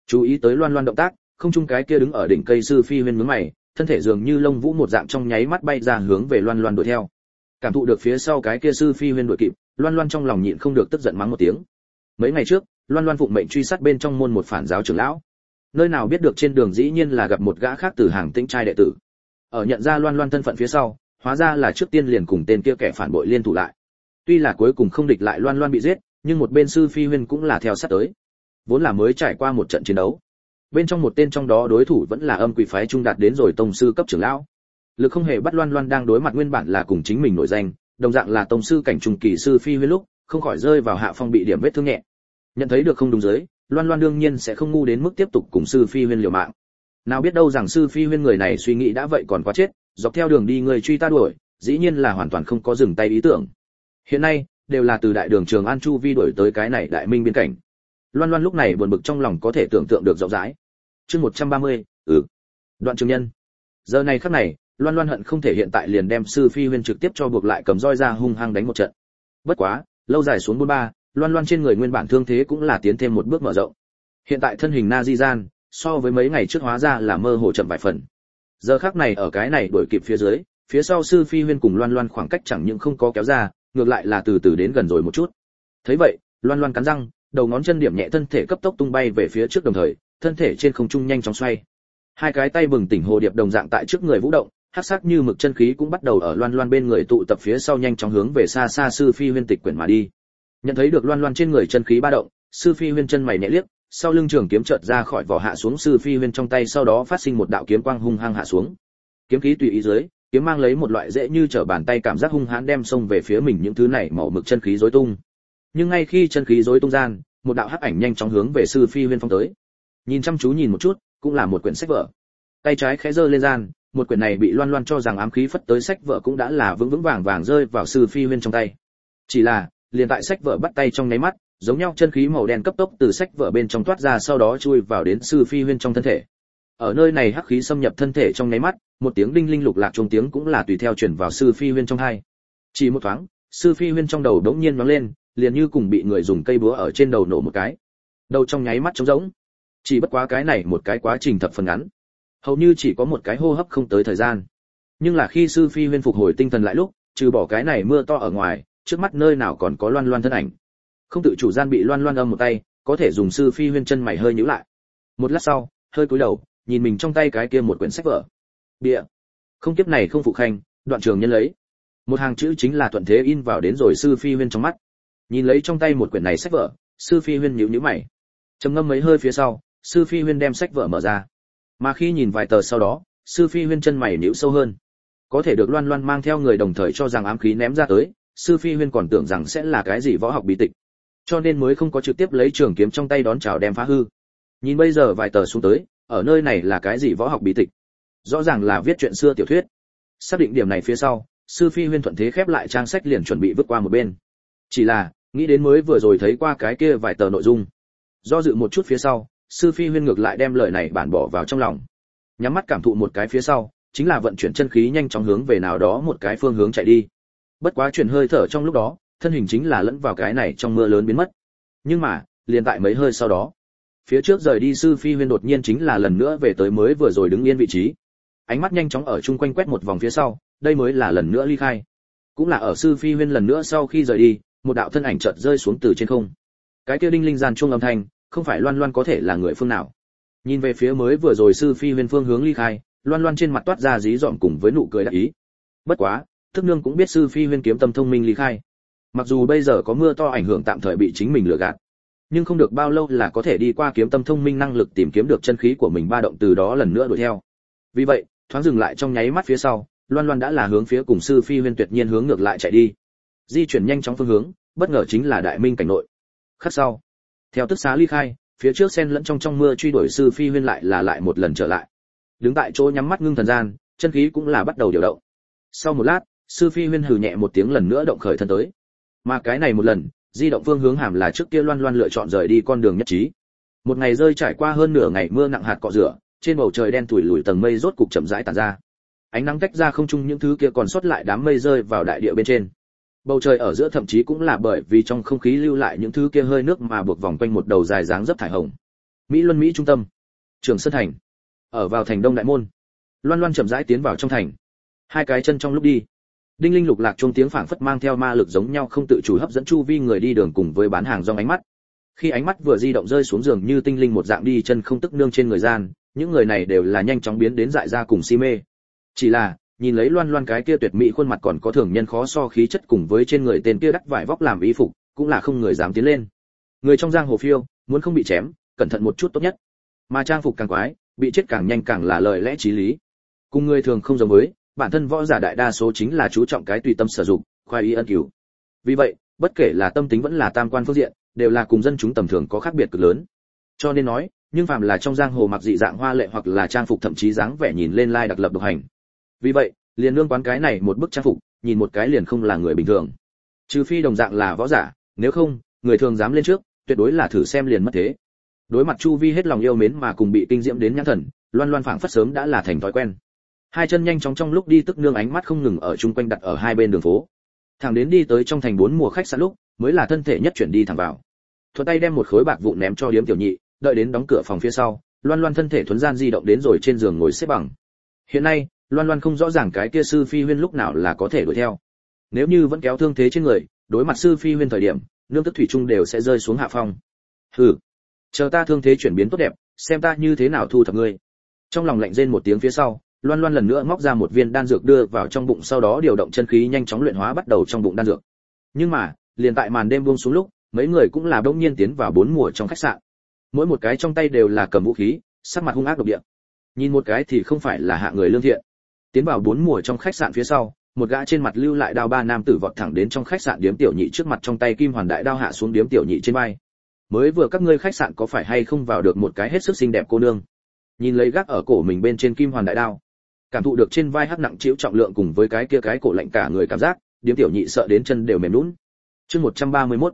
Chú ý tới Loan Loan động tác, không trung cái kia đứng ở đỉnh cây sư phi huyên nhướng mày, thân thể dường như lông vũ một dạng trong nháy mắt bay ra hướng về Loan Loan đuổi theo. Cảm thụ được phía sau cái kia sư phi huyên đuổi kịp, Loan Loan trong lòng nhịn không được tức giận mắng một tiếng. Mấy ngày trước, Loan Loan phụng mệnh truy sát bên trong môn một phản giáo trưởng lão. Nơi nào biết được trên đường dĩ nhiên là gặp một gã khác từ hàng Tĩnh trai đệ tử. Ở nhận ra Loan Loan thân phận phía sau, hóa ra là trước tiên liền cùng tên kia kẻ phản bội liên thủ lại. Tuy là cuối cùng không địch lại Loan Loan bị giết, nhưng một bên sư phi huyên cũng là theo sát tới. Vốn là mới trải qua một trận chiến đấu. Bên trong một tên trong đó đối thủ vẫn là Âm Quỷ phái trung đạt đến rồi tông sư cấp trưởng lão. Lực không hề bắt Loan Loan đang đối mặt nguyên bản là cùng chính mình nổi danh, đồng dạng là tông sư cảnh trung kỳ sư phi huyên lúc, không khỏi rơi vào hạ phong bị điểm vết thương nhẹ. Nhận thấy được không đúng giới, Loan Loan đương nhiên sẽ không ngu đến mức tiếp tục cùng sư phi huyên liều mạng. Nào biết đâu rằng sư phi huyên người này suy nghĩ đã vậy còn quá chết, dọc theo đường đi người truy ta đuổi, dĩ nhiên là hoàn toàn không có dừng tay ý tưởng. Hiện nay, đều là từ đại đường Trường An chu vi đuổi tới cái này đại minh biên cảnh. Loan Loan lúc này buồn bực trong lòng có thể tưởng tượng được rộng rãi. Chương 130, Đoạn Trường Nhân. Giờ này khắc này, Loan Loan hận không thể hiện tại liền đem sư phi huyên trực tiếp cho buộc lại cầm roi ra hung hăng đánh một trận. Bất quá, lâu dài xuống 43, Loan Loan trên người nguyên bản thương thế cũng là tiến thêm một bước mở rộng. Hiện tại thân hình na di gian, so với mấy ngày trước hóa ra là mơ hồ chậm vài phần. Giờ khắc này ở cái này đuổi kịp phía dưới, phía sau sư phi huyên cùng Loan Loan khoảng cách chẳng những không có kéo ra, ngược lại là từ từ đến gần rồi một chút. Thấy vậy, Loan Loan cắn răng, đầu ngón chân điểm nhẹ thân thể cấp tốc tung bay về phía trước, đồng thời thân thể trên không trung nhanh chóng xoay. Hai cái tay bừng tỉnh hồ điệp đồng dạng tại trước người vũ động, hắc sắc như mực chân khí cũng bắt đầu ở Loan Loan bên người tụ tập phía sau nhanh chóng hướng về xa xa sư phi huyên tịch quyển mà đi. Nhận thấy được Loan Loan trên người chân khí ba động, sư phi huyên chân mày nhẹ liếc, sau lưng trường kiếm chợt ra khỏi vỏ hạ xuống sư phi huyên trong tay, sau đó phát sinh một đạo kiếm quang hung hăng hạ xuống. Kiếm khí tùy ý dưới, kiếm mang lấy một loại dễ như trở bàn tay cảm giác hung hãn đem xông về phía mình những thứ này màu mực chân khí rối tung. Nhưng ngay khi chân khí rối tung gian, một đạo hắc ảnh nhanh chóng hướng về sư phi huyên phong tới. Nhìn chăm chú nhìn một chút, cũng là một quyển sách vở. Tay trái khẽ giơ lên gian, một quyển này bị Loan Loan cho rằng ám khí phất tới sách vở cũng đã là vững vững vàng vàng rơi vào sư phi huyên trong tay. Chỉ là, liền tại sách vở bắt tay trong nháy mắt, giống nhau chân khí màu đen cấp tốc từ sách vở bên trong toát ra, sau đó chui vào đến sư phi huyên trong thân thể. Ở nơi này hắc khí xâm nhập thân thể trong nháy mắt, một tiếng đinh linh lục lạc trung tiếng cũng là tùy theo truyền vào sư phi huyên trong tai. Chỉ một thoáng, sư phi huyên trong đầu đống nhiên nhoáng lên, liền như cùng bị người dùng cây búa ở trên đầu nổ một cái. Đầu trong nháy mắt trống rỗng. Chỉ bất quá cái này một cái quá trình thập phần ngắn, hầu như chỉ có một cái hô hấp không tới thời gian. Nhưng là khi sư phi huyên phục hồi tinh thần lại lúc, trừ bỏ cái này mưa to ở ngoài, trước mắt nơi nào còn có Loan Loan thân ảnh. Không tự chủ gian bị Loan Loan âm một tay, có thể dùng sư phi huyên chân mày hơi nhíu lại. Một lát sau, hơi cúi đầu, nhìn mình trong tay cái kia một quyển sách vở. Bịa. Không kiếp này không phụ khanh, Đoạn Trường Nhân lấy. Một hàng chữ chính là thuận thế in vào đến rồi sư phi huyên trong mắt. Nhìn lấy trong tay một quyển này sách vở, sư phi huyên nhíu nhíu mày. Trầm ngâm mấy hơi phía sau, sư phi huyên đem sách vở mở ra. Mà khi nhìn vài tờ sau đó, sư phi huyên chân mày nhíu sâu hơn. Có thể được Loan Loan mang theo người đồng thời cho rằng ám khí ném ra tới, sư phi huyên còn tưởng rằng sẽ là cái gì võ học bí tịch, cho nên mới không có trực tiếp lấy trường kiếm trong tay đón chào đem phá hư. Nhìn bây giờ vài tờ xuống tới, ở nơi này là cái gì võ học bí tịch? Rõ ràng là viết chuyện xưa tiểu thuyết. Xác định điểm này phía sau, sư phi huyên thuận thế khép lại trang sách liền chuẩn bị vứt qua một bên. Chỉ là, nghĩ đến mới vừa rồi thấy qua cái kia vài tờ nội dung, do dự một chút phía sau, sư phi huyên ngược lại đem lời này bản bỏ vào trong lòng. Nhắm mắt cảm thụ một cái phía sau, chính là vận chuyển chân khí nhanh chóng hướng về nào đó một cái phương hướng chạy đi. Bất quá chuyển hơi thở trong lúc đó, thân hình chính là lẫn vào cái này trong mưa lớn biến mất. Nhưng mà, liền tại mấy hơi sau đó, phía trước rời đi sư phi huyên đột nhiên chính là lần nữa về tới mới vừa rồi đứng yên vị trí. Ánh mắt nhanh chóng ở chung quanh quét một vòng phía sau, đây mới là lần nữa ly khai. Cũng là ở sư phi huyên lần nữa sau khi rời đi, một đạo thân ảnh chợt rơi xuống từ trên không. Cái kia đinh linh gian chuông âm thanh, không phải Loan Loan có thể là người phương nào. Nhìn về phía mới vừa rồi sư phi huyên phương hướng ly khai, Loan Loan trên mặt toát ra dí dỏm cùng với nụ cười đắc ý. Bất quá, thức nương cũng biết sư phi huyên kiếm tâm thông minh ly khai. Mặc dù bây giờ có mưa to ảnh hưởng tạm thời bị chính mình lừa gạt, nhưng không được bao lâu là có thể đi qua kiếm tâm thông minh năng lực tìm kiếm được chân khí của mình ba động, từ đó lần nữa đuổi theo. Vì vậy, thoáng dừng lại trong nháy mắt phía sau, Loan Loan đã là hướng phía cùng sư phi huyên tuyệt nhiên hướng ngược lại chạy đi. Di chuyển nhanh chóng phương hướng, bất ngờ chính là đại minh cảnh nội. Khắc sau, theo tức xá ly khai, phía trước xen lẫn trong mưa truy đuổi sư phi huyên lại một lần trở lại. Đứng tại chỗ nhắm mắt ngưng thần gian, chân khí cũng là bắt đầu điều động. Sau một lát, sư phi huyên hừ nhẹ một tiếng lần nữa động khởi thân tới. Mà cái này một lần, di động phương hướng hàm là trước kia Loan Loan lựa chọn rời đi con đường nhất trí. Một ngày rơi trải qua hơn nửa ngày mưa nặng hạt cọ rửa, trên bầu trời đen tủi lùi tầng mây rốt cục chậm rãi tản ra. Ánh nắng tách ra không trung những thứ kia còn sót lại đám mây rơi vào đại địa bên trên. Bầu trời ở giữa thậm chí cũng là bởi vì trong không khí lưu lại những thứ kia hơi nước mà buộc vòng quanh một đầu dài dáng dấp thải hồng. Mỹ Luân Mỹ trung tâm, Trường Sơn thành. Ở vào thành Đông đại môn, Loan Loan chậm rãi tiến vào trong thành. Hai cái chân trong lúc đi, đinh linh lục lạc chuông tiếng phảng phất mang theo ma lực giống nhau không tự chủ hấp dẫn chu vi người đi đường cùng với bán hàng rong ánh mắt. Khi ánh mắt vừa di động rơi xuống giường như tinh linh một dạng đi chân không tức nương trên người gian, những người này đều là nhanh chóng biến đến dại ra cùng si mê. Chỉ là, nhìn lấy Loan Loan cái kia tuyệt mỹ khuôn mặt còn có thường nhân khó so khí chất cùng với trên người tên kia đắt vải vóc làm y phục, cũng là không người dám tiến lên. Người trong giang hồ phiêu, muốn không bị chém, cẩn thận một chút tốt nhất. Mà trang phục càng quái, bị chết càng nhanh càng là lời lẽ chí lý. Cùng người thường không giống với, bản thân võ giả đại đa số chính là chú trọng cái tùy tâm sử dụng, khoái ý ân cứu. Vì vậy, bất kể là tâm tính vẫn là tam quan phương diện, đều là cùng dân chúng tầm thường có khác biệt cực lớn. Cho nên nói, nhưng phàm là trong giang hồ mặc dị dạng hoa lệ hoặc là trang phục thậm chí dáng vẻ nhìn lên lai đặc lập độc hành. Vì vậy, liền nương quán cái này một bức trang phục, nhìn một cái liền không là người bình thường. Trừ phi đồng dạng là võ giả, nếu không, người thường dám lên trước, tuyệt đối là thử xem liền mất thế. Đối mặt chu vi hết lòng yêu mến mà cùng bị kinh diễm đến nhãn thần, Loan Loan phảng phất sớm đã là thành thói quen. Hai chân nhanh chóng trong lúc đi tức nương ánh mắt không ngừng ở chung quanh đặt ở hai bên đường phố. Thẳng đến đi tới trong thành 4 mùa khách sạn lúc, mới là thân thể nhất chuyển đi thẳng vào. Thuận tay đem một khối bạc vụn ném cho điếm tiểu nhị, đợi đến đóng cửa phòng phía sau, Loan Loan thân thể thuần gian di động đến rồi trên giường ngồi xếp bằng. Hiện nay, Loan Loan không rõ ràng cái kia sư phi huyên lúc nào là có thể đuổi theo. Nếu như vẫn kéo thương thế trên người, đối mặt sư phi huyên thời điểm, nương tức thủy trung đều sẽ rơi xuống hạ phong. Hừ, chờ ta thương thế chuyển biến tốt đẹp, xem ta như thế nào thu thập ngươi. Trong lòng lạnh rên một tiếng phía sau, Loan Loan lần nữa móc ra một viên đan dược đưa vào trong bụng, sau đó điều động chân khí nhanh chóng luyện hóa bắt đầu trong bụng đan dược. Nhưng mà, liền tại màn đêm buông xuống lúc, mấy người cũng là bỗng nhiên tiến vào 4 mùa trong khách sạn. Mỗi một cái trong tay đều là cầm vũ khí, sắc mặt hung ác độc địa. Nhìn một cái thì không phải là hạ người lương thiện. Tiến vào 4 mùa trong khách sạn phía sau, một gã trên mặt lưu lại đao ba nam tử vọt thẳng đến trong khách sạn điếm tiểu nhị trước mặt, trong tay kim hoàn đại đao hạ xuống điếm tiểu nhị trên vai. Mới vừa các ngươi khách sạn có phải hay không vào được một cái hết sức xinh đẹp cô nương? Nhìn lấy gác ở cổ mình bên trên kim hoàn đại đao, cảm thụ được trên vai hắc nặng chịu trọng lượng cùng với cái kia cái cổ lạnh cả người cảm giác, điếm tiểu nhị sợ đến chân đều mềm nhũn. Chương 131,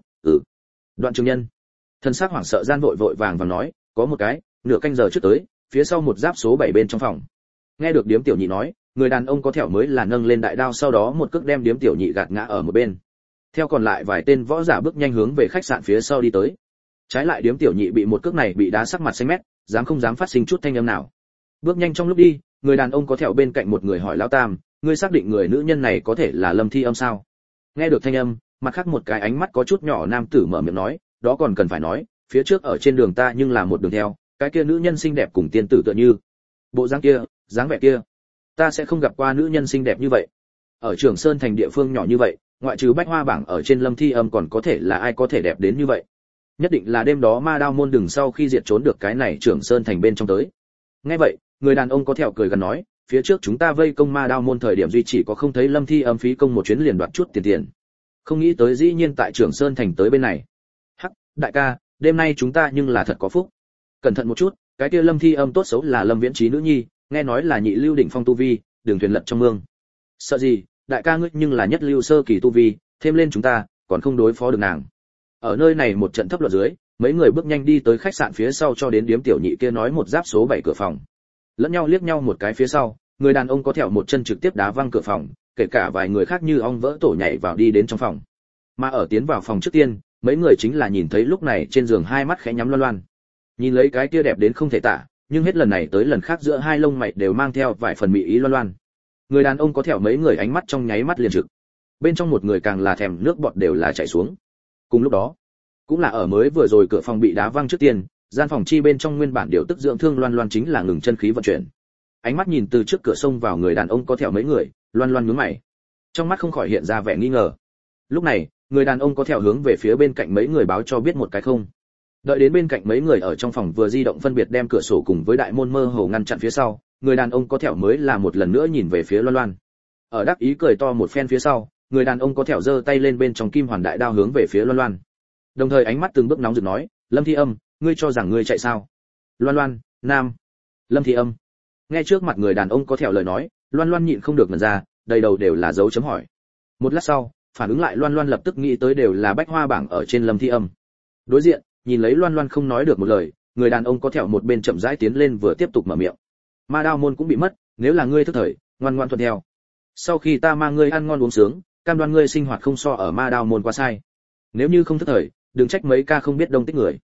Đoạn Trường Nhân. Thân xác hoảng sợ gian vội vội vàng vàng nói, có một cái, nửa canh giờ trước tới, phía sau một giáp số 7 bên trong phòng. Nghe được điếm tiểu nhị nói, người đàn ông có thẹo mới là nâng lên đại đao, sau đó một cước đem điếm tiểu nhị gạt ngã ở một bên. Theo còn lại vài tên võ giả bước nhanh hướng về khách sạn phía sau đi tới. Trái lại điếm tiểu nhị bị một cước này bị đá sắc mặt xanh mét, dám không dám phát sinh chút thanh âm nào. Bước nhanh trong lúc đi, người đàn ông có thẹo bên cạnh một người hỏi lão tam, ngươi xác định người nữ nhân này có thể là Lâm Thi Âm sao? Nghe được thanh âm, mặt khác một cái ánh mắt có chút nhỏ nam tử mở miệng nói, đó còn cần phải nói, phía trước ở trên đường ta nhưng là một đường theo, cái kia nữ nhân xinh đẹp cùng tiên tử tựa như. Bộ dáng kia, dáng vẻ kia, ta sẽ không gặp qua nữ nhân xinh đẹp như vậy. Ở Trường Sơn thành địa phương nhỏ như vậy, ngoại trừ Bách Hoa bảng ở trên Lâm Thi Âm còn có thể là ai có thể đẹp đến như vậy? Nhất định là đêm đó Ma Đao môn đừng sau khi diệt trốn được cái này Trường Sơn thành bên trong tới. Nghe vậy, người đàn ông có thẹo cười gần nói, phía trước chúng ta vây công Ma Đao môn thời điểm duy chỉ có không thấy Lâm Thi Âm phí công một chuyến liền đoạt chút tiền. Không nghĩ tới dĩ nhiên tại Trường Sơn thành tới bên này. Hắc, đại ca, đêm nay chúng ta nhưng là thật có phúc. Cẩn thận một chút, cái kia Lâm Thi Âm tốt xấu là Lâm Viễn Trí nữ nhi, nghe nói là nhị lưu đỉnh phong tu vi, đường thuyền lật trong mương. Sợ gì, đại ca ngươi nhưng là nhất lưu sơ kỳ tu vi, thêm lên chúng ta, còn không đối phó được nàng. Ở nơi này một trận thấp luật dưới, mấy người bước nhanh đi tới khách sạn phía sau cho đến điếm tiểu nhị kia nói một giáp số 7 cửa phòng. Lẫn nhau liếc nhau một cái phía sau, người đàn ông có thẹo một chân trực tiếp đá văng cửa phòng, kể cả vài người khác như ong vỡ tổ nhảy vào đi đến trong phòng. Mà ở tiến vào phòng trước tiên, mấy người chính là nhìn thấy lúc này trên giường hai mắt khẽ nhắm Loan Loan. Nhìn lấy cái kia đẹp đến không thể tả, nhưng hết lần này tới lần khác giữa hai lông mày đều mang theo vài phần mị ý Loan Loan. Người đàn ông có thẹo mấy người ánh mắt trong nháy mắt liền trực. Bên trong một người càng là thèm nước bọt đều là chảy xuống. Cùng lúc đó, cũng là ở mới vừa rồi cửa phòng bị đá văng trước tiên, gian phòng chi bên trong nguyên bản điều tức dưỡng thương Loan Loan chính là ngừng chân khí vận chuyển. Ánh mắt nhìn từ trước cửa xông vào người đàn ông có thẹo mấy người, Loan Loan nhướng mày. Trong mắt không khỏi hiện ra vẻ nghi ngờ. Lúc này, người đàn ông có thẹo hướng về phía bên cạnh mấy người báo cho biết một cái không. Đợi đến bên cạnh mấy người ở trong phòng vừa di động phân biệt đem cửa sổ cùng với đại môn mơ hồ ngăn chặn phía sau, người đàn ông có thẹo mới là một lần nữa nhìn về phía Loan Loan. Ở đắc ý cười to một phen phía sau, người đàn ông có thẹo giơ tay lên bên trong kim hoàn đại đao hướng về phía Loan Loan. Đồng thời ánh mắt từng bước nóng rực nói, Lâm Thi Âm, ngươi cho rằng ngươi chạy sao? Loan Loan, nam. Lâm Thi Âm. Nghe trước mặt người đàn ông có thẹo lời nói, Loan Loan nhịn không được ngẩn ra, đầy đầu đều là dấu chấm hỏi. Một lát sau, phản ứng lại Loan Loan lập tức nghĩ tới đều là Bách Hoa bảng ở trên Lâm Thi Âm. Đối diện, nhìn lấy Loan Loan không nói được một lời, người đàn ông có thẹo một bên chậm rãi tiến lên vừa tiếp tục mở miệng. Ma Đao môn cũng bị mất, nếu là ngươi thức thời, ngoan ngoãn thuận theo. Sau khi ta mang ngươi ăn ngon uống sướng, cam đoan ngươi sinh hoạt không so ở Ma Đao môn quá sai. Nếu như không thức thời, đừng trách mấy ca không biết đông tích người.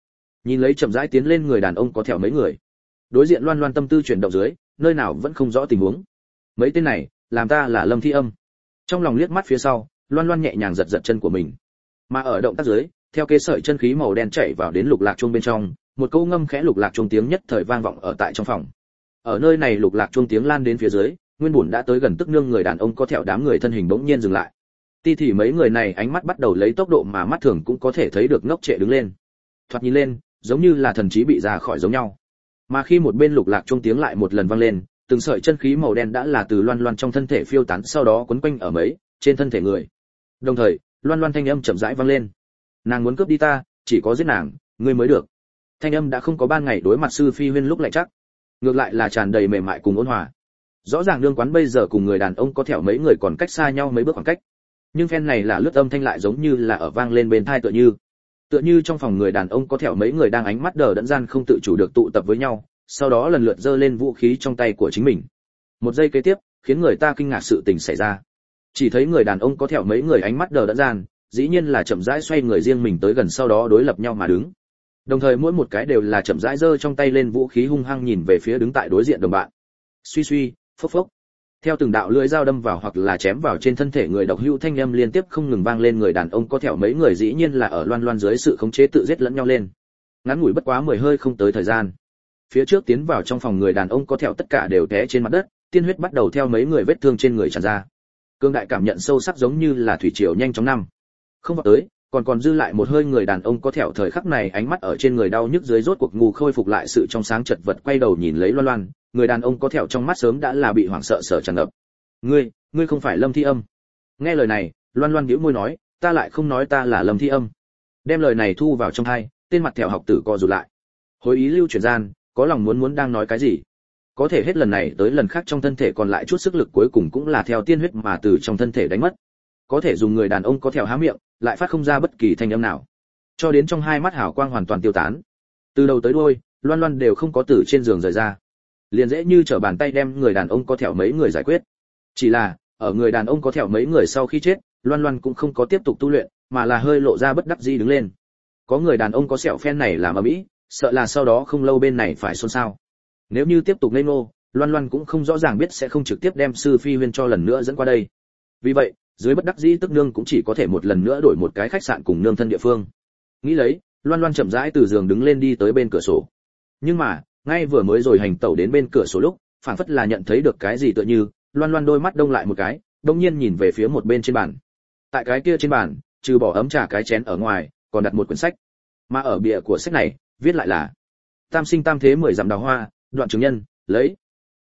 Nhìn lấy chậm rãi tiến lên người đàn ông có thẹo mấy người, đối diện Loan Loan tâm tư chuyển động dưới, nơi nào vẫn không rõ tình huống. Mấy tên này làm ta là Lâm Thi Âm. Trong lòng liếc mắt phía sau, Loan Loan nhẹ nhàng giật giật chân của mình. Mà ở động tác dưới, theo kế sợi chân khí màu đen chảy vào đến lục lạc chuông bên trong, một câu ngâm khẽ lục lạc chuông tiếng nhất thời vang vọng ở tại trong phòng. Ở nơi này lục lạc chuông tiếng lan đến phía dưới, nguyên bổn đã tới gần tức nương người đàn ông có thẹo đám người thân hình bỗng nhiên dừng lại. Ti thì mấy người này ánh mắt bắt đầu lấy tốc độ mà mắt thường cũng có thể thấy được ngốc trệ đứng lên. Thoạt nhìn lên, giống như là thần trí bị ra khỏi giống nhau. Mà khi một bên lục lạc chuông tiếng lại một lần vang lên, từng sợi chân khí màu đen đã là từ Loan Loan trong thân thể phiêu tán sau đó quấn quanh ở mấy trên thân thể người. Đồng thời, Loan Loan thanh âm chậm rãi vang lên. Nàng muốn cướp đi ta, chỉ có giết nàng, ngươi mới được. Thanh âm đã không có ban ngày đối mặt sư phi huyên lúc lạnh chắc, ngược lại là tràn đầy mềm mại cùng ôn hòa. Rõ ràng đương quán bây giờ cùng người đàn ông có thẹo mấy người còn cách xa nhau mấy bước khoảng cách, nhưng phen này là lướt âm thanh lại giống như là ở vang lên bên tai tựa như trong phòng người đàn ông có thẹo mấy người đang ánh mắt đờ đẫn gian không tự chủ được tụ tập với nhau, sau đó lần lượt giơ lên vũ khí trong tay của chính mình. Một giây kế tiếp, khiến người ta kinh ngạc sự tình xảy ra. Chỉ thấy người đàn ông có thẹo mấy người ánh mắt đờ đẫn gian, dĩ nhiên là chậm rãi xoay người riêng mình tới gần sau đó đối lập nhau mà đứng. Đồng thời mỗi một cái đều là chậm rãi giơ trong tay lên vũ khí hung hăng nhìn về phía đứng tại đối diện đồng bạn. Suy suy, phốc phốc. Theo từng đạo lưỡi dao đâm vào hoặc là chém vào trên thân thể người độc hữu thanh âm liên tiếp không ngừng vang lên, người đàn ông có thẹo mấy người dĩ nhiên là ở Loan Loan dưới sự khống chế tự giết lẫn nhau lên. Ngắn ngủi bất quá 10 hơi không tới thời gian. Phía trước tiến vào trong phòng người đàn ông có thẹo tất cả đều té trên mặt đất, tiên huyết bắt đầu theo mấy người vết thương trên người tràn ra. Cương đại cảm nhận sâu sắc giống như là thủy triều nhanh chóng năm. Không vào tới, còn dư lại một hơi người đàn ông có thẹo thời khắc này ánh mắt ở trên người đau nhức dưới rốt cuộc ngu khôi phục lại sự trong sáng chật vật quay đầu nhìn lấy Loan Loan, người đàn ông có thẹo trong mắt sớm đã là bị hoảng sợ tràn ngập. Ngươi không phải Lâm Thi Âm. Nghe lời này, Loan Loan nhíu môi nói, ta lại không nói ta là Lâm Thi Âm. Đem lời này thu vào trong tai, tên mặt thẹo học tử co rụt lại. Hồi ý lưu chuyển gian, có lòng muốn đang nói cái gì. Có thể hết lần này tới lần khác trong thân thể còn lại chút sức lực cuối cùng cũng là theo tiên huyết mà từ trong thân thể đánh mất. Có thể dùng người đàn ông có thẹo há miệng, lại phát không ra bất kỳ thanh âm nào. Cho đến trong hai mắt hào quang hoàn toàn tiêu tán. Từ đầu tới đuôi, Loan Loan đều không có từ trên giường rời ra. Liền dễ như trở bàn tay đem người đàn ông có thẹo mấy người giải quyết. Chỉ là, ở người đàn ông có thẹo mấy người sau khi chết, Loan Loan cũng không có tiếp tục tu luyện, mà là hơi lộ ra bất đắc dĩ đứng lên. Có người đàn ông có sẹo phen này làm ở mỹ, sợ là sau đó không lâu bên này phải xôn xao. Nếu như tiếp tục ngây ngô, Loan Loan cũng không rõ ràng biết sẽ không trực tiếp đem sư phi huyên cho lần nữa dẫn qua đây. Vì vậy, dưới bất đắc dĩ tức nương cũng chỉ có thể một lần nữa đổi một cái khách sạn cùng nương thân địa phương. Nghĩ lấy, Loan Loan chậm rãi từ giường đứng lên đi tới bên cửa sổ. Nhưng mà, ngay vừa mới rồi hành tẩu đến bên cửa sổ lúc, phảng phất là nhận thấy được cái gì tựa như, Loan Loan đôi mắt đông lại một cái, đột nhiên nhìn về phía một bên trên bàn. Tại cái kia trên bàn, trừ bỏ ấm trà cái chén ở ngoài, còn đặt một quyển sách. Mà ở bìa của sách này, viết lại là Tam sinh tam thế 10 dặm đào hoa, Đoạn Trường Nhân, lấy.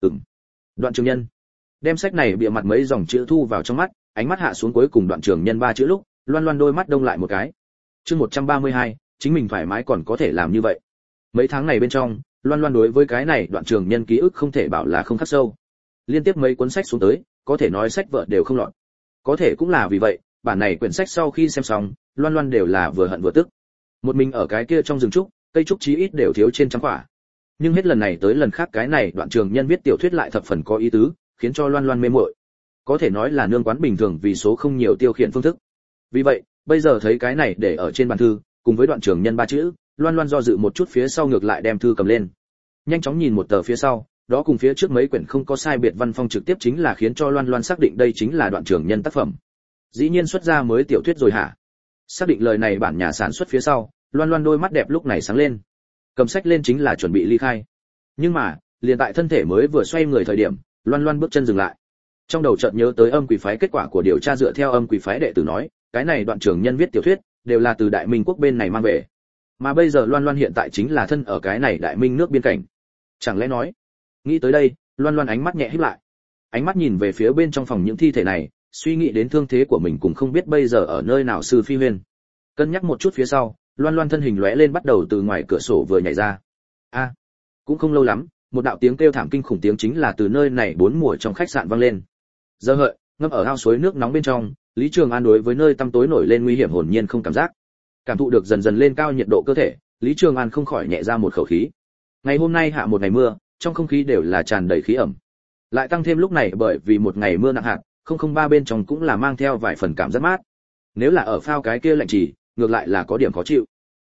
Đoạn Trường Nhân. Đem sách này bìa mặt mấy dòng chữ thu vào trong mắt, ánh mắt hạ xuống cuối cùng Đoạn Trường Nhân 3 chữ lúc, Loan Loan đôi mắt đông lại một cái. Chương 132, chính mình thoải mái còn có thể làm như vậy. Mấy tháng này bên trong, Loan Loan đối với cái này Đoạn Trường Nhân ký ức không thể bảo là không khắc sâu. Liên tiếp mấy cuốn sách xuống tới, có thể nói sách vợ đều không lọt. Có thể cũng là vì vậy, bản này quyển sách sau khi xem xong, Loan Loan đều là vừa hận vừa tức. Một mình ở cái kia trong rừng trúc, cây trúc chí ít đều thiếu trên trăm quả. Nhưng hết lần này tới lần khác cái này Đoạn Trường Nhân viết tiểu thuyết lại thập phần có ý tứ, khiến cho Loan Loan mê muội. Có thể nói là nương quán bình thường vì số không nhiều tiêu khiển phương thức. Vì vậy, bây giờ thấy cái này để ở trên bàn thư, cùng với Đoạn Trường Nhân 3 chữ, Loan Loan do dự một chút phía sau ngược lại đem thư cầm lên. Nhanh chóng nhìn một tờ phía sau, đó cùng phía trước mấy quyển không có sai biệt văn phong trực tiếp chính là khiến cho Loan Loan xác định đây chính là Đoạn Trường Nhân tác phẩm. Dĩ nhiên xuất ra mới tiểu thuyết rồi hả? Xác định lời này bản nhà sản xuất phía sau, Loan Loan đôi mắt đẹp lúc này sáng lên. Cầm sách lên chính là chuẩn bị ly khai. Nhưng mà, liền tại thân thể mới vừa xoay người thời điểm, Loan Loan bước chân dừng lại. Trong đầu chợt nhớ tới Âm Quỷ phái kết quả của điều tra dựa theo Âm Quỷ phái đệ tử nói, cái này Đoạn Trường Nhân viết tiểu thuyết đều là từ Đại Minh quốc bên này mang về. Mà bây giờ Loan Loan hiện tại chính là thân ở cái này Đại Minh nước biên cảnh. Chẳng lẽ nói, nghĩ tới đây, Loan Loan ánh mắt nhẹ híp lại. Ánh mắt nhìn về phía bên trong phòng những thi thể này, suy nghĩ đến thương thế của mình cũng không biết bây giờ ở nơi nào sư phi huyên. Cân nhắc một chút phía sau, Loan Loan thân hình lóe lên bắt đầu từ ngoài cửa sổ vừa nhảy ra. Cũng không lâu lắm, một đạo tiếng kêu thảm kinh khủng tiếng chính là từ nơi này bốn mùa trong khách sạn vang lên. Giờ hợi, ngâm ở ao suối nước nóng bên trong, Lý Trường An đối với nơi tăm tối nổi lên nguy hiểm hồn nhiên không cảm giác. Cảm thụ được dần dần lên cao nhiệt độ cơ thể, Lý Trường An không khỏi nhẹ ra một khẩu khí. Ngày hôm nay hạ một ngày mưa, trong không khí đều là tràn đầy khí ẩm. Lại tăng thêm lúc này bởi vì một ngày mưa nặng hạt, 003 bên trong cũng là mang theo vài phần cảm giác mát. Nếu là ở phao cái kia lạnh chỉ, ngược lại là có điểm khó chịu.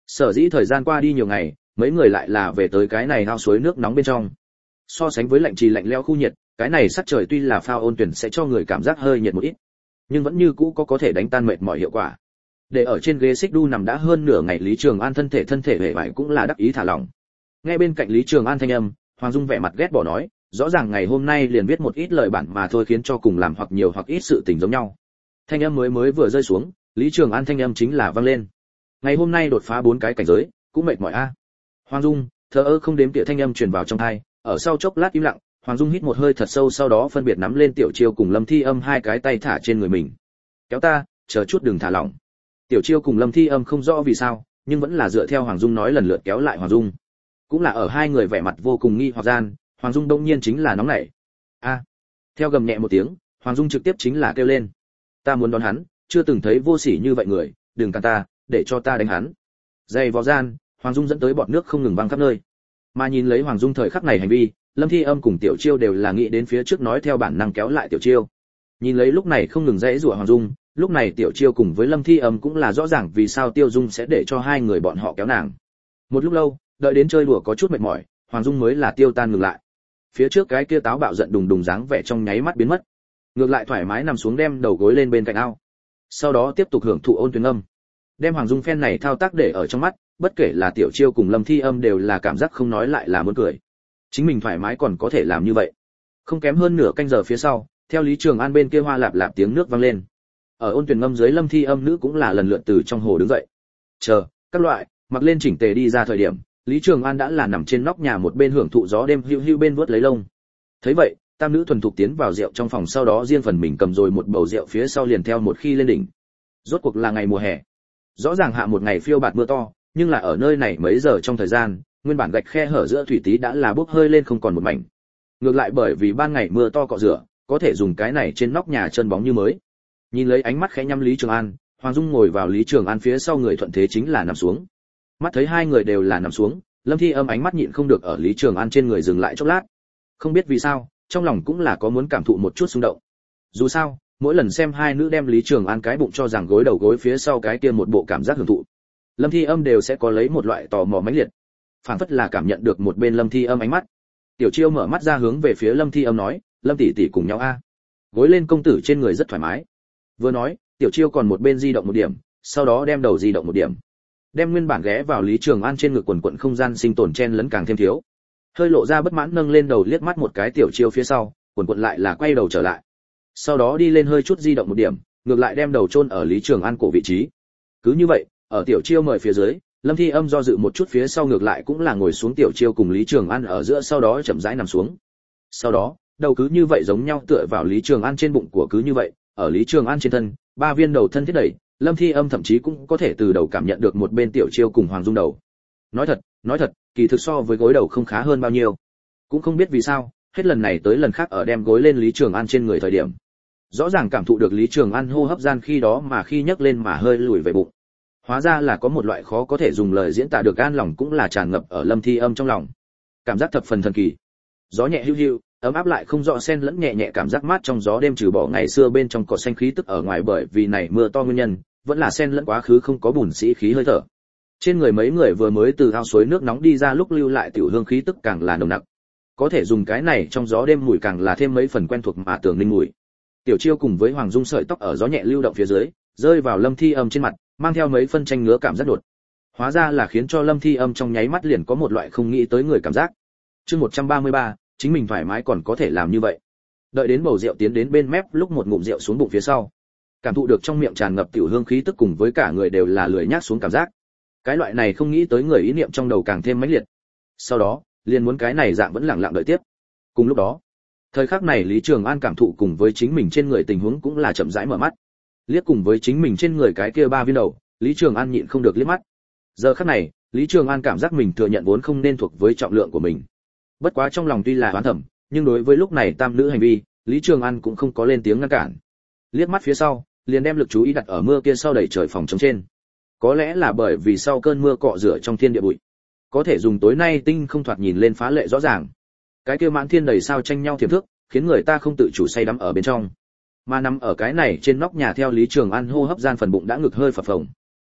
Sở dĩ thời gian qua đi nhiều ngày, mấy người lại là về tới cái này ao suối nước nóng bên trong. So sánh với lạnh trì lạnh lẽo khu nhiệt, cái này sắc trời tuy là phao ôn tuyển sẽ cho người cảm giác hơi nhiệt một ít, nhưng vẫn như cũ có thể đánh tan mệt mỏi hiệu quả. Để ở trên ghế xích đu nằm đã hơn nửa ngày, Lý Trường An thân thể hề vải cũng là đắc ý thả lỏng. Nghe bên cạnh Lý Trường An thanh âm, Hoàng Dung vẻ mặt ghét bỏ nói, rõ ràng ngày hôm nay liền viết một ít lời bản mà thôi, khiến cho cùng làm hoặc nhiều hoặc ít sự tình giống nhau. Thanh âm mới vừa rơi xuống, Lý Trường An thanh âm chính là vang lên. Ngày hôm nay đột phá 4 cái cảnh giới, cũng mệt mỏi a. Hoàng Dung, thờ ơ không đếm tỉa thanh âm truyền vào trong tai, ở sau chốc lát im lặng, Hoàng Dung hít một hơi thật sâu, sau đó phân biệt nắm lên Tiểu Chiêu cùng Lâm Thi Âm hai cái tay thả trên người mình. Kéo ta, chờ chút đừng thả lỏng. Tiểu Chiêu cùng Lâm Thi Âm không rõ vì sao, nhưng vẫn là dựa theo Hoàng Dung nói lần lượt kéo lại Hoàng Dung. Cũng là ở hai người vẻ mặt vô cùng nghi hoặc gian, Hoàng Dung đông nhiên chính là nóng nảy. A! Theo gầm nhẹ một tiếng, Hoàng Dung trực tiếp chính là kêu lên. Ta muốn đón hắn, chưa từng thấy vô sỉ như vậy người, đừng cản ta, để cho ta đánh hắn. Dày vò gian, Hoàng Dung dẫn tới bọt nước không ngừng văng khắp nơi. Mà nhìn lấy Hoàng Dung thời khắc này hành vi, Lâm Thi Âm cùng Tiểu Chiêu đều là nghĩ đến phía trước nói theo bản năng kéo lại Tiểu Chiêu. Nhìn lấy lúc này không ngừng dãy rủa Hoàng Dung, lúc này Tiểu Chiêu cùng với Lâm Thi Âm cũng là rõ ràng vì sao Tiêu Dung sẽ để cho hai người bọn họ kéo nàng. Một lúc lâu, đợi đến chơi đùa có chút mệt mỏi, Hoàng Dung mới là tiêu tan ngừng lại. Phía trước cái kia táo bạo giận đùng đùng dáng vẻ trong nháy mắt biến mất, ngược lại thoải mái nằm xuống đem đầu gối lên bên cạnh ao. Sau đó tiếp tục hưởng thụ ôn tuyển âm. Đem Hoàng Dung phen này thao tác để ở trong mắt, bất kể là Tiểu Chiêu cùng Lâm Thi Âm đều là cảm giác không nói lại là muốn cười. Chính mình thoải mái còn có thể làm như vậy. Không kém hơn nửa canh giờ phía sau, theo Lý Trường An bên kia hoa lạp lạp tiếng nước vang lên. Ở ôn tuyển ngâm dưới, Lâm Thi Âm nữ cũng là lần lượt từ trong hồ đứng dậy. Chờ, các loại, mặc lên chỉnh tề đi ra thời điểm, Lý Trường An đã là nằm trên nóc nhà một bên hưởng thụ gió đêm hưu hưu bên vuốt lấy lông. Thấy vậy, tam nữ thuần thục tiến vào rượu trong phòng, sau đó riêng phần mình cầm rồi một bầu rượu phía sau liền theo một khi lên đỉnh. Rốt cuộc là ngày mùa hè. Rõ ràng hạ một ngày phiêu bạt mưa to, nhưng là ở nơi này mấy giờ trong thời gian, nguyên bản gạch khe hở giữa thủy tí đã là bốc hơi lên không còn một mảnh. Ngược lại bởi vì ban ngày mưa to cọ rửa, có thể dùng cái này trên nóc nhà chân bóng như mới. Nhìn lấy ánh mắt khẽ nhắm Lý Trường An, Hoàng Dung ngồi vào Lý Trường An phía sau người thuận thế chính là nằm xuống. Mắt thấy hai người đều là nằm xuống, Lâm Thi Âm ánh mắt nhịn không được ở Lý Trường An trên người dừng lại chốc lát. Không biết vì sao, trong lòng cũng là có muốn cảm thụ một chút xung động. Dù sao, mỗi lần xem hai nữ đem Lý Trường An cái bụng cho rằng gối đầu gối phía sau cái kia một bộ cảm giác hưởng thụ, Lâm Thi Âm đều sẽ có lấy một loại tò mò mãnh liệt, phảng phất là cảm nhận được một bên Lâm Thi Âm ánh mắt. Tiểu Chiêu mở mắt ra hướng về phía Lâm Thi Âm nói, Lâm tỷ tỷ cùng nhau a. Gối lên công tử trên người rất thoải mái. Vừa nói, Tiểu Chiêu còn một bên di động một điểm, sau đó đem đầu di động một điểm, đem nguyên bản ghé vào Lý Trường An trên ngực quần quần không gian sinh tồn chen lấn càng thêm thiếu. Hơi lộ ra bất mãn nâng lên đầu liếc mắt một cái Tiểu Chiêu phía sau, quần quần lại là quay đầu trở lại. Sau đó đi lên hơi chút di động một điểm, ngược lại đem đầu chôn ở Lý Trường An cổ vị trí. Cứ như vậy, ở Tiểu Chiêu mời phía dưới, Lâm Thi Âm do dự một chút phía sau ngược lại cũng là ngồi xuống Tiểu Chiêu cùng Lý Trường An ở giữa, sau đó chậm rãi nằm xuống. Sau đó, đầu cứ như vậy giống nhau tựa vào Lý Trường An trên bụng của, cứ như vậy, ở Lý Trường An trên thân, ba viên đầu thân thiết đẩy, Lâm Thi Âm thậm chí cũng có thể từ đầu cảm nhận được một bên Tiểu Chiêu cùng Hoàng Dung đầu. Nói thật, kỳ thực so với gối đầu không khá hơn bao nhiêu. Cũng không biết vì sao, hết lần này tới lần khác ở đem gối lên Lý Trường An trên người thời điểm, rõ ràng cảm thụ được Lý Trường An hô hấp gian khi đó mà khi nhấc lên mà hơi lùi về bụng. Hóa ra là có một loại khó có thể dùng lời diễn tả được an lòng cũng là tràn ngập ở Lâm Thi Âm trong lòng. Cảm giác thập phần thần kỳ. Gió nhẹ hữu hữu, ấm áp lại không rõ xen lẫn nhẹ nhẹ cảm giác mát trong gió đêm, trừ bỏ ngày xưa bên trong cỏ xanh khí tức ở ngoài, bởi vì này mưa to nguyên nhân, vẫn là xen lẫn quá khứ không có bùn sĩ khí hơi thở. Trên người mấy người vừa mới từ ao suối nước nóng đi ra lúc lưu lại tiểu hương khí tức càng là nồng nặc. Có thể dùng cái này trong gió đêm mùi càng là thêm mấy phần quen thuộc mà tưởng ninh mùi. Tiểu Chiêu cùng với Hoàng Dung sợi tóc ở gió nhẹ lưu động phía dưới, rơi vào Lâm Thi Âm trên mặt, mang theo mấy phân tranh ngứa cảm giác đột. Hóa ra là khiến cho Lâm Thi Âm trong nháy mắt liền có một loại không nghĩ tới người cảm giác. Chương 133, chính mình thoải mái còn có thể làm như vậy. Đợi đến bầu rượu tiến đến bên mép lúc một ngụm rượu xuống bụng phía sau, cảm thụ được trong miệng tràn ngập tiểu hương khí tức cùng với cả người đều là lười nhác xuống cảm giác. Cái loại này không nghĩ tới người ý niệm trong đầu càng thêm mãnh liệt. Sau đó, liền muốn cái này dạng vẫn lặng lặng đợi tiếp. Cùng lúc đó, thời khắc này Lý Trường An cảm thụ cùng với chính mình trên người tình huống cũng là chậm rãi mở mắt. Liếc cùng với chính mình trên người cái kia ba viên đầu, Lý Trường An nhịn không được liếc mắt. Giờ khắc này, Lý Trường An cảm giác mình thừa nhận vốn không nên thuộc với trọng lượng của mình. Bất quá trong lòng tuy là oán thầm, nhưng đối với lúc này tam nữ hành vi, Lý Trường An cũng không có lên tiếng ngăn cản. Liếc mắt phía sau, liền đem lực chú ý đặt ở mưa kia sau đẩy trời phòng trống trên. Có lẽ là bởi vì sau cơn mưa cọ rửa trong thiên địa bụi, có thể dùng tối nay tinh không thoạt nhìn lên phá lệ rõ ràng. Cái kia mãn thiên đầy sao tranh nhau thiểm thước, khiến người ta không tự chủ say đắm ở bên trong. Mà nằm ở cái này trên nóc nhà theo Lý Trường An hô hấp gian phần bụng đã ngực hơi phập phồng.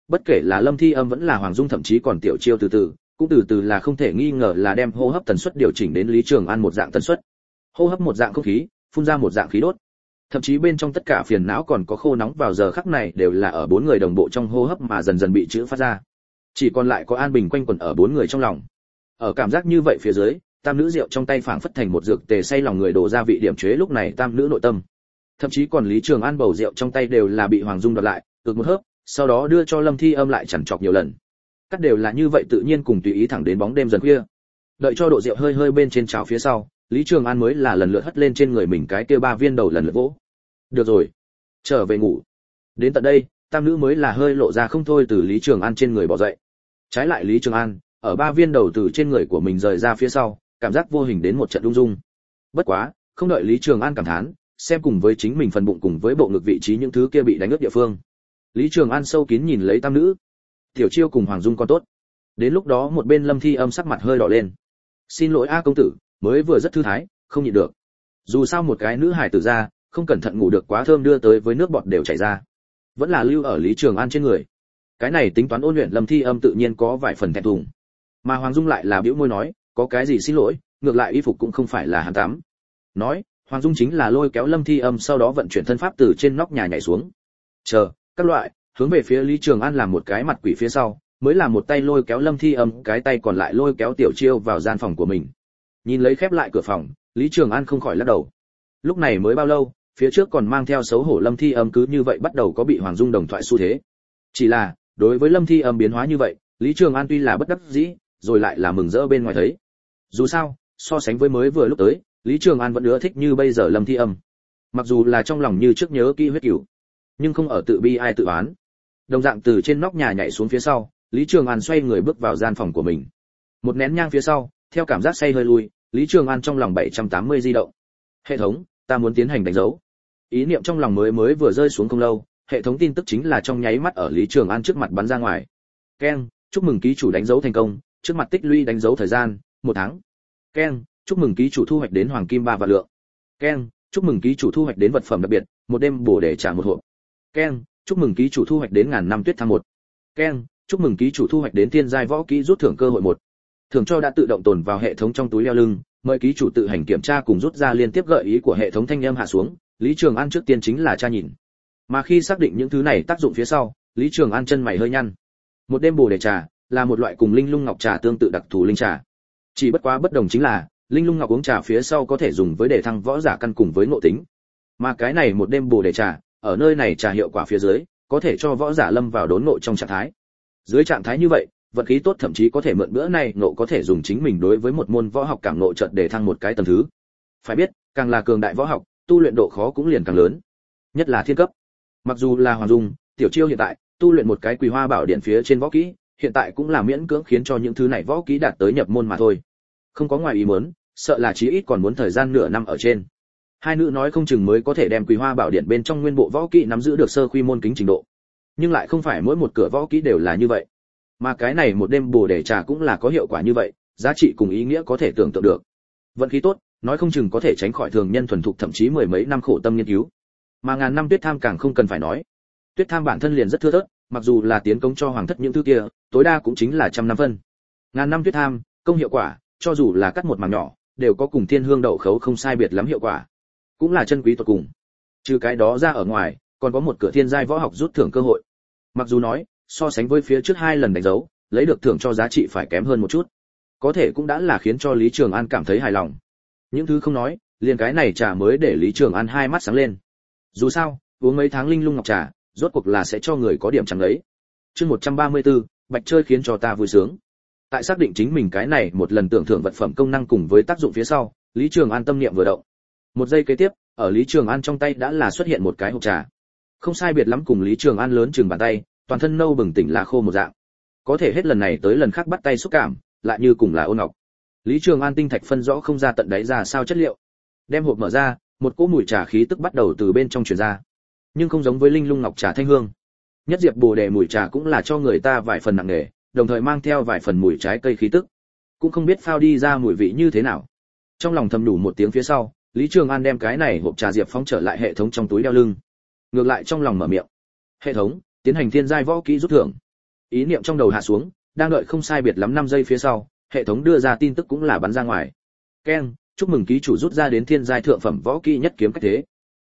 Bất kể là Lâm Thi Âm vẫn là Hoàng Dung thậm chí còn Tiểu Chiêu cũng từ từ là không thể nghi ngờ là đem hô hấp tần suất điều chỉnh đến Lý Trường An một dạng tần suất. Hô hấp một dạng không khí, phun ra một dạng khí đốt. Thậm chí bên trong tất cả phiền não còn có khô nóng vào giờ khắc này đều là ở bốn người đồng bộ trong hô hấp mà dần dần bị chữa phát ra. Chỉ còn lại có an bình quanh quẩn ở bốn người trong lòng. Ở cảm giác như vậy phía dưới, tam nữ rượu trong tay phảng phất thành một dược tề say lòng người đổ ra vị điểm chế lúc này tam nữ nội tâm. Thậm chí còn Lý Trường An bầu rượu trong tay đều là bị Hoàng Dung đoạt lại, ực một hớp, sau đó đưa cho Lâm Thi Âm lại chằn chọc nhiều lần. Cắt đều là như vậy tự nhiên cùng tùy ý thẳng đến bóng đêm dần khuya. Đợi cho độ rượu hơi hơi bên trên trào phía sau, Lý Trường An mới là lần lượt hất lên trên người mình cái kia 3 viên đầu lần lượt vỗ. Được rồi, trở về ngủ. Đến tận đây, tam nữ mới là hơi lộ ra không thôi từ Lý Trường An trên người bỏ dậy. Trái lại Lý Trường An, ở 3 viên đầu từ trên người của mình rời ra phía sau, cảm giác vô hình đến một trận rung rung. Bất quá, không đợi Lý Trường An cảm thán, xem cùng với chính mình phần bụng cùng với bộ ngực vị trí những thứ kia bị đánh ướt địa phương. Lý Trường An sâu kín nhìn lấy tam nữ. Tiểu Chiêu cùng Hoàng Dung còn tốt. Đến lúc đó một bên Lâm Thi Âm sắc mặt hơi đỏ lên. Xin lỗi a công tử, mới vừa rất thư thái, không nhịn được. Dù sao một cái nữ hài tử ra, không cẩn thận ngủ được quá thơm đưa tới với nước bọt đều chảy ra. Vẫn là lưu ở Lý Trường An trên người. Cái này tính toán ôn luyện Lâm Thi Âm tự nhiên có vài phần thẹn thùng. Mà Hoàng Dung lại là bĩu môi nói, có cái gì xin lỗi, ngược lại y phục cũng không phải là hắn tắm. Nói, Hoàng Dung chính là lôi kéo Lâm Thi Âm sau đó vận chuyển thân pháp từ trên nóc nhà nhảy xuống. Chờ, các loại, hướng về phía Lý Trường An làm một cái mặt quỷ phía sau, mới là một tay lôi kéo Lâm Thi Âm, cái tay còn lại lôi kéo Tiểu Chiêu vào gian phòng của mình. Nhìn lấy khép lại cửa phòng, Lý Trường An không khỏi lắc đầu. Lúc này mới bao lâu, phía trước còn mang theo xấu hổ Lâm Thi Âm cứ như vậy bắt đầu có bị Hoàng Dung đồng thoại xu thế. Chỉ là, đối với Lâm Thi Âm biến hóa như vậy, Lý Trường An tuy là bất đắc dĩ, rồi lại là mừng rỡ bên ngoài thấy. Dù sao, so sánh với mới vừa lúc tới, Lý Trường An vẫn ưa thích như bây giờ Lâm Thi Âm. Mặc dù là trong lòng như trước nhớ kỹ huyết cửu, nhưng không ở tự bi ai tự oán. Đồng dạng từ trên nóc nhà nhảy xuống phía sau, Lý Trường An xoay người bước vào gian phòng của mình. Một nén nhang phía sau, theo cảm giác say hơi lui, Lý Trường An trong lòng 780 di động. Hệ thống, ta muốn tiến hành đánh dấu. Ý niệm trong lòng mới vừa rơi xuống không lâu, hệ thống tin tức chính là trong nháy mắt ở Lý Trường An trước mặt bắn ra ngoài. Keng, chúc mừng ký chủ đánh dấu thành công, trước mặt tích lũy đánh dấu thời gian 1 tháng. Keng, chúc mừng ký chủ thu hoạch đến hoàng kim 3 vạn lượng. Keng, chúc mừng ký chủ thu hoạch đến vật phẩm đặc biệt, một đêm bổ để trả một hộp. Keng, chúc mừng ký chủ thu hoạch đến ngàn năm tuyết thang 1. Keng, chúc mừng ký chủ thu hoạch đến thiên giai võ kỹ rút thưởng cơ hội 1. Thưởng cho đã tự động tồn vào hệ thống trong túi đeo lưng, mời ký chủ tự hành kiểm tra cùng rút ra liên tiếp gợi ý của hệ thống thanh âm hạ xuống. Lý Trường An trước tiên chính là tra nhìn. Mà khi xác định những thứ này tác dụng phía sau, Lý Trường An chân mày hơi nhăn. Một đêm bổ để trà là một loại cùng linh lung ngọc trà tương tự đặc thù linh trà. Chỉ bất quá bất đồng chính là, linh lung ngọc uống trà phía sau có thể dùng với để thăng võ giả căn cùng với ngộ tính. Mà cái này một đêm bổ để trà, ở nơi này trà hiệu quả phía dưới, có thể cho võ giả lâm vào đốn ngộ trong trạng thái. Dưới trạng thái như vậy, vận khí tốt thậm chí có thể mượn bữa này ngộ có thể dùng chính mình đối với một môn võ học cảm ngộ chợt để thăng một cái tầng thứ. Phải biết, càng là cường đại võ học, tu luyện độ khó cũng liền càng lớn. Nhất là thiên cấp. Mặc dù là Hoàng Dung, Tiểu Chiêu hiện tại tu luyện một cái Quỳ Hoa Bảo Điện phía trên võ kỹ, hiện tại cũng là miễn cưỡng khiến cho những thứ này võ kỹ đạt tới nhập môn mà thôi. Không có ngoài ý muốn, sợ là chí ít còn muốn thời gian nửa năm ở trên. Hai nữ nói không chừng mới có thể đem Quỳ Hoa Bảo Điện bên trong nguyên bộ võ kỹ nắm giữ được sơ quy môn kính trình độ. Nhưng lại không phải mỗi một cửa võ kỹ đều là như vậy. Mà cái này một đêm bổ để trà cũng là có hiệu quả như vậy, giá trị cùng ý nghĩa có thể tưởng tượng được. Vận khí tốt, nói không chừng có thể tránh khỏi thường nhân thuần thục thậm chí mười mấy năm khổ tâm nghiên cứu. Mà ngàn năm tuyết tham càng không cần phải nói. Tuyết tham bản thân liền rất thưa thớt, mặc dù là tiến công cho hoàng thất những thứ kia, tối đa cũng chính là 100 năm phân. Ngàn năm tuyết tham, công hiệu quả, cho dù là cắt một mảng nhỏ, đều có cùng thiên hương đậu khấu không sai biệt lắm hiệu quả. Cũng là chân quý tuyệt cùng. Trừ cái đó ra ở ngoài, còn có một cửa thiên giai võ học rút thưởng cơ hội. Mặc dù nói, so sánh với phía trước 2 lần đánh dấu, lấy được thưởng cho giá trị phải kém hơn một chút. Có thể cũng đã là khiến cho Lý Trường An cảm thấy hài lòng. Những thứ không nói, liền cái này trà mới để Lý Trường An hai mắt sáng lên. Dù sao, uống mấy tháng linh lung ngọc trà, rốt cuộc là sẽ cho người có điểm chẳng ấy. Chương 134, bạch chơi khiến cho ta vui sướng. Tại xác định chính mình cái này một lần tưởng thưởng vật phẩm công năng cùng với tác dụng phía sau, Lý Trường An tâm niệm vừa động. Một giây kế tiếp, ở Lý Trường An trong tay đã là xuất hiện một cái hộp trà. Không sai biệt lắm cùng Lý Trường An lớn chừng bàn tay, toàn thân nâu bừng tỉnh là khô một dạng. Có thể hết lần này tới lần khác bắt tay xúc cảm, lại như cùng là ôn ngọc. Lý Trường An tinh thạch phân rõ không ra tận đáy ra sao chất liệu. Đem hộp mở ra, một cỗ mùi trà khí tức bắt đầu từ bên trong truyền ra. Nhưng không giống với linh lung ngọc trà thanh hương. Nhất diệp bồ đề mùi trà cũng là cho người ta vài phần nặng nề, đồng thời mang theo vài phần mùi trái cây khí tức. Cũng không biết phao đi ra mùi vị như thế nào. Trong lòng thầm đủ một tiếng phía sau, Lý Trường An đem cái này hộp trà diệp phóng trở lại hệ thống trong túi đeo lưng. Ngược lại trong lòng mở miệng. Hệ thống, tiến hành thiên giai võ kỹ rút thưởng. Ý niệm trong đầu hạ xuống, đang đợi không sai biệt lắm 5 giây phía sau, hệ thống đưa ra tin tức cũng là bắn ra ngoài. Keng, chúc mừng ký chủ rút ra đến thiên giai thượng phẩm võ kỹ nhất kiếm cách thế.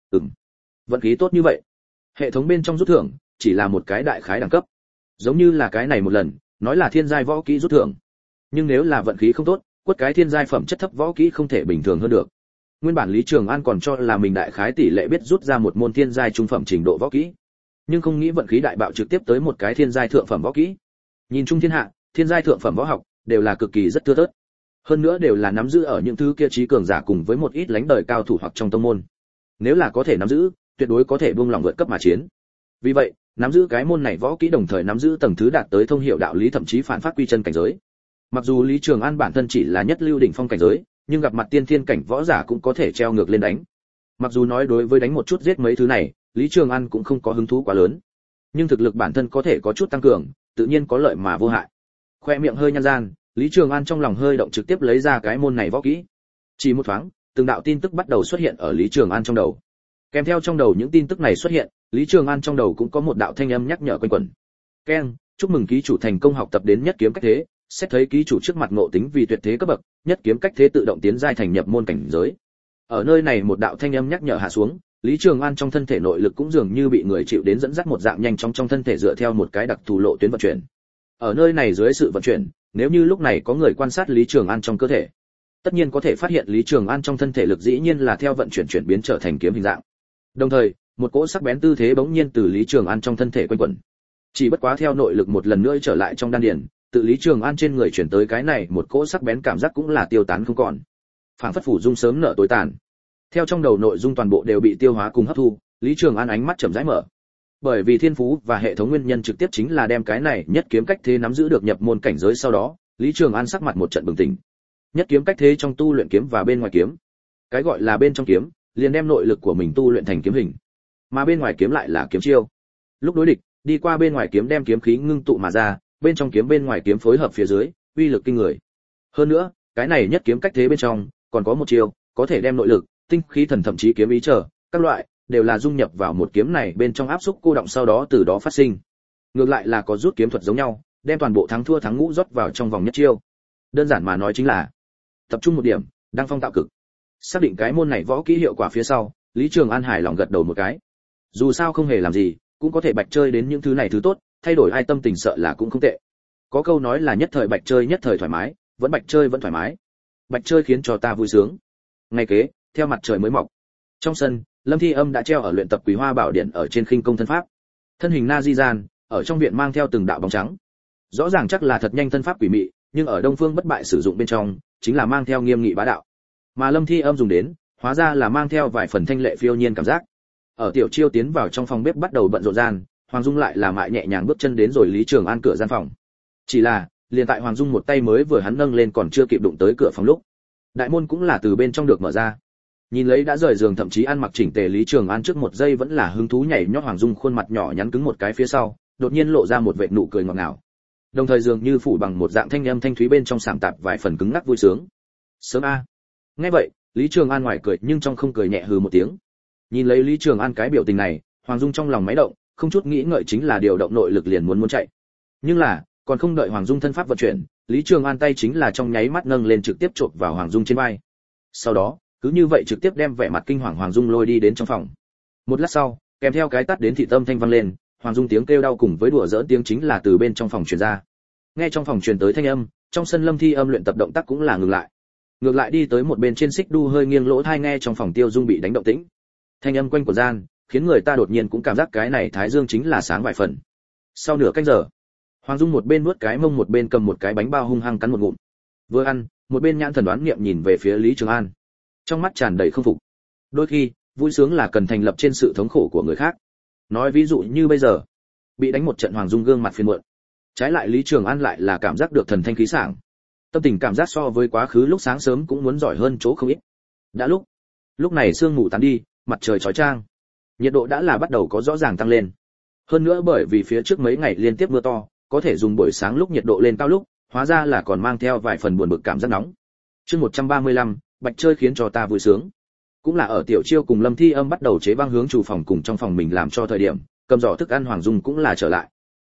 Vận khí tốt như vậy. Hệ thống bên trong rút thưởng chỉ là một cái đại khái đẳng cấp, giống như là cái này một lần nói là thiên giai võ kỹ rút thưởng, nhưng nếu là vận khí không tốt, quất cái thiên giai phẩm chất thấp võ kỹ không thể bình thường hơn được. Nguyên bản Lý Trường An còn cho là mình đại khái tỷ lệ biết rút ra một môn thiên giai trung phẩm trình độ võ kỹ, nhưng không nghĩ vận khí đại bạo trực tiếp tới một cái thiên giai thượng phẩm võ kỹ. Nhìn chung thiên hạ, thiên giai thượng phẩm võ học đều là cực kỳ rất thưa thớt, hơn nữa đều là nắm giữ ở những thứ kia trí cường giả cùng với một ít lãnh đời cao thủ hoặc trong tông môn. Nếu là có thể nắm giữ, tuyệt đối có thể buông lòng vượt cấp mà chiến. Vì vậy, nắm giữ cái môn này võ kỹ đồng thời nắm giữ tầng thứ đạt tới thông hiểu đạo lý thậm chí phản phát quy chân cảnh giới. Mặc dù Lý Trường An bản thân chỉ là nhất lưu đỉnh phong cảnh giới, nhưng gặp mặt tiên thiên cảnh võ giả cũng có thể treo ngược lên đánh. Mặc dù nói đối với đánh một chút giết mấy thứ này, Lý Trường An cũng không có hứng thú quá lớn, nhưng thực lực bản thân có thể có chút tăng cường, tự nhiên có lợi mà vô hại. Khoe miệng hơi nhăn gian, Lý Trường An trong lòng hơi động trực tiếp lấy ra cái môn này võ kỹ. Chỉ một thoáng, từng đạo tin tức bắt đầu xuất hiện ở Lý Trường An trong đầu. Kèm theo trong đầu những tin tức này xuất hiện, Lý Trường An trong đầu cũng có một đạo thanh âm nhắc nhở quanh quẩn. Keng, chúc mừng ký chủ thành công học tập đến nhất kiếm cách thế, xét thấy ký chủ trước mặt ngộ tính vì tuyệt thế cấp bậc, nhất kiếm cách thế tự động tiến giai thành nhập môn cảnh giới. Ở nơi này một đạo thanh âm nhắc nhở hạ xuống, Lý Trường An trong thân thể nội lực cũng dường như bị người chịu đến dẫn dắt một dạng nhanh chóng trong thân thể dựa theo một cái đặc thù lộ tuyến vận chuyển. Ở nơi này dưới sự vận chuyển, nếu như lúc này có người quan sát Lý Trường An trong cơ thể, tất nhiên có thể phát hiện Lý Trường An trong thân thể lực dĩ nhiên là theo vận chuyển chuyển biến trở thành kiếm hình dạng. Đồng thời, một cỗ sắc bén tư thế bỗng nhiên từ Lý Trường An trong thân thể quanh quẩn. Chỉ bất quá theo nội lực một lần nữa trở lại trong đan điền, tự Lý Trường An trên người chuyển tới cái này một cỗ sắc bén cảm giác cũng là tiêu tán không còn. Phảng phất phủ dung sớm nở tối tàn. Theo trong đầu nội dung toàn bộ đều bị tiêu hóa cùng hấp thu, Lý Trường An ánh mắt chậm rãi mở. Bởi vì thiên phú và hệ thống nguyên nhân trực tiếp chính là đem cái này nhất kiếm cách thế nắm giữ được nhập môn cảnh giới sau đó, Lý Trường An sắc mặt một trận bừng tỉnh. Nhất kiếm cách thế trong tu luyện kiếm và bên ngoài kiếm. Cái gọi là bên trong kiếm, liền đem nội lực của mình tu luyện thành kiếm hình, mà bên ngoài kiếm lại là kiếm chiêu. Lúc đối địch, đi qua bên ngoài kiếm đem kiếm khí ngưng tụ mà ra, bên trong kiếm bên ngoài kiếm phối hợp phía dưới, uy lực kinh người. Hơn nữa, cái này nhất kiếm cách thế bên trong còn có một chiêu, có thể đem nội lực, tinh khí thần thậm chí kiếm ý trở, các loại đều là dung nhập vào một kiếm này bên trong áp xúc cô động sau đó từ đó phát sinh. Ngược lại là có rút kiếm thuật giống nhau, đem toàn bộ thắng thua thắng ngũ rót vào trong vòng nhất chiêu. Đơn giản mà nói chính là tập trung một điểm, đăng phong tạo cực. Xác định cái môn này võ kỹ hiệu quả phía sau, Lý Trường An hài lòng gật đầu một cái. Dù sao không hề làm gì, cũng có thể bạch chơi đến những thứ này thứ tốt, thay đổi ai tâm tình sợ là cũng không tệ. Có câu nói là nhất thời bạch chơi nhất thời thoải mái, vẫn bạch chơi vẫn thoải mái. Bạch chơi khiến cho ta vui sướng. Ngày kế, theo mặt trời mới mọc. Trong sân, Lâm Thi Âm đã treo ở luyện tập Quý Hoa Bảo Điện ở trên khinh công thân pháp. Thân hình na di gian, ở trong viện mang theo từng đạo bóng trắng. Rõ ràng chắc là thật nhanh thân pháp quỷ mị, nhưng ở Đông Phương Bất Bại sử dụng bên trong, chính là mang theo nghiêm nghị bá đạo. Mà Lâm Thi Âm dùng đến, hóa ra là mang theo vài phần thanh lệ phiêu nhiên cảm giác. Ở tiểu chiêu tiến vào trong phòng bếp bắt đầu bận rộn gian, Hoàng Dung lại là mại nhẹ nhàng bước chân đến rồi Lý Trường An cửa gian phòng. Chỉ là, liền tại Hoàng Dung một tay mới vừa hắn nâng lên còn chưa kịp đụng tới cửa phòng lúc, đại môn cũng là từ bên trong được mở ra. Nhìn lấy đã rời giường thậm chí ăn mặc chỉnh tề Lý Trường An trước một giây vẫn là hứng thú nhảy nhót Hoàng Dung khuôn mặt nhỏ nhắn cứng một cái phía sau, đột nhiên lộ ra một vệt nụ cười ngọt ngào. Đồng thời dường như phủ bằng một dạng thanh âm thanh thúy bên trong sảng tạp vài phần cứng ngắc vui sướng. Sớm a. Nghe vậy, Lý Trường An ngoài cười nhưng trong không cười nhẹ hừ một tiếng. Nhìn lấy Lý Trường An cái biểu tình này, Hoàng Dung trong lòng máy động, không chút nghĩ ngợi chính là điều động nội lực liền muốn chạy. Nhưng là, còn không đợi Hoàng Dung thân pháp vận chuyển, Lý Trường An tay chính là trong nháy mắt nâng lên trực tiếp chộp vào Hoàng Dung trên vai. Sau đó, cứ như vậy trực tiếp đem vẻ mặt kinh hoàng Hoàng Dung lôi đi đến trong phòng. Một lát sau, kèm theo cái tát đến thị tâm thanh vang lên, Hoàng Dung tiếng kêu đau cùng với đùa giỡn tiếng chính là từ bên trong phòng truyền ra. Nghe trong phòng truyền tới thanh âm, trong sân Lâm Thi Âm luyện tập động tác cũng là ngừng lại. Ngược lại đi tới một bên trên xích đu hơi nghiêng lỗ tai nghe trong phòng Tiêu Dung bị đánh động tĩnh. Thanh âm quanh của gian, khiến người ta đột nhiên cũng cảm giác cái này Thái Dương chính là sáng vài phần. Sau nửa canh giờ, Hoàng Dung một bên nuốt cái mông một bên cầm một cái bánh bao hung hăng cắn một ngụm. Vừa ăn, một bên nhãn thần đoán nghiệm nhìn về phía Lý Trường An. Trong mắt tràn đầy không phục. Đôi khi, vui sướng là cần thành lập trên sự thống khổ của người khác. Nói ví dụ như bây giờ, bị đánh một trận Hoàng Dung gương mặt phiền muộn. Trái lại Lý Trường An lại là cảm giác được thần thanh khí sảng. Tâm tình cảm giác so với quá khứ lúc sáng sớm cũng muốn giỏi hơn chỗ không ít. Đã lúc này sương mù tán đi, mặt trời chói chang. Nhiệt độ đã là bắt đầu có rõ ràng tăng lên. Hơn nữa bởi vì phía trước mấy ngày liên tiếp mưa to, có thể dùng buổi sáng lúc nhiệt độ lên cao lúc, hóa ra là còn mang theo vài phần buồn bực cảm giác nóng. Chương 135, bạch chơi khiến cho ta vui sướng. Cũng là ở tiểu chiêu cùng Lâm Thi Âm bắt đầu chế băng hướng chủ phòng cùng trong phòng mình làm cho thời điểm, cầm giỏ thức ăn Hoàng Dung cũng là trở lại.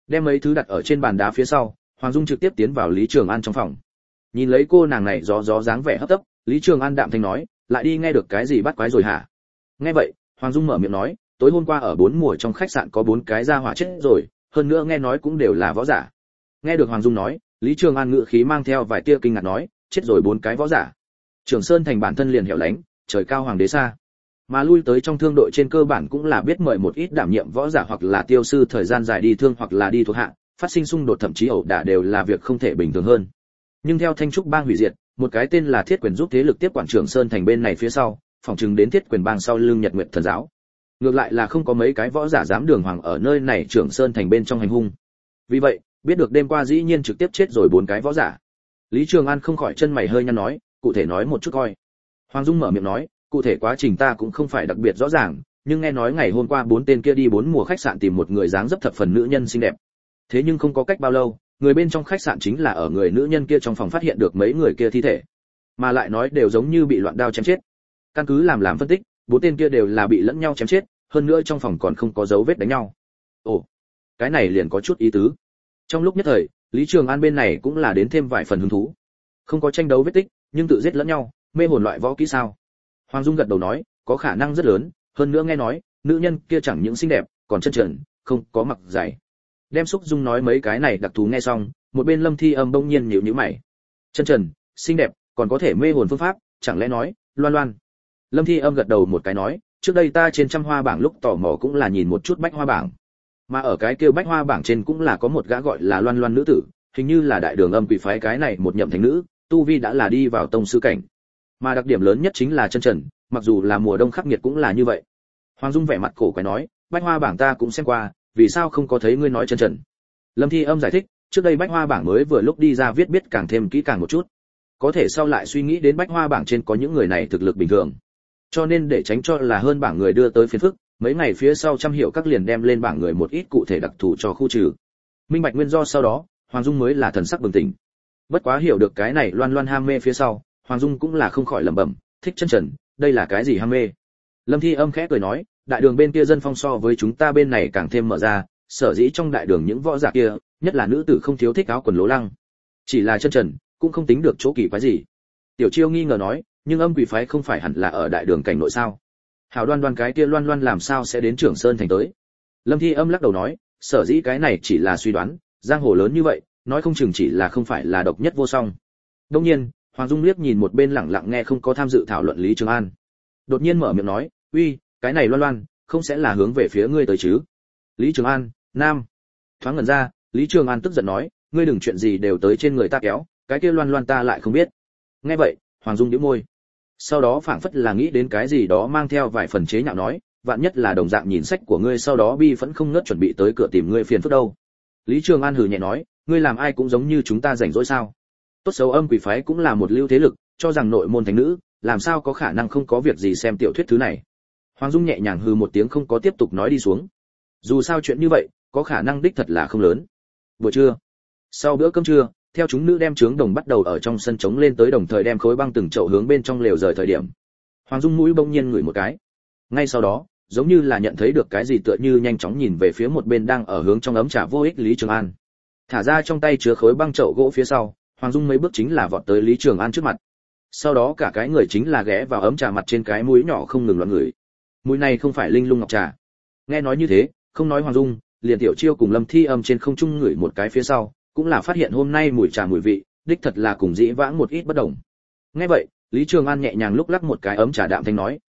Đem mấy thứ đặt ở trên bàn đá phía sau, Hoàng Dung trực tiếp tiến vào Lý Trường An trong phòng. Nhìn lấy cô nàng này gió dáng vẻ hấp tấp, Lý Trường An đạm thanh nói, lại đi nghe được cái gì bắt quái rồi hả? Nghe vậy, Hoàng Dung mở miệng nói, tối hôm qua ở 4 mùa trong khách sạn có 4 cái gia hỏa chết rồi, hơn nữa nghe nói cũng đều là võ giả. Nghe được Hoàng Dung nói, Lý Trường An ngữ khí mang theo vài tia kinh ngạc nói, chết rồi 4 cái võ giả. Trường Sơn thành bản thân liền hẻo lánh, trời cao hoàng đế xa. Mà lui tới trong thương đội trên cơ bản cũng là biết mời một ít đảm nhiệm võ giả hoặc là tiêu sư thời gian dài đi thương hoặc là đi thuộc hạ, phát sinh xung đột thậm chí ẩu đả đều là việc không thể bình thường hơn. Nhưng theo Thanh trúc bang hủy diệt, một cái tên là Thiết Quyền giúp thế lực tiếp quản Trường Sơn thành bên này phía sau, phòng trừng đến Thiết Quyền bang sau lưng Nhật Nguyệt thần giáo. Ngược lại là không có mấy cái võ giả dám đường hoàng ở nơi này Trường Sơn thành bên trong hành hung. Vì vậy, biết được đêm qua dĩ nhiên trực tiếp chết rồi 4 cái võ giả. Lý Trường An không khỏi chân mày hơi nhăn nói, cụ thể nói một chút coi. Hoàng Dung mở miệng nói, cụ thể quá trình ta cũng không phải đặc biệt rõ ràng, nhưng nghe nói ngày hôm qua 4 tên kia đi 4 mùa khách sạn tìm một người dáng dấp thập phần nữ nhân xinh đẹp. Thế nhưng không có cách bao lâu, người bên trong khách sạn chính là ở người nữ nhân kia trong phòng phát hiện được mấy người kia thi thể, mà lại nói đều giống như bị loạn đao chém chết. Căn cứ làm phân tích, 4 tên kia đều là bị lẫn nhau chém chết, hơn nữa trong phòng còn không có dấu vết đánh nhau. Ồ, cái này liền có chút ý tứ. Trong lúc nhất thời, Lý Trường An bên này cũng là đến thêm vài phần hứng thú. Không có tranh đấu vết tích, nhưng tự giết lẫn nhau, mê hồn loại võ kỹ sao? Hoàng Dung gật đầu nói, có khả năng rất lớn, hơn nữa nghe nói, nữ nhân kia chẳng những xinh đẹp, còn chân trần, không có mặc giày. Đem Xúc Dung nói mấy cái này đặc thù nghe xong, một bên Lâm Thi Âm bỗng nhiên nhíu nhíu mày. Chân trần, xinh đẹp, còn có thể mê hồn phương pháp, chẳng lẽ nói, Loan Loan. Lâm Thi Âm gật đầu một cái nói, trước đây ta trên trăm hoa bảng lúc tò mò cũng là nhìn một chút bách hoa bảng. Mà ở cái kia bách hoa bảng trên cũng là có một gã gọi là Loan Loan nữ tử, hình như là đại đường âm quỷ phái cái này một nhậm thánh nữ, tu vi đã là đi vào tông sư cảnh. Mà đặc điểm lớn nhất chính là chân trần, mặc dù là mùa đông khắc nghiệt cũng là như vậy. Hoàng Dung vẻ mặt cổ quái nói, bách hoa bảng ta cũng xem qua, vì sao không có thấy ngươi nói chân trần? Lâm Thi Âm giải thích, trước đây bách hoa bảng mới vừa lúc đi ra viết biết càng thêm kỹ càng một chút, có thể sau lại suy nghĩ đến bách hoa bảng trên có những người này thực lực bình thường, cho nên để tránh cho là hơn bảng người đưa tới phiền phức, mấy ngày phía sau trăm hiệu các liền đem lên bảng người một ít cụ thể đặc thù cho khu trừ. Minh bạch nguyên do sau đó, Hoàng Dung mới là thần sắc bừng tỉnh. Bất quá hiểu được cái này Loan Loan ham mê phía sau, Hoàng Dung cũng là không khỏi lẩm bẩm, thích chân trần, đây là cái gì ham mê? Lâm Thi Âm khẽ cười nói, đại đường bên kia dân phong so với chúng ta bên này càng thêm mở ra, sở dĩ trong đại đường những võ giả kia, nhất là nữ tử không thiếu thích áo quần lố lăng. Chỉ là chân trần, cũng không tính được chỗ kỳ quái gì. Tiểu Chiêu nghi ngờ nói, nhưng âm quỷ phái không phải hẳn là ở đại đường cảnh nội sao? Hảo Đoan Đoan cái kia Loan Loan làm sao sẽ đến Trường Sơn thành tới? Lâm Thi Âm lắc đầu nói, sở dĩ cái này chỉ là suy đoán, giang hồ lớn như vậy, nói không chừng chỉ là không phải là độc nhất vô song. Đương nhiên, Hoàng Dung liếc nhìn một bên lẳng lặng nghe không có tham dự thảo luận Lý Trường An. Đột nhiên mở miệng nói, uy, cái này Loan Loan, không sẽ là hướng về phía ngươi tới chứ? Lý Trường An, nam. Thoáng ngẩn ra, Lý Trường An tức giận nói, ngươi đừng chuyện gì đều tới trên người ta kéo, cái kia Loan Loan ta lại không biết. Nghe vậy, Hoàng Dung nhếch môi. Sau đó phảng phất là nghĩ đến cái gì đó mang theo vài phần chế nhạo nói, vạn nhất là đồng dạng nhìn sách của ngươi sau đó bi vẫn không ngớt chuẩn bị tới cửa tìm ngươi phiền phức đâu. Lý Trường An hừ nhẹ nói, ngươi làm ai cũng giống như chúng ta rảnh rỗi sao? Tốt xấu âm quỷ phái cũng là một lưu thế lực, cho rằng nội môn thánh nữ, làm sao có khả năng không có việc gì xem tiểu thuyết thứ này. Hoàng Dung nhẹ nhàng hừ một tiếng không có tiếp tục nói đi xuống. Dù sao chuyện như vậy, có khả năng đích thật là không lớn. Buổi trưa, sau bữa cơm trưa, theo chúng nữ đem trướng đồng bắt đầu ở trong sân trống lên tới đồng thời đem khối băng từng chậu hướng bên trong lều rời thời điểm. Hoàng Dung mũi bỗng nhiên ngửi một cái. Ngay sau đó, giống như là nhận thấy được cái gì tựa như nhanh chóng nhìn về phía một bên đang ở hướng trong ấm trà vô ích Lý Trường An. Thả ra trong tay chứa khối băng chậu gỗ phía sau, Hoàng Dung mấy bước chính là vọt tới Lý Trường An trước mặt. Sau đó cả cái người chính là ghé vào ấm trà mặt trên cái mũi nhỏ không ngừng loạn ngửi. Mũi này không phải linh lung ngọc trà. Nghe nói như thế, không nói Hoàng Dung, liền Tiểu Chiêu cùng Lâm Thi Âm trên không trung ngửi một cái phía sau, cũng là phát hiện hôm nay mùi trà mùi vị, đích thật là cùng dĩ vãng một ít bất đồng. Nghe vậy, Lý Trường An nhẹ nhàng lúc lắc một cái ấm trà đạm thanh nói,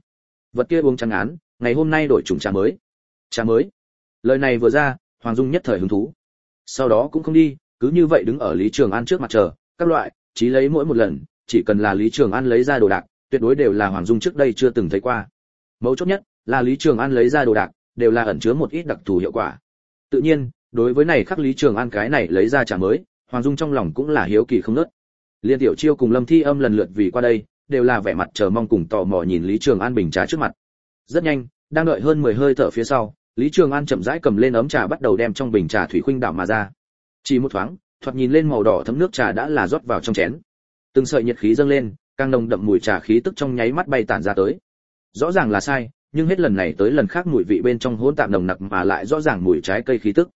vật kia uống trắng án, ngày hôm nay đổi chủng trà mới. Trà mới? Lời này vừa ra, Hoàng Dung nhất thời hứng thú. Sau đó cũng không đi, cứ như vậy đứng ở Lý Trường An trước mặt chờ, các loại, chí lấy mỗi một lần, chỉ cần là Lý Trường An lấy ra đồ đạc, tuyệt đối đều là Hoàng Dung trước đây chưa từng thấy qua. Mấu chốt nhất là Lý Trường An lấy ra đồ đạc, đều là ẩn chứa một ít đặc thù hiệu quả. Tự nhiên, đối với này khắc Lý Trường An cái này lấy ra trà mới, Hoàng Dung trong lòng cũng là hiếu kỳ không ngớt. Liên Tiểu Chiêu cùng Lâm Thi Âm lần lượt vì qua đây, đều là vẻ mặt chờ mong cùng tò mò nhìn Lý Trường An bình trà trước mặt. Rất nhanh, đang đợi hơn 10 hơi thở phía sau, Lý Trường An chậm rãi cầm lên ấm trà bắt đầu đem trong bình trà thủy khuynh đảo mà ra. Chỉ một thoáng, thoạt nhìn lên màu đỏ thấm nước trà đã là rót vào trong chén. Từng sợi nhiệt khí dâng lên, càng nồng đậm mùi trà khí tức trong nháy mắt bay tản ra tới. Rõ ràng là sai, nhưng hết lần này tới lần khác mùi vị bên trong hỗn tạp nồng nặc mà lại rõ ràng mùi trái cây khí tức.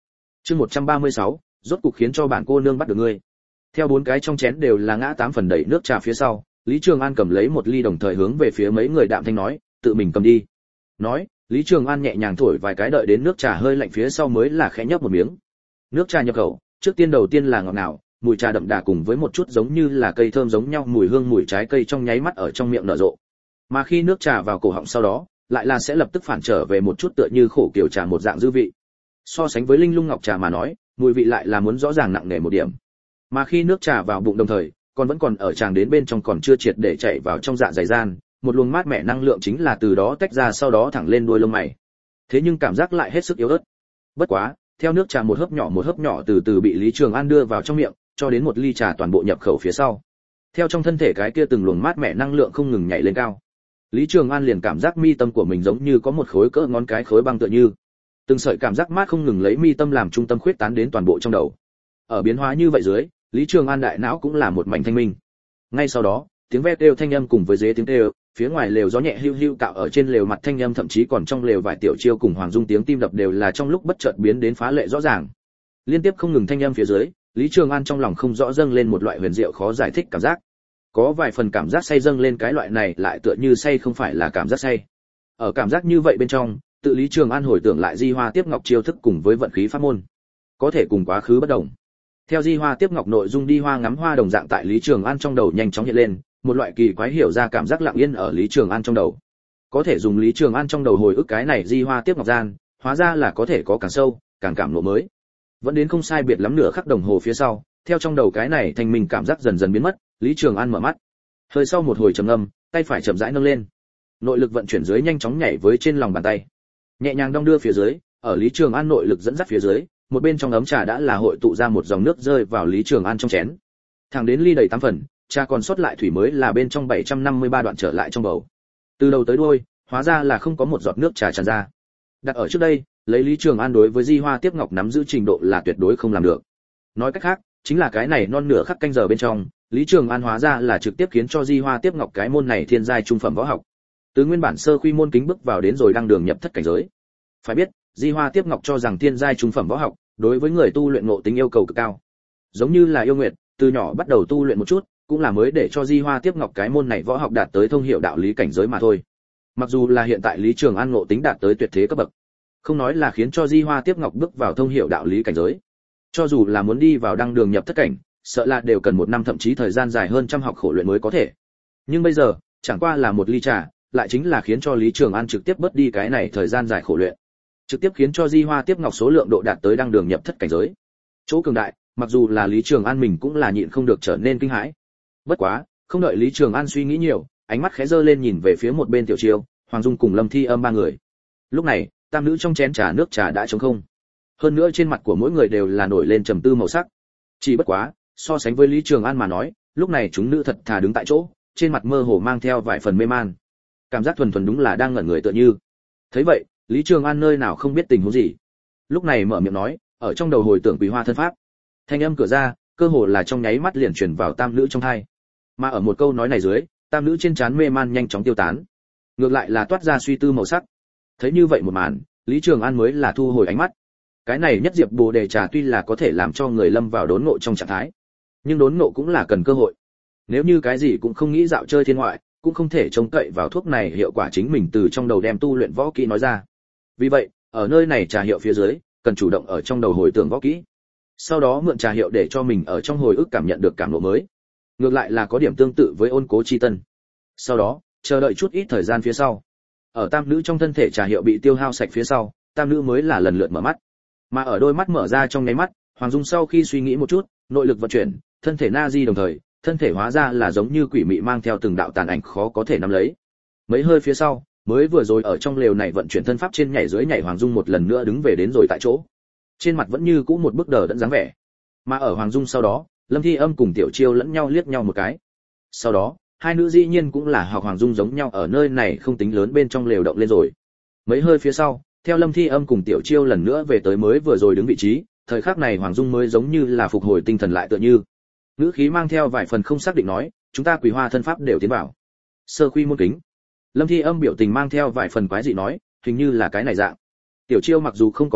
Chương 136, rốt cục khiến cho bản cô nương bắt được ngươi. Theo 4 cái trong chén đều là ngã 8 phần đầy nước trà phía sau, Lý Trường An cầm lấy một ly đồng thời hướng về phía mấy người đạm thanh nói, tự mình cầm đi. Nói, Lý Trường An nhẹ nhàng thổi vài cái đợi đến nước trà hơi lạnh phía sau mới là khẽ nhấp một miếng. Nước trà nhập khẩu, trước tiên đầu tiên là ngọt ngào, mùi trà đậm đà cùng với một chút giống như là cây thơm giống nhau mùi hương mùi trái cây trong nháy mắt ở trong miệng nở rộ. Mà khi nước trà vào cổ họng sau đó, lại là sẽ lập tức phản trở về một chút tựa như khổ kiểu trà một dạng dư vị. So sánh với linh lung ngọc trà mà nói, mùi vị lại là muốn rõ ràng nặng nề một điểm. Mà khi nước trà vào bụng đồng thời, còn vẫn còn ở tràng đến bên trong còn chưa triệt để chạy vào trong dạ dày gian, một luồng mát mẻ năng lượng chính là từ đó tách ra sau đó thẳng lên đuôi lông mày. Thế nhưng cảm giác lại hết sức yếu ớt. Bất quá, theo nước trà một hớp nhỏ từ từ bị Lý Trường An đưa vào trong miệng, cho đến một ly trà toàn bộ nhập khẩu phía sau. Theo trong thân thể cái kia từng luồng mát mẻ năng lượng không ngừng nhảy lên cao. Lý Trường An liền cảm giác mi tâm của mình giống như có một khối cỡ ngón cái khối băng tựa như. Từng sợi cảm giác mát không ngừng lấy mi tâm làm trung tâm khuyết tán đến toàn bộ trong đầu. Ở biến hóa như vậy dưới, Lý Trường An đại não cũng là một mảnh thanh minh. Ngay sau đó, tiếng ve kêu thanh âm cùng với dế tiếng kêu, phía ngoài lều gió nhẹ hưu hưu cạo ở trên lều mặt thanh âm thậm chí còn trong lều vài tiểu chiêu cùng Hoàng Dung tiếng tim đập đều là trong lúc bất chợt biến đến phá lệ rõ ràng. Liên tiếp không ngừng thanh âm phía dưới, Lý Trường An trong lòng không rõ dâng lên một loại huyền diệu khó giải thích cảm giác. Có vài phần cảm giác say dâng lên cái loại này lại tựa như say không phải là cảm giác say. Ở cảm giác như vậy bên trong, tự Lý Trường An hồi tưởng lại Di Hoa Tiếp Ngọc chiêu thức cùng với vận khí pháp môn, có thể cùng quá khứ bất đồng. Theo Di Hoa Tiếp Ngọc nội dung đi hoa ngắm hoa đồng dạng tại Lý Trường An trong đầu nhanh chóng hiện lên, một loại kỳ quái hiểu ra cảm giác lặng yên ở Lý Trường An trong đầu. Có thể dùng Lý Trường An trong đầu hồi ức cái này Di Hoa Tiếp Ngọc gian, hóa ra là có thể có càng sâu, càng cảm ngộ mới. Vẫn đến không sai biệt lắm nửa khắc đồng hồ phía sau, theo trong đầu cái này thành mình cảm giác dần dần biến mất, Lý Trường An mở mắt. Hơi sau một hồi trầm ngâm, tay phải chậm rãi nâng lên. Nội lực vận chuyển dưới nhanh chóng nhảy với trên lòng bàn tay. Nhẹ nhàng đong đưa phía dưới, ở Lý Trường An nội lực dẫn dắt phía dưới, một bên trong ấm trà đã là hội tụ ra một dòng nước rơi vào Lý Trường An trong chén. Thẳng đến ly đầy 8 phần, trà còn sót lại thủy mới là bên trong 753 đoạn trở lại trong bầu. Từ đầu tới đuôi, hóa ra là không có một giọt nước trà tràn ra. Đặt ở trước đây, lấy Lý Trường An đối với Di Hoa Tiếp Ngọc nắm giữ trình độ là tuyệt đối không làm được. Nói cách khác, chính là cái này non nửa khắc canh giờ bên trong, Lý Trường An hóa ra là trực tiếp khiến cho Di Hoa Tiếp Ngọc cái môn này thiên giai trung phẩm võ học. Từ nguyên bản sơ quy môn kính bước vào đến rồi đang đường nhập thất cảnh giới. Phải biết, Di Hoa Tiếp Ngọc cho rằng thiên giai trung phẩm võ học, đối với người tu luyện ngộ tính yêu cầu cực cao. Giống như là yêu nguyệt, từ nhỏ bắt đầu tu luyện một chút, cũng là mới để cho Di Hoa Tiếp Ngọc cái môn này võ học đạt tới thông hiểu đạo lý cảnh giới mà thôi. Mặc dù là hiện tại Lý Trường An ngộ tính đạt tới tuyệt thế cấp bậc, không nói là khiến cho Di Hoa Tiếp Ngọc bước vào thông hiểu đạo lý cảnh giới, cho dù là muốn đi vào đăng đường nhập thất cảnh, sợ là đều cần 1 năm thậm chí thời gian dài hơn trăm học khổ luyện mới có thể. Nhưng bây giờ, chẳng qua là một ly trà, lại chính là khiến cho Lý Trường An trực tiếp bớt đi cái này thời gian dài khổ luyện, trực tiếp khiến cho Di Hoa Tiếp Ngọc số lượng độ đạt tới đăng đường nhập thất cảnh giới. Chỗ cường đại, mặc dù là Lý Trường An mình cũng là nhịn không được trở nên kinh hãi. Bất quá, không đợi Lý Trường An suy nghĩ nhiều, ánh mắt khẽ giơ lên nhìn về phía một bên Tiểu Chiêu, Hoàng Dung cùng Lâm Thi Âm 3 người. Lúc này, tam nữ trong chén trà nước trà đã trống không. Hơn nữa trên mặt của mỗi người đều là nổi lên trầm tư màu sắc. Chỉ bất quá, so sánh với Lý Trường An mà nói, lúc này chúng nữ thật thà đứng tại chỗ, trên mặt mơ hồ mang theo vài phần mê man. Cảm giác thuần thuần đúng là đang ngẩn người tựa như. Thấy vậy, Lý Trường An nơi nào không biết tình huống gì. Lúc này mở miệng nói, ở trong đầu hồi tưởng Quý Hoa thân pháp. Thanh âm cửa ra, cơ hồ là trong nháy mắt liền truyền vào tam nữ trong tai. Mà ở một câu nói này dưới, tam nữ trên trán mê man nhanh chóng tiêu tán. Ngược lại là toát ra suy tư màu sắc. Thấy như vậy một màn, Lý Trường An mới là thu hồi ánh mắt. Cái này nhất diệp bồ đề trà tuy là có thể làm cho người lâm vào đốn ngộ trong trạng thái, nhưng đốn ngộ cũng là cần cơ hội. Nếu như cái gì cũng không nghĩ dạo chơi thiên ngoại, cũng không thể trông cậy vào thuốc này hiệu quả chính mình từ trong đầu đem tu luyện võ kỹ nói ra. Vì vậy, ở nơi này trà hiệu phía dưới, cần chủ động ở trong đầu hồi tưởng võ kỹ. Sau đó mượn trà hiệu để cho mình ở trong hồi ức cảm nhận được cảm ngộ mới. Ngược lại là có điểm tương tự với ôn cố chi tân. Sau đó, chờ đợi chút ít thời gian phía sau. Ở tam nữ trong thân thể trà hiệu bị tiêu hao sạch phía sau, tam nữ mới là lần lượt mở mắt. Mà ở đôi mắt mở ra trong nháy mắt, Hoàng Dung sau khi suy nghĩ một chút, nội lực vận chuyển, thân thể na di đồng thời, thân thể hóa ra là giống như quỷ mị mang theo từng đạo tàn ảnh khó có thể nắm lấy. Mấy hơi phía sau, mới vừa rồi ở trong lều này vận chuyển thân pháp trên nhảy dưới nhảy Hoàng Dung một lần nữa đứng về đến rồi tại chỗ. Trên mặt vẫn như cũ một bức đờ đẫn dáng vẻ. Mà ở Hoàng Dung sau đó, Lâm Thi Âm cùng Tiểu Chiêu lẫn nhau liếc nhau một cái. Sau đó, hai nữ dĩ nhiên cũng là học Hoàng Dung giống nhau ở nơi này không tính lớn bên trong lều động lên rồi. Mấy hơi phía sau, theo Lâm Thi Âm cùng Tiểu Chiêu lần nữa về tới mới vừa rồi đứng vị trí, thời khắc này Hoàng Dung mới giống như là phục hồi tinh thần lại tựa như. Ngữ khí mang theo vài phần không xác định nói, chúng ta Quỳ Hoa thân pháp đều tiến vào. Sơ quy môn kính. Lâm Thi Âm biểu tình mang theo vài phần quái dị nói, hình như là cái này dạng. Tiểu Chiêu mặc dù không có nói,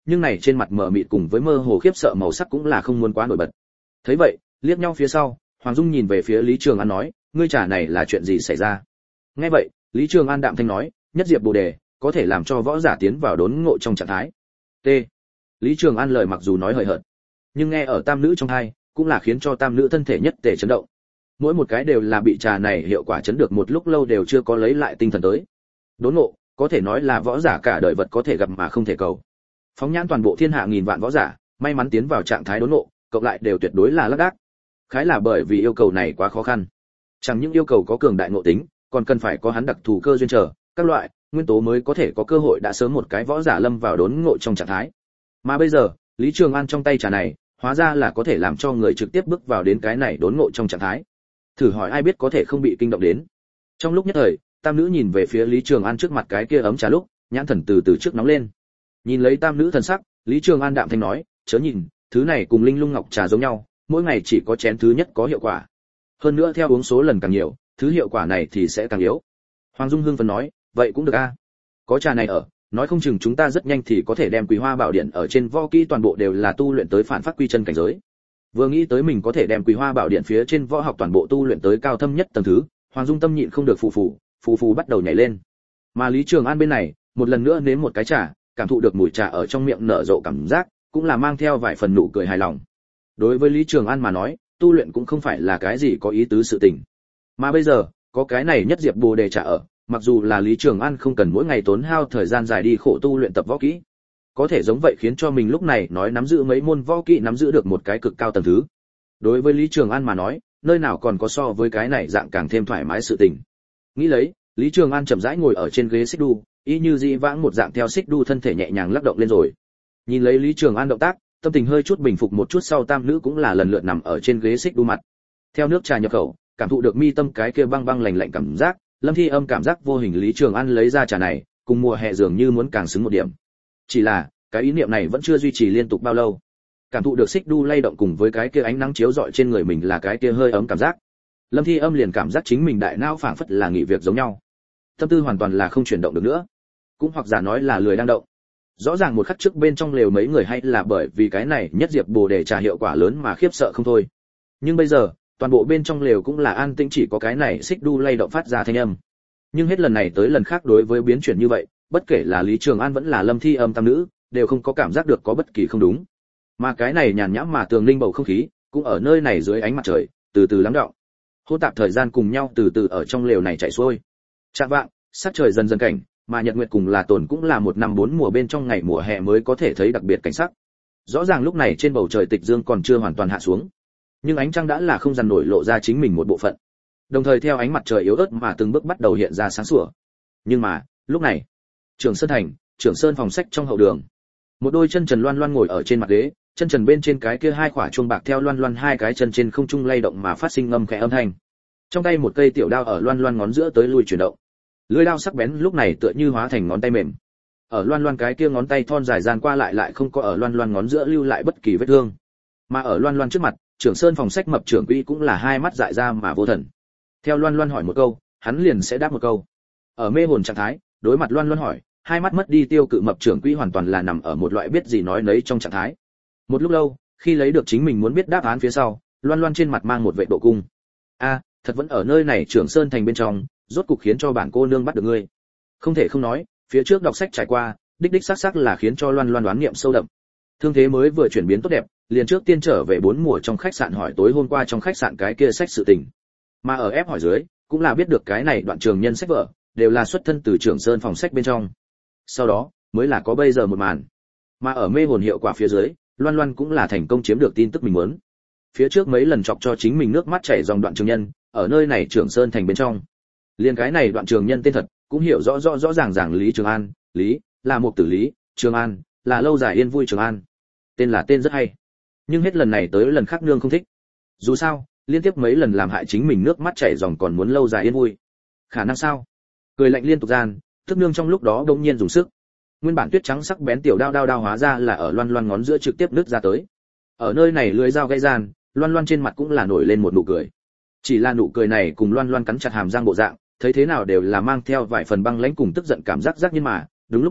nhưng này trên mặt mờ mịt cùng với mơ hồ khiếp sợ màu sắc cũng là không muốn quá nổi bật. Thấy vậy, liếc nhau phía sau, Hoàng Dung nhìn về phía Lý Trường An nói, ngươi trà này là chuyện gì xảy ra? Nghe vậy, Lý Trường An đạm thanh nói, nhất diệp bồ đề có thể làm cho võ giả tiến vào đốn ngộ trong trạng thái. T. Lý Trường An lời mặc dù nói hời hợt, nhưng nghe ở tam nữ trong hai, cũng là khiến cho tam nữ thân thể nhất tề chấn động. Mỗi một cái đều là bị trà này hiệu quả chấn được một lúc lâu đều chưa có lấy lại tinh thần tới. Đốn ngộ, có thể nói là võ giả cả đời vật có thể gặp mà không thể cầu. Phóng nhãn toàn bộ thiên hạ nghìn vạn võ giả, may mắn tiến vào trạng thái đốn ngộ, cộng lại đều tuyệt đối là lác đác. Khái là bởi vì yêu cầu này quá khó khăn. Chẳng những yêu cầu có cường đại ngộ tính, còn cần phải có hắn đặc thù cơ duyên trở, các loại nguyên tố mới có thể có cơ hội đã sớm một cái võ giả lâm vào đốn ngộ trong trạng thái. Mà bây giờ, Lý Trường An trong tay trà này, hóa ra là có thể làm cho người trực tiếp bước vào đến cái này đốn ngộ trong trạng thái. Thử hỏi ai biết có thể không bị kinh động đến. Trong lúc nhất thời, tam nữ nhìn về phía Lý Trường An trước mặt cái kia ấm trà lúc, nhãn thần từ từ trước nóng lên. Nhìn lấy tam nữ thần sắc, Lý Trường An đạm thanh nói, chớ nhìn, thứ này cùng linh lung ngọc trà giống nhau, mỗi ngày chỉ có chén thứ nhất có hiệu quả. Hơn nữa theo uống số lần càng nhiều, thứ hiệu quả này thì sẽ càng yếu. Hoàng Dung hưng phấn nói, vậy cũng được a. Có trà này ở, nói không chừng chúng ta rất nhanh thì có thể đem Quý Hoa Bảo Điện ở trên võ kỹ toàn bộ đều là tu luyện tới phản phát quy chân cảnh giới. Vừa nghĩ tới mình có thể đem Quý Hoa Bảo Điện phía trên võ học toàn bộ tu luyện tới cao thâm nhất tầng thứ, Hoàng Dung tâm nhịn không được phù phù bắt đầu nhảy lên. Mà Lý Trường An bên này, một lần nữa nếm một cái trà, cảm thụ được mùi trà ở trong miệng nở rộ cảm giác, cũng là mang theo vài phần nụ cười hài lòng. Đối với Lý Trường An mà nói, tu luyện cũng không phải là cái gì có ý tứ sự tình. Mà bây giờ, có cái này nhất diệp bồ đề trà ở, mặc dù là Lý Trường An không cần mỗi ngày tốn hao thời gian dài đi khổ tu luyện tập võ kỹ, có thể giống vậy khiến cho mình lúc này nói nắm giữ mấy môn võ kỹ nắm giữ được một cái cực cao tầng thứ. Đối với Lý Trường An mà nói, nơi nào còn có so với cái này dạng càng thêm thoải mái sự tình. Nghĩ lấy, Lý Trường An chậm rãi ngồi ở trên ghế xích đu, y như dĩ vãng một dạng theo xích đu thân thể nhẹ nhàng lắc động lên rồi. Nhìn lấy Lý Trường An động tác, tâm tình hơi chút bình phục một chút sau tam nữ cũng là lần lượt nằm ở trên ghế xích đu mặt. Theo nước trà nhập khẩu, cảm thụ được mi tâm cái kia băng băng lạnh lạnh cảm giác, Lâm Thi Âm cảm giác vô hình Lý Trường An lấy ra trà này, cùng mùa hè dường như muốn càng xứng một điểm. Chỉ là, cái ý niệm này vẫn chưa duy trì liên tục bao lâu. Cảm thụ được xích đu lay động cùng với cái kia ánh nắng chiếu rọi trên người mình là cái kia hơi ấm cảm giác. Lâm Thi Âm liền cảm giác chính mình đại não phảng phất là nghỉ việc giống nhau. Tâm tư hoàn toàn là không chuyển động được nữa, cũng hoặc giả nói là lười đang động. Rõ ràng một khắc trước bên trong lều mấy người hay là bởi vì cái này nhất diệp bồ đề trà hiệu quả lớn mà khiếp sợ không thôi. Nhưng bây giờ, toàn bộ bên trong lều cũng là an tĩnh, chỉ có cái này xích đu lay động phát ra thanh âm. Nhưng hết lần này tới lần khác đối với biến chuyển như vậy, bất kể là Lý Trường An vẫn là Lâm Thi Âm tam nữ, đều không có cảm giác được có bất kỳ không đúng. Mà cái này nhàn nhã mà tường linh bầu không khí, cũng ở nơi này dưới ánh mặt trời, từ từ lắng đọng. Hỗn tạp thời gian cùng nhau từ từ ở trong lều này chảy xuôi. Chạng vạng, sắc trời dần dần cảnh, mà nhật nguyệt cùng là tồn cũng là một năm bốn mùa bên trong ngày mùa hè mới có thể thấy đặc biệt cảnh sắc. Rõ ràng lúc này trên bầu trời tịch dương còn chưa hoàn toàn hạ xuống, nhưng ánh trăng đã là không dằn nổi lộ ra chính mình một bộ phận. Đồng thời theo ánh mặt trời yếu ớt mà từng bước bắt đầu hiện ra sáng sủa. Nhưng mà, lúc này, Trường Sơn thành, Trường Sơn phòng sách trong hậu đường, một đôi chân trần loan loan ngồi ở trên mặt ghế, chân trần bên trên cái kia hai quả chuông bạc theo loan loan hai cái chân trên không trung lay động mà phát sinh ngâm khẽ âm thanh. Trong tay một cây tiểu đao ở loan loan ngón giữa tới lui chuyển động. Lưỡi đao sắc bén lúc này tựa như hóa thành ngón tay mềm. Ở loan loan cái kia ngón tay thon dài gian qua lại không có ở loan loan ngón giữa lưu lại bất kỳ vết thương. Mà ở loan loan trước mặt, Trưởng Sơn phòng sách mập trưởng quỹ cũng là hai mắt dại ra mà vô thần. Theo loan loan hỏi một câu, hắn liền sẽ đáp một câu. Ở mê hồn trạng thái, đối mặt loan loan hỏi, hai mắt mất đi tiêu cự mập trưởng quỹ hoàn toàn là nằm ở một loại biết gì nói nấy trong trạng thái. Một lúc lâu, khi lấy được chính mình muốn biết đáp án phía sau, loan loan trên mặt mang một vệ độ cung. A, thật vẫn ở nơi này Trưởng Sơn thành bên trong, rốt cục khiến cho bản cô nương bắt được ngươi. Không thể không nói, phía trước đọc sách trải qua, đích xác xác là khiến cho loan loan đoán niệm sâu đậm. Thương thế mới vừa chuyển biến tốt đẹp, liền trước tiên trở về 4 mùa trong khách sạn hỏi tối hôm qua trong khách sạn cái kia sách sự tình. Mà ở ép hỏi dưới, cũng là biết được cái này đoạn trường nhân sách vở, đều là xuất thân từ Trường Sơn phòng sách bên trong. Sau đó, mới là có bây giờ một màn. Mà ở mê hồn hiệu quả phía dưới, loan loan cũng là thành công chiếm được tin tức mình muốn. Phía trước mấy lần chọc cho chính mình nước mắt chảy dòng đoạn trường nhân, ở nơi này Trường Sơn thành bên trong. Liên cái này đoạn trường nhân tên thật, cũng hiểu rõ ràng Lý Trường An, Lý là một tử Lý, Trường An là lâu dài yên vui Trường An. Tên là tên rất hay. Nhưng hết lần này tới lần khác nương không thích. Dù sao, liên tiếp mấy lần làm hại chính mình nước mắt chảy ròng còn muốn lâu dài yên vui. Khả năng sao? Cười lạnh liên tục gian, thức nương trong lúc đó đột nhiên dùng sức. Nguyên bản tuyết trắng sắc bén tiểu đao hóa ra là ở loan loan ngón giữa trực tiếp nứt ra tới. Ở nơi này lưỡi dao gãy gian, loan loan trên mặt cũng là nổi lên một nụ cười. Chỉ là nụ cười này cùng loan loan cắn chặt hàm răng bộ dạng, thấy thế nào đều là mang theo vài phần băng lãnh cùng tức giận cảm giác nhưng mà, đúng lúc này,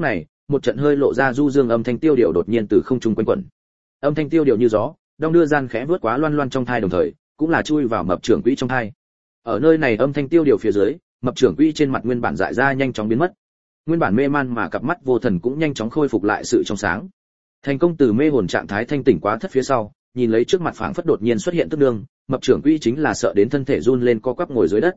một trận hơi lộ ra du dương âm thanh tiêu điệu đột nhiên từ không trung quanh quẩn. Âm thanh tiêu điệu như gió, đong đưa gian khẽ vướt quá Loan Loan trong thai, đồng thời cũng là chui vào mập trưởng quỹ trong thai. Ở nơi này âm thanh tiêu điệu phía dưới, mập trưởng quỹ trên mặt nguyên bản dại ra nhanh chóng biến mất. Nguyên bản mê man mà cặp mắt vô thần cũng nhanh chóng khôi phục lại sự trong sáng. Thành công từ mê hồn trạng thái thanh tỉnh quá thất phía sau, nhìn lấy trước mặt phảng phất đột nhiên xuất hiện tức đương, mập trưởng quỹ chính là sợ đến thân thể run lên co quắp ngồi dưới đất.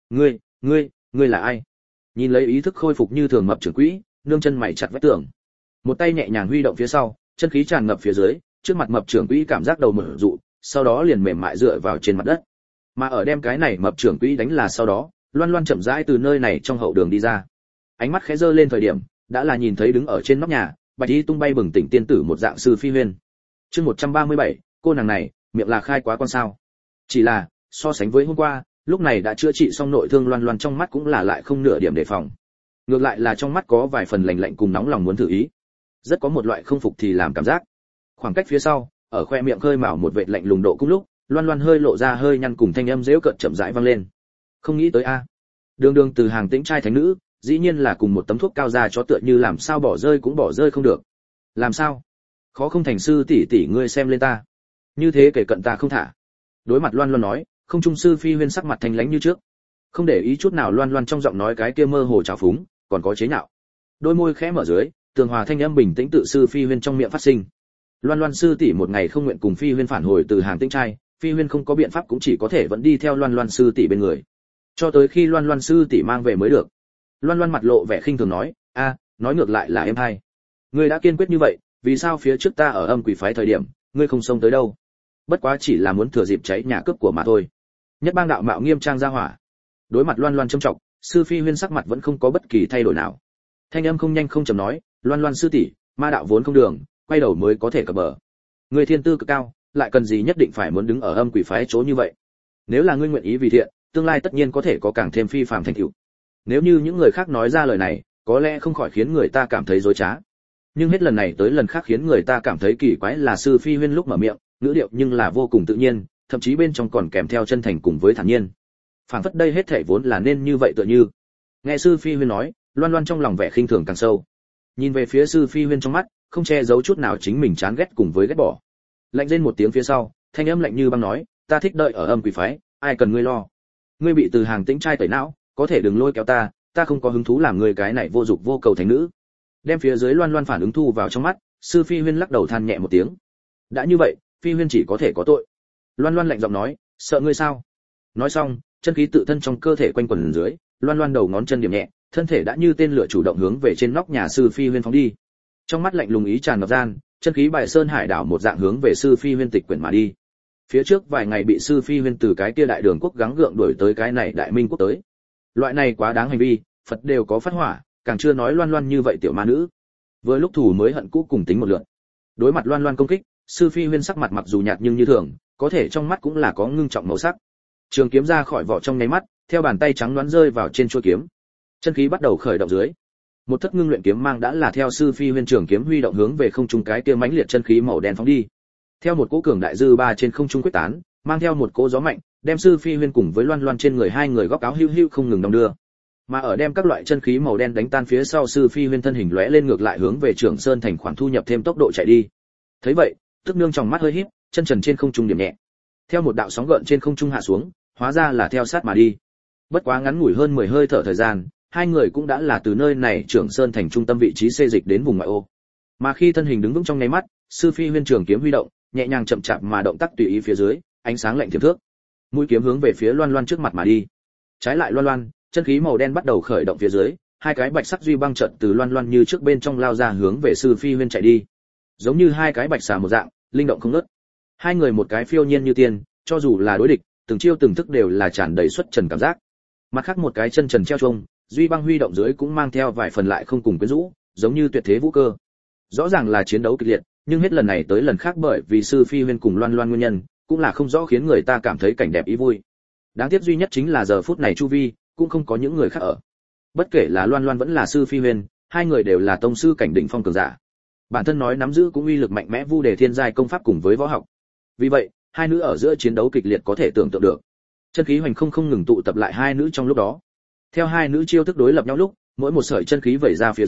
Ngươi là ai? Nhìn lấy ý thức khôi phục như thường mập trưởng quỹ, nương chân mày chặt vách tường. Một tay nhẹ nhàng huy động phía sau, chân khí tràn ngập phía dưới, trước mặt mập trưởng quỹ cảm giác đầu mở rụ, sau đó liền mềm mại dựa vào trên mặt đất. Mà ở đem cái này mập trưởng quỹ đánh là sau đó, Loan Loan chậm rãi từ nơi này trong hậu đường đi ra. Ánh mắt khẽ giơ lên thời điểm, đã là nhìn thấy đứng ở trên nóc nhà, bạch y tung bay bừng tỉnh tiên tử một dạng Sư Phi Huyên. Chương 137, cô nàng này, miệng là khai quá con sao? Chỉ là, so sánh với hôm qua, lúc này đã chữa trị xong nội thương, Loan Loan trong mắt cũng là lại không nửa điểm đề phòng. Ngược lại là trong mắt có vài phần lạnh lạnh cùng nóng lòng muốn thử ý. Rất có một loại không phục thì làm cảm giác. Khoảng cách phía sau, ở khoe miệng khơi mào một vệt lạnh lùng độ cũng lúc, Loan Loan hơi lộ ra hơi nhăn cùng thanh âm giễu cợt chậm rãi vang lên. Không nghĩ tới a. Đường đường từ hàng tĩnh trai thánh nữ, dĩ nhiên là cùng một tấm thuốc cao ra chó tựa như làm sao bỏ rơi cũng bỏ rơi không được. Làm sao? Khó không thành sư tỷ tỷ ngươi xem lên ta. Như thế kể cận ta không thả. Đối mặt Loan Loan nói, không trung Sư Phi Huyên sắc mặt thanh lãnh như trước. Không để ý chút nào Loan Loan trong giọng nói cái kia mơ hồ trào phúng, còn có chế nhạo. Đôi môi khẽ mở dưới, tường hòa thanh âm bình tĩnh tự Sư Phi Huyên trong miệng phát sinh. Loan Loan sư tỷ một ngày không nguyện cùng Phi Huyên phản hồi từ hàng tĩnh trai, Phi Huyên không có biện pháp cũng chỉ có thể vẫn đi theo Loan Loan sư tỷ bên người, cho tới khi Loan Loan sư tỷ mang về mới được. Loan Loan mặt lộ vẻ khinh thường nói, nói ngược lại là em hay. Ngươi đã kiên quyết như vậy, vì sao phía trước ta ở âm quỷ phái thời điểm, ngươi không xông tới đâu? Bất quá chỉ là muốn thừa dịp cháy nhà cướp của mà thôi. Nhất bang đạo mạo nghiêm trang ra hỏa. Đối mặt Loan Loan trâm trọng, Sư Phi Huyên sắc mặt vẫn không có bất kỳ thay đổi nào. Thanh âm không nhanh không chậm nói, Loan Loan sư tỷ, ma đạo vốn không đường, quay đầu mới có thể cập bờ. Ngươi thiên tư cực cao, lại cần gì nhất định phải muốn đứng ở âm quỷ phái chỗ như vậy? Nếu là ngươi nguyện ý vì thiện, tương lai tất nhiên có thể có càng thêm phi phàm thành tựu. Nếu như những người khác nói ra lời này, có lẽ không khỏi khiến người ta cảm thấy dối trá. Nhưng hết lần này tới lần khác khiến người ta cảm thấy kỳ quái là Sư Phi Huyên lúc mở miệng, ngữ điệu nhưng là vô cùng tự nhiên, thậm chí bên trong còn kèm theo chân thành cùng với thản nhiên. Phảng phất đây hết thảy vốn là nên như vậy tựa như. Nghe Sư Phi Huyên nói, Loan Loan trong lòng vẻ khinh thường càng sâu. Nhìn về phía Sư Phi Huyên trong mắt, không che giấu chút nào chính mình chán ghét cùng với ghét bỏ. Lạnh rên một tiếng phía sau, thanh âm lạnh như băng nói, ta thích đợi ở âm quỷ phái, ai cần ngươi lo. Ngươi bị từ hàng tĩnh trai tẩy não, có thể đừng lôi kéo ta không có hứng thú làm ngươi cái này vô dục vô cầu thánh nữ. Đem phía dưới Loan Loan phản ứng thu vào trong mắt, Sư Phi Huyên lắc đầu than nhẹ một tiếng. Đã như vậy, Phi Huyên chỉ có thể có tội. Loan Loan lạnh giọng nói, sợ ngươi sao? Nói xong, chân khí tự thân trong cơ thể quanh quẩn dưới, Loan Loan đầu ngón chân điểm nhẹ, thân thể đã như tên lửa chủ động hướng về trên nóc nhà Sư Phi Huyên phóng đi. Trong mắt lạnh lùng ý tràn ngập gian, chân khí bài sơn hải đảo một dạng hướng về Sư Phi Huyên tịch quyển mà đi. Phía trước vài ngày bị Sư Phi Huyên từ cái kia đại đường quốc gắng gượng đuổi tới cái này đại minh quốc tới. Loại này quá đáng hành vi, Phật đều có phát hỏa, càng chưa nói Loan Loan như vậy tiểu ma nữ. Vừa lúc thủ mới hận cũ cùng tính một lượt. Đối mặt Loan Loan công kích, Sư Phi Huyên sắc mặt mặc dù nhạt nhưng như thường, có thể trong mắt cũng là có ngưng trọng màu sắc. Trường kiếm ra khỏi vỏ trong nháy mắt, theo bàn tay trắng đoán rơi vào trên chuôi kiếm. Chân khí bắt đầu khởi động dưới. Một thất ngưng luyện kiếm mang đã là theo Sư Phi Huyên trường kiếm huy động hướng về không trung cái kia mãnh liệt chân khí màu đen phóng đi. Theo một cỗ cường đại dư ba trên không trung quyết tán, mang theo một cỗ gió mạnh, đem Sư Phi Huyên cùng với Loan Loan trên người hai người góc áo hưu hưu không ngừng đong đưa. Mà ở đem các loại chân khí màu đen đánh tan phía sau, Sư Phi Huyên thân hình lóe lên ngược lại hướng về Trường Sơn thành khoản thu nhập thêm tốc độ chạy đi. Thấy vậy, Tức Nương trong mắt hơi híp, chân trần trên không trung điểm nhẹ. Theo một đạo sóng gợn trên không trung hạ xuống, hóa ra là theo sát mà đi. Bất quá ngắn ngủi hơn 10 hơi thở thời gian, hai người cũng đã là từ nơi này Trường Sơn thành trung tâm vị trí xê dịch đến vùng ngoại ô. Mà khi thân hình đứng vững trong nháy mắt, Sư Phi Huyên trường kiếm huy động, nhẹ nhàng chậm chạp mà động tác tùy ý phía dưới, ánh sáng lạnh thiểm thước. Mũi kiếm hướng về phía Loan Loan trước mặt mà đi. Trái lại Loan Loan, chân khí màu đen bắt đầu khởi động phía dưới, hai cái bạch sắc duy băng trận từ Loan Loan như trước bên trong lao ra hướng về Sư Phi Huyên chạy đi. Giống như hai cái bạch xà một dạng, linh động không ngớt. Hai người một cái phiêu nhiên như tiên, cho dù là đối địch, từng chiêu từng thức đều là tràn đầy xuất trần cảm giác. Mặt khác một cái chân trần treo chuông, duy băng huy động dưới cũng mang theo vài phần lại không cùng quyến rũ, giống như tuyệt thế vũ cơ. Rõ ràng là chiến đấu kịch liệt, nhưng hết lần này tới lần khác bởi vì Sư Phi Huyên cùng Loan Loan nguyên nhân, cũng là không rõ khiến người ta cảm thấy cảnh đẹp ý vui. Đáng tiếc duy nhất chính là giờ phút này chu vi cũng không có những người khác ở. Bất kể là Loan Loan vẫn là Sư Phi Huyên, hai người đều là tông sư cảnh đỉnh phong cường giả. Bản thân nói nắm giữ cũng uy lực mạnh mẽ vu đề thiên giai công pháp cùng với võ học. Vì vậy, hai nữ ở giữa chiến đấu kịch liệt có thể tưởng tượng được. Chân khí hoành không ngừng tụ tập lại hai nữ trong lúc đó. Theo hai nữ chiêu thức đối lập nhau lúc, mỗi một sợi chân khí vẩy ra phía dưới,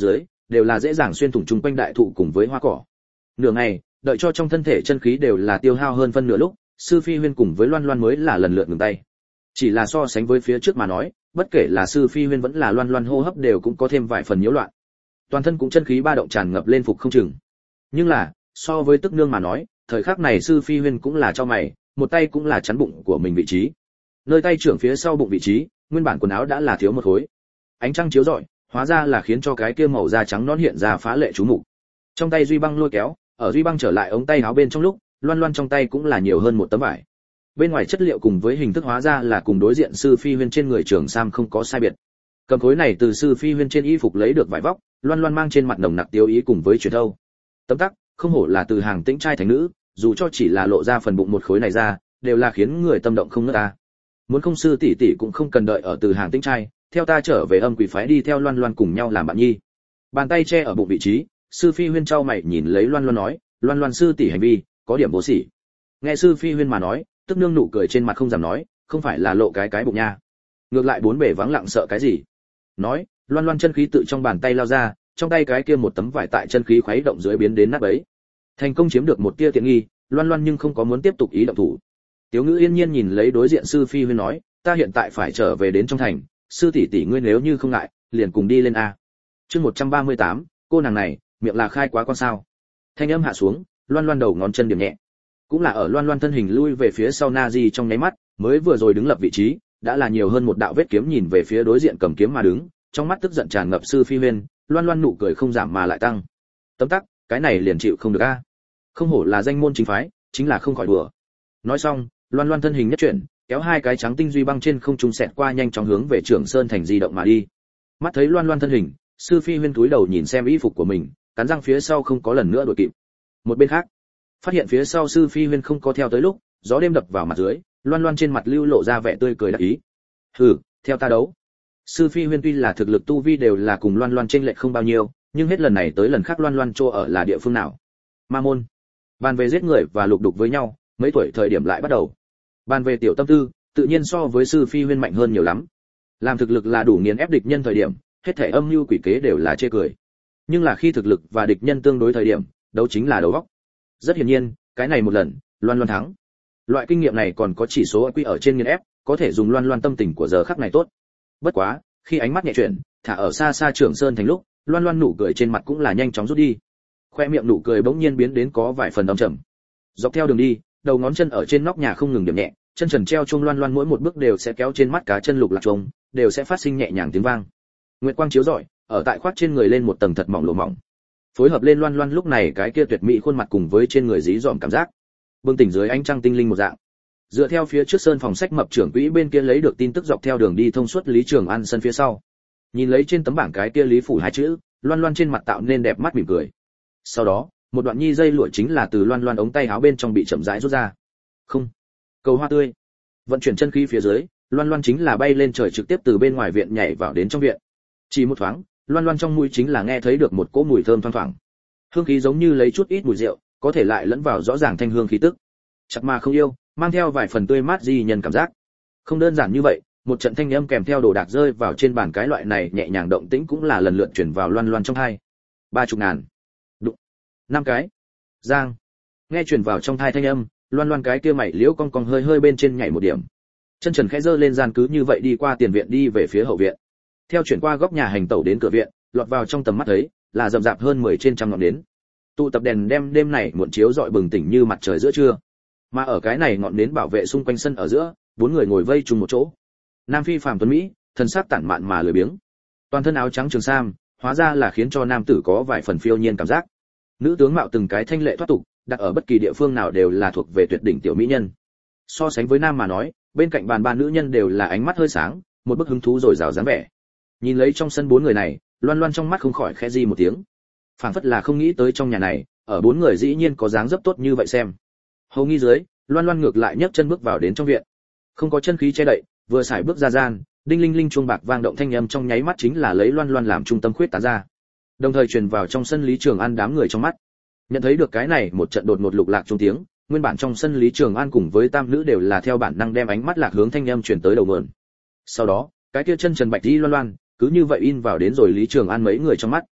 đều là dễ dàng xuyên thủng chung quanh đại thụ cùng với hoa cỏ. Nửa ngày, đợi cho trong thân thể chân khí đều là tiêu hao hơn phân nửa lúc, sư phi huyên cùng với loan loan mới là lần lượt ngừng tay. Chỉ là so sánh với phía trước mà nói, bất kể là sư phi huyên vẫn là loan loan hô hấp đều cũng có thêm vài phần nhiễu loạn, toàn thân cũng chân khí ba động tràn ngập lên phục không chừng. Nhưng là so với tức nương mà nói, thời khắc này sư phi huyên cũng là cho mày, một tay cũng là chắn bụng của mình vị trí, nơi tay trưởng phía sau bụng vị trí, nguyên bản quần áo đã là thiếu một khối. Ánh trăng chiếu rọi, hóa ra là khiến cho cái kia màu da trắng nõn hiện ra phá lệ chú mục. Trong tay duy băng lôi kéo, ở duy băng trở lại ống tay áo bên trong lúc, loan loan trong tay cũng là nhiều hơn một tấm vải. Bên ngoài chất liệu cùng với hình thức hóa ra là cùng đối diện sư phi huyên trên người trường sam không có sai biệt. Cầm khối này từ sư phi huyên trên y phục lấy được vải vóc, loan loan mang trên mặt nồng nặc tiêu ý cùng với truyền thâu. Tấm tắc, không hổ là từ hàng tĩnh trai thành nữ, dù cho chỉ là lộ ra phần bụng một khối này ra, đều là khiến người tâm động không ngớt ta. Muốn không sư tỷ tỷ cũng không cần đợi ở từ hàng tĩnh trai, theo ta trở về âm quỷ phái đi theo loan loan cùng nhau làm bạn nhi. Bàn tay che ở bụng vị trí, sư phi huyên trao mày nhìn lấy loan loan nói, loan loan sư tỷ hành vi có điểm vô sỉ. Nghe sư phi huyên mà nói, tức nương nụ cười trên mặt không dám nói, không phải là lộ cái bụng nha, ngược lại bốn bề vắng lặng sợ cái gì. Nói, loan loan chân khí tự trong bàn tay lao ra, trong tay cái kia một tấm vải tại chân khí khuấy động dưới biến đến nát bấy, thành công chiếm được một tia tiện nghi. Loan loan nhưng không có muốn tiếp tục ý động thủ. Tiếu Ngữ yên nhiên nhìn lấy đối diện sư phi huyên nói, ta hiện tại phải trở về đến trong thành, sư tỷ tỷ ngươi nếu như không ngại, liền cùng đi lên a. Chương 138, cô nàng này, miệng là khai quá con sao. Thanh âm hạ xuống, loan loan đầu ngón chân điểm nhẹ. Cũng là ở loan loan thân hình lui về phía sau Nazi trong nháy mắt, mới vừa rồi đứng lập vị trí, đã là nhiều hơn một đạo vết kiếm nhìn về phía đối diện cầm kiếm mà đứng, trong mắt tức giận tràn ngập sư phi huyên, loan loan nụ cười không giảm mà lại tăng. Tấm tắc, cái này liền chịu không được a. Không hổ là danh môn chính phái, chính là không khỏi đùa. Nói xong, loan loan thân hình nhất chuyển, kéo hai cái trắng tinh duy băng trên không trung xẹt qua nhanh chóng hướng về Trường Sơn thành di động mà đi. Mắt thấy loan loan thân hình, sư phi huyên túi đầu nhìn xem y phục của mình, cắn răng phía sau không có lần nữa đuổi kịp. Một bên khác, phát hiện phía sau sư phi huyên không có theo tới lúc, gió đêm đập vào mặt dưới, loan loan trên mặt lưu lộ ra vẻ tươi cười đắc ý. Hừ, theo ta đấu. Sư phi huyên tuy là thực lực tu vi đều là cùng loan loan chênh lệch không bao nhiêu, nhưng hết lần này tới lần khác loan loan chỗ ở là địa phương nào? Ma môn. Bàn về giết người và lục đục với nhau, mấy tuổi thời điểm lại bắt đầu. Bàn về tiểu tâm tư, tự nhiên so với sư phi huyên mạnh hơn nhiều lắm. Làm thực lực là đủ nghiền ép địch nhân thời điểm, hết thảy âm mưu quỷ kế đều là chê cười. Nhưng là khi thực lực và địch nhân tương đối thời điểm, đấu chính là đấu vóc. Rất hiển nhiên, cái này một lần, loan loan thắng. Loại kinh nghiệm này còn có chỉ số IQ ở trên nghiền ép, có thể dùng loan loan tâm tình của giờ khắc này tốt. Bất quá, khi ánh mắt nhẹ chuyển, thả ở xa xa Trường Sơn thành lúc, loan loan nụ cười trên mặt cũng là nhanh chóng rút đi. Khoe miệng nụ cười bỗng nhiên biến đến có vài phần âm trầm. Dọc theo đường đi, đầu ngón chân ở trên nóc nhà không ngừng điểm nhẹ, chân trần treo chuông loan loan mỗi một bước đều sẽ kéo trên mắt cá chân lục lạc chuông, đều sẽ phát sinh nhẹ nhàng tiếng vang. Nguyệt quang chiếu rọi, ở tại khoác trên người lên một tầng thật mỏng lỗ mỏng. Phối hợp lên loan loan lúc này cái kia tuyệt mỹ khuôn mặt cùng với trên người dí dỏm cảm giác. Bừng tỉnh dưới ánh trăng tinh linh một dạng. Dựa theo phía trước sơn phòng sách mập trưởng quỹ bên kia lấy được tin tức dọc theo đường đi thông suốt Lý Trường An sân phía sau. Nhìn lấy trên tấm bảng cái kia Lý phủ hai chữ, loan loan trên mặt tạo nên đẹp mắt mỉm cười. Sau đó, một đoạn nhi dây lụa chính là từ loan loan ống tay áo bên trong bị chậm rãi rút ra. Không, cầu hoa tươi. Vận chuyển chân khí phía dưới, loan loan chính là bay lên trời trực tiếp từ bên ngoài viện nhảy vào đến trong viện. Chỉ một thoáng, loan loan trong mũi chính là nghe thấy được một cỗ mùi thơm thoang thoảng. Hương khí giống như lấy chút ít mùi rượu, có thể lại lẫn vào rõ ràng thanh hương khí tức. Chặt mà không yêu, mang theo vài phần tươi mát di nhân cảm giác. Không đơn giản như vậy, một trận thanh âm kèm theo đồ đạc rơi vào trên bàn cái loại này nhẹ nhàng động tĩnh cũng là lần lượt chuyển vào loan loan trong tai. 30.000. Đụng. 5 cái. Giang. Nghe truyền vào trong tai thanh âm, loan loan cái kia mày liễu cong cong hơi hơi bên trên nhảy một điểm. Chân trần khẽ giơ lên gian cứ như vậy đi qua tiền viện đi về phía hậu viện. Theo chuyển qua góc nhà hành tẩu đến cửa viện, lọt vào trong tầm mắt thấy là rậm rạp hơn 10 trên trăm ngọn nến. Tụ tập đèn đem đêm này muộn chiếu rọi bừng tỉnh như mặt trời giữa trưa. Mà ở cái này ngọn nến bảo vệ xung quanh sân ở giữa, 4 người ngồi vây chung một chỗ. Nam phi phàm tuấn mỹ, thân sắc tản mạn mà lười biếng. Toàn thân áo trắng trường sam, hóa ra là khiến cho nam tử có vài phần phiêu nhiên cảm giác. Nữ tướng mạo từng cái thanh lệ thoát tục, đặt ở bất kỳ địa phương nào đều là thuộc về tuyệt đỉnh tiểu mỹ nhân. So sánh với nam mà nói, bên cạnh bàn ba nữ nhân đều là ánh mắt hơi sáng, một bức hứng thú rồi rào dáng vẻ. Nhìn lấy trong sân 4 người này, loan loan trong mắt không khỏi khẽ di một tiếng. Phảng phất là không nghĩ tới trong nhà này, ở 4 người dĩ nhiên có dáng dấp tốt như vậy xem. Hầu nghi dưới, loan loan ngược lại nhấc chân bước vào đến trong viện. Không có chân khí che đậy, vừa xài bước ra gian, đinh linh linh chuông bạc vang động thanh âm trong nháy mắt chính là lấy loan loan làm trung tâm khuyết tán ra. Đồng thời truyền vào trong sân Lý Trường An đám người trong mắt. Nhận thấy được cái này một trận đột ngột lục lạc trung tiếng, nguyên bản trong sân Lý Trường An cùng với tam nữ đều là theo bản năng đem ánh mắt lạc hướng thanh âm truyền tới đầu nguồn. Sau đó, cái kia chân trần bạch đi loan loan, cứ như vậy in vào đến rồi Lý Trường An mấy người trong mắt.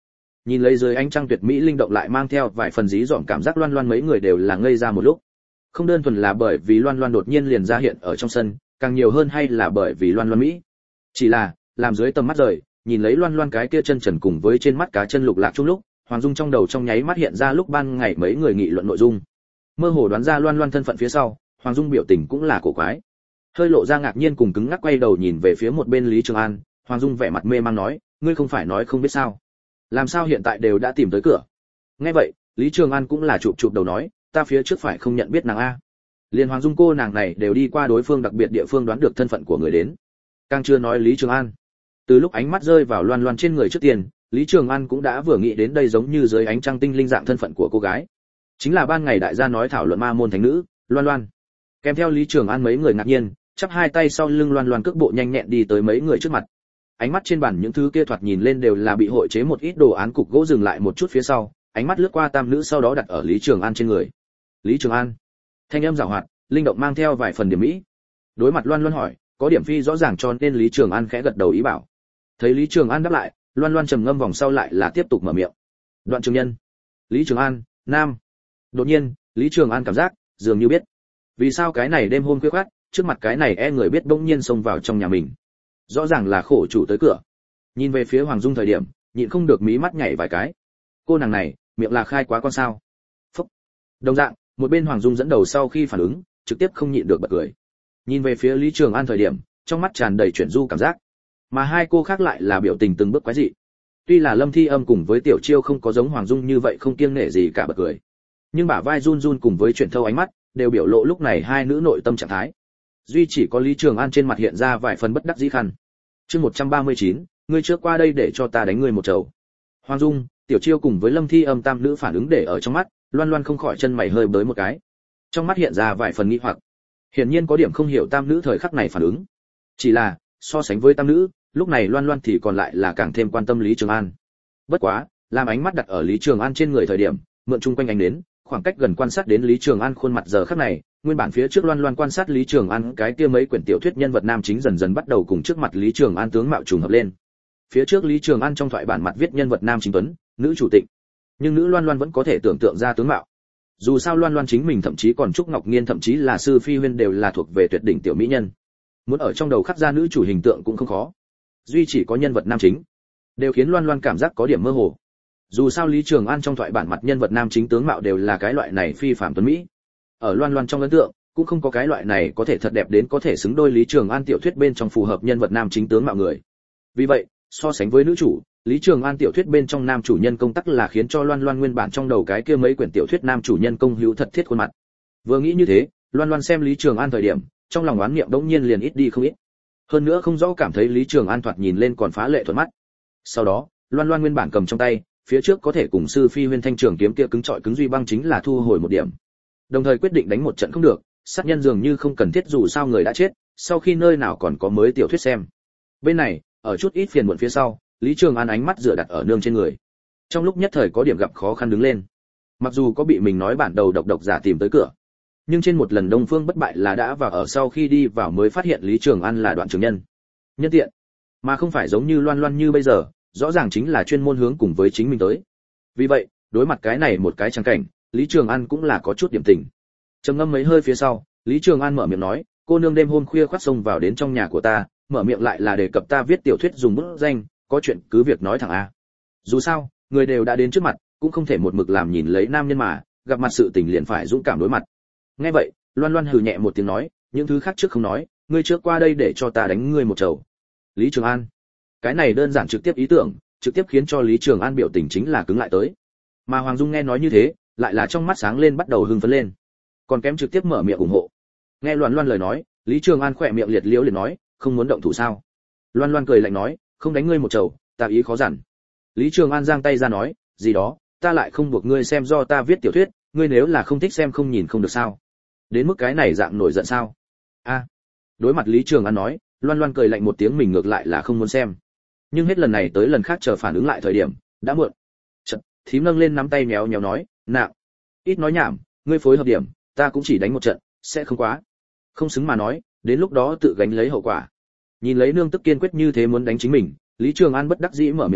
Nhìn lấy dưới ánh trăng tuyệt mỹ linh động lại mang theo vài phần dí dỏm cảm giác, Loan Loan mấy người đều là ngây ra một lúc. Không đơn thuần là bởi vì Loan Loan đột nhiên liền ra hiện ở trong sân, càng nhiều hơn hay là bởi vì Loan Loan mỹ. Chỉ là, làm dưới tầm mắt rời, nhìn lấy Loan Loan cái kia chân trần cùng với trên mắt cá chân lục lạc chung lúc, Hoàng Dung trong đầu trong nháy mắt hiện ra lúc ban ngày mấy người nghị luận nội dung. Mơ hồ đoán ra Loan Loan thân phận phía sau, Hoàng Dung biểu tình cũng là cổ quái. Hơi lộ ra ngạc nhiên cùng cứng ngắc quay đầu nhìn về phía một bên Lý Trường An, Hoàng Dung vẻ mặt mê mang nói, ngươi không phải nói không biết sao? Làm sao hiện tại đều đã tìm tới cửa? Nghe vậy, Lý Trường An cũng là chụp chụp đầu nói, ta phía trước phải không nhận biết nàng a. Liên Hoàng Dung cô nàng này đều đi qua đối phương đặc biệt địa phương đoán được thân phận của người đến. Càng chưa nói Lý Trường An. Từ lúc ánh mắt rơi vào Loan Loan trên người trước tiên, Lý Trường An cũng đã vừa nghĩ đến đây giống như dưới ánh trăng tinh linh dạng thân phận của cô gái. Chính là ban ngày đại gia nói thảo luận ma môn thánh nữ, Loan Loan. Kèm theo Lý Trường An mấy người ngạc nhiên, chắp hai tay sau lưng Loan Loan cước bộ nhanh nhẹn đi tới mấy người trước mặt. Ánh mắt trên bàn những thứ kia thoạt nhìn lên đều là bị hội chế một ít đồ án cục gỗ dừng lại một chút phía sau, ánh mắt lướt qua tam nữ sau đó đặt ở Lý Trường An trên người. Lý Trường An. Thanh âm giàu hoạt, linh động mang theo vài phần điểm mỹ. Đối mặt Loan Loan hỏi, có điểm phi rõ ràng cho nên Lý Trường An khẽ gật đầu ý bảo. Thấy Lý Trường An đáp lại, Loan Loan trầm ngâm vòng sau lại là tiếp tục mở miệng. Đoạn Trường Nhân. Lý Trường An, nam. Đột nhiên, Lý Trường An cảm giác dường như biết. Vì sao cái này đêm hôm khuya khoắt, trước mặt cái này người biết bỗng nhiên xông vào trong nhà mình. Rõ ràng là khổ chủ tới cửa. Nhìn về phía Hoàng Dung thời điểm, nhịn không được mí mắt nhảy vài cái. Cô nàng này, miệng là khai quá con sao? Phúc. Đồng dạng, một bên Hoàng Dung dẫn đầu sau khi phản ứng, trực tiếp không nhịn được bật cười. Nhìn về phía Lý Trường An thời điểm, trong mắt tràn đầy chuyển du cảm giác. Mà hai cô khác lại là biểu tình từng bước quái dị. Tuy là Lâm Thi Âm cùng với Tiểu Chiêu không có giống Hoàng Dung như vậy không kiêng nể gì cả bật cười, nhưng bả vai run run cùng với chuyển thâu ánh mắt, đều biểu lộ lúc này hai nữ nội tâm trạng thái. Duy chỉ có Lý Trường An trên mặt hiện ra vài phần bất đắc dĩ khăn. Chương 139, ngươi trước qua đây để cho ta đánh ngươi một trầu. Hoàng Dung, Tiểu Chiêu cùng với Lâm Thi Âm tam nữ phản ứng để ở trong mắt, Loan Loan không khỏi chân mày hơi bới một cái. Trong mắt hiện ra vài phần nghi hoặc. Hiển nhiên có điểm không hiểu tam nữ thời khắc này phản ứng. Chỉ là, so sánh với tam nữ, lúc này Loan Loan thì còn lại là càng thêm quan tâm Lý Trường An. Bất quá, làm ánh mắt đặt ở Lý Trường An trên người thời điểm, mượn chung quanh ánh đến, khoảng cách gần quan sát đến Lý Trường An khuôn mặt giờ khắc này, nguyên bản phía trước Loan Loan quan sát Lý Trường An cái kia mấy quyển tiểu thuyết nhân vật nam chính dần dần bắt đầu cùng trước mặt Lý Trường An tướng mạo trùng hợp lên. Phía trước Lý Trường An trong thoại bản mặt viết nhân vật nam chính tuấn, nữ chủ tịnh, nhưng nữ Loan Loan vẫn có thể tưởng tượng ra tướng mạo. Dù sao Loan Loan chính mình thậm chí còn Trúc Ngọc Nghiên thậm chí là Sư Phi Huyên đều là thuộc về tuyệt đỉnh tiểu mỹ nhân. Muốn ở trong đầu khắc ra nữ chủ hình tượng cũng không khó. Duy chỉ có nhân vật nam chính, đều khiến Loan Loan cảm giác có điểm mơ hồ. Dù sao Lý Trường An trong thoại bản mặt nhân vật nam chính tướng mạo đều là cái loại này phi phàm tuấn mỹ. Ở Loan Loan trong ấn tượng, cũng không có cái loại này có thể thật đẹp đến có thể xứng đôi Lý Trường An tiểu thuyết bên trong phù hợp nhân vật nam chính tướng mạo người. Vì vậy, so sánh với nữ chủ, Lý Trường An tiểu thuyết bên trong nam chủ nhân công tác là khiến cho Loan Loan nguyên bản trong đầu cái kia mấy quyển tiểu thuyết nam chủ nhân công hữu thật thiết khuôn mặt. Vừa nghĩ như thế, Loan Loan xem Lý Trường An thời điểm, trong lòng oán niệm đống nhiên liền ít đi không ít. Hơn nữa không rõ cảm thấy Lý Trường An thoạt nhìn lên còn phá lệ thuận mắt. Sau đó, Loan Loan nguyên bản cầm trong tay, phía trước có thể cùng Sư Phi Huyên thanh trường kiếm kia cứng trọi cứng duy băng chính là thu hồi một điểm. Đồng thời quyết định đánh một trận không được, sát nhân dường như không cần thiết dù sao người đã chết, sau khi nơi nào còn có mới tiểu thuyết xem. Bên này, ở chút ít phiền muộn phía sau, Lý Trường An ánh mắt dựa đặt ở nương trên người. Trong lúc nhất thời có điểm gặp khó khăn đứng lên. Mặc dù có bị mình nói bản đầu độc giả tìm tới cửa, nhưng trên một lần Đông Phương bất bại là đã vào ở sau khi đi vào mới phát hiện Lý Trường An là Đoạn Trường Nhân. Nhân tiện, mà không phải giống như Loan Loan như bây giờ, rõ ràng chính là chuyên môn hướng cùng với chính mình tới. Vì vậy, đối mặt cái này một cái trang cảnh, Lý Trường An cũng là có chút điểm tình. Trầm ngâm mấy hơi phía sau, Lý Trường An mở miệng nói, cô nương đêm hôm khuya khoắt xông vào đến trong nhà của ta, mở miệng lại là đề cập ta viết tiểu thuyết dùng bút danh, có chuyện cứ việc nói thẳng a. Dù sao, người đều đã đến trước mặt, cũng không thể một mực làm nhìn lấy nam nhân mà, gặp mặt sự tình liền phải dũng cảm đối mặt. Nghe vậy, Loan Loan hừ nhẹ một tiếng nói, những thứ khác trước không nói, ngươi trước qua đây để cho ta đánh ngươi một trầu. Lý Trường An, cái này đơn giản trực tiếp ý tưởng, trực tiếp khiến cho Lý Trường An biểu tình chính là cứng lại tới. Mà Hoàng Dung nghe nói như thế, lại là trong mắt sáng lên bắt đầu hưng phấn lên, còn kém trực tiếp mở miệng ủng hộ. Nghe Loan Loan lời nói, Lý Trường An khỏe miệng liệt liễu liền nói, không muốn động thủ sao? Loan Loan cười lạnh nói, không đánh ngươi một trầu, ta ý khó dằn. Lý Trường An giang tay ra nói, gì đó, ta lại không buộc ngươi xem do ta viết tiểu thuyết, ngươi nếu là không thích xem không nhìn không được sao? Đến mức cái này dạng nổi giận sao? A. Đối mặt Lý Trường An nói, Loan Loan cười lạnh một tiếng mình ngược lại là không muốn xem. Nhưng hết lần này tới lần khác chờ phản ứng lại thời điểm, đã muộn. Chợt, thím nâng lên nắm tay méo méo nói, nạo, ít nói nhảm, ngươi phối hợp điểm, ta cũng chỉ đánh một trận, sẽ không quá. Không xứng mà nói, đến lúc đó tự gánh lấy hậu quả. Nhìn lấy nương tức kiên quyết như thế muốn đánh chính mình, Lý Trường An bất đắc dĩ mở miệng nói,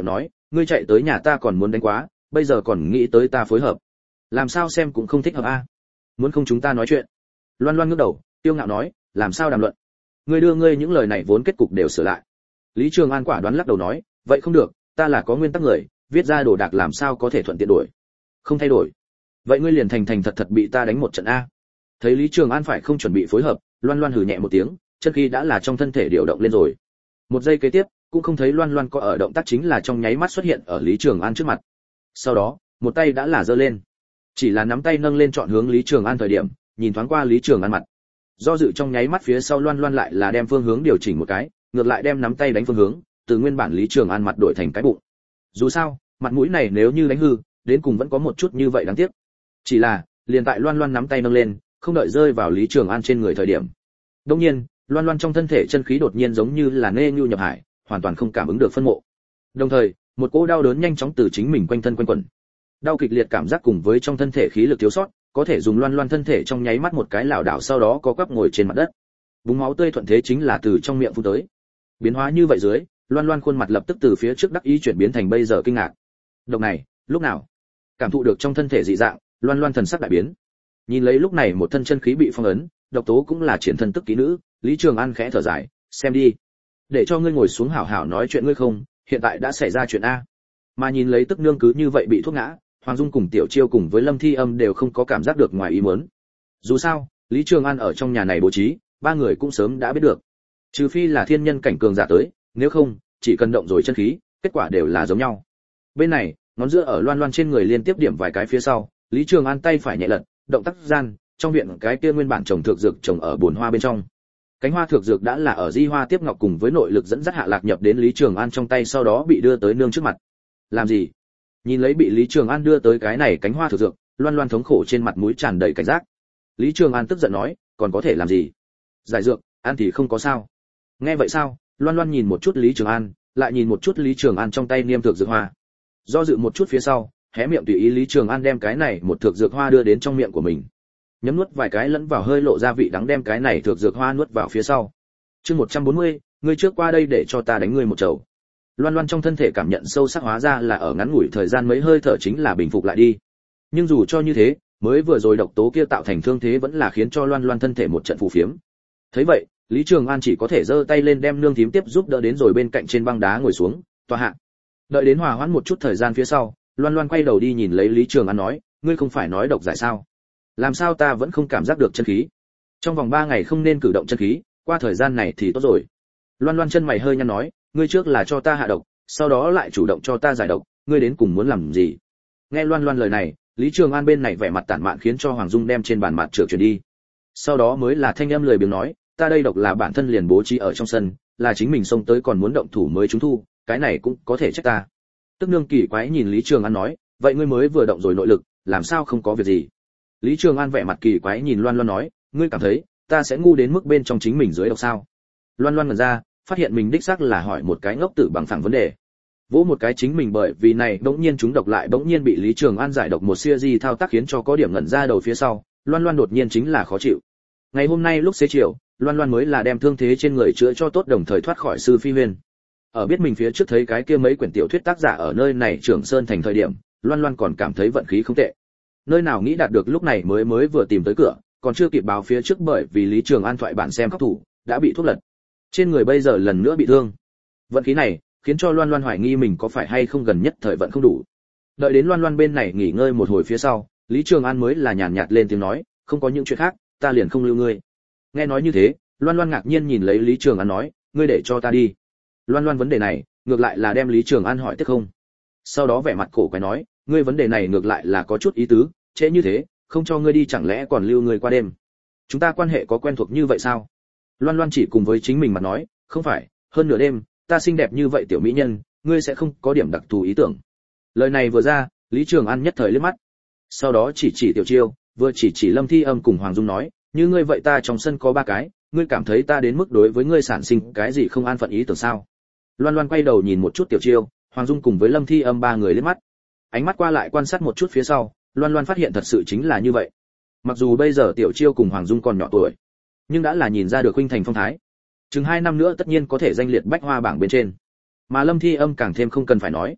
ngươi chạy tới nhà ta còn muốn đánh quá, bây giờ còn nghĩ tới ta phối hợp, làm sao xem cũng không thích hợp a. Muốn không chúng ta nói chuyện? Loan Loan ngước đầu, tiêu ngạo nói, làm sao đàm luận? Ngươi đưa ngươi những lời này vốn kết cục đều sửa lại. Lý Trường An quả đoán lắc đầu nói, vậy không được, ta là có nguyên tắc người, viết ra đồ đạc làm sao có thể thuận tiện đổi? Không thay đổi. Vậy ngươi liền thành thành thật thật bị ta đánh một trận a. Thấy Lý Trường An phải không chuẩn bị phối hợp, Loan Loan hừ nhẹ một tiếng, chân khí đã là trong thân thể điều động lên rồi. Một giây kế tiếp, cũng không thấy Loan Loan có ở động tác chính là trong nháy mắt xuất hiện ở Lý Trường An trước mặt. Sau đó, một tay đã là giơ lên. Chỉ là nắm tay nâng lên chọn hướng Lý Trường An thời điểm, nhìn thoáng qua Lý Trường An mặt. Do dự trong nháy mắt phía sau Loan Loan lại là đem phương hướng điều chỉnh một cái, ngược lại đem nắm tay đánh phương hướng, từ nguyên bản Lý Trường An mặt đổi thành cái bụng. Dù sao, mặt mũi này nếu như đánh hư, đến cùng vẫn có một chút như vậy đáng tiếc. Chỉ là, liền tại Loan Loan nắm tay nâng lên, không đợi rơi vào Lý Trường An trên người thời điểm. Đương nhiên, Loan Loan trong thân thể chân khí đột nhiên giống như là nê nhu nhập hải, hoàn toàn không cảm ứng được phân mộ. Đồng thời, một cỗ đau đớn nhanh chóng từ chính mình quanh thân quanh quẩn. Đau kịch liệt cảm giác cùng với trong thân thể khí lực thiếu sót, có thể dùng Loan Loan thân thể trong nháy mắt một cái lảo đảo sau đó có quắp ngồi trên mặt đất. Búng máu tươi thuận thế chính là từ trong miệng phun tới. Biến hóa như vậy dưới, Loan Loan khuôn mặt lập tức từ phía trước đắc ý chuyển biến thành bây giờ kinh ngạc. Độc này, lúc nào? Cảm thụ được trong thân thể dị dạng, Loan Loan thần sắc đại biến. Nhìn lấy lúc này một thân chân khí bị phong ấn, độc tố cũng là triển thân tức kỹ nữ, Lý Trường An khẽ thở dài, xem đi, để cho ngươi ngồi xuống hảo hảo nói chuyện ngươi không, hiện tại đã xảy ra chuyện a. Mà nhìn lấy tức nương cứ như vậy bị thuốc ngã, Hoàng Dung cùng Tiểu Chiêu cùng với Lâm Thi Âm đều không có cảm giác được ngoài ý muốn. Dù sao, Lý Trường An ở trong nhà này bố trí, ba người cũng sớm đã biết được. Trừ phi là thiên nhân cảnh cường giả tới, nếu không, chỉ cần động rồi chân khí, kết quả đều là giống nhau. Bên này, ngón giữa ở Loan Loan trên người liên tiếp điểm vài cái phía sau, Lý Trường An tay phải nhẹ lật, động tác gian, trong viện cái kia nguyên bản trồng thược dược trồng ở bồn hoa bên trong. Cánh hoa thược dược đã là ở di hoa tiếp ngọc cùng với nội lực dẫn dắt hạ lạc nhập đến Lý Trường An trong tay sau đó bị đưa tới nương trước mặt. Làm gì? Nhìn lấy bị Lý Trường An đưa tới cái này cánh hoa thược dược, Loan Loan thống khổ trên mặt mũi tràn đầy cảnh giác. Lý Trường An tức giận nói, còn có thể làm gì? Giải dược, ăn thì không có sao. Nghe vậy sao? Loan Loan nhìn một chút Lý Trường An, lại nhìn một chút Lý Trường An trong tay niêm thược dược hoa. Do dự một chút phía sau, hé miệng tùy ý Lý Trường An đem cái này một thược dược hoa đưa đến trong miệng của mình. Nhấm nuốt vài cái lẫn vào hơi lộ ra vị đắng đem cái này thược dược hoa nuốt vào phía sau. Chương 140, ngươi trước qua đây để cho ta đánh ngươi một chầu. Loan Loan trong thân thể cảm nhận sâu sắc hóa ra là ở ngắn ngủi thời gian mấy hơi thở chính là bình phục lại đi. Nhưng dù cho như thế, mới vừa rồi độc tố kia tạo thành thương thế vẫn là khiến cho Loan Loan thân thể một trận phù phiếm. Thấy vậy, Lý Trường An chỉ có thể giơ tay lên đem nương thím tiếp giúp đỡ đến rồi bên cạnh trên băng đá ngồi xuống, tọa hạ. Đợi đến hòa hoãn một chút thời gian phía sau, Loan Loan quay đầu đi nhìn lấy Lý Trường An nói, ngươi không phải nói độc giải sao? Làm sao ta vẫn không cảm giác được chân khí? Trong vòng 3 ngày không nên cử động chân khí, qua thời gian này thì tốt rồi. Loan Loan chân mày hơi nhăn nói, ngươi trước là cho ta hạ độc, sau đó lại chủ động cho ta giải độc, ngươi đến cùng muốn làm gì? Nghe Loan Loan lời này, Lý Trường An bên này vẻ mặt tản mạn khiến cho Hoàng Dung đem trên bàn mặt trượt chuyển đi. Sau đó mới là thanh âm lười biếng nói, ta đây độc là bản thân liền bố trí ở trong sân, là chính mình xông tới còn muốn động thủ mới trúng thu, cái này cũng có thể trách ta. Tức nương kỳ quái nhìn Lý Trường An nói, vậy ngươi mới vừa động rồi nội lực, làm sao không có việc gì? Lý Trường An vẻ mặt kỳ quái nhìn Loan Loan nói, ngươi cảm thấy ta sẽ ngu đến mức bên trong chính mình dưới độc sao? Loan Loan ngẩn ra, phát hiện mình đích xác là hỏi một cái ngốc tử bằng phẳng vấn đề. Vỗ một cái chính mình bởi vì này bỗng nhiên trúng độc lại bỗng nhiên bị Lý Trường An giải độc một series thao tác khiến cho có điểm ngẩn ra đầu phía sau, Loan Loan đột nhiên chính là khó chịu. Ngày hôm nay lúc xế chiều, Loan Loan mới là đem thương thế trên người chữa cho tốt đồng thời thoát khỏi sư phi huyền. Ở biết mình phía trước thấy cái kia mấy quyển tiểu thuyết tác giả ở nơi này Trường Sơn thành thời điểm, Loan Loan còn cảm thấy vận khí không tệ. Nơi nào nghĩ đạt được lúc này mới vừa tìm tới cửa, còn chưa kịp báo phía trước bởi vì Lý Trường An thoại bản xem khắc thủ, đã bị thuốc lật. Trên người bây giờ lần nữa bị thương. Vận khí này khiến cho Loan Loan hoài nghi mình có phải hay không gần nhất thời vận không đủ. Đợi đến Loan Loan bên này nghỉ ngơi một hồi phía sau, Lý Trường An mới là nhàn nhạt lên tiếng nói, không có những chuyện khác, ta liền không lưu ngươi. Nghe nói như thế, Loan Loan ngạc nhiên nhìn lấy Lý Trường An nói, ngươi để cho ta đi. Loan Loan vấn đề này, ngược lại là đem Lý Trường An hỏi tiếp không. Sau đó vẻ mặt cổ quái nói, ngươi vấn đề này ngược lại là có chút ý tứ, trễ như thế, không cho ngươi đi chẳng lẽ còn lưu ngươi qua đêm? Chúng ta quan hệ có quen thuộc như vậy sao? Loan Loan chỉ cùng với chính mình mà nói, không phải, hơn nửa đêm, ta xinh đẹp như vậy tiểu mỹ nhân, ngươi sẽ không có điểm đặc thù ý tưởng. Lời này vừa ra, Lý Trường An nhất thời liếc mắt. Sau đó chỉ Tiểu Chiêu, vừa chỉ Lâm Thi Âm cùng Hoàng Dung nói, như ngươi vậy ta trong sân có 3 cái, ngươi cảm thấy ta đến mức đối với ngươi sản sinh cái gì không an phận ý tưởng sao? Loan Loan quay đầu nhìn một chút Tiểu Chiêu, Hoàng Dung cùng với Lâm Thi Âm 3 người liếc mắt. Ánh mắt qua lại quan sát một chút phía sau, Loan Loan phát hiện thật sự chính là như vậy. Mặc dù bây giờ Tiểu Chiêu cùng Hoàng Dung còn nhỏ tuổi, nhưng đã là nhìn ra được huynh thành phong thái. Chừng 2 năm nữa tất nhiên có thể danh liệt bách hoa bảng bên trên. Mà Lâm Thi Âm càng thêm không cần phải nói.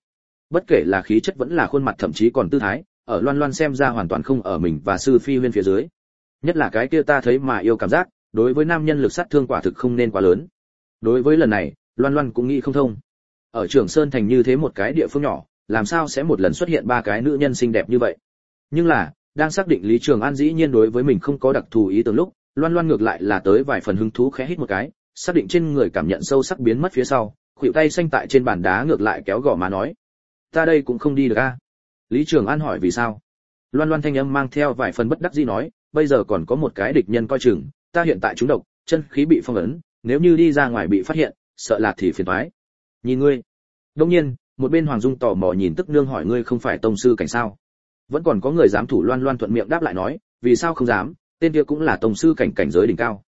bất kể là khí chất vẫn là khuôn mặt thậm chí còn tư thái, ở Loan Loan xem ra hoàn toàn không ở mình và sư phi huyên phía dưới. Nhất là cái kia ta thấy mà yêu cảm giác, đối với nam nhân lực sát thương quả thực không nên quá lớn. Đối với lần này, Loan Loan cũng nghĩ không thông. Ở Trường Sơn thành như thế một cái địa phương nhỏ, làm sao sẽ một lần xuất hiện ba cái nữ nhân xinh đẹp như vậy? Nhưng là, đang xác định Lý Trường An dĩ nhiên đối với mình không có đặc thù ý tưởng lúc, Loan Loan ngược lại là tới vài phần hứng thú khẽ hít một cái, xác định trên người cảm nhận sâu sắc biến mất phía sau, khuỷu tay xanh tại trên bàn đá ngược lại kéo gò má nói: "Ta đây cũng không đi được a." Lý Trường An hỏi vì sao? Loan Loan thanh âm mang theo vài phần bất đắc dĩ nói: "Bây giờ còn có một cái địch nhân coi chừng, ta hiện tại trúng độc, chân khí bị phong ấn, nếu như đi ra ngoài bị phát hiện, sợ là thì phiền toái. Nhìn ngươi." Đương nhiên, một bên Hoàng Dung tò mò nhìn Tức Nương hỏi: "Ngươi không phải tông sư cảnh sao?" Vẫn còn có người dám thủ. Loan Loan thuận miệng đáp lại nói: "Vì sao không dám, tên kia cũng là tông sư cảnh cảnh giới đỉnh cao."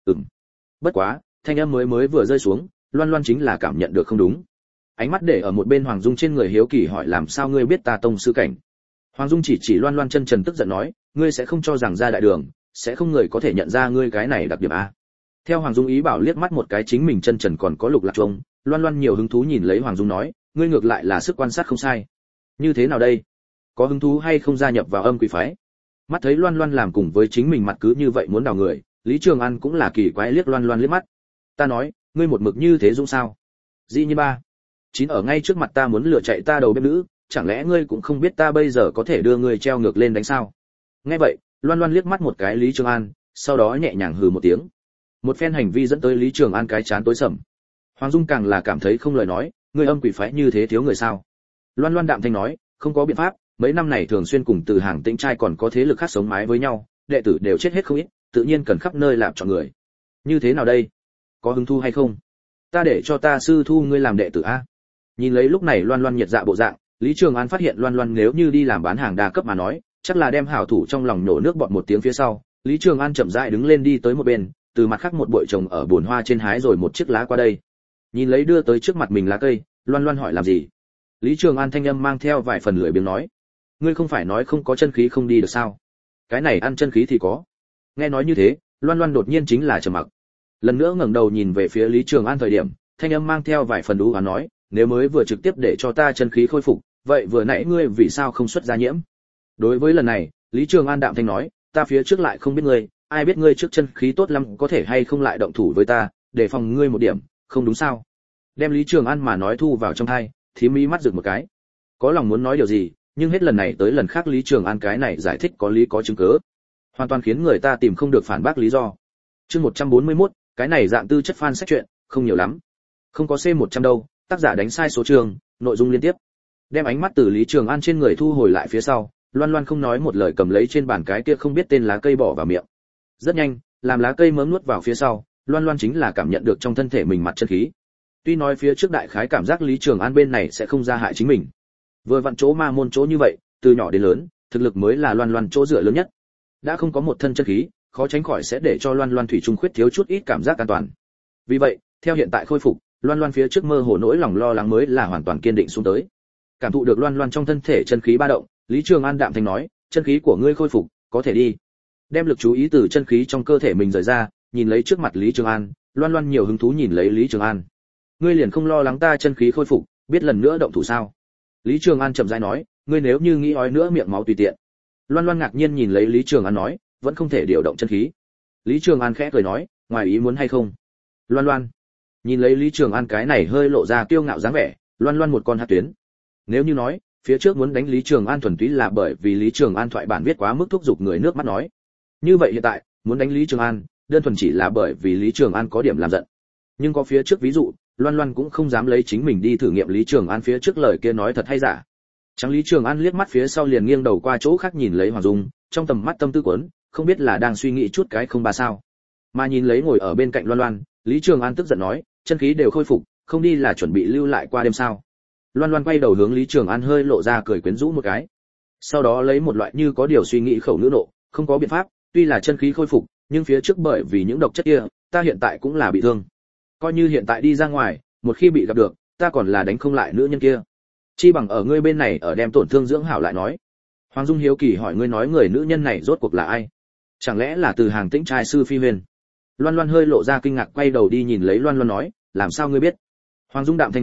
Bất quá, thanh âm mới vừa rơi xuống, Loan Loan chính là cảm nhận được không đúng. Ánh mắt để ở một bên Hoàng Dung trên người hiếu kỳ hỏi: "Làm sao ngươi biết ta tông sư cảnh?" Hoàng Dung chỉ Loan Loan chân trần tức giận nói: "Ngươi sẽ không cho rằng ra đại đường, sẽ không người có thể nhận ra ngươi cái này đặc điểm a?" Theo Hoàng Dung ý bảo liếc mắt một cái chính mình chân trần còn có lục lạc trông, Loan Loan nhiều hứng thú nhìn lấy Hoàng Dung nói: "Ngươi ngược lại là sức quan sát không sai. Như thế nào đây? Có hứng thú hay không gia nhập vào Âm Quỷ phái?" Mắt thấy Loan Loan làm cùng với chính mình mặt cứ như vậy muốn đào người, Lý Trường An cũng là kỳ quái liếc Loan Loan liếc mắt. "Ta nói, ngươi một mực như thế dũng sao? Dĩ nhiên ba. Chín ở ngay trước mặt ta muốn lừa chạy ta đầu bếp nữ, chẳng lẽ ngươi cũng không biết ta bây giờ có thể đưa ngươi treo ngược lên đánh sao?" Nghe vậy, Loan Loan liếc mắt một cái Lý Trường An, sau đó nhẹ nhàng hừ một tiếng. Một phen hành vi dẫn tới Lý Trường An cái chán tối sầm. Hoàng Dung càng là cảm thấy không lời nói: "Ngươi Âm Quỷ phái như thế thiếu người sao?" Loan Loan đạm thanh nói: "Không có biện pháp, mấy năm này thường xuyên cùng Từ Hàng Tĩnh trai còn có thế lực khác sống mái với nhau, đệ tử đều chết hết không ít, tự nhiên cần khắp nơi làm chọn người. Như thế nào đây? Có hứng thú hay không? Ta để cho ta sư thu ngươi làm đệ tử a." Nhìn lấy lúc này Loan Loan nhiệt dạ bộ dạng, Lý Trường An phát hiện Loan Loan nếu như đi làm bán hàng đa cấp mà nói, chắc là đem hảo thủ trong lòng nổ nước bọt một tiếng phía sau. Lý Trường An chậm rãi đứng lên đi tới một bên, từ mặt khác một bụi trồng ở bồn hoa trên hái rồi một chiếc lá qua đây. Nhìn lấy đưa tới trước mặt mình lá cây, Loan Loan hỏi: "Làm gì?" Lý Trường An thanh âm mang theo vài phần lười biếng nói: "Ngươi không phải nói không có chân khí không đi được sao? Cái này ăn chân khí thì có." Nghe nói như thế, Loan Loan đột nhiên chính là trầm mặc. Lần nữa ngẩng đầu nhìn về phía Lý Trường An thời điểm, thanh âm mang theo vài phần u hoán nói: "Nếu mới vừa trực tiếp để cho ta chân khí khôi phục, vậy vừa nãy ngươi vì sao không xuất ra nhiễm?" Đối với lần này, Lý Trường An đạm thanh nói: "Ta phía trước lại không biết ngươi, ai biết ngươi trước chân khí tốt lắm có thể hay không lại động thủ với ta, để phòng ngươi một điểm, không đúng sao?" Đem Lý Trường An mà nói thu vào trong tai, thím mí mắt rực một cái. Có lòng muốn nói điều gì, nhưng hết lần này tới lần khác Lý Trường An cái này giải thích có lý có chứng cứ, hoàn toàn khiến người ta tìm không được phản bác lý do. Chương 141, cái này dạng tư chất fan sách truyện, không nhiều lắm. Không có C100 đâu, tác giả đánh sai số chương, nội dung liên tiếp. Đem ánh mắt từ Lý Trường An trên người thu hồi lại phía sau, Loan Loan không nói một lời cầm lấy trên bàn cái kia không biết tên lá cây bỏ vào miệng. Rất nhanh, làm lá cây mớm nuốt vào phía sau, Loan Loan chính là cảm nhận được trong thân thể mình mặt chân khí. Tuy nói phía trước đại khái cảm giác Lý Trường An bên này sẽ không ra hại chính mình. Vừa vặn chỗ ma môn chỗ như vậy, từ nhỏ đến lớn, thực lực mới là Loan Loan chỗ dựa lớn nhất. Đã không có một thân chân khí, khó tránh khỏi sẽ để cho Loan Loan thủy chung khuyết thiếu chút ít cảm giác an toàn. Vì vậy, theo hiện tại khôi phục, Loan Loan phía trước mơ hồ nỗi lòng lo lắng mới là hoàn toàn kiên định xuống tới. Cảm thụ được Loan Loan trong thân thể chân khí ba động, Lý Trường An đạm thanh nói: "Chân khí của ngươi khôi phục, có thể đi." Đem lực chú ý từ chân khí trong cơ thể mình rời ra, nhìn lấy trước mặt Lý Trường An, Loan Loan nhiều hứng thú nhìn lấy Lý Trường An. "Ngươi liền không lo lắng ta chân khí khôi phục, biết lần nữa động thủ sao?" Lý Trường An chậm rãi nói: "Ngươi nếu như nghĩ ói nữa miệng máu tùy tiện." Loan Loan ngạc nhiên nhìn lấy Lý Trường An nói: "Vẫn không thể điều động chân khí." Lý Trường An khẽ cười nói: "Ngoài ý muốn hay không?" Loan Loan nhìn lấy Lý Trường An cái này hơi lộ ra kiêu ngạo dáng vẻ, Loan Loan một con hạt tuyến. Nếu như nói, phía trước muốn đánh Lý Trường An thuần túy là bởi vì Lý Trường An thoại bản viết quá mức thúc giục người nước mắt nói. Như vậy hiện tại, muốn đánh Lý Trường An, đơn thuần chỉ là bởi vì Lý Trường An có điểm làm giận. Nhưng có phía trước ví dụ, Loan Loan cũng không dám lấy chính mình đi thử nghiệm Lý Trường An phía trước lời kia nói thật hay giả. Chẳng Lý Trường An liếc mắt phía sau liền nghiêng đầu qua chỗ khác nhìn lấy Hoàng Dung, trong tầm mắt tâm tư quấn, không biết là đang suy nghĩ chút cái không ba sao. Mà nhìn lấy ngồi ở bên cạnh Loan Loan, Lý Trường An tức giận nói: "Chân khí đều khôi phục, không đi là chuẩn bị lưu lại qua đêm sao?" Loan Loan quay đầu hướng Lý Trường An hơi lộ ra cười quyến rũ một cái. Sau đó lấy một loại như có điều suy nghĩ khẩu ngữ nộ: "Không có biện pháp, tuy là chân khí khôi phục, nhưng phía trước bởi vì những độc chất kia, ta hiện tại cũng là bị thương. Coi như hiện tại đi ra ngoài, một khi bị gặp được, ta còn là đánh không lại nữ nhân kia. Chi bằng ở ngươi bên này ở đem tổn thương dưỡng hảo lại nói." Hoàng Dung hiếu kỳ hỏi: "Ngươi nói người nữ nhân này rốt cuộc là ai? Chẳng lẽ là Từ Hàng Tĩnh trai sư phi huyền?" Loan Loan hơi lộ ra kinh ngạc quay đầu đi nhìn lấy Loan Loan nói: "Làm sao ngươi biết?" Hoàng Dung đạm thanh nói: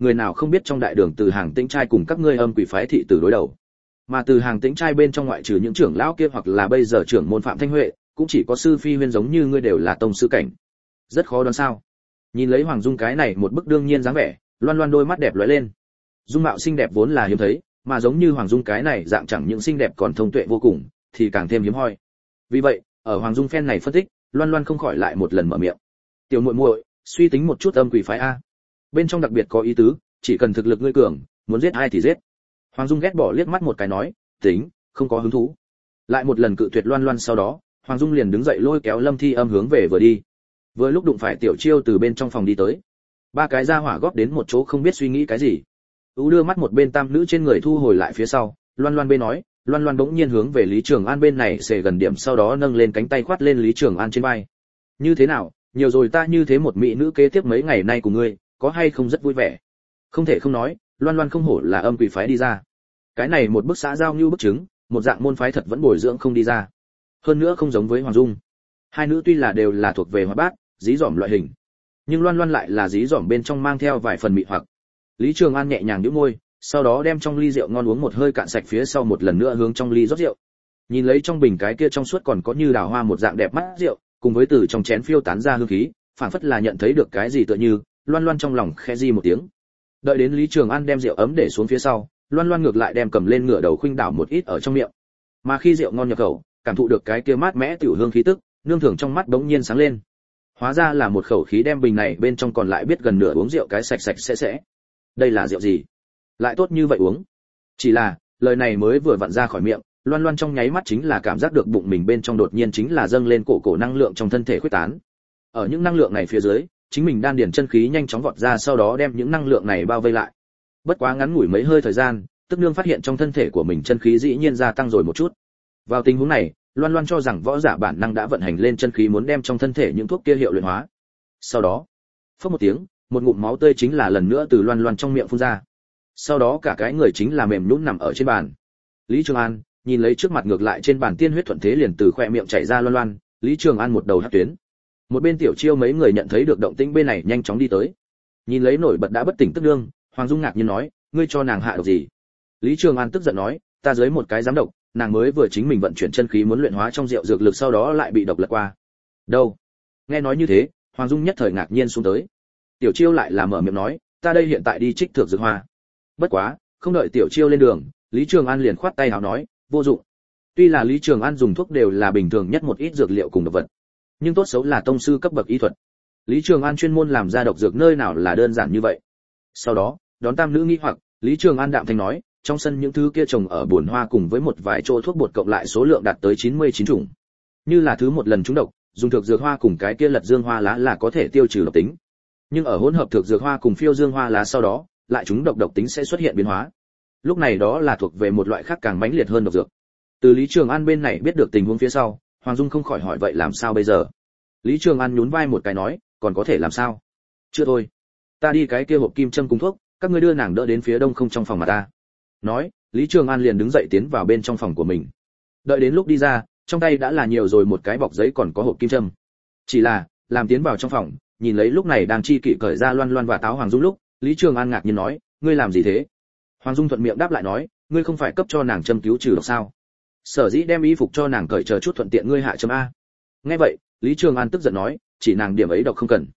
người nào không biết trong đại đường Từ Hàng Tĩnh trai cùng các ngươi âm quỷ phái thị tử đối đầu. Mà Từ Hàng Tĩnh trai bên trong ngoại trừ những trưởng lão kia hoặc là bây giờ trưởng môn Phạm Thanh Huệ, cũng chỉ có sư phi huyên giống như ngươi đều là tông sư cảnh. Rất khó đoán sao? Nhìn lấy Hoàng Dung cái này một bức đương nhiên dáng vẻ, Loan Loan đôi mắt đẹp lóe lên. Dung mạo xinh đẹp vốn là hiếm thấy, mà giống như Hoàng Dung cái này dạng chẳng những xinh đẹp còn thông tuệ vô cùng, thì càng thêm hiếm hoi. Vì vậy, ở Hoàng Dung phen này phân tích, Loan Loan không khỏi lại một lần mở miệng. Tiểu muội muội, suy tính một chút âm quỷ phái a. Bên trong đặc biệt có ý tứ, chỉ cần thực lực ngươi cường, muốn giết ai thì giết. Hoàng Dung ghét bỏ liếc mắt một cái nói, tính, không có hứng thú. Lại một lần cự tuyệt Loan Loan sau đó, Hoàng Dung liền đứng dậy lôi kéo Lâm Thi Âm hướng về vừa đi. Vừa lúc đụng phải Tiểu Chiêu từ bên trong phòng đi tới. Ba cái gia hỏa góp đến một chỗ không biết suy nghĩ cái gì. Đưa mắt một bên tam nữ trên người thu hồi lại phía sau, Loan Loan bên nói, Loan Loan bỗng nhiên hướng về Lý Trường An bên này xề gần điểm, sau đó nâng lên cánh tay khoát lên Lý Trường An trên vai. Như thế nào, nhiều rồi ta như thế một mỹ nữ kế tiếp mấy ngày nay của ngươi, có hay không rất vui vẻ. Không thể không nói, Loan Loan không hổ là âm quỷ phái đi ra. Cái này một bức xã giao như bức chứng, một dạng môn phái thật vẫn bồi dưỡng không đi ra. Hơn nữa không giống với Hoàng Dung. Hai nữ tuy là đều là thuộc về hoạt bát, dí dỏm loại hình, nhưng Loan Loan lại là dí dỏm bên trong mang theo vài phần mị hoặc. Lý Trường An nhẹ nhàng nhếch môi, sau đó đem trong ly rượu ngon uống một hơi cạn sạch phía sau một lần nữa hướng trong ly rót rượu. Nhìn lấy trong bình cái kia trong suốt còn có như đào hoa một dạng đẹp mắt rượu, cùng với từ trong chén phiêu tán ra hương khí, phảng phất là nhận thấy được cái gì tựa như, Loan Loan trong lòng khẽ di một tiếng. Đợi đến Lý Trường An đem rượu ấm để xuống phía sau, Loan Loan ngược lại đem cầm lên ngửa đầu khuynh đảo một ít ở trong miệng. Mà khi rượu ngon nhập khẩu, cảm thụ được cái kia mát mẽ tiểu hương khí tức, nương thưởng trong mắt bỗng nhiên sáng lên. Hóa ra là một khẩu khí đem bình này bên trong còn lại biết gần nửa uống rượu cái sạch sạch sẽ. Đây là rượu gì? Lại tốt như vậy uống. Chỉ là, lời này mới vừa vặn ra khỏi miệng, Loan Loan trong nháy mắt chính là cảm giác được bụng mình bên trong đột nhiên chính là dâng lên cổ năng lượng trong thân thể khuếch tán. Ở những năng lượng này phía dưới, chính mình đan điền chân khí nhanh chóng vọt ra, sau đó đem những năng lượng này bao vây lại. Bất quá ngắn ngủi mấy hơi thời gian, tức nương phát hiện trong thân thể của mình chân khí dĩ nhiên gia tăng rồi một chút. Vào tình huống này, Loan Loan cho rằng võ giả bản năng đã vận hành lên chân khí muốn đem trong thân thể những thuốc kia hiệu luyện hóa. Sau đó, phốc một tiếng, một ngụm máu tươi chính là lần nữa từ Loan Loan trong miệng phun ra. Sau đó cả cái người chính là mềm nhũn nằm ở trên bàn. Lý Trường An nhìn lấy trước mặt ngược lại trên bàn tiên huyết thuận thế liền từ khóe miệng chảy ra Loan Loan, Lý Trường An một đầu hất tuyến. Một bên Tiểu Chiêu mấy người nhận thấy được động tĩnh bên này nhanh chóng đi tới. Nhìn lấy nổi bật đã bất tỉnh tức đương, Hoàng Dung ngạc nhiên nói, ngươi cho nàng hạ độc gì? Lý Trường An tức giận nói, ta dưới một cái giám độc, nàng mới vừa chính mình vận chuyển chân khí muốn luyện hóa trong rượu dược lực, sau đó lại bị độc lật qua. Đâu? Nghe nói như thế, Hoàng Dung nhất thời ngạc nhiên xuống tới. Tiểu Chiêu lại là mở miệng nói, ta đây hiện tại đi trích thược dược hoa. Bất quá, không đợi Tiểu Chiêu lên đường, Lý Trường An liền khoát tay áo nói, vô dụng. Tuy là Lý Trường An dùng thuốc đều là bình thường nhất một ít dược liệu cùng độc vật, nhưng tốt xấu là tông sư cấp bậc y thuật. Lý Trường An chuyên môn làm ra độc dược nơi nào là đơn giản như vậy. Sau đó, đón tam nữ nghi hoặc, Lý Trường An đạm thanh nói, trong sân những thứ kia trồng ở bồn hoa cùng với một vài chỗ thuốc bột cộng lại số lượng đạt tới 99 chủng. Như là thứ một lần trúng độc, dùng thực dược hoa cùng cái kia lật dương hoa lá là có thể tiêu trừ độc tính. Nhưng ở hỗn hợp thực dược hoa cùng phiêu dương hoa lá sau đó, lại chúng độc tính sẽ xuất hiện biến hóa. Lúc này đó là thuộc về một loại khác càng mãnh liệt hơn độc dược. Từ Lý Trường An bên này biết được tình huống phía sau, Hoàng Dung không khỏi hỏi vậy làm sao bây giờ? Lý Trường An nhún vai một cái nói, còn có thể làm sao? Chưa thôi, ta đi cái kia hộp kim châm cùng thuốc, các ngươi đưa nàng đỡ đến phía đông không trong phòng mà ta. Nói, Lý Trường An liền đứng dậy tiến vào bên trong phòng của mình. Đợi đến lúc đi ra, trong tay đã là nhiều rồi một cái bọc giấy còn có hộp kim châm. Chỉ là, làm tiến vào trong phòng, nhìn lấy lúc này đang chi kỷ cởi ra Loan Loan và táo Hoàng Dung lúc, Lý Trường An ngạc nhiên nói, ngươi làm gì thế? Hoàng Dung thuận miệng đáp lại nói, ngươi không phải cấp cho nàng châm cứu trừ độc sao? Sở dĩ đem y phục cho nàng cởi chờ chút thuận tiện ngươi hạ châm a. Nghe vậy, Lý Trường An tức giận nói, chỉ nàng điểm ấy độc không cần.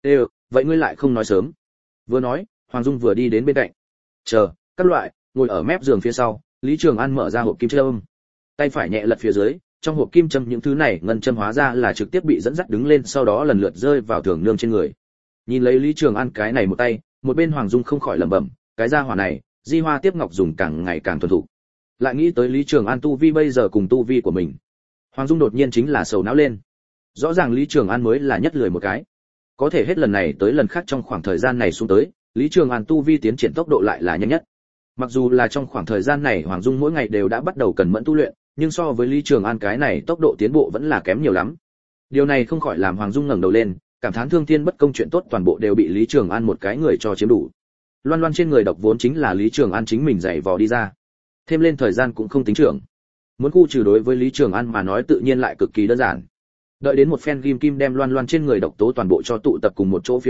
Vậy ngươi lại không nói sớm. Vừa nói, Hoàng Dung vừa đi đến bên cạnh. Chờ, các loại, ngồi ở mép giường phía sau, Lý Trường An mở ra hộp kim châm. Tay phải nhẹ lật phía dưới, trong hộp kim châm những thứ này ngân châm hóa ra là trực tiếp bị dẫn dắt đứng lên, sau đó lần lượt rơi vào Thường Nương trên người. Nhìn lấy Lý Trường An cái này một tay, một bên Hoàng Dung không khỏi lẩm bẩm, cái gia hỏa này, Di Hoa Tiếp Ngọc dùng càng ngày càng thuần thục. Lại nghĩ tới Lý Trường An tu vi bây giờ cùng tu vi của mình, Hoàng Dung đột nhiên chính là sầu não lên. Rõ ràng Lý Trường An mới là nhất lười một cái, có thể hết lần này tới lần khác trong khoảng thời gian này xuống tới, Lý Trường An tu vi tiến triển tốc độ lại là nhanh nhất. Mặc dù là trong khoảng thời gian này Hoàng Dung mỗi ngày đều đã bắt đầu cẩn mẫn tu luyện, nhưng so với Lý Trường An cái này tốc độ tiến bộ vẫn là kém nhiều lắm. Điều này không khỏi làm Hoàng Dung ngẩng đầu lên, cảm thán thương thiên bất công, chuyện tốt toàn bộ đều bị Lý Trường An một cái người cho chiếm đủ. Loan Loan trên người độc vốn chính là Lý Trường An chính mình dạy vò đi ra, thêm lên thời gian cũng không tính trưởng. Muốn khu trừ đối với Lý Trường An mà nói tự nhiên lại cực kỳ đơn giản. Đợi đến một phen ghim kim đem Loan Loan trên người độc tố toàn bộ cho tụ tập cùng một chỗ phía sau,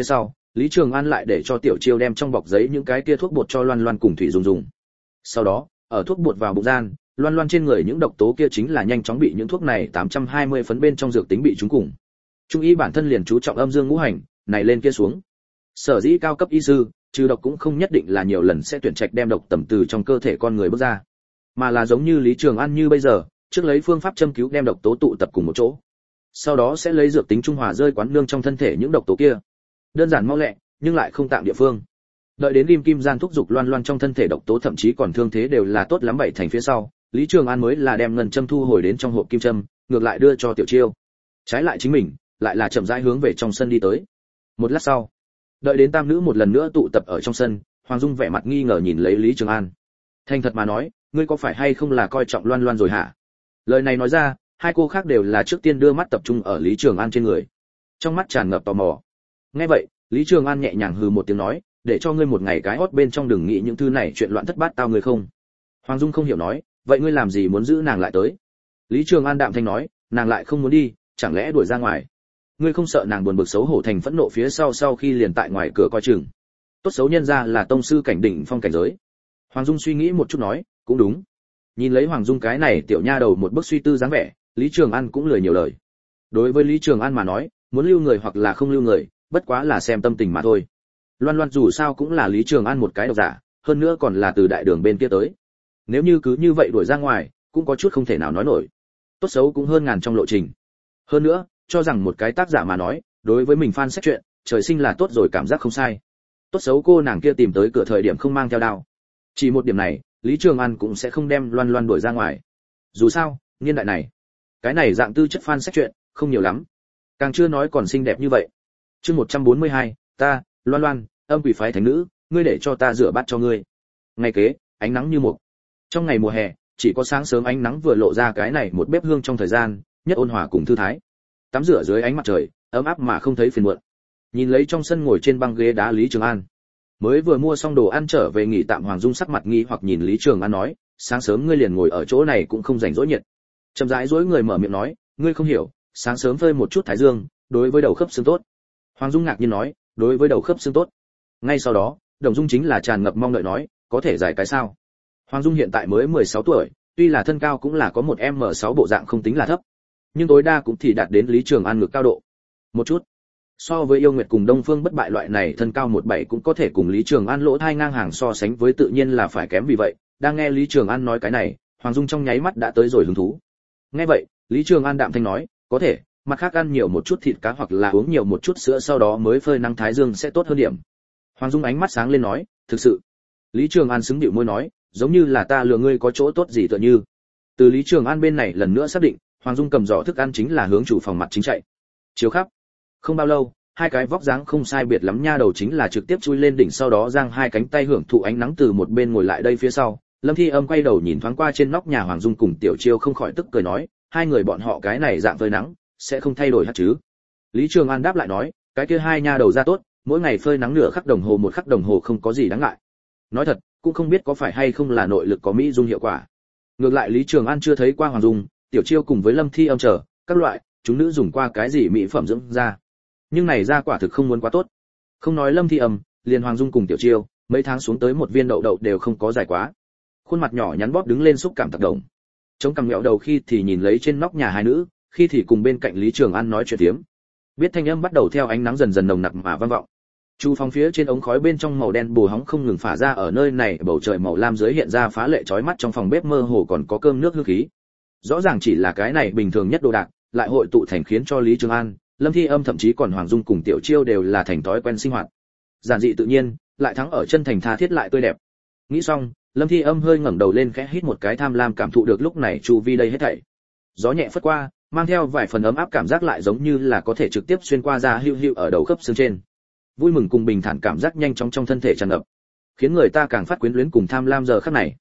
Lý Trường An lại để cho Tiểu Chiêu đem trong bọc giấy những cái kia thuốc bột cho Loan Loan cùng Thủy Dung dùng. Sau đó, ở thuốc bột vào bụng gian, Loan Loan trên người những độc tố kia chính là nhanh chóng bị những thuốc này 820 phấn bên trong dược tính bị trúng cùng. Trung y bản thân liền chú trọng âm dương ngũ hành, này lên kia xuống. Sở dĩ cao cấp y sư, trừ độc cũng không nhất định là nhiều lần sẽ tuyển trạch đem độc tầm từ trong cơ thể con người bước ra, mà là giống như Lý Trường An như bây giờ, trước lấy phương pháp châm cứu đem độc tố tụ tập cùng một chỗ, sau đó sẽ lấy dược tính trung hòa rơi quán nương trong thân thể những độc tố kia. Đơn giản mau lẹ, nhưng lại không tạm địa phương. Đợi đến Kim Kim gian thúc dục Loan Loan trong thân thể độc tố thậm chí còn thương thế đều là tốt lắm bảy thành phía sau, Lý Trường An mới là đem ngân châm thu hồi đến trong hộp kim châm, ngược lại đưa cho Tiểu Chiêu. Trái lại chính mình, lại là chậm rãi hướng về trong sân đi tới. Một lát sau, đợi đến tam nữ một lần nữa tụ tập ở trong sân, Hoàng Dung vẻ mặt nghi ngờ nhìn lấy Lý Trường An. Thành thật mà nói, ngươi có phải hay không là coi trọng Loan Loan rồi hả? Lời này nói ra, hai cô khác đều là trước tiên đưa mắt tập trung ở Lý Trường An trên người, trong mắt tràn ngập tò mò. Nghe vậy, Lý Trường An nhẹ nhàng hừ một tiếng nói, để cho ngươi một ngày cái hót bên trong đừng nghĩ những thứ này chuyện loạn thất bát tao ngươi không. Hoàng Dung không hiểu nói, vậy ngươi làm gì muốn giữ nàng lại tới? Lý Trường An đạm thanh nói, nàng lại không muốn đi, chẳng lẽ đuổi ra ngoài? Ngươi không sợ nàng buồn bực xấu hổ thành phẫn nộ phía sau khi liền tại ngoài cửa coi chừng? Tốt xấu nhân ra là tông sư cảnh đỉnh phong cảnh giới. Hoàng Dung suy nghĩ một chút nói, cũng đúng. Nhìn lấy Hoàng Dung cái này tiểu nha đầu một bức suy tư dáng vẻ, Lý Trường An cũng lười nhiều lời. Đối với Lý Trường An mà nói, muốn lưu người hoặc là không lưu người, bất quá là xem tâm tình mà thôi. Loan Loan dù sao cũng là Lý Trường An một cái độc giả, hơn nữa còn là từ đại đường bên kia tới. Nếu như cứ như vậy đuổi ra ngoài, cũng có chút không thể nào nói nổi. Tốt xấu cũng hơn ngàn trong lộ trình. Hơn nữa, cho rằng một cái tác giả mà nói, đối với mình fan sách chuyện, trời sinh là tốt rồi cảm giác không sai. Tốt xấu cô nàng kia tìm tới cửa thời điểm không mang theo đao. Chỉ một điểm này, Lý Trường An cũng sẽ không đem Loan Loan đuổi ra ngoài. Dù sao, niên đại này, cái này dạng tư chất fan sách chuyện, không nhiều lắm. Càng chưa nói còn xinh đẹp như vậy. Chương 142, ta, Loan Loan, âm quỷ phái thánh nữ, ngươi để cho ta rửa bát cho ngươi. Ngày kế, ánh nắng như mục. Trong ngày mùa hè, chỉ có sáng sớm ánh nắng vừa lộ ra cái này một bếp hương trong thời gian, nhất ôn hòa cùng thư thái. Tắm rửa dưới ánh mặt trời, ấm áp mà không thấy phiền muộn. Nhìn lấy trong sân ngồi trên băng ghế đá Lý Trường An, mới vừa mua xong đồ ăn trở về nghỉ tạm, Hoàng Dung sắc mặt nghi hoặc nhìn Lý Trường An nói, sáng sớm ngươi liền ngồi ở chỗ này cũng không rảnh rỗi nhiệt. Chậm rãi dối người mở miệng nói, ngươi không hiểu, sáng sớm phơi một chút thái dương, đối với đầu khớp xương tốt. Hoàng Dung ngạc nhiên nói, đối với đầu khớp xương tốt. Ngay sau đó, Đồng Dung chính là tràn ngập mong đợi nói, có thể giải cái sao? Hoàng Dung hiện tại mới 16 tuổi, tuy là thân cao cũng là có một M6 bộ dạng không tính là thấp, nhưng tối đa cũng thì đạt đến Lý Trường An ngực cao độ. Một chút. So với Yêu Nguyệt cùng Đông Phương Bất Bại loại này thân cao 17 cũng có thể cùng Lý Trường An lỗ thai ngang hàng so sánh với, tự nhiên là phải kém, vì vậy, đang nghe Lý Trường An nói cái này, Hoàng Dung trong nháy mắt đã tới rồi hứng thú. Nghe vậy, Lý Trường An đạm thanh nói, có thể, mặt khác ăn nhiều một chút thịt cá hoặc là uống nhiều một chút sữa sau đó mới phơi nắng thái dương sẽ tốt hơn điểm. Hoàng Dung ánh mắt sáng lên nói, thực sự. Lý Trường An xứng điệu môi nói, giống như là ta lừa ngươi có chỗ tốt gì tựa như. Từ Lý Trường An bên này lần nữa xác định, Hoàng Dung cầm giỏ thức ăn chính là hướng chủ phòng mặt chính chạy. Chiếu khắp. Không bao lâu, hai cái vóc dáng không sai biệt lắm nha đầu chính là trực tiếp chui lên đỉnh, sau đó giang hai cánh tay hưởng thụ ánh nắng từ một bên ngồi lại đây phía sau. Lâm Thi Âm quay đầu nhìn thoáng qua trên nóc nhà Hoàng Dung cùng Tiểu Chiêu, không khỏi tức cười nói, hai người bọn họ cái này dạng phơi nắng, sẽ không thay đổi hả chứ? Lý Trường An đáp lại nói, cái kia hai nha đầu ra tốt, mỗi ngày phơi nắng nửa khắc đồng hồ một khắc đồng hồ không có gì đáng ngại. Nói thật, cũng không biết có phải hay không là nội lực có mỹ dung hiệu quả. Ngược lại Lý Trường An chưa thấy qua Hoàng Dung, Tiểu Chiêu cùng với Lâm Thi Âm chờ các loại chúng nữ dùng qua cái gì mỹ phẩm dưỡng da, nhưng này ra quả thực không muốn quá tốt. Không nói Lâm Thi Âm, liền Hoàng Dung cùng Tiểu Chiêu, mấy tháng xuống tới một viên đậu đậu đều không có dài quá. Khuôn mặt nhỏ nhắn bóp đứng lên xúc cảm tác động. Chống cằm nghẹo đầu khi thì nhìn lấy trên nóc nhà hai nữ, khi thì cùng bên cạnh Lý Trường An nói chuyện tiếm. Biết thanh âm bắt đầu theo ánh nắng dần dần nồng nặc mà vang vọng. Chu phòng phía trên ống khói bên trong màu đen bù hóng không ngừng phả ra, ở nơi này bầu trời màu lam dưới hiện ra phá lệ chói mắt, trong phòng bếp mơ hồ còn có cơm nước hương khí. Rõ ràng chỉ là cái này bình thường nhất đồ đạc, lại hội tụ thành khiến cho Lý Trường An, Lâm Thi Âm thậm chí còn Hoàng Dung cùng Tiểu Chiêu đều là thành thói quen sinh hoạt. Giản dị tự nhiên, lại thắng ở chân thành tha thiết lại tươi đẹp. Nghĩ xong, Lâm Thi Âm hơi ngẩng đầu lên khẽ hít một cái, tham lam cảm thụ được lúc này chu vi đây hết thảy. Gió nhẹ phất qua, mang theo vài phần ấm áp cảm giác, lại giống như là có thể trực tiếp xuyên qua ra hưu hưu ở đầu khớp xương trên. Vui mừng cùng bình thản cảm giác nhanh chóng trong thân thể tràn ngập, khiến người ta càng phát quyến luyến cùng tham lam giờ khắc này.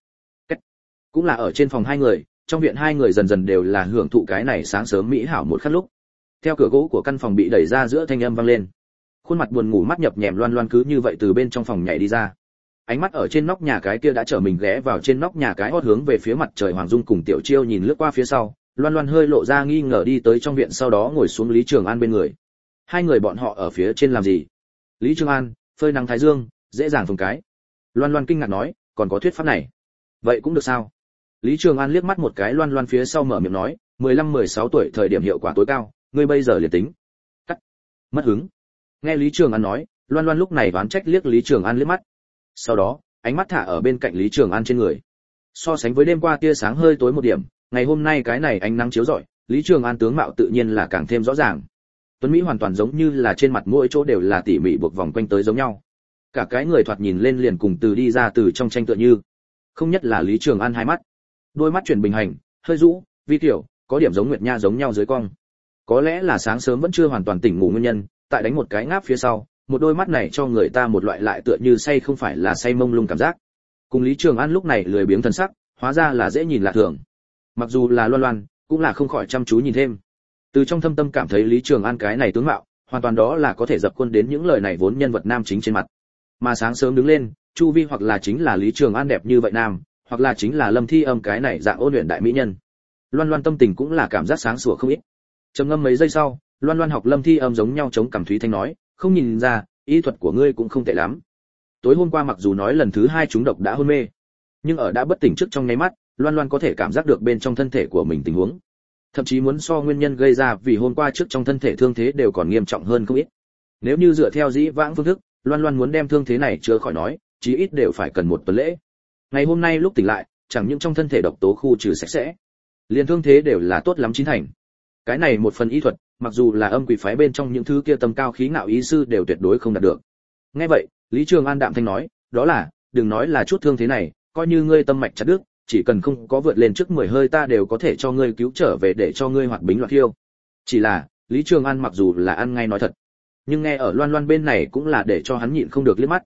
Cũng là ở trên phòng hai người, trong viện hai người dần dần đều là hưởng thụ cái này sáng sớm mỹ hảo một khắc lúc. Theo cửa gỗ của căn phòng bị đẩy ra, giữa thanh âm vang lên. Khuôn mặt buồn ngủ mắt nhập nhèm Loan Loan cứ như vậy từ bên trong phòng nhảy đi ra. Ánh mắt ở trên nóc nhà cái kia đã trở mình ghé vào trên nóc nhà cái hót hướng về phía mặt trời. Hoàng Dung cùng Tiểu Chiêu nhìn lướt qua phía sau, Loan Loan hơi lộ ra nghi ngờ đi tới trong viện, sau đó ngồi xuống Lý Trường An bên người. Hai người bọn họ ở phía trên làm gì? Lý Trường An, phơi nắng thái dương, dễ dàng phồng cái. Loan Loan kinh ngạc nói, còn có thuyết pháp này? Vậy cũng được sao? Lý Trường An liếc mắt một cái Loan Loan phía sau mở miệng nói, 15-16 tuổi thời điểm hiệu quả tối cao, ngươi bây giờ liền tính. Cắt. Mất hứng. Nghe Lý Trường An nói, Loan Loan lúc này đoán trách liếc Lý Trường An liếc mắt. Sau đó, ánh mắt thả ở bên cạnh Lý Trường An trên người. So sánh với đêm qua tia sáng hơi tối một điểm, ngày hôm nay cái này ánh nắng chiếu rọi, Lý Trường An tướng mạo tự nhiên là càng thêm rõ ràng. Tuấn Mỹ hoàn toàn giống như là trên mặt mỗi chỗ đều là tỉ mỉ buộc vòng quanh tới giống nhau. Cả cái người thoạt nhìn lên liền cùng từ đi ra từ trong tranh tựa như. Không nhất là Lý Trường An hai mắt. Đôi mắt chuyển bình hành, hơi rũ, vi tiểu, có điểm giống Nguyệt Nha giống nhau dưới cong. Có lẽ là sáng sớm vẫn chưa hoàn toàn tỉnh ngủ nguyên nhân, tại đánh một cái ngáp phía sau, một đôi mắt này cho người ta một loại lại tựa như say không phải là say mông lung cảm giác. Cùng Lý Trường An lúc này lười biếng thần sắc, hóa ra là dễ nhìn lạ thường. Mặc dù là Loan Loan, cũng là không khỏi chăm chú nhìn thêm. Từ trong thâm tâm cảm thấy Lý Trường An cái này tướng mạo, hoàn toàn đó là có thể dập khuôn đến những lời này vốn nhân vật nam chính trên mặt. Mà sáng sớm đứng lên, chu vi hoặc là chính là Lý Trường An đẹp như vậy nam, hoặc là chính là Lâm Thi Âm cái này dạng ôn luyện đại mỹ nhân. Loan Loan tâm tình cũng là cảm giác sáng sủa không ít. Trầm ngâm mấy giây sau, Loan Loan học Lâm Thi Âm giống nhau chống cằm Thúy Thanh nói, không nhìn ra, y thuật của ngươi cũng không tệ lắm. Tối hôm qua mặc dù nói lần thứ 2 trúng độc đã hôn mê, nhưng ở đã bất tỉnh trước trong nháy mắt, Loan Loan có thể cảm giác được bên trong thân thể của mình tình huống. Thậm chí muốn so nguyên nhân gây ra vì hôm qua trước trong thân thể thương thế đều còn nghiêm trọng hơn không ít. Nếu như dựa theo dĩ vãng phương thức, Loan Loan muốn đem thương thế này chữa khỏi nói, chí ít đều phải cần 1 tuần lễ. Ngày hôm nay lúc tỉnh lại, chẳng những trong thân thể độc tố khu trừ sạch sẽ, liền thương thế đều là tốt lắm chín thành. Cái này một phần y thuật, mặc dù là âm quỷ phái bên trong những thứ kia tầm cao khí ngạo ý sư đều tuyệt đối không đạt được. Nghe vậy, Lý Trường An đạm thanh nói, đó là, đừng nói là chút thương thế này, coi như ngươi tâm mạch chặt đứt, chỉ cần không có vượt lên trước 10 hơi ta đều có thể cho ngươi cứu trở về để cho ngươi hoạt bính loạn khiêu. Chỉ là, Lý Trường An mặc dù là ăn ngay nói thật, nhưng nghe ở Loan Loan bên này cũng là để cho hắn nhịn không được liếc mắt.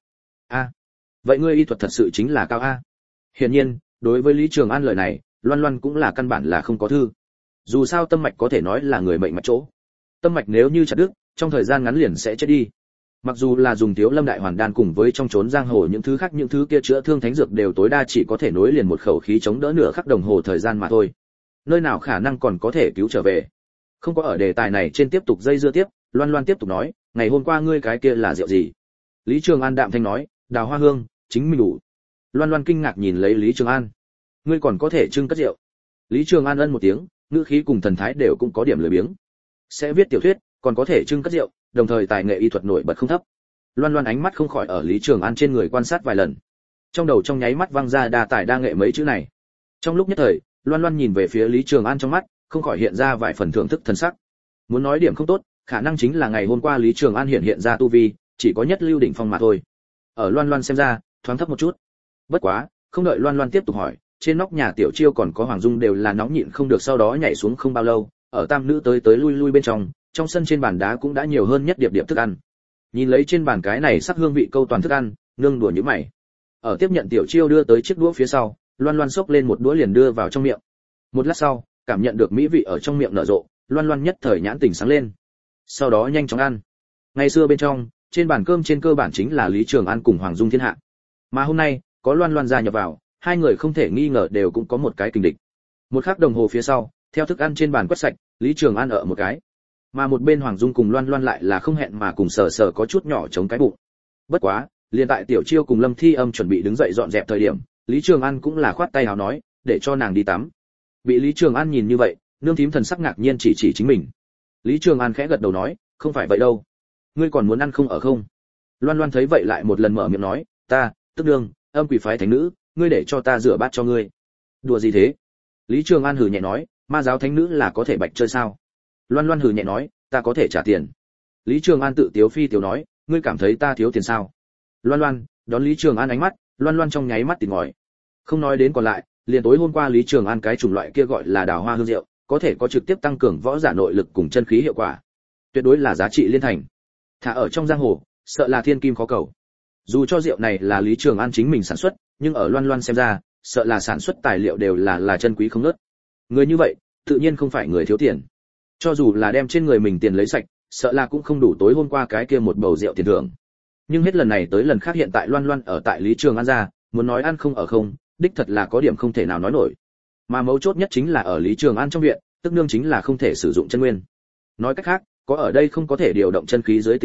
Vậy ngươi y thuật thật sự chính là cao a? Hiển nhiên, đối với Lý Trường An lời này, Loan Loan cũng là căn bản là không có thư. Dù sao tâm mạch có thể nói là người mệnh mạch chỗ. Tâm mạch nếu như chặt đứt, trong thời gian ngắn liền sẽ chết đi. Mặc dù là dùng Tiếu Lâm đại hoàn đan cùng với trong trốn giang hồ những thứ khác những thứ kia chữa thương thánh dược đều tối đa chỉ có thể nối liền một khẩu khí chống đỡ nửa khắc đồng hồ thời gian mà thôi. Nơi nào khả năng còn có thể cứu trở về. Không có ở đề tài này trên tiếp tục dây dưa tiếp, Loan Loan tiếp tục nói, ngày hôm qua ngươi cái kia là rượu gì? Lý Trường An đạm thanh nói, đào hoa hương, chính mình đủ. Loan Loan kinh ngạc nhìn lấy Lý Trường An. Ngươi còn có thể trưng cất rượu? Lý Trường An ân một tiếng, ngữ khí cùng thần thái đều cũng có điểm lười biếng. Sẽ viết tiểu thuyết, còn có thể trưng cất rượu, đồng thời tài nghệ y thuật nổi bật không thấp. Loan Loan ánh mắt không khỏi ở Lý Trường An trên người quan sát vài lần. Trong đầu trong nháy mắt vang ra đa tài đa nghệ mấy chữ này. Trong lúc nhất thời, Loan Loan nhìn về phía Lý Trường An trong mắt, không khỏi hiện ra vài phần thưởng thức thần sắc. Muốn nói điểm không tốt, khả năng chính là ngày hôm qua Lý Trường An hiện ra tu vi, chỉ có nhất lưu đỉnh phong mà thôi. Ở Loan Loan xem ra, thoáng thấp một chút. Bất quá, không đợi Loan Loan tiếp tục hỏi, trên nóc nhà Tiểu Chiêu còn có Hoàng Dung đều là nóng nhịn không được sau đó nhảy xuống không bao lâu, ở tam nữ tới tới lui lui bên trong sân trên bàn đá cũng đã nhiều hơn nhất điệp điệp thức ăn. Nhìn lấy trên bàn cái này sắc hương vị câu toàn thức ăn, nương đùa như mày. Ở tiếp nhận Tiểu Chiêu đưa tới chiếc đũa phía sau, Loan Loan xốc lên một đũa liền đưa vào trong miệng. Một lát sau, cảm nhận được mỹ vị ở trong miệng nở rộ, Loan Loan nhất thời nhãn tỉnh sáng lên. Sau đó nhanh chóng ăn. Ngày xưa bên trong, trên bàn cơm trên cơ bản chính là Lý Trường An cùng Hoàng Dung thiên hạ. Mà hôm nay, có Loan Loan gia nhập vào, hai người không thể nghi ngờ đều cũng có một cái kình địch. Một khắc đồng hồ phía sau, theo thức ăn trên bàn quét sạch, Lý Trường An ở một cái. Mà một bên Hoàng Dung cùng Loan Loan lại là không hẹn mà cùng sờ sờ có chút nhỏ chống cái bụng. Bất quá, liền tại Tiểu Chiêu cùng Lâm Thi Âm chuẩn bị đứng dậy dọn dẹp thời điểm, Lý Trường An cũng là khoát tay áo nói, để cho nàng đi tắm. Bị Lý Trường An nhìn như vậy, nương thím thần sắc ngạc nhiên chỉ chính mình. Lý Trường An khẽ gật đầu nói, không phải vậy đâu. Ngươi còn muốn ăn không ở không? Loan Loan thấy vậy lại một lần mở miệng nói, ta, tức đương, âm quỷ phái thánh nữ, ngươi để cho ta rửa bát cho ngươi. Đùa gì thế? Lý Trường An hừ nhẹ nói, ma giáo thánh nữ là có thể bạch chơi sao? Loan Loan hừ nhẹ nói, ta có thể trả tiền. Lý Trường An tự tiếu phi tiếu nói, ngươi cảm thấy ta thiếu tiền sao? Loan Loan đón Lý Trường An ánh mắt, Loan Loan trong nháy mắt tỉnh ngòi. Không nói đến còn lại, liền tối hôm qua Lý Trường An cái chủng loại kia gọi là đào hoa hương rượu, có thể có trực tiếp tăng cường võ giả nội lực cùng chân khí hiệu quả, tuyệt đối là giá trị liên thành. Thả ở trong giang hồ, sợ là thiên kim khó cầu. Dù cho rượu này là Lý Trường An chính mình sản xuất, nhưng ở Loan Loan xem ra, sợ là sản xuất tài liệu đều là chân quý không ngớt. Người như vậy, tự nhiên không phải người thiếu tiền. Cho dù là đem trên người mình tiền lấy sạch, sợ là cũng không đủ tối hôm qua cái kia một bầu rượu tiền thưởng. Nhưng hết lần này tới lần khác hiện tại Loan Loan ở tại Lý Trường An ra, muốn nói ăn không ở không, đích thật là có điểm không thể nào nói nổi. Mà mấu chốt nhất chính là ở Lý Trường An trong viện, tức nương chính là không thể sử dụng chân nguyên. Nói cách khác, có ở đây không có thể điều động chân khí dưới tình huống,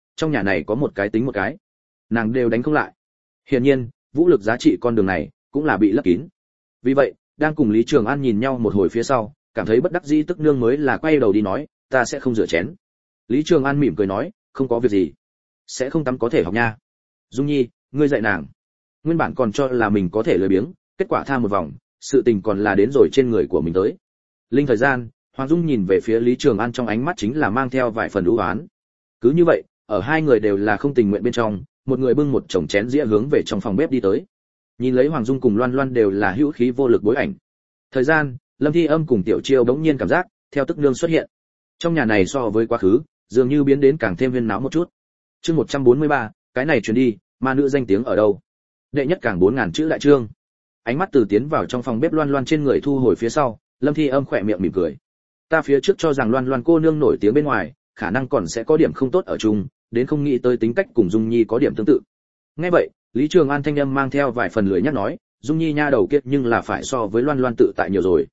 trong nhà này có một cái tính một cái, nàng đều đánh không lại. Hiển nhiên, vũ lực giá trị con đường này cũng là bị lấp kín. Vì vậy, đang cùng Lý Trường An nhìn nhau một hồi phía sau, cảm thấy bất đắc dĩ tức nương mới là quay đầu đi nói, ta sẽ không rửa chén. Lý Trường An mỉm cười nói, không có việc gì, sẽ không tắm có thể học nha. Dung Nhi, ngươi dạy nàng. Nguyên bản còn cho là mình có thể lười biếng, kết quả tha một vòng, sự tình còn là đến rồi trên người của mình tới. Linh thời gian, Hoàng Dung nhìn về phía Lý Trường An trong ánh mắt chính là mang theo vài phần u uất. Cứ như vậy, ở hai người đều là không tình nguyện bên trong, một người bưng một chồng chén dĩa hướng về trong phòng bếp đi tới. Nhìn lấy Hoàng Dung cùng Loan Loan đều là hữu khí vô lực bối ảnh. Thời gian, Lâm Thi Âm cùng Tiểu Chiêu đống nhiên cảm giác, theo tức nương xuất hiện. Trong nhà này so với quá khứ, dường như biến đến càng thêm huyên náo một chút. Chương 143, cái này truyền đi, ma nữ danh tiếng ở đâu? Đệ nhất càng 4000 chữ đại chương. Ánh mắt từ tiến vào trong phòng bếp Loan Loan trên người thu hồi phía sau, Lâm Thi Âm khỏe miệng mỉm cười. Ta phía trước cho rằng Loan Loan cô nương nổi tiếng bên ngoài, khả năng còn sẽ có điểm không tốt ở chung, đến không nghĩ tới tính cách cùng Dung Nhi có điểm tương tự. Nghe vậy, Lý Trường An thanh âm mang theo vài phần lười nhắc nói, Dung Nhi nha đầu kia nhưng là phải so với Loan Loan tự tại nhiều rồi.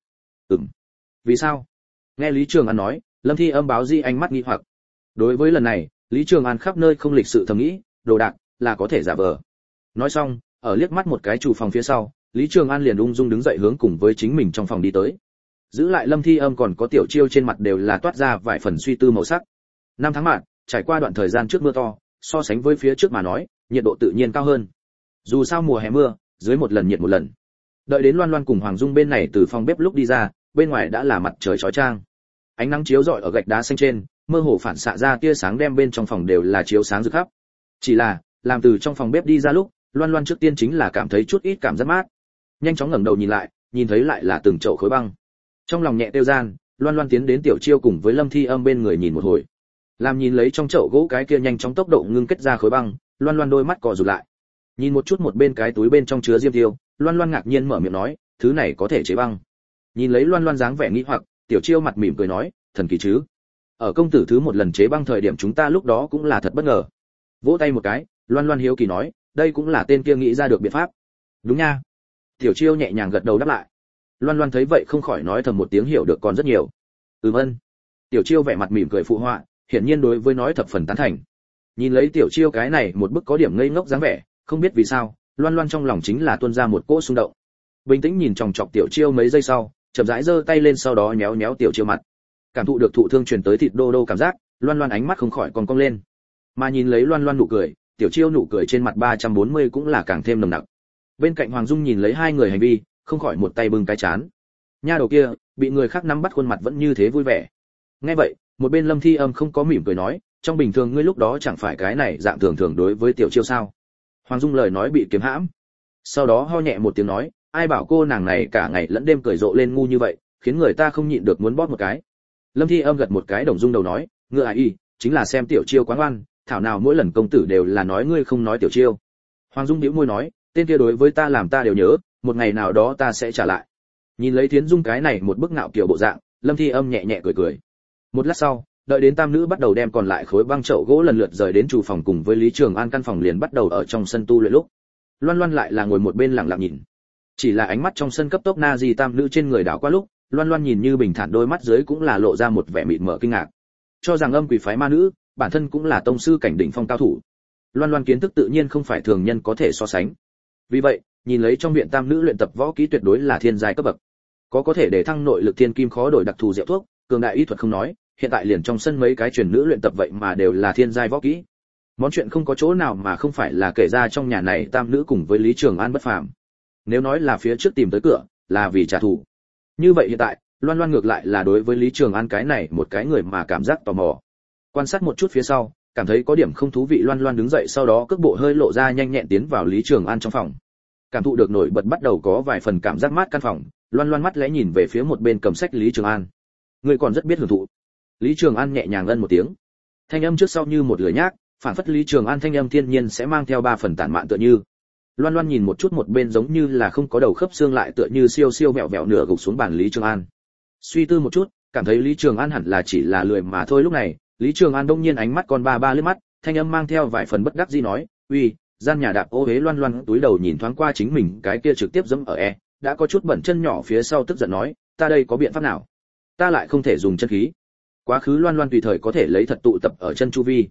Vì sao? Nghe Lý Trường An nói, Lâm Thi Âm báo di ánh mắt nghi hoặc. Đối với lần này, Lý Trường An khắp nơi không lịch sự thầm nghĩ, đồ đạc là có thể giả vờ. Nói xong, ở liếc mắt một cái chủ phòng phía sau, Lý Trường An liền ung dung đứng dậy hướng cùng với chính mình trong phòng đi tới. Giữ lại Lâm Thi Âm còn có Tiểu Chiêu trên mặt đều là toát ra vài phần suy tư màu sắc. Năm tháng mạn, trải qua đoạn thời gian trước mưa to, so sánh với phía trước mà nói, nhiệt độ tự nhiên cao hơn. Dù sao mùa hè mưa, dưới một lần nhiệt một lần. Đợi đến Loan Loan cùng Hoàng Dung bên này từ phòng bếp lúc đi ra, bên ngoài đã là mặt trời chói chang. Ánh nắng chiếu rọi ở gạch đá xanh trên, mơ hồ phản xạ ra tia sáng đem bên trong phòng đều là chiếu sáng rực khắp. Chỉ là, làm từ trong phòng bếp đi ra lúc, Loan Loan trước tiên chính là cảm thấy chút ít cảm giác mát. Nhanh chóng ngẩng đầu nhìn lại, nhìn thấy lại là từng chậu khối băng. Trong lòng nhẹ tiêu gian, Loan Loan tiến đến Tiểu Chiêu cùng với Lâm Thi Âm bên người nhìn một hồi. Làm nhìn lấy trong chậu gỗ cái kia nhanh chóng tốc độ ngưng kết ra khối băng, Loan Loan đôi mắt co rụt lại. Nhìn một chút một bên cái túi bên trong chứa diêm tiêu, Loan Loan ngạc nhiên mở miệng nói, thứ này có thể chế băng. Nhìn lấy Loan Loan dáng vẻ nghi hoặc, Tiểu Chiêu mặt mỉm cười nói, thần kỳ chứ. Ở công tử thứ một lần chế băng thời điểm chúng ta lúc đó cũng là thật bất ngờ. Vỗ tay một cái, Loan Loan hiếu kỳ nói, đây cũng là tên kia nghĩ ra được biện pháp. Đúng nha. Tiểu Chiêu nhẹ nhàng gật đầu đáp lại. Loan Loan thấy vậy không khỏi nói thầm một tiếng hiểu được còn rất nhiều. Ơn. Tiểu Chiêu vẻ mặt mỉm cười phụ họa, hiển nhiên đối với nói thập phần tán thành. Nhìn lấy Tiểu Chiêu cái này một bức có điểm ngây ngốc dáng vẻ, không biết vì sao, Loan Loan trong lòng chính là tuôn ra một cỗ xung động. Bình tĩnh nhìn chòng chọc Tiểu Chiêu mấy giây sau, chậm rãi giơ tay lên sau đó nhéo nhéo Tiểu Chiêu mặt. Cảm thụ được thụ thương truyền tới thịt đô đô cảm giác, Loan Loan ánh mắt không khỏi còn cong lên. Mà nhìn lấy Loan Loan nụ cười, Tiểu Chiêu nụ cười trên mặt 340 cũng là càng thêm nồng nặc. Bên cạnh Hoàng Dung nhìn lấy hai người hành vi, không khỏi một tay bưng cái chán. Nha đầu kia, bị người khác nắm bắt khuôn mặt vẫn như thế vui vẻ. Nghe vậy, một bên Lâm Thi Âm không có mỉm cười nói, trong bình thường ngươi lúc đó chẳng phải cái này dạng thường thường đối với Tiểu Chiêu sao? Hoàng Dung lời nói bị kiềm hãm. Sau đó ho nhẹ một tiếng nói, ai bảo cô nàng này cả ngày lẫn đêm cười rộ lên ngu như vậy, khiến người ta không nhịn được muốn bóp một cái. Lâm Thi Âm gật một cái đồng dung đầu nói, ngựa ai y, chính là xem Tiểu Chiêu quá ngoan, thảo nào mỗi lần công tử đều là nói ngươi không nói Tiểu Chiêu. Hoàng Dung bĩu môi nói, tên kia đối với ta làm ta đều nhớ, một ngày nào đó ta sẽ trả lại. Nhìn lấy Thiến Dung cái này một bức ngạo kiểu bộ dạng, Lâm Thi Âm nhẹ nhẹ cười cười. Một lát sau, đợi đến tam nữ bắt đầu đem còn lại khối băng chậu gỗ lần lượt rời đến chủ phòng cùng với Lý Trường An căn phòng liền bắt đầu ở trong sân tu luyện lúc. Loan Loan lại là ngồi một bên lặng lặng nhìn. Chỉ là ánh mắt trong sân cấp tốc na di tam nữ trên người đảo qua lúc, Loan Loan nhìn như bình thản đôi mắt dưới cũng là lộ ra một vẻ mịt mờ kinh ngạc. Cho rằng Âm Quỷ phái ma nữ, bản thân cũng là tông sư cảnh đỉnh phong cao thủ. Loan Loan kiến thức tự nhiên không phải thường nhân có thể so sánh. Vì vậy, nhìn lấy trong viện tam nữ luyện tập võ kỹ tuyệt đối là thiên giai cấp bậc. Có thể để thăng nội lực thiên kim khó đổi đặc thù diệu thuốc, cường đại y thuật không nói, hiện tại liền trong sân mấy cái truyền nữ luyện tập vậy mà đều là thiên giai võ kỹ. Món chuyện không có chỗ nào mà không phải là kể ra trong nhà này tam nữ cùng với Lý Trường An bất phàm. Nếu nói là phía trước tìm tới cửa, là vì trả thù. Như vậy hiện tại, Loan Loan ngược lại là đối với Lý Trường An cái này một cái người mà cảm giác tò mò. Quan sát một chút phía sau, cảm thấy có điểm không thú vị, Loan Loan đứng dậy sau đó cước bộ hơi lộ ra nhanh nhẹn tiến vào Lý Trường An trong phòng. Cảm thụ được nổi bật bắt đầu có vài phần cảm giác mát căn phòng, Loan Loan mắt lẽ nhìn về phía một bên cầm sách Lý Trường An. Người còn rất biết hưởng thụ. Lý Trường An nhẹ nhàng ân một tiếng. Thanh âm trước sau như một lưỡi nhác, phản phất Lý Trường An thanh âm thiên nhiên sẽ mang theo ba phần tản mạn tựa như. Loan Loan nhìn một chút một bên giống như là không có đầu khớp xương lại tựa như siêu siêu vẹo vẹo nửa gục xuống bàn Lý Trường An. Suy tư một chút, cảm thấy Lý Trường An hẳn là chỉ là lười mà thôi. Lúc này, Lý Trường An đông nhiên ánh mắt con ba liếc mắt, thanh âm mang theo vài phần bất đắc dĩ nói, "Uy, gian nhà đạp ô hế." Loan Loan túi đầu nhìn thoáng qua chính mình cái kia trực tiếp dẫm ở đã có chút bẩn chân nhỏ phía sau tức giận nói, "Ta đây có biện pháp nào? Ta lại không thể dùng chân khí." Quá khứ Loan Loan tùy thời có thể lấy thật tụ tập ở chân chu vi.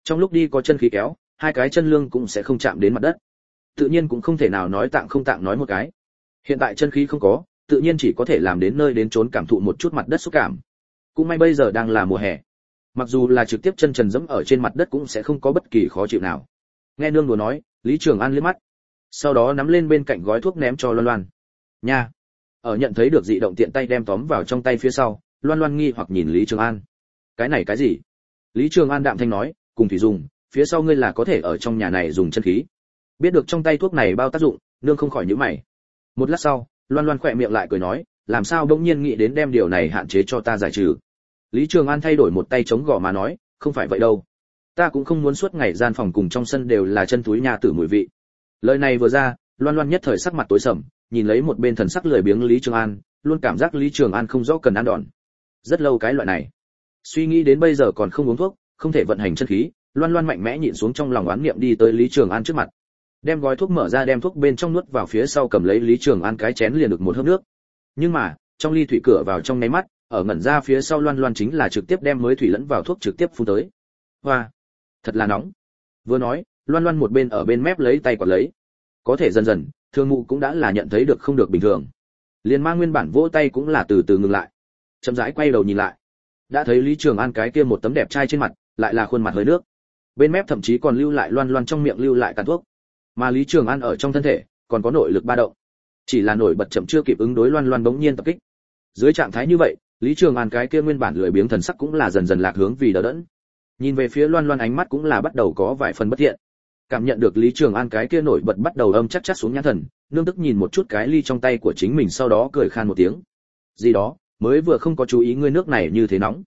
Trong lúc đi có chân khí kéo, hai cái chân lương cũng sẽ không chạm đến mặt đất. Tự nhiên cũng không thể nào nói tạng không tạng nói một cái. Hiện tại chân khí không có, tự nhiên chỉ có thể làm đến nơi đến trốn cảm thụ một chút mặt đất xúc cảm. Cũng may bây giờ đang là mùa hè. Mặc dù là trực tiếp chân trần dẫm ở trên mặt đất cũng sẽ không có bất kỳ khó chịu nào. Nghe nương đùa nói, Lý Trường An liếc mắt, sau đó nắm lên bên cạnh gói thuốc ném cho Loan Loan. Nha. Ở nhận thấy được dị động tiện tay đem tóm vào trong tay phía sau, Loan Loan nghi hoặc nhìn Lý Trường An. Cái này cái gì? Lý Trường An đạm thanh nói, cùng thủy dùng, phía sau ngươi là có thể ở trong nhà này dùng chân khí. Biết được trong tay thuốc này bao tác dụng, nương không khỏi nhíu mày. Một lát sau, Loan Loan khỏe miệng lại cười nói, làm sao bỗng nhiên nghĩ đến đem điều này hạn chế cho ta giải trừ. Lý Trường An thay đổi một tay chống gò mà nói, không phải vậy đâu. Ta cũng không muốn suốt ngày gian phòng cùng trong sân đều là chân túi nhà tử mùi vị. Lời này vừa ra, Loan Loan nhất thời sắc mặt tối sầm, nhìn lấy một bên thần sắc lười biếng Lý Trường An, luôn cảm giác Lý Trường An không rõ cần ăn đòn. Rất lâu cái loại này. Suy nghĩ đến bây giờ còn không uống thuốc, không thể vận hành chân khí, Loan Loan mạnh mẽ nhịn xuống trong lòng oán niệm đi tới Lý Trường An trước mặt. Đem gói thuốc mở ra đem thuốc bên trong nuốt vào phía sau cầm lấy Lý Trường An cái chén liền được một hớp nước. Nhưng mà, trong ly thủy cửa vào trong nháy mắt, ở ngẩn ra phía sau Loan Loan chính là trực tiếp đem mới thủy lẫn vào thuốc trực tiếp phun tới. Hoa, thật là nóng. Vừa nói, Loan Loan một bên ở bên mép lấy tay quạt lấy. Có thể dần dần, Thương Mụ cũng đã là nhận thấy được không được bình thường. Liền mang nguyên bản vỗ tay cũng là từ từ ngừng lại. Chậm rãi quay đầu nhìn lại. Đã thấy Lý Trường An cái kia một tấm đẹp trai trên mặt, lại là khuôn mặt hơi nước. Bên mép thậm chí còn lưu lại Loan Loan trong miệng lưu lại cạn thuốc. Mà Lý Trường An ở trong thân thể, còn có nội lực ba động. Chỉ là nổi bật chậm chưa kịp ứng đối Loan Loan bỗng nhiên tập kích. Dưới trạng thái như vậy, Lý Trường An cái kia nguyên bản lười biếng thần sắc cũng là dần dần lạc hướng vì đỡ đẫn. Nhìn về phía Loan Loan ánh mắt cũng là bắt đầu có vài phần bất thiện. Cảm nhận được Lý Trường An cái kia nổi bật bắt đầu âm chắc chắc xuống nhãn thần, nương tức nhìn một chút cái ly trong tay của chính mình sau đó cười khan một tiếng. Gì đó, mới vừa không có chú ý ngươi nước này như thế nóng.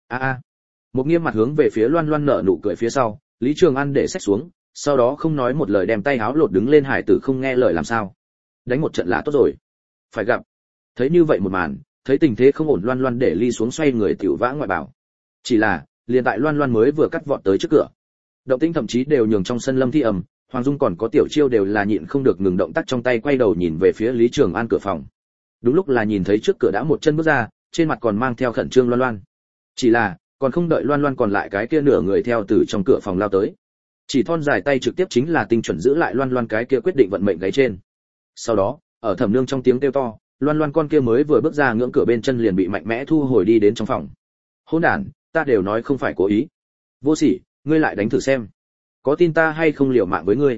Một nghiêm mặt hướng về phía Loan Loan nở nụ cười phía sau, Lý Trường An để xách xuống, sau đó không nói một lời đem tay háo lột đứng lên hải tử không nghe lời làm sao. Đánh một trận là tốt rồi. Phải gặp. Thấy như vậy một màn, thấy tình thế không ổn Loan Loan để ly xuống xoay người tiểu vã ngoại bảo. Chỉ là, liền tại Loan Loan mới vừa cắt vọt tới trước cửa. Động tĩnh thậm chí đều nhường trong sân Lâm Thi Ẩm, Hoàng Dung còn có Tiểu Chiêu đều là nhịn không được ngừng động tác trong tay quay đầu nhìn về phía Lý Trường An cửa phòng. Đúng lúc là nhìn thấy trước cửa đã một chân bước ra, trên mặt còn mang theo khẩn trương Loan Loan. Chỉ là, còn không đợi Loan Loan còn lại cái kia nửa người theo từ trong cửa phòng lao tới. Chỉ thon dài tay trực tiếp chính là tinh chuẩn giữ lại Loan Loan cái kia quyết định vận mệnh gáy trên. Sau đó, ở Thẩm Nương trong tiếng kêu to, Loan Loan con kia mới vừa bước ra ngưỡng cửa bên chân liền bị mạnh mẽ thu hồi đi đến trong phòng. Hỗn đản, ta đều nói không phải cố ý. Vô sỉ, ngươi lại đánh thử xem. Có tin ta hay không liều mạng với ngươi?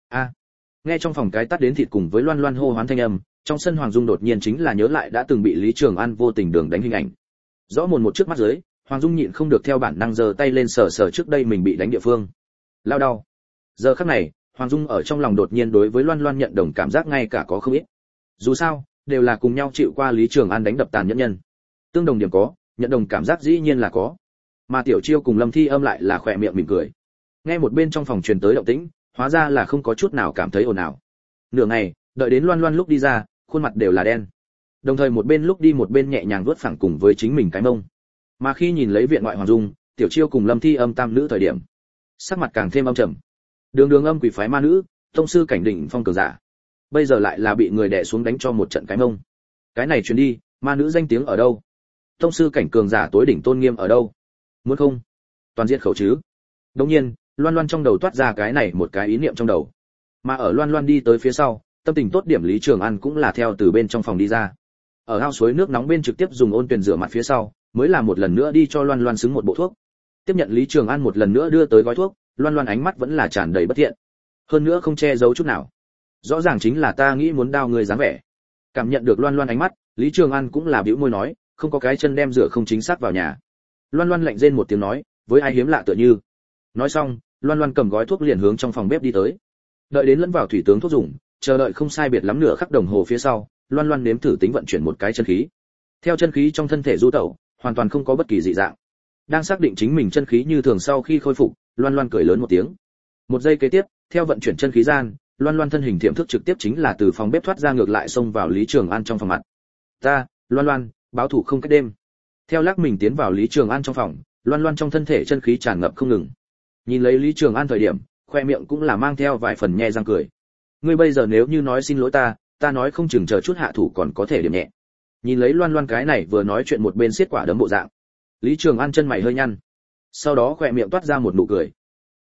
Nghe trong phòng cái tát đến thịt cùng với Loan Loan hô hoán thanh âm, trong sân Hoàng Dung đột nhiên chính là nhớ lại đã từng bị Lý Trường An vô tình đường đánh hình ảnh. Rõ mồn một trước mắt dưới, Hoàng Dung nhịn không được theo bản năng giơ tay lên sờ sờ trước đây mình bị đánh địa phương. Lao đau. Giờ khắc này, Hoàng Dung ở trong lòng đột nhiên đối với Loan Loan nhận đồng cảm giác ngay cả có không ít. Dù sao, đều là cùng nhau chịu qua Lý Trường An đánh đập tàn nhẫn nhân. Tương đồng điểm có, nhận đồng cảm giác dĩ nhiên là có. Mà Tiểu Chiêu cùng Lâm Thi Âm lại là khỏe miệng mỉm cười. Nghe một bên trong phòng truyền tới động tĩnh, hóa ra là không có chút nào cảm thấy ồn ào. Nửa ngày, đợi đến Loan Loan lúc đi ra, khuôn mặt đều là đen. Đồng thời một bên lúc đi một bên nhẹ nhàng vuốt phẳng cùng với chính mình cái mông. Mà khi nhìn lấy viện ngoại Hoàng Dung, Tiểu Chiêu cùng Lâm Thi Âm tam nữ thời điểm, sắc mặt càng thêm âm trầm. Đường âm quỷ phái ma nữ, tông sư cảnh đỉnh phong cường giả. Bây giờ lại là bị người đè xuống đánh cho một trận cái mông. Cái này truyền đi, ma nữ danh tiếng ở đâu? Tông sư cảnh cường giả tối đỉnh tôn nghiêm ở đâu? Muốn không? Toàn diện khẩu chứ. Đương nhiên, Loan Loan trong đầu toát ra cái này một cái ý niệm trong đầu. Mà ở Loan Loan đi tới phía sau, tâm tình tốt điểm Lý Trường An cũng là theo từ bên trong phòng đi ra. Ở ao suối nước nóng bên trực tiếp dùng ôn tuyền rửa mặt phía sau, mới là một lần nữa đi cho Loan Loan xứng một bộ thuốc. Tiếp nhận Lý Trường An một lần nữa đưa tới gói thuốc, Loan Loan ánh mắt vẫn là tràn đầy bất thiện. Hơn nữa không che giấu chút nào. Rõ ràng chính là ta nghĩ muốn đao người dáng vẻ. Cảm nhận được Loan Loan ánh mắt, Lý Trường An cũng là bĩu môi nói, không có cái chân đem rửa không chính xác vào nhà. Loan Loan lạnh rên một tiếng nói, với ai hiếm lạ tựa như. Nói xong, Loan Loan cầm gói thuốc liền hướng trong phòng bếp đi tới. Đợi đến lẫn vào thủy tướng thuốc dùng, chờ đợi không sai biệt lắm nửa khắc đồng hồ phía sau, Loan Loan nếm thử tính vận chuyển một cái chân khí. Theo chân khí trong thân thể du tẩu, hoàn toàn không có bất kỳ dị dạng. Đang xác định chính mình chân khí như thường sau khi khôi phục, Loan Loan cười lớn một tiếng. Một giây kế tiếp, theo vận chuyển chân khí gian, Loan Loan thân hình tiềm thức trực tiếp chính là từ phòng bếp thoát ra ngược lại xông vào Lý Trường An trong phòng mặt. Ta, Loan Loan, báo thủ không cách đêm. Theo lắc mình tiến vào Lý Trường An trong phòng, Loan Loan trong thân thể chân khí tràn ngập không ngừng. Nhìn lấy Lý Trường An thời điểm, khoe miệng cũng là mang theo vài phần nhe răng cười. Ngươi bây giờ nếu như nói xin lỗi ta nói không chừng chờ chút hạ thủ còn có thể điểm nhẹ. Nhìn lấy Loan Loan cái này vừa nói chuyện một bên xiết quả đấm bộ dạng, Lý Trường An chân mày hơi nhăn, sau đó khoe miệng toát ra một nụ cười.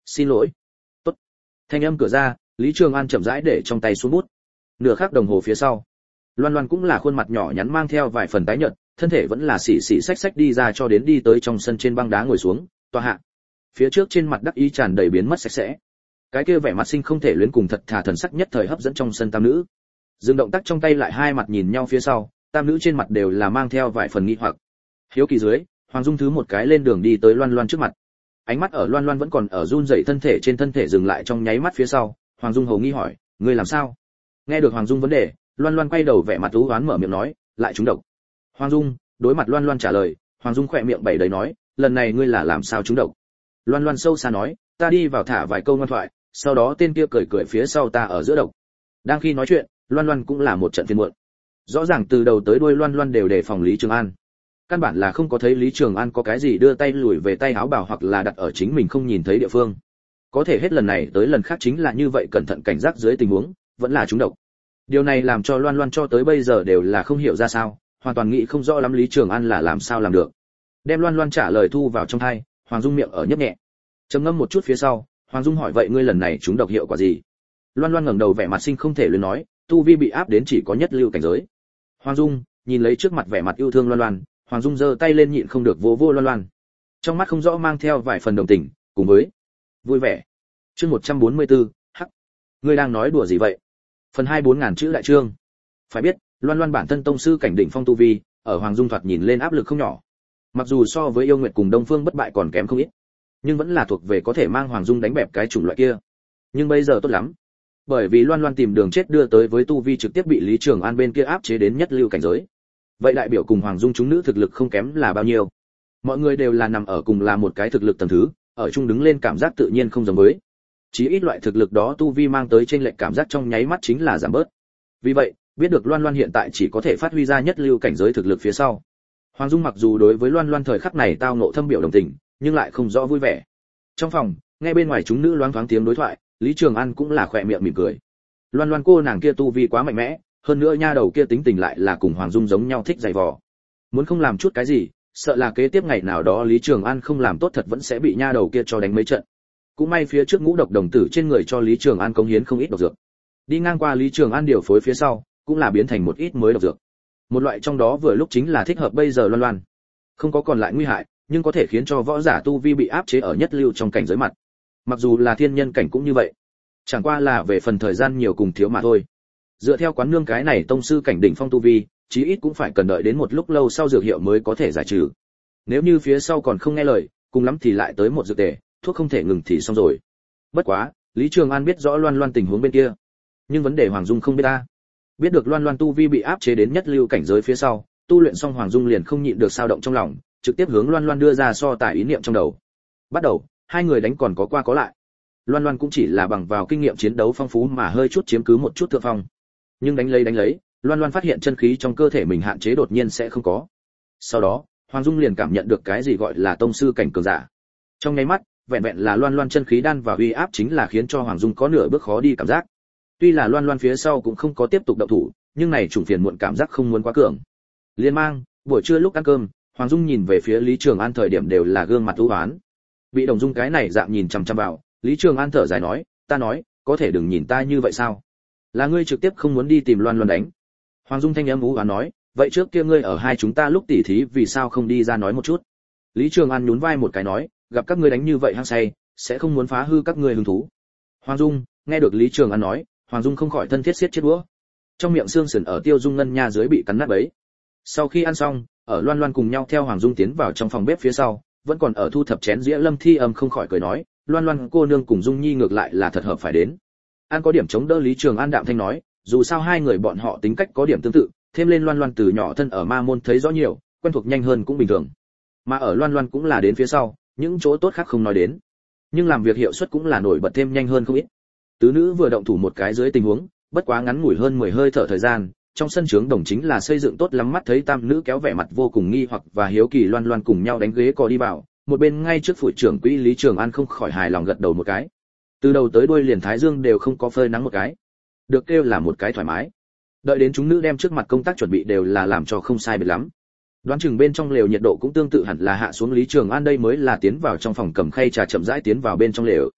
Xin lỗi. Tốt. Thanh âm cửa ra, Lý Trường An chậm rãi để trong tay xuống bút. Nửa khắc đồng hồ phía sau, Loan Loan cũng là khuôn mặt nhỏ nhắn mang theo vài phần tái nhợt, thân thể vẫn là xỉ xỉ xách xách đi ra cho đến đi tới trong sân trên băng đá ngồi xuống, tọa hạ. Phía trước trên mặt đắc ý tràn đầy biến mất sạch sẽ. Cái kia vẻ mặt sinh không thể luyến cùng thật thà thần sắc nhất thời hấp dẫn trong sân tam nữ. Dừng động tác trong tay lại hai mặt nhìn nhau phía sau, tam nữ trên mặt đều là mang theo vài phần nghi hoặc. Hiếu kỳ dưới, Hoàng Dung thứ một cái lên đường đi tới Loan Loan trước mặt. Ánh mắt ở Loan Loan vẫn còn ở run rẩy thân thể trên thân thể dừng lại trong nháy mắt phía sau, Hoàng Dung hầu nghi hỏi, ngươi làm sao? Nghe được Hoàng Dung vấn đề, Loan Loan quay đầu vẻ mặt u uất mở miệng nói, lại trúng độc. Hoàng Dung, đối mặt Loan Loan trả lời, Hoàng Dung khẽ miệng bảy đầy nói, lần này ngươi là làm sao trúng độc? Loan Loan sâu xa nói, ta đi vào thả vài câu ngoan thoại, sau đó tên kia cười cười phía sau ta ở giữa độc. Đang khi nói chuyện, Loan Loan cũng là một trận phiền muộn. Rõ ràng từ đầu tới đuôi Loan Loan đều đề phòng Lý Trường An. Căn bản là không có thấy Lý Trường An có cái gì đưa tay lùi về tay áo bảo hoặc là đặt ở chính mình không nhìn thấy địa phương. Có thể hết lần này tới lần khác chính là như vậy cẩn thận cảnh giác dưới tình huống, vẫn là trúng độc. Điều này làm cho Loan Loan cho tới bây giờ đều là không hiểu ra sao, hoàn toàn nghĩ không rõ lắm Lý Trường An là làm sao làm được. Đem Loan Loan trả lời thu vào trong tai, Hoàng Dung miệng ở nhấp nhẹ. Trầm ngâm một chút phía sau, Hoàng Dung hỏi vậy ngươi lần này trúng độc hiệu quả gì? Loan Loan ngẩng đầu vẻ mặt sinh không thể luyến nói, tu vi bị áp đến chỉ có nhất lưu cảnh giới. Hoàng Dung nhìn lấy trước mặt vẻ mặt yêu thương Loan Loan, Hoàng Dung giơ tay lên nhịn không được vỗ vỗ Loan Loan. Trong mắt không rõ mang theo vài phần đồng tình, cùng với vui vẻ. Chương 144, hắc. Ngươi đang nói đùa gì vậy? Phần 24.000 chữ đại chương. Phải biết, Loan Loan bản thân tông sư cảnh đỉnh phong tu vi, ở Hoàng Dung thoạt nhìn lên áp lực không nhỏ. Mặc dù so với Yêu Nguyệt cùng Đông Phương Bất Bại còn kém không ít, nhưng vẫn là thuộc về có thể mang Hoàng Dung đánh bẹp cái chủng loại kia. Nhưng bây giờ tốt lắm, bởi vì Loan Loan tìm đường chết đưa tới với tu vi trực tiếp bị Lý Trường An bên kia áp chế đến nhất lưu cảnh giới. Vậy đại biểu cùng Hoàng Dung chúng nữ thực lực không kém là bao nhiêu? Mọi người đều là nằm ở cùng là một cái thực lực tầng thứ, ở chung đứng lên cảm giác tự nhiên không giống với. Chí ít loại thực lực đó tu vi mang tới trên lệch cảm giác trong nháy mắt chính là giảm bớt. Vì vậy, biết được Loan Loan hiện tại chỉ có thể phát huy ra nhất lưu cảnh giới thực lực phía sau. Hoàng Dung mặc dù đối với Loan Loan thời khắc này tao ngộ thâm biểu đồng tình, nhưng lại không rõ vui vẻ. Trong phòng, nghe bên ngoài chúng nữ loáng thoáng tiếng đối thoại, Lý Trường An cũng là khỏe miệng mỉm cười. Loan Loan cô nàng kia tu vi quá mạnh mẽ, hơn nữa nha đầu kia tính tình lại là cùng Hoàng Dung giống nhau thích giày vò. Muốn không làm chút cái gì, sợ là kế tiếp ngày nào đó Lý Trường An không làm tốt thật vẫn sẽ bị nha đầu kia cho đánh mấy trận. Cũng may phía trước ngũ độc đồng tử trên người cho Lý Trường An cống hiến không ít độc dược. Đi ngang qua Lý Trường An điều phối phía sau, cũng là biến thành một ít mới độc dược. Một loại trong đó vừa lúc chính là thích hợp bây giờ Loan Loan. Không có còn lại nguy hại, nhưng có thể khiến cho võ giả tu vi bị áp chế ở nhất lưu trong cảnh giới mặt. Mặc dù là thiên nhân cảnh cũng như vậy, chẳng qua là về phần thời gian nhiều cùng thiếu mà thôi. Dựa theo quán nương cái này tông sư cảnh đỉnh phong tu vi, chí ít cũng phải cần đợi đến một lúc lâu sau dược hiệu mới có thể giải trừ. Nếu như phía sau còn không nghe lời, cùng lắm thì lại tới một dược tề, thuốc không thể ngừng thì xong rồi. Bất quá, Lý Trường An biết rõ Loan Loan tình huống bên kia, nhưng vấn đề Hoàng Dung không biết ta. Biết được Loan Loan tu vi bị áp chế đến nhất lưu cảnh giới phía sau, tu luyện xong Hoàng Dung liền không nhịn được sao động trong lòng, trực tiếp hướng Loan Loan đưa ra so tài ý niệm trong đầu. Bắt đầu, hai người đánh còn có qua có lại. Loan Loan cũng chỉ là bằng vào kinh nghiệm chiến đấu phong phú mà hơi chút chiếm cứ một chút thượng phong. Nhưng đánh lấy, Loan Loan phát hiện chân khí trong cơ thể mình hạn chế đột nhiên sẽ không có. Sau đó, Hoàng Dung liền cảm nhận được cái gì gọi là tông sư cảnh cường giả. Trong nháy mắt, vẹn vẹn là Loan Loan chân khí đan và uy áp chính là khiến cho Hoàng Dung có nửa bước khó đi cảm giác. Tuy là Loan Loan phía sau cũng không có tiếp tục động thủ, nhưng này trùng phiền muộn cảm giác không muốn quá cường. Liên mang, buổi trưa lúc ăn cơm, Hoàng Dung nhìn về phía Lý Trường An thời điểm đều là gương mặt u uất. Bị Đồng Dung cái này dạng nhìn chằm chằm vào, Lý Trường An thở dài nói, ta nói, có thể đừng nhìn ta như vậy sao? Là ngươi trực tiếp không muốn đi tìm Loan Loan đánh. Hoàng Dung thanh âm u uất nói, vậy trước kia ngươi ở hai chúng ta lúc tỉ thí vì sao không đi ra nói một chút? Lý Trường An nhún vai một cái nói, gặp các ngươi đánh như vậy hăng say, sẽ không muốn phá hư các ngươi hứng thú. Hoàng Dung, nghe được Lý Trường An nói, Hoàng Dung không khỏi thân thiết siết chết đũa. Trong miệng xương sườn ở Tiêu Dung Ngân nha dưới bị cắn nát bấy. Sau khi ăn xong, ở Loan Loan cùng nhau theo Hoàng Dung tiến vào trong phòng bếp phía sau, vẫn còn ở thu thập chén dĩa Lâm Thi Âm không khỏi cười nói, Loan Loan cô nương cùng Dung Nhi ngược lại là thật hợp phải đến. An có điểm chống đỡ Lý Trường An đạm thanh nói, dù sao hai người bọn họ tính cách có điểm tương tự, thêm lên Loan Loan từ nhỏ thân ở ma môn thấy rõ nhiều, quen thuộc nhanh hơn cũng bình thường. Mà ở Loan Loan cũng là đến phía sau, những chỗ tốt khác không nói đến, nhưng làm việc hiệu suất cũng là nổi bật thêm nhanh hơn không ít. Tứ nữ vừa động thủ một cái dưới tình huống, bất quá ngắn ngủi hơn 10 hơi thở thời gian, trong sân trướng đồng chính là xây dựng tốt lắm mắt thấy tam nữ kéo vẻ mặt vô cùng nghi hoặc và hiếu kỳ Loan Loan cùng nhau đánh ghế cò đi vào, một bên ngay trước phủ trưởng quỹ Lý Trường An không khỏi hài lòng gật đầu một cái. Từ đầu tới đuôi liền thái dương đều không có phơi nắng một cái, được kêu là một cái thoải mái. Đợi đến chúng nữ đem trước mặt công tác chuẩn bị đều là làm cho không sai biệt lắm. Đoán chừng bên trong lều nhiệt độ cũng tương tự hẳn là hạ xuống, Lý Trường An đây mới là tiến vào trong phòng cầm khay trà chậm rãi tiến vào bên trong lều.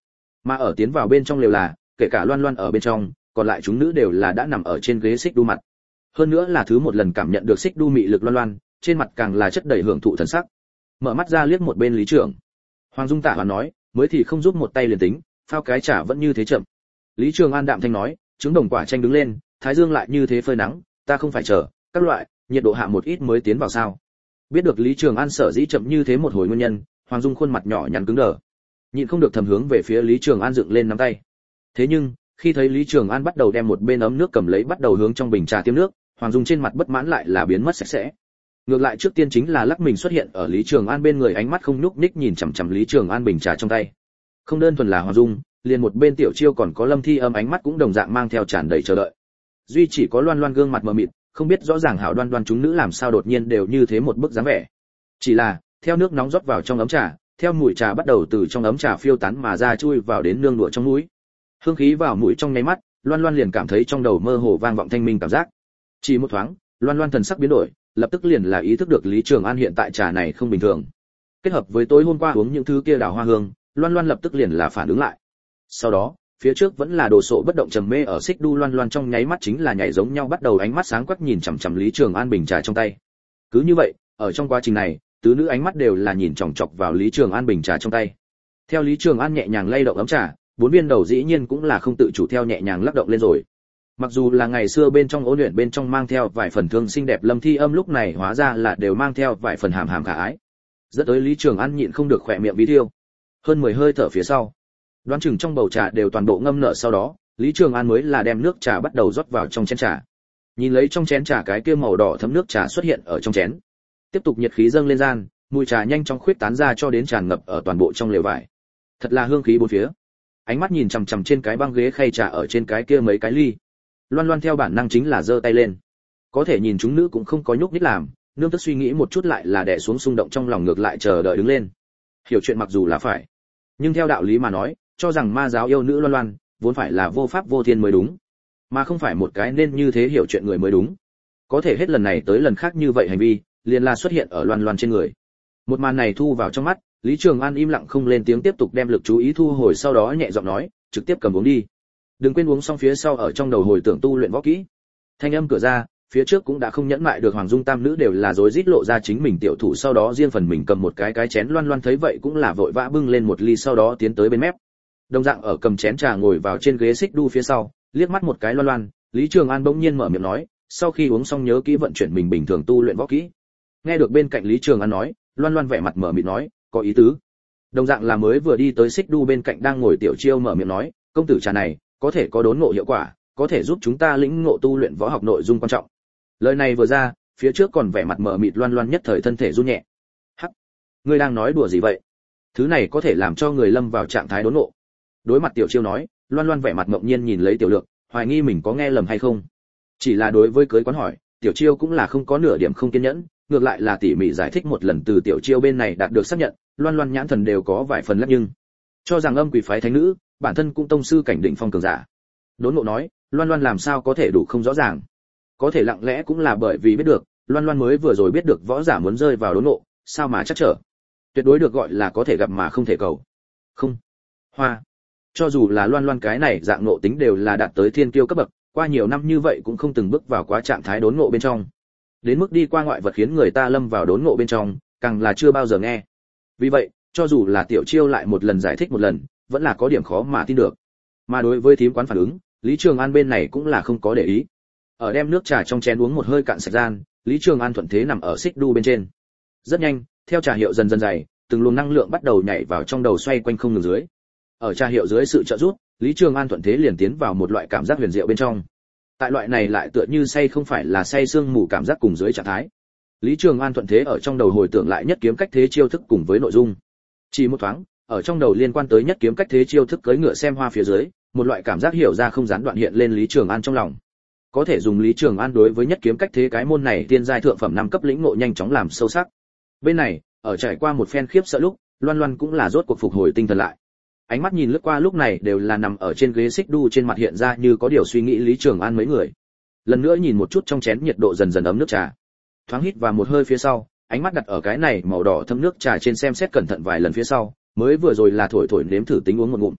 Mà ở tiến vào bên trong lều là, kể cả Loan Loan ở bên trong, còn lại chúng nữ đều là đã nằm ở trên ghế xích đu mặt. Hơn nữa là thứ một lần cảm nhận được xích đu mị lực Loan Loan, trên mặt càng là chất đầy hưởng thụ thần sắc. Mở mắt ra liếc một bên Lý trưởng. Hoàng Dung Tạ và nói, mới thì không giúp một tay liền tính, phao cái trà vẫn như thế chậm. Lý Trường An đạm thanh nói, trứng đồng quả chanh đứng lên, thái dương lại như thế phơi nắng, ta không phải chờ, các loại, nhiệt độ hạ một ít mới tiến vào sao? Biết được Lý Trường An sở dĩ chậm như thế một hồi nguyên nhân, Hoàng Dung khuôn mặt nhỏ nhắn cứng đờ, nhịn không được thầm hướng về phía Lý Trường An dựng lên nắm tay. Thế nhưng, khi thấy Lý Trường An bắt đầu đem một bên ấm nước cầm lấy bắt đầu hướng trong bình trà tiêm nước, Hoàng Dung trên mặt bất mãn lại là biến mất sạch sẽ. Ngược lại trước tiên chính là lắc mình xuất hiện ở Lý Trường An bên người, ánh mắt không nhúc nhích nhìn chằm chằm Lý Trường An bình trà trong tay. Không đơn thuần là Hoàng Dung, liền một bên Tiểu Chiêu còn có Lâm Thi Âm ánh mắt cũng đồng dạng mang theo tràn đầy chờ đợi. Duy chỉ có Loan Loan gương mặt mờ mịt, không biết rõ ràng Hảo Đoan Đoan chúng nữ làm sao đột nhiên đều như thế một bức dáng vẻ. Chỉ là, theo nước nóng rót vào trong ấm trà, theo mùi trà bắt đầu từ trong ấm trà phiêu tán mà ra chui vào đến nương đùa trong mũi. Hương khí vào mũi trong nháy mắt, Loan Loan liền cảm thấy trong đầu mơ hồ vang vọng thanh minh cảm giác. Chỉ một thoáng, Loan Loan thần sắc biến đổi, lập tức liền là ý thức được Lý Trường An hiện tại trà này không bình thường. Kết hợp với tối hôm qua uống những thứ kia đào hoa hương, Loan Loan lập tức liền là phản ứng lại. Sau đó, phía trước vẫn là đồ sộ bất động trầm mê ở xích đu Loan Loan trong nháy mắt chính là nhảy giống nhau, bắt đầu ánh mắt sáng quắc nhìn chằm chằm Lý Trường An bình trà trong tay. Cứ như vậy, ở trong quá trình này, tứ nữ ánh mắt đều là nhìn chòng chọc vào Lý Trường An bình trà trong tay. Theo Lý Trường An nhẹ nhàng lay động ấm trà, bốn viên đầu dĩ nhiên cũng là không tự chủ theo nhẹ nhàng lắc động lên rồi. Mặc dù là ngày xưa bên trong ôn luyện bên trong mang theo vài phần thương xinh đẹp Lâm Thi Âm lúc này hóa ra là đều mang theo vài phần hàm hàm khả ái. Dẫn tới Lý Trường An nhịn không được khỏe miệng bí thiêu. Hơn 10 hơi thở phía sau, đoán chừng trong bầu trà đều toàn bộ ngâm nở, sau đó, Lý Trường An mới là đem nước trà bắt đầu rót vào trong chén trà. Nhìn lấy trong chén trà cái kia màu đỏ thấm nước trà xuất hiện ở trong chén. Tiếp tục nhiệt khí dâng lên gian, mùi trà nhanh chóng khuyết tán ra cho đến tràn ngập ở toàn bộ trong lều vải. Thật là hương khí bốn phía. Ánh mắt nhìn chằm chằm trên cái băng ghế khay trà ở trên cái kia mấy cái ly. Loan Loan theo bản năng chính là giơ tay lên. Có thể nhìn chúng nữ cũng không có nhúc nhích làm, nương tức suy nghĩ một chút lại là đè xuống xung động trong lòng, ngược lại chờ đợi đứng lên. Hiểu chuyện mặc dù là phải, nhưng theo đạo lý mà nói, cho rằng ma giáo yêu nữ Loan Loan, vốn phải là vô pháp vô thiên mới đúng, mà không phải một cái nên như thế hiểu chuyện người mới đúng. Có thể hết lần này tới lần khác như vậy hành vi, liền là xuất hiện ở Loan Loan trên người. Một màn này thu vào trong mắt, Lý Trường An im lặng không lên tiếng, tiếp tục đem lực chú ý thu hồi, sau đó nhẹ giọng nói, trực tiếp cầm uống đi. Đừng quên uống xong phía sau ở trong đầu hồi tưởng tu luyện võ kỹ. Thanh âm cửa ra, phía trước cũng đã không nhẫn mại được, Hoàng Dung tam nữ đều là rối rít lộ ra chính mình tiểu thủ, sau đó riêng phần mình cầm một cái chén. Loan Loan thấy vậy cũng là vội vã bưng lên một ly, sau đó tiến tới bên mép. Đồng dạng ở cầm chén trà ngồi vào trên ghế xích đu phía sau, liếc mắt một cái Loan Loan, Lý Trường An bỗng nhiên mở miệng nói, sau khi uống xong nhớ kỹ vận chuyển mình bình thường tu luyện võ kỹ. Nghe được bên cạnh Lý Trường An nói, Loan Loan vẻ mặt mở mịt nói, có ý tứ. Đồng dạng là mới vừa đi tới xích đu bên cạnh đang ngồi Tiểu Chiêu mở miệng nói, công tử trà này có thể có đốn ngộ hiệu quả, có thể giúp chúng ta lĩnh ngộ tu luyện võ học nội dung quan trọng. Lời này vừa ra, phía trước còn vẻ mặt mở mịt Loan Loan nhất thời thân thể run nhẹ. Hắc, ngươi đang nói đùa gì vậy? Thứ này có thể làm cho người lâm vào trạng thái đốn ngộ. Đối mặt Tiểu Chiêu nói, Loan Loan vẻ mặt ngẫu nhiên nhìn lấy Tiểu Lượng, hoài nghi mình có nghe lầm hay không. Chỉ là đối với cưới quán hỏi, Tiểu Chiêu cũng là không có nửa điểm không kiên nhẫn, ngược lại là tỉ mỉ giải thích một lần, từ Tiểu Chiêu bên này đạt được xác nhận, Loan Loan nhãn thần đều có vài phần lắc, nhưng cho rằng âm quỷ phái thánh nữ, bản thân cũng tông sư cảnh đỉnh phong cường giả. Đốn ngộ nói, Loan Loan làm sao có thể đủ không rõ ràng. Có thể lặng lẽ cũng là bởi vì biết được, Loan Loan mới vừa rồi biết được võ giả muốn rơi vào đốn ngộ, sao mà chắc trở. Tuyệt đối được gọi là có thể gặp mà không thể cầu. Không. Hoa. Cho dù là Loan Loan cái này dạng ngộ tính đều là đạt tới thiên kiêu cấp bậc, qua nhiều năm như vậy cũng không từng bước vào quá trạng thái đốn ngộ bên trong. Đến mức đi qua ngoại vật khiến người ta lâm vào đốn ngộ bên trong, càng là chưa bao giờ nghe. Vì vậy, cho dù là Tiểu Chiêu lại một lần giải thích một lần, vẫn là có điểm khó mà tin được. Mà đối với thím quán phản ứng, Lý Trường An bên này cũng là không có để ý. Ở đem nước trà trong chén uống một hơi cạn sạch gian, Lý Trường An thuận thế nằm ở xích đu bên trên. Rất nhanh, theo trà hiệu dần dần dày, từng luồng năng lượng bắt đầu nhảy vào trong đầu xoay quanh không ngừng dưới. Ở trà hiệu dưới sự trợ giúp, Lý Trường An thuận thế liền tiến vào một loại cảm giác huyền diệu bên trong. Tại loại này lại tựa như say không phải là say sương mù cảm giác cùng dưới trạng thái. Lý Trường An thuận thế ở trong đầu hồi tưởng lại nhất kiếm cách thế chiêu thức cùng với nội dung. Chỉ một thoáng, ở trong đầu liên quan tới nhất kiếm cách thế chiêu thức cưỡi ngựa xem hoa phía dưới, một loại cảm giác hiểu ra không gián đoạn hiện lên Lý Trường An trong lòng. Có thể dùng Lý Trường An đối với nhất kiếm cách thế cái môn này tiên giai thượng phẩm 5 cấp lĩnh ngộ nhanh chóng làm sâu sắc. Bên này, ở trải qua một phen khiếp sợ lúc, Loan Loan cũng là rốt cuộc phục hồi tinh thần lại. Ánh mắt nhìn lướt qua lúc này đều là nằm ở trên ghế xích đu, trên mặt hiện ra như có điều suy nghĩ Lý Trường An mấy người. Lần nữa nhìn một chút trong chén nhiệt độ dần dần ấm nước trà. Thoáng hít vào một hơi phía sau, ánh mắt đặt ở cái này màu đỏ thâm nước trà trên xem xét cẩn thận vài lần phía sau, mới vừa rồi là thổi thổi nếm thử tính uống một ngụm.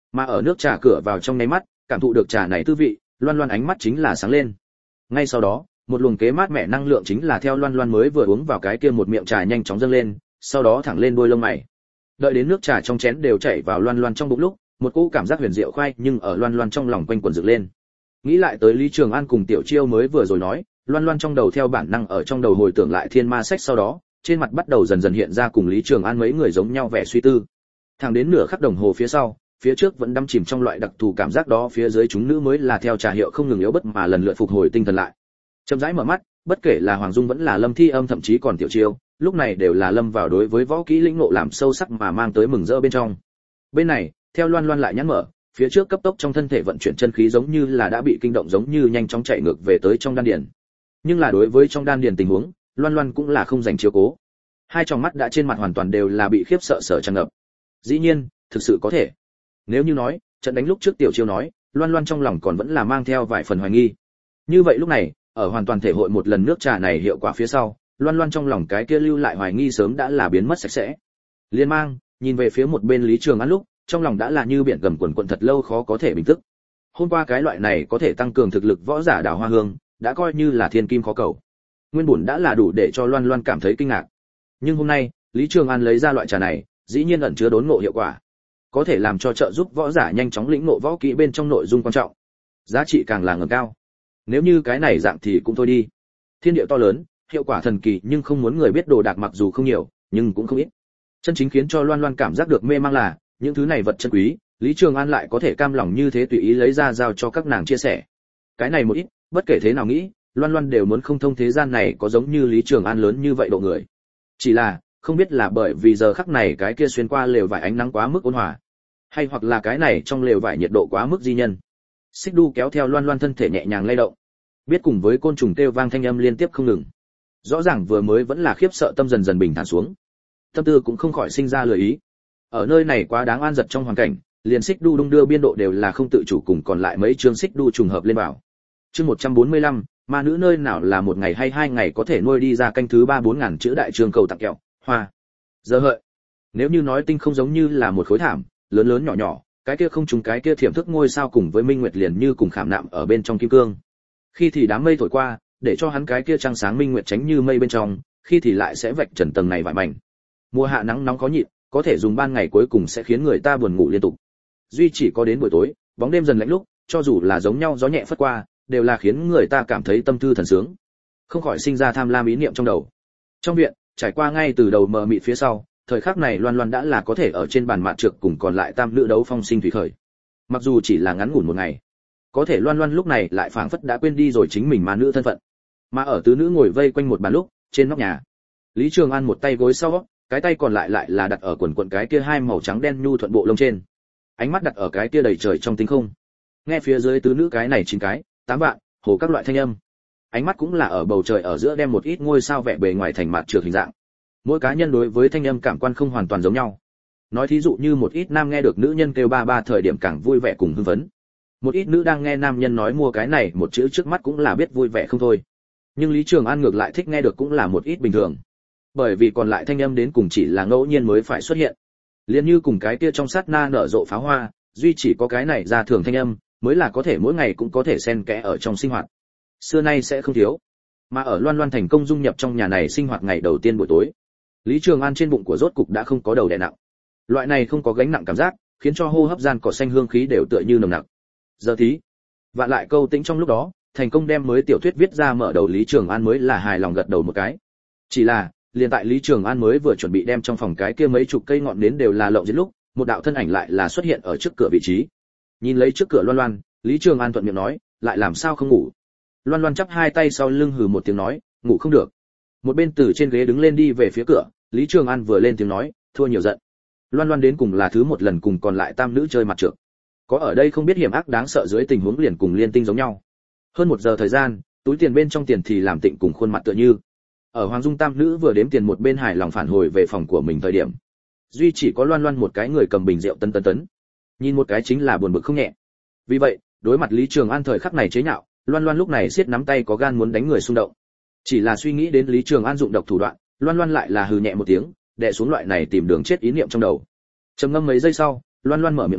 Mà ở nước trà cửa vào trong nháy mắt, cảm thụ được trà này tư vị, Loan Loan ánh mắt chính là sáng lên. Ngay sau đó, một luồng kế mát mẻ năng lượng chính là theo Loan Loan mới vừa uống vào cái kia một miệng trà nhanh chóng dâng lên, sau đó thẳng lên đôi lông mày. Đợi đến nước trà trong chén đều chảy vào Loan Loan trong bụng lúc, một cỗ cảm giác huyền diệu khoai nhưng ở Loan Loan trong lòng quanh quẩn dựng lên. Nghĩ lại tới Lý Trường An cùng Tiểu Chiêu mới vừa rồi nói, Loan Loan trong đầu theo bản năng ở trong đầu hồi tưởng lại thiên ma sách, sau đó, trên mặt bắt đầu dần dần hiện ra cùng Lý Trường An mấy người giống nhau vẻ suy tư. Thẳng đến nửa khắc đồng hồ phía sau, phía trước vẫn đắm chìm trong loại đặc thù cảm giác đó, phía dưới chúng nữ mới là theo trà hiệu không ngừng yếu bất mà lần lượt phục hồi tinh thần lại. Chậm rãi mở mắt, bất kể là Hoàng Dung vẫn là Lâm Thi Âm thậm chí còn Tiểu Chiêu, lúc này đều là lâm vào đối với võ kỹ lĩnh ngộ làm sâu sắc mà mang tới mừng rỡ bên trong. Bên này, theo Loan Loan lại nhãn mở, phía trước cấp tốc trong thân thể vận chuyển chân khí giống như là đã bị kinh động, giống như nhanh chóng chạy ngược về tới trong đan điền. Nhưng là đối với trong đan điền tình huống, Loan Loan cũng là không dành chiếu cố. Hai tròng mắt đã trên mặt hoàn toàn đều là bị khiếp sợ sở tràn ngập. Dĩ nhiên, thực sự có thể. Nếu như nói, trận đánh lúc trước Tiểu Chiêu nói, Loan Loan trong lòng còn vẫn là mang theo vài phần hoài nghi. Như vậy lúc này, ở hoàn toàn thể hội một lần nước trà này hiệu quả phía sau, Loan Loan trong lòng cái kia lưu lại hoài nghi sớm đã là biến mất sạch sẽ. Liên mang, nhìn về phía một bên Lý Trường An lúc, trong lòng đã là như biển gầm quần quần thật lâu khó có thể bình tức. Hôm qua cái loại này có thể tăng cường thực lực võ giả Đào Hoa Hương, đã coi như là thiên kim khó cầu. Nguyên bổn đã là đủ để cho Loan Loan cảm thấy kinh ngạc. Nhưng hôm nay, Lý Trường An lấy ra loại trà này, dĩ nhiên ẩn chứa đốn ngộ hiệu quả, có thể làm cho trợ giúp võ giả nhanh chóng lĩnh ngộ võ kỹ bên trong nội dung quan trọng. Giá trị càng là ngầm cao. Nếu như cái này dạng thì cũng thôi đi. Thiên địa to lớn, hiệu quả thần kỳ nhưng không muốn người biết đồ đạc mặc dù không nhiều, nhưng cũng không ít. Chân chính khiến cho Loan Loan cảm giác được mê mang là, những thứ này vật chân quý, Lý Trường An lại có thể cam lòng như thế tùy ý lấy ra giao cho các nàng chia sẻ. Cái này một ít, bất kể thế nào nghĩ, Loan Loan đều muốn không thông thế gian này có giống như Lý Trường An lớn như vậy độ người. Chỉ là, không biết là bởi vì giờ khắc này cái kia xuyên qua lều vải ánh nắng quá mức ôn hòa, hay hoặc là cái này trong lều vải nhiệt độ quá mức di nhân. Xích đu kéo theo Loan Loan thân thể nhẹ nhàng lay động, biết cùng với côn trùng kêu vang thanh âm liên tiếp không ngừng. Rõ ràng vừa mới vẫn là khiếp sợ tâm dần dần bình thản xuống, tâm tư cũng không khỏi sinh ra lười ý. Ở nơi này quá đáng an giật trong hoàn cảnh, liền xích đu đung đưa biên độ đều là không tự chủ, cùng còn lại mấy chương xích đu trùng hợp lên vào. Chương 145, ma nữ nơi nào là một ngày hay hai ngày có thể nuôi đi ra canh thứ 3-4 ngàn chữ đại trường cầu tặng kẹo, hoa. Giờ hợi. Nếu như nói tinh không giống như là một khối thảm, lớn lớn nhỏ nhỏ, cái kia không trùng cái kia thiểm thức ngôi sao cùng với minh nguyệt liền như cùng khảm nạm ở bên trong kim cương. Khi thì đám mây thổi qua, để cho hắn cái kia trăng sáng minh nguyệt tránh như mây bên trong, khi thì lại sẽ vạch trần tầng này vải mảnh. Mùa hạ nắng nóng có nhịn, có thể dùng ban ngày cuối cùng sẽ khiến người ta buồn ngủ liên tục. Duy chỉ có đến buổi tối, bóng đêm dần lạnh lúc, cho dù là giống nhau gió nhẹ phất qua, đều là khiến người ta cảm thấy tâm tư thần sướng, không khỏi sinh ra tham lam ý niệm trong đầu. Trong viện, trải qua ngay từ đầu mờ mịt phía sau, thời khắc này Loan Loan đã là có thể ở trên bàn mạn trược cùng còn lại tam nữ đấu phong sinh thủy khởi. Mặc dù chỉ là ngắn ngủn một ngày, có thể Loan Loan lúc này lại phảng phất đã quên đi rồi chính mình ma nữ thân phận. Mà ở tứ nữ ngồi vây quanh một bàn lúc, trên nóc nhà, Lý Trường An một tay gối sau, cái tay còn lại lại là đặt ở quần quần cái kia hai màu trắng đen nhu thuận bộ lông trên. Ánh mắt đặt ở cái kia đầy trời trong tinh không. Nghe phía dưới tứ nữ cái này 9 cái, 8 vạn, hồ các loại thanh âm. Ánh mắt cũng là ở bầu trời ở giữa đem một ít ngôi sao vẽ bề ngoài thành mạt trược hình dạng. Mỗi cá nhân đối với thanh âm cảm quan không hoàn toàn giống nhau. Nói thí dụ như một ít nam nghe được nữ nhân kêu ba ba thời điểm càng vui vẻ cùng hưng phấn. Một ít nữ đang nghe nam nhân nói mua cái này một chữ trước mắt cũng là biết vui vẻ không thôi. Nhưng Lý Trường An ngược lại thích nghe được cũng là một ít bình thường. Bởi vì còn lại thanh âm đến cùng chỉ là ngẫu nhiên mới phải xuất hiện. Liên như cùng cái kia trong sát na nở rộ pháo hoa, duy chỉ có cái này ra thường thanh âm, mới là có thể mỗi ngày cũng có thể xen kẽ ở trong sinh hoạt. Xưa nay sẽ không thiếu. Mà ở Loan Loan thành công dung nhập trong nhà này sinh hoạt ngày đầu tiên buổi tối, Lý Trường An trên bụng của rốt cục đã không có đầu đè nặng. Loại này không có gánh nặng cảm giác, khiến cho hô hấp gian cỏ xanh hương khí đều tựa như nồng nặc. Giờ tí, vạn lại câu tĩnh trong lúc đó, thành công đem mới tiểu thuyết viết ra mở đầu, Lý Trường An mới là hài lòng gật đầu một cái. Chỉ là, liền tại Lý Trường An mới vừa chuẩn bị đem trong phòng cái kia mấy chục cây ngọn nến đều là lộng giết lúc, một đạo thân ảnh lại là xuất hiện ở trước cửa vị trí. Nhìn lấy trước cửa Loan Loan, Lý Trường An thuận miệng nói, lại làm sao không ngủ? Loan Loan chắp hai tay sau lưng hừ một tiếng nói, ngủ không được. Một bên từ trên ghế đứng lên đi về phía cửa, Lý Trường An vừa lên tiếng nói, thua nhiều giận. Loan Loan đến cùng là thứ một lần cùng còn lại tam nữ chơi mặt trược. Có ở đây không biết hiểm ác đáng sợ dưới tình huống liền cùng liên tinh giống nhau. Hơn 1 giờ thời gian, túi tiền bên trong tiền thì làm tịnh cùng khuôn mặt tựa như. Ở Hoàng Dung tam nữ vừa đếm tiền một bên hài lòng phản hồi về phòng của mình thời điểm, duy chỉ có Loan Loan một cái người cầm bình rượu tấn tấn tấn. Nhìn một cái chính là buồn bực không nhẹ. Vì vậy, đối mặt Lý Trường An thời khắc này chế nhạo, Loan Loan lúc này siết nắm tay có gan muốn đánh người xung động. Chỉ là suy nghĩ đến Lý Trường An dụng độc thủ đoạn, Loan Loan lại là hừ nhẹ một tiếng, đè xuống loại này tìm đường chết ý niệm trong đầu. Trầm ngâm mấy giây sau, Loan Loan mở miệng nói,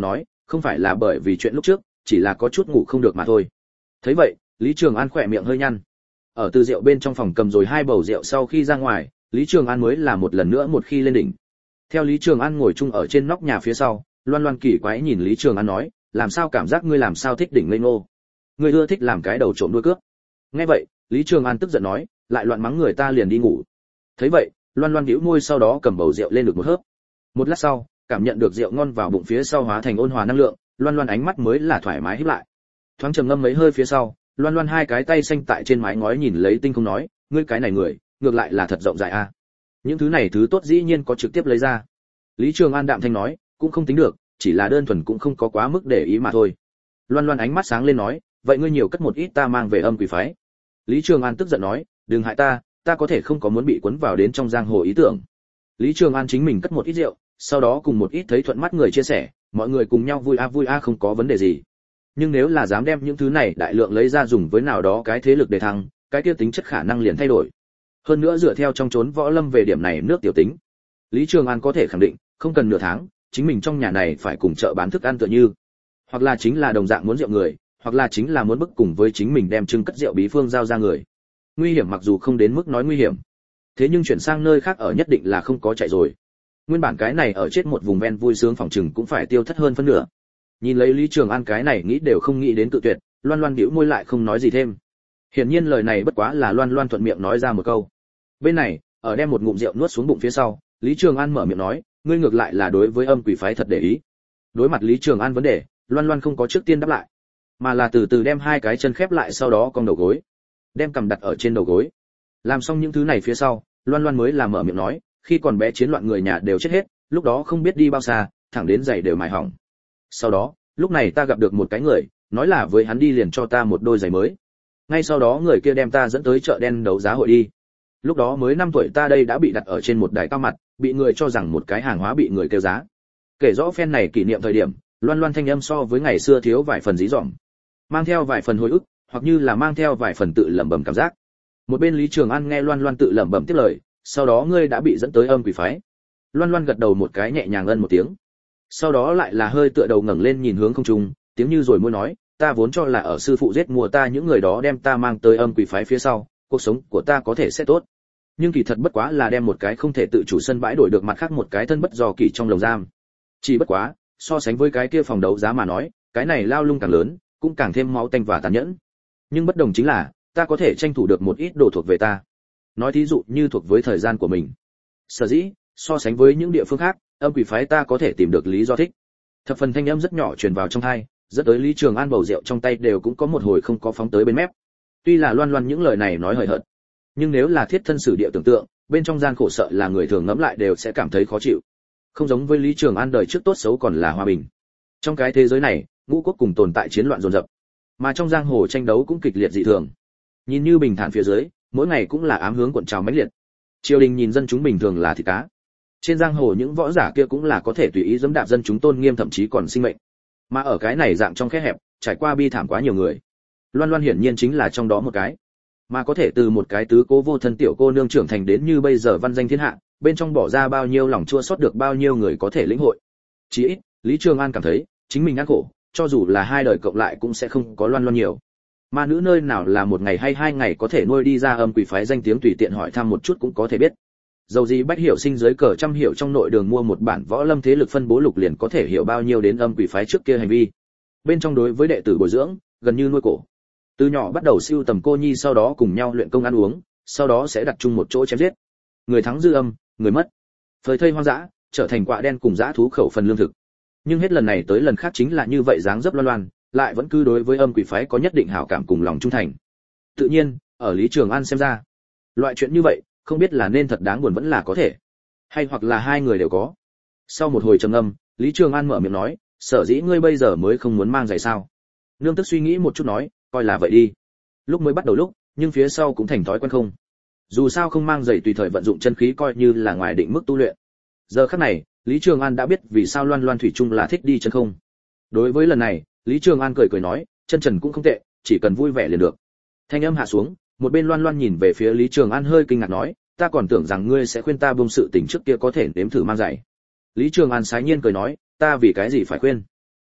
không phải là bởi vì chuyện lúc trước, chỉ là có chút ngủ không được mà thôi. Thấy vậy, Lý Trường An khỏe miệng hơi nhăn. Ở từ rượu bên trong phòng cầm rồi 2 bầu rượu sau khi ra ngoài, Lý Trường An mới là một lần nữa một khi lên đỉnh. Theo Lý Trường An ngồi chung ở trên nóc nhà phía sau, Loan Loan kỳ quái nhìn Lý Trường An nói, làm sao cảm giác ngươi làm sao thích đỉnh lên ngô? Ngươi ưa thích làm cái đầu trộm đuôi cướp. Nghe vậy, Lý Trường An tức giận nói, lại loạn mắng người ta liền đi ngủ. Thấy vậy, Loan Loan nhíu môi sau đó cầm bầu rượu lên được một hớp. Một lát sau, cảm nhận được rượu ngon vào bụng phía sau hóa thành ôn hòa năng lượng, Loan Loan ánh mắt mới là thoải mái híp lại. Thoáng trầm ngâm mấy hơi phía sau, Loan Loan hai cái tay xanh tại trên mái ngói nhìn lấy tinh không nói, ngươi cái này người, ngược lại là thật rộng rãi a. Những thứ này thứ tốt dĩ nhiên có trực tiếp lấy ra. Lý Trường An đạm thanh nói, cũng không tính được, chỉ là đơn thuần cũng không có quá mức để ý mà thôi. Loan Loan ánh mắt sáng lên nói, vậy ngươi nhiều cất một ít ta mang về Âm Quỷ phái. Lý Trường An tức giận nói, đừng hại ta, ta có thể không có muốn bị cuốn vào đến trong giang hồ ý tưởng. Lý Trường An chính mình cất một ít rượu, sau đó cùng một ít thấy thuận mắt người chia sẻ, mọi người cùng nhau vui a không có vấn đề gì. Nhưng nếu là dám đem những thứ này đại lượng lấy ra dùng với nào đó cái thế lực để thăng, cái kia tính chất khả năng liền thay đổi. Hơn nữa dựa theo trong chốn võ lâm về điểm này nước tiểu tính, Lý Trường An có thể khẳng định, không cần nửa tháng, chính mình trong nhà này phải cùng chợ bán thức ăn tựa như, hoặc là chính là đồng dạng muốn rượu người, hoặc là chính là muốn bức cùng với chính mình đem trưng cất rượu bí phương giao ra người. Nguy hiểm mặc dù không đến mức nói nguy hiểm, thế nhưng chuyển sang nơi khác ở nhất định là không có chạy rồi. Nguyên bản cái này ở chết một vùng ven vui sướng phòng trừng cũng phải tiêu thất hơn phân nửa. Nhìn lấy Lý Trường An cái này nghĩ đều không nghĩ đến tự tuyệt, Loan Loan bĩu môi lại không nói gì thêm. Hiển nhiên lời này bất quá là Loan Loan thuận miệng nói ra một câu. Bên này, ở đem một ngụm rượu nuốt xuống bụng phía sau, Lý Trường An mở miệng nói, ngươi ngược lại là đối với Âm Quỷ phái thật để ý. Đối mặt Lý Trường An vấn đề, Loan Loan không có trước tiên đáp lại, mà là từ từ đem hai cái chân khép lại sau đó cong đầu gối, đem cằm đặt ở trên đầu gối. Làm xong những thứ này phía sau, Loan Loan mới là mở miệng nói, khi còn bé chiến loạn người nhà đều chết hết, lúc đó không biết đi bao xa, thẳng đến giày đều mài hỏng. Sau đó, lúc này ta gặp được một cái người, nói là với hắn đi liền cho ta một đôi giày mới. Ngay sau đó người kia đem ta dẫn tới chợ đen đấu giá hội đi. Lúc đó mới 5 tuổi ta đây đã bị đặt ở trên một đài cao mặt, bị người cho rằng một cái hàng hóa bị người kêu giá. Kể rõ phen này kỷ niệm thời điểm, Loan Loan thanh âm so với ngày xưa thiếu vài phần dí dỏm, mang theo vài phần hồi ức, hoặc như là mang theo vài phần tự lẩm bẩm cảm giác. Một bên Lý Trường An nghe Loan Loan tự lẩm bẩm tiếp lời, sau đó ngươi đã bị dẫn tới Âm Quỷ phái. Loan Loan gật đầu một cái nhẹ nhàng ân một tiếng. Sau đó lại là hơi tựa đầu ngẩng lên nhìn hướng không trung, tiếng như rồi môi nói, ta vốn cho là ở sư phụ giết mùa ta những người đó đem ta mang tới Âm Quỷ phái phía sau, cuộc sống của ta có thể sẽ tốt. Nhưng kỳ thật bất quá là đem một cái không thể tự chủ sân bãi đổi được mặt khác một cái thân bất do kỷ trong lồng giam. Chỉ bất quá, so sánh với cái kia phòng đấu giá mà nói, cái này lao lung càng lớn, cũng càng thêm máu tanh và tàn nhẫn. Nhưng bất đồng chính là, ta có thể tranh thủ được một ít đồ thuộc về ta. Nói thí dụ như thuộc với thời gian của mình. Sở dĩ, so sánh với những địa phương khác, Âm Quỷ phái ta có thể tìm được lý do thích. Thập phần thanh âm rất nhỏ truyền vào trong tai, dẫn tới Lý Trường An bầu rượu trong tay đều cũng có một hồi không có phóng tới bên mép. Tuy là Loan Loan những lời này nói hời hợt, nhưng nếu là thiết thân sử địa tưởng tượng, bên trong gian khổ sợ là người thường ngẫm lại đều sẽ cảm thấy khó chịu. Không giống với Lý Trường An đời trước tốt xấu còn là hòa bình. Trong cái thế giới này, ngũ quốc cùng tồn tại chiến loạn dồn dập, mà trong giang hồ tranh đấu cũng kịch liệt dị thường. Nhìn như bình thản phía dưới, mỗi ngày cũng là ám hướng cuộn trào mãnh liệt. Triều đình nhìn dân chúng bình thường là thịt cá. Trên giang hồ những võ giả kia cũng là có thể tùy ý giẫm đạp dân chúng tôn nghiêm thậm chí còn sinh mệnh. Mà ở cái này dạng trong khe hẹp, trải qua bi thảm quá nhiều người. Loan Loan hiển nhiên chính là trong đó một cái. Mà có thể từ một cái tứ cố vô thân tiểu cô nương trưởng thành đến như bây giờ văn danh thiên hạ, bên trong bỏ ra bao nhiêu lòng chua xót được bao nhiêu người có thể lĩnh hội. Chỉ ít, Lý Trường An cảm thấy, chính mình ăn khổ, cho dù là 2 đời cộng lại cũng sẽ không có Loan Loan nhiều. Mà nữ nơi nào là một ngày hay 2 ngày có thể nuôi đi ra Âm Quỷ phái danh tiếng tùy tiện hỏi thăm một chút cũng có thể biết. Dầu gì Bách Hiểu Sinh dưới cờ trăm hiệu trong nội đường mua một bản võ lâm thế lực phân bố lục liền có thể hiểu bao nhiêu đến Âm Quỷ phái trước kia hành vi. Bên trong đối với đệ tử bồi dưỡng, gần như nuôi cổ. Từ nhỏ bắt đầu siêu tầm cô nhi sau đó cùng nhau luyện công ăn uống, sau đó sẽ đặt chung một chỗ chém giết. Người thắng dư âm, người mất phơi thây hoang dã, trở thành quạ đen cùng dã thú khẩu phần lương thực. Nhưng hết lần này tới lần khác chính là như vậy dáng dấp Loan Loan, lại vẫn cứ đối với Âm Quỷ phái có nhất định hảo cảm cùng lòng trung thành. Tự nhiên, ở Lý Trường An xem ra, loại chuyện như vậy, không biết là nên thật đáng buồn vẫn là có thể, hay hoặc là hai người đều có. Sau một hồi trầm ngâm, Lý Trường An mở miệng nói, sở dĩ ngươi bây giờ mới không muốn mang giày sao? Nương tức suy nghĩ một chút nói, coi là vậy đi. Lúc mới bắt đầu lúc, nhưng phía sau cũng thành thói quen không. Dù sao không mang giày tùy thời vận dụng chân khí coi như là ngoài định mức tu luyện. Giờ khắc này, Lý Trường An đã biết vì sao Loan Loan thủy chung là thích đi chân không. Đối với lần này, Lý Trường An cười cười nói, chân trần cũng không tệ, chỉ cần vui vẻ liền được. Thanh âm hạ xuống, một bên Loan Loan nhìn về phía Lý Trường An hơi kinh ngạc nói, ta còn tưởng rằng ngươi sẽ khuyên ta buông sự tình trước kia có thể nếm thử mang giày. Lý Trường An sái nhiên cười nói, ta vì cái gì phải khuyên?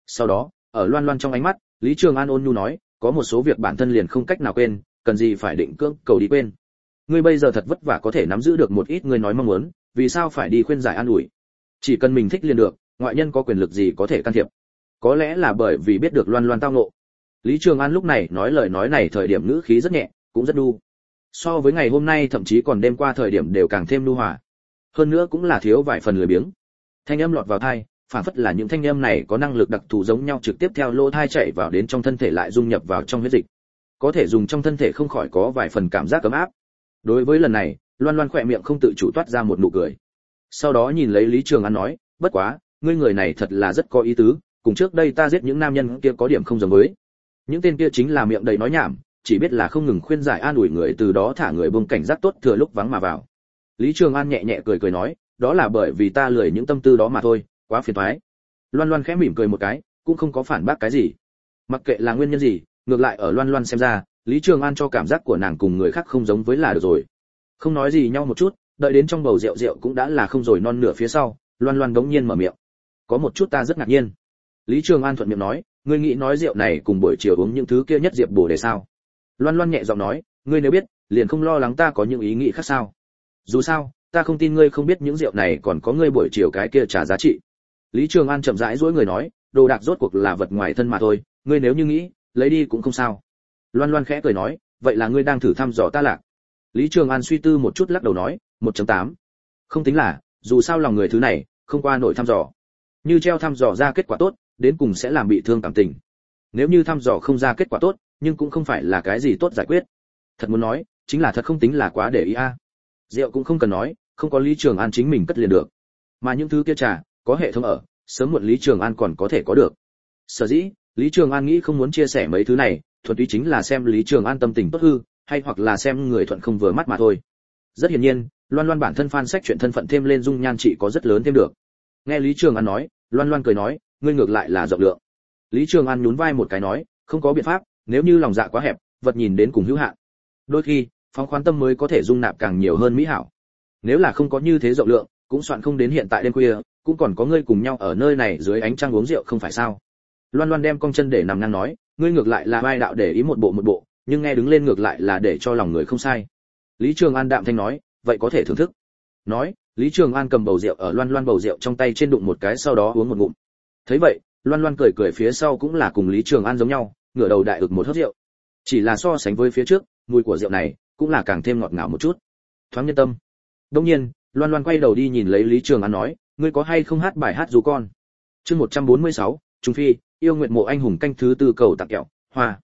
Sau đó, ở Loan Loan trong ánh mắt, Lý Trường An ôn nhu nói, có một số việc bản thân liền không cách nào quên, cần gì phải định cưỡng cầu đi quên. Ngươi bây giờ thật vất vả có thể nắm giữ được một ít ngươi nói mong muốn, vì sao phải đi khuyên giải an ủi? Chỉ cần mình thích liền được, ngoại nhân có quyền lực gì có thể can thiệp? Có lẽ là bởi vì biết được Loan Loan tao ngộ. Lý Trường An lúc này nói lời nói này thời điểm ngữ khí rất nhẹ, cũng rất nhu. So với ngày hôm nay thậm chí còn đêm qua thời điểm đều càng thêm nhu hòa. Hơn nữa cũng là thiếu vài phần lười biếng. Thanh âm lọt vào tai, phản phất là những thanh âm này có năng lực đặc thù giống nhau trực tiếp theo lỗ tai chạy vào đến trong thân thể lại dung nhập vào trong huyết dịch. Có thể dùng trong thân thể không khỏi có vài phần cảm giác ấm áp. Đối với lần này, Loan Loan khỏe miệng không tự chủ toát ra một nụ cười. Sau đó nhìn lấy Lý Trường An nói, bất quá, ngươi người này thật là rất có ý tứ, cùng trước đây ta giết những nam nhân kia có điểm không giống với. Những tên kia chính là miệng đầy nói nhảm, chỉ biết là không ngừng khuyên giải an ủi người, từ đó thả người buông cảnh giác tốt thừa lúc vắng mà vào. Lý Trường An nhẹ nhẹ cười cười nói, đó là bởi vì ta lười những tâm tư đó mà thôi, quá phiền toái. Loan Loan khẽ mỉm cười một cái, cũng không có phản bác cái gì. Mặc kệ là nguyên nhân gì, ngược lại ở Loan Loan xem ra, Lý Trường An cho cảm giác của nàng cùng người khác không giống với là được rồi. Không nói gì nhau một chút, đợi đến trong bầu rượu rượu cũng đã là không rồi non nửa phía sau, Loan Loan đống nhiên mở miệng. Có một chút ta rất ngạc nhiên. Lý Trường An thuận miệng nói, ngươi nghĩ nói rượu này cùng buổi chiều uống những thứ kia nhất diệp bổ để sao? Loan Loan nhẹ giọng nói, ngươi nếu biết, liền không lo lắng ta có những ý nghĩ khác sao? Dù sao, ta không tin ngươi không biết những rượu này còn có ngươi buổi chiều cái kia trả giá trị. Lý Trường An chậm rãi duỗi người nói, đồ đạc rốt cuộc là vật ngoài thân mà thôi, ngươi nếu như nghĩ, lấy đi cũng không sao. Loan Loan khẽ cười nói, vậy là ngươi đang thử thăm dò ta lạc. Lý Trường An suy tư một chút lắc đầu nói, 1.8. Không tính là, dù sao lòng người thứ này, không qua nổi thăm dò. Như treo thăm dò ra kết quả tốt, đến cùng sẽ làm bị thương cảm tình. Nếu như thăm dò không ra kết quả tốt, nhưng cũng không phải là cái gì tốt giải quyết. Thật muốn nói, chính là thật không tính là quá để ý a. Rượu cũng không cần nói, không có Lý Trường An chính mình cất liền được. Mà những thứ kia trà, có hệ thống ở, sớm muộn Lý Trường An còn có thể có được. Sở dĩ, Lý Trường An nghĩ không muốn chia sẻ mấy thứ này, thuần túy chính là xem Lý Trường An tâm tình tốt hư, hay hoặc là xem người thuận không vừa mắt mà thôi. Rất hiển nhiên, Loan Loan bản thân fan sách chuyện thân phận thêm lên dung nhan trị có rất lớn thêm được. Nghe Lý Trường An nói, Loan Loan cười nói, ngươi ngược lại là rộng lượng. Lý Trường An nhún vai một cái nói, không có biện pháp, nếu như lòng dạ quá hẹp, vật nhìn đến cùng hữu hạn. Đôi khi, phóng khoáng tâm mới có thể dung nạp càng nhiều hơn mỹ hảo. Nếu là không có như thế rộng lượng, cũng soạn không đến hiện tại đêm khuya, cũng còn có ngươi cùng nhau ở nơi này dưới ánh trăng uống rượu không phải sao? Loan Loan đem cong chân để nằm ngang nói, ngươi ngược lại là vai đạo để ý một bộ, nhưng nghe đứng lên ngược lại là để cho lòng người không sai. Lý Trường An đạm thanh nói, vậy có thể thưởng thức. Nói, Lý Trường An cầm bầu rượu ở Loan Loan bầu rượu trong tay trên đụng một cái sau đó uống một ngụm. Thấy vậy, Loan Loan cười cười phía sau cũng là cùng Lý Trường An giống nhau, ngửa đầu đại ực một hớp rượu. Chỉ là so sánh với phía trước, mùi của rượu này cũng là càng thêm ngọt ngào một chút. Thoáng nhân tâm. Đương nhiên, Loan Loan quay đầu đi nhìn lấy Lý Trường An nói, ngươi có hay không hát bài hát ru con? Chương 146, Trung Phi, yêu nguyện mộ anh hùng canh thứ tư cầu tặng kẹo, hoa.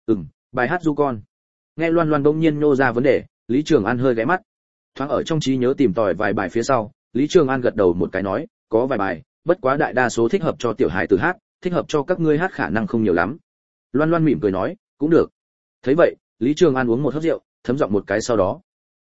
Bài hát ru con. Nghe Loan Loan bỗng nhiên nô ra vấn đề, Lý Trường An hơi ghé mắt. Thoáng ở trong trí nhớ tìm tòi vài bài phía sau, Lý Trường An gật đầu một cái nói, có vài bài, bất quá đại đa số thích hợp cho tiểu hài tử hát, thích hợp cho các ngươi hát khả năng không nhiều lắm. Loan Loan mỉm cười nói, cũng được. Thấy vậy, Lý Trường An uống một hớp rượu, thấm giọng một cái sau đó.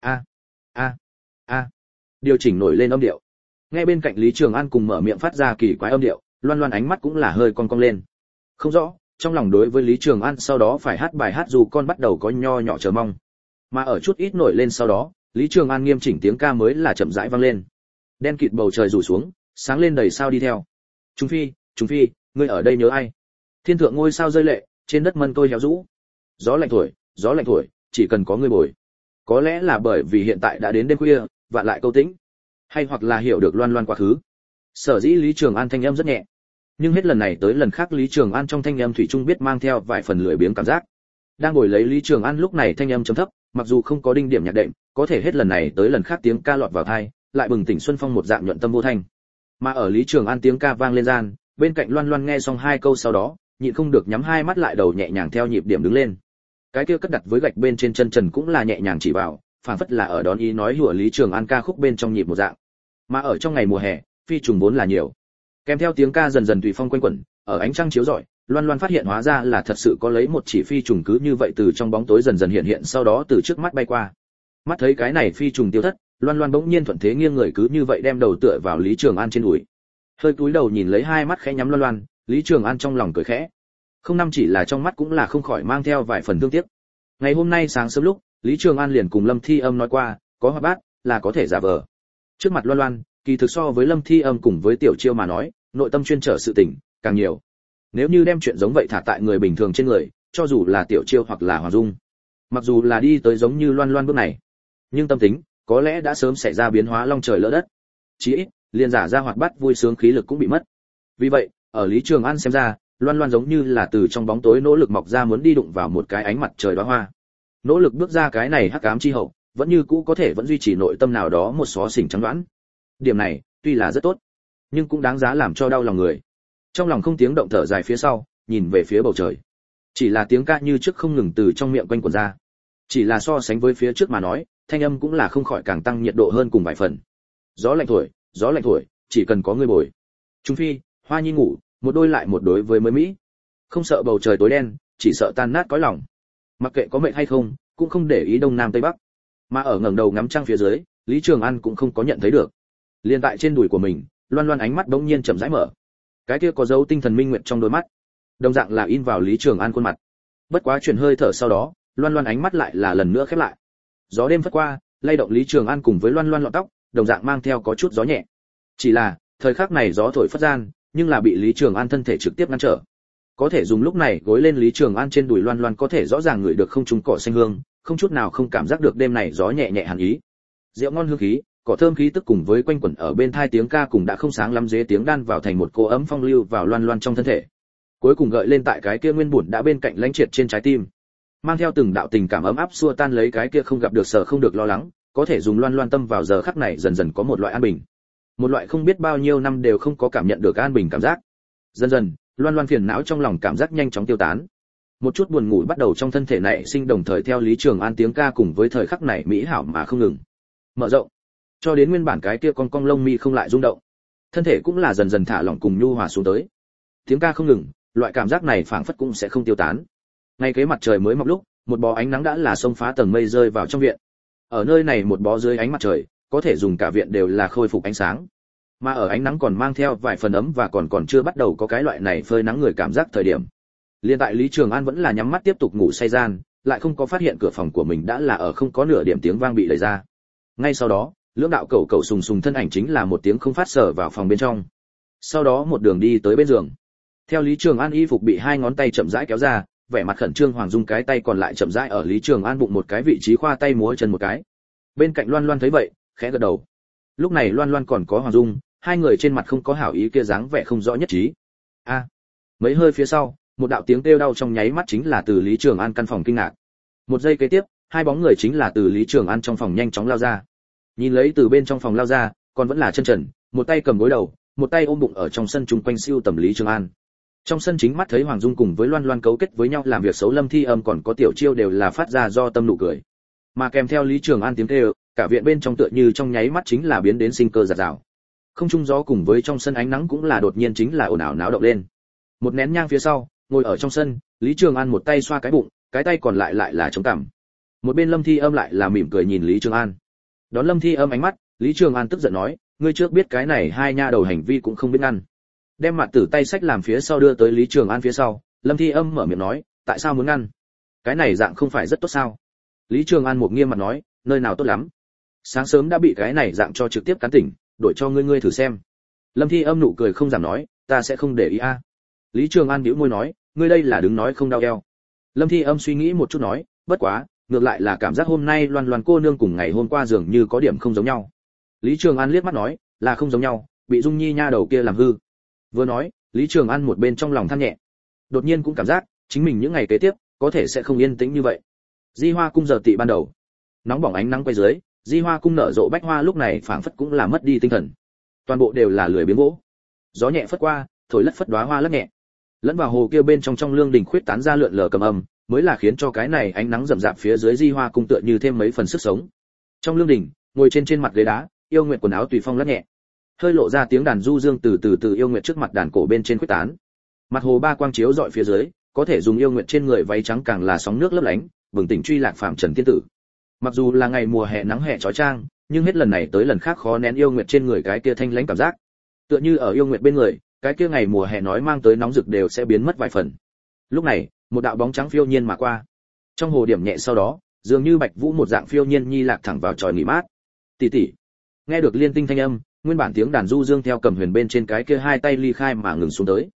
A. Điều chỉnh nổi lên âm điệu. Nghe bên cạnh Lý Trường An cùng mở miệng phát ra kỳ quái âm điệu, Loan Loan ánh mắt cũng là hơi cong cong lên. Không rõ, trong lòng đối với Lý Trường An sau đó phải hát bài hát dù con bắt đầu có nho nhỏ chờ mong. Mà ở chút ít nổi lên sau đó, Lý Trường An nghiêm chỉnh tiếng ca mới là chậm rãi vang lên. Đen kịt bầu trời rủ xuống, sáng lên đầy sao đi theo. Trung Phi, ngươi ở đây nhớ ai? Thiên thượng ngôi sao rơi lệ, trên đất mân tôi héo rũ. Gió lạnh thổi, chỉ cần có ngươi bồi. Có lẽ là bởi vì hiện tại đã đến đêm khuya, vạn lại câu tĩnh, hay hoặc là hiểu được Loan Loan quá khứ. Sở dĩ Lý Trường An thanh âm rất nhẹ, nhưng hết lần này tới lần khác Lý Trường An trong thanh âm thủy chung biết mang theo vài phần lười biếng cảm giác. Đang ngồi lấy Lý Trường An lúc này thanh âm trầm thấp, mặc dù không có đinh điểm nhạc đệm, có thể hết lần này tới lần khác tiếng ca lọt vào tai, lại bừng tỉnh xuân phong một dạng nhuận tâm vô thanh. Mà ở Lý Trường An tiếng ca vang lên gian, bên cạnh Loan Loan nghe xong hai câu sau đó, nhịn không được nhắm hai mắt lại đầu nhẹ nhàng theo nhịp điểm đứng lên. Cái kia cất đặt với gạch bên trên chân trần cũng là nhẹ nhàng chỉ vào, phảng phất là ở đón ý nói hùa Lý Trường An ca khúc bên trong nhịp một dạng. Mà ở trong ngày mùa hè, phi trùng vốn là nhiều. Kèm theo tiếng ca dần dần tùy phong quanh quẩn, ở ánh trăng chiếu rọi, Loan Loan phát hiện hóa ra là thật sự có lấy một chỉ phi trùng cứ như vậy từ trong bóng tối dần dần hiện hiện sau đó từ trước mắt bay qua. Mắt thấy cái này phi trùng tiêu thất, Loan Loan bỗng nhiên thuận thế nghiêng người cứ như vậy đem đầu tựa vào Lý Trường An trên đùi. Hơi cúi đầu nhìn lấy hai mắt khẽ nhắm Loan Loan, Lý Trường An trong lòng cười khẽ. Không năm chỉ là trong mắt cũng là không khỏi mang theo vài phần thương tiếc. Ngày hôm nay sáng sớm lúc, Lý Trường An liền cùng Lâm Thi Âm nói qua, có hoạt bát là có thể giả vờ. Trước mặt Loan Loan, kỳ thực so với Lâm Thi Âm cùng với Tiểu Chiêu mà nói, nội tâm chuyên trở sự tình càng nhiều. Nếu như đem chuyện giống vậy thả tại người bình thường trên người, cho dù là Tiểu Chiêu hoặc là Hoàng Dung, mặc dù là đi tới giống như Loan Loan bước này, nhưng tâm tính có lẽ đã sớm xảy ra biến hóa long trời lỡ đất. Chỉ ít, liền giả ra hoạt bát vui sướng khí lực cũng bị mất. Vì vậy, ở Lý Trường An xem ra, Loan Loan giống như là từ trong bóng tối nỗ lực mọc ra muốn đi đụng vào một cái ánh mặt trời đóa hoa. Nỗ lực bước ra cái này hắc ám chi hậu, vẫn như cũ có thể vẫn duy trì nội tâm nào đó một xó xỉnh trắng đoán. Điểm này, tuy là rất tốt, nhưng cũng đáng giá làm cho đau lòng người. Trong lòng không tiếng động thở dài phía sau, nhìn về phía bầu trời. Chỉ là tiếng ca như trước không ngừng từ trong miệng quanh quẩn ra. Chỉ là so sánh với phía trước mà nói, thanh âm cũng là không khỏi càng tăng nhiệt độ hơn cùng vài phần. Gió lạnh thổi, chỉ cần có người bồi. Trung phi, hoa nhi ngủ, một đôi lại một đối với mới mỹ. Không sợ bầu trời tối đen, chỉ sợ tan nát cõi lòng. Mặc kệ có mệnh hay không, cũng không để ý đông nam tây bắc. Mà ở ngẩng đầu ngắm trăng phía dưới, Lý Trường An cũng không có nhận thấy được. Liên tại trên đùi của mình, Loan Loan ánh mắt bỗng nhiên chậm rãi mở. Cái kia có dấu tinh thần minh nguyệt trong đôi mắt, đồng dạng là in vào Lý Trường An khuôn mặt. Bất quá chuyển hơi thở sau đó, Loan Loan ánh mắt lại là lần nữa khép lại. Gió đêm phất qua, lay động Lý Trường An cùng với Loan Loan lọn tóc, đồng dạng mang theo có chút gió nhẹ. Chỉ là, thời khắc này gió thổi phất gian, nhưng là bị Lý Trường An thân thể trực tiếp ngăn trở. Có thể dùng lúc này gối lên Lý Trường An trên đùi Loan Loan có thể rõ ràng ngửi được không trung cỏ xanh hương, không chút nào không cảm giác được đêm này gió nhẹ nhẹ hàn ý. Rượu ngon hương khí, cỏ thơm khí tức cùng với quanh quẩn ở bên tai tiếng ca cùng đã không sáng lắm dế tiếng đan vào thành một cô ấm phong lưu vào Loan Loan trong thân thể. Cuối cùng gợi lên tại cái kia nguyên buồn đã bên cạnh lãnh triệt trên trái tim, mang theo từng đạo tình cảm ấm áp xua tan lấy cái kia không gặp được sợ không được lo lắng, có thể dùng Loan Loan tâm vào giờ khắc này dần dần có một loại an bình, một loại không biết bao nhiêu năm đều không có cảm nhận được an bình cảm giác. Dần dần, Loan Loan phiền não trong lòng cảm giác nhanh chóng tiêu tán, một chút buồn ngủ bắt đầu trong thân thể này sinh, đồng thời theo Lý Trường An tiếng ca cùng với thời khắc này mỹ hảo mà không ngừng mở rộng, cho đến nguyên bản cái kia con cong lông mi không lại rung động, thân thể cũng là dần dần thả lỏng cùng nhu hòa xuống tới. Tiếng ca không ngừng, loại cảm giác này phảng phất cũng sẽ không tiêu tán. Ngay kế mặt trời mới mọc lúc, một bó ánh nắng đã là xông phá tầng mây rơi vào trong viện. Ở nơi này một bó dưới ánh mặt trời, có thể dùng cả viện đều là khôi phục ánh sáng. Mà ở ánh nắng còn mang theo vài phần ấm và còn chưa bắt đầu có cái loại này phơi nắng người cảm giác thời điểm. Liên tại Lý Trường An vẫn là nhắm mắt tiếp tục ngủ say gian, lại không có phát hiện cửa phòng của mình đã là ở không có nửa điểm tiếng vang bị đẩy ra. Ngay sau đó, lưỡng đạo cẩu cẩu sùng sùng thân ảnh chính là một tiếng không phát sở vào phòng bên trong. Sau đó một đường đi tới bên giường. Theo Lý Trường An y phục bị hai ngón tay chậm rãi kéo ra, vẻ mặt khẩn trương Hoàng Dung cái tay còn lại chậm rãi ở Lý Trường An bụng một cái vị trí khoa tay múa chân một cái. Bên cạnh Loan Loan thấy vậy, khẽ gật đầu. Lúc này Loan Loan còn có Hoàng Dung, hai người trên mặt không có hảo ý kia dáng vẻ không rõ nhất trí. A. Mấy hơi phía sau, một đạo tiếng kêu đau trong nháy mắt chính là từ Lý Trường An căn phòng kinh ngạc. Một giây kế tiếp, hai bóng người chính là từ Lý Trường An trong phòng nhanh chóng lao ra. Nhìn lấy từ bên trong phòng lao ra, còn vẫn là chân trần, một tay cầm gối đầu, một tay ôm bụng ở trong sân chung quanh siêu tầm Lý Trường An. Trong sân chính mắt thấy Hoàng Dung cùng với Loan Loan cấu kết với nhau làm việc xấu, Lâm Thi Âm còn có Tiểu Chiêu đều là phát ra do tâm nụ cười. Mà kèm theo Lý Trường An tiếng kêu, cả viện bên trong tựa như trong nháy mắt chính là biến đến sinh cơ rạt rào. Không trung gió cùng với trong sân ánh nắng cũng là đột nhiên chính là ồn ào náo động lên. Một nén nhang phía sau, ngồi ở trong sân, Lý Trường An một tay xoa cái bụng, cái tay còn lại lại là chống cằm. Một bên Lâm Thi Âm lại là mỉm cười nhìn Lý Trường An. Đón Lâm Thi Âm ánh mắt, Lý Trường An tức giận nói, ngươi trước biết cái này hai nha đầu hành vi cũng không biết ngăn. Đem mặt tử tay sách làm phía sau đưa tới Lý Trường An phía sau, Lâm Thi Âm mở miệng nói, tại sao muốn ngăn? Cái này dạng không phải rất tốt sao? Lý Trường An một nghiêm mặt nói, nơi nào tốt lắm? Sáng sớm đã bị cái này dạng cho trực tiếp cắn tỉnh, đổi cho ngươi thử xem. Lâm Thi Âm nụ cười không giảm nói, ta sẽ không để ý a. Lý Trường An bĩu môi nói, ngươi đây là đứng nói không đau eo. Lâm Thi Âm suy nghĩ một chút nói, bất quá, ngược lại là cảm giác hôm nay Loan Loan cô nương cùng ngày hôm qua dường như có điểm không giống nhau. Lý Trường An liếc mắt nói, là không giống nhau, bị Dung Nhi nha đầu kia làm hư. Vừa nói, Lý Trường An một bên trong lòng than nhẹ. Đột nhiên cũng cảm giác, chính mình những ngày kế tiếp, có thể sẽ không yên tĩnh như vậy. Di Hoa cung giờ tị ban đầu, nóng bỏng ánh nắng quay dưới, Di Hoa cung nở rộ bách hoa lúc này phảng phất cũng là mất đi tinh thần. Toàn bộ đều là lười biếng gỗ. Gió nhẹ phất qua, thổi lất phất đóa hoa lắc nhẹ. Lẫn vào hồ kia bên trong lương đình khuyết tán ra lượn lờ cầm âm, mới là khiến cho cái này ánh nắng rậm rạp phía dưới Di Hoa cung tựa như thêm mấy phần sức sống. Trong lương đình, ngồi trên mặt ghế đá, Yêu Nguyệt quần áo tùy phong lắc nhẹ. Hơi lộ ra tiếng đàn du dương từ Yêu Nguyệt trước mặt đàn cổ bên trên khuyết tán. Mặt hồ ba quang chiếu dọi phía dưới, có thể dùng Yêu Nguyệt trên người váy trắng càng là sóng nước lấp lánh, bừng tỉnh truy lạc phàm trần tiên tử. Mặc dù là ngày mùa hè nắng hè chói chang, nhưng hết lần này tới lần khác khó nén Yêu Nguyệt trên người cái kia thanh lãnh cảm giác. Tựa như ở Yêu Nguyệt bên người, cái kia ngày mùa hè nói mang tới nóng rực đều sẽ biến mất vài phần. Lúc này, một đạo bóng trắng phiêu nhiên mà qua. Trong hồ điểm nhẹ sau đó, dường như bạch vũ một dạng phiêu nhiên nhi lạc thẳng vào tròi nghỉ mát. Tỷ tỷ. Nghe được liên tinh thanh âm, nguyên bản tiếng đàn du dương theo cầm huyền bên trên cái kia hai tay ly khai mà ngừng xuống tới.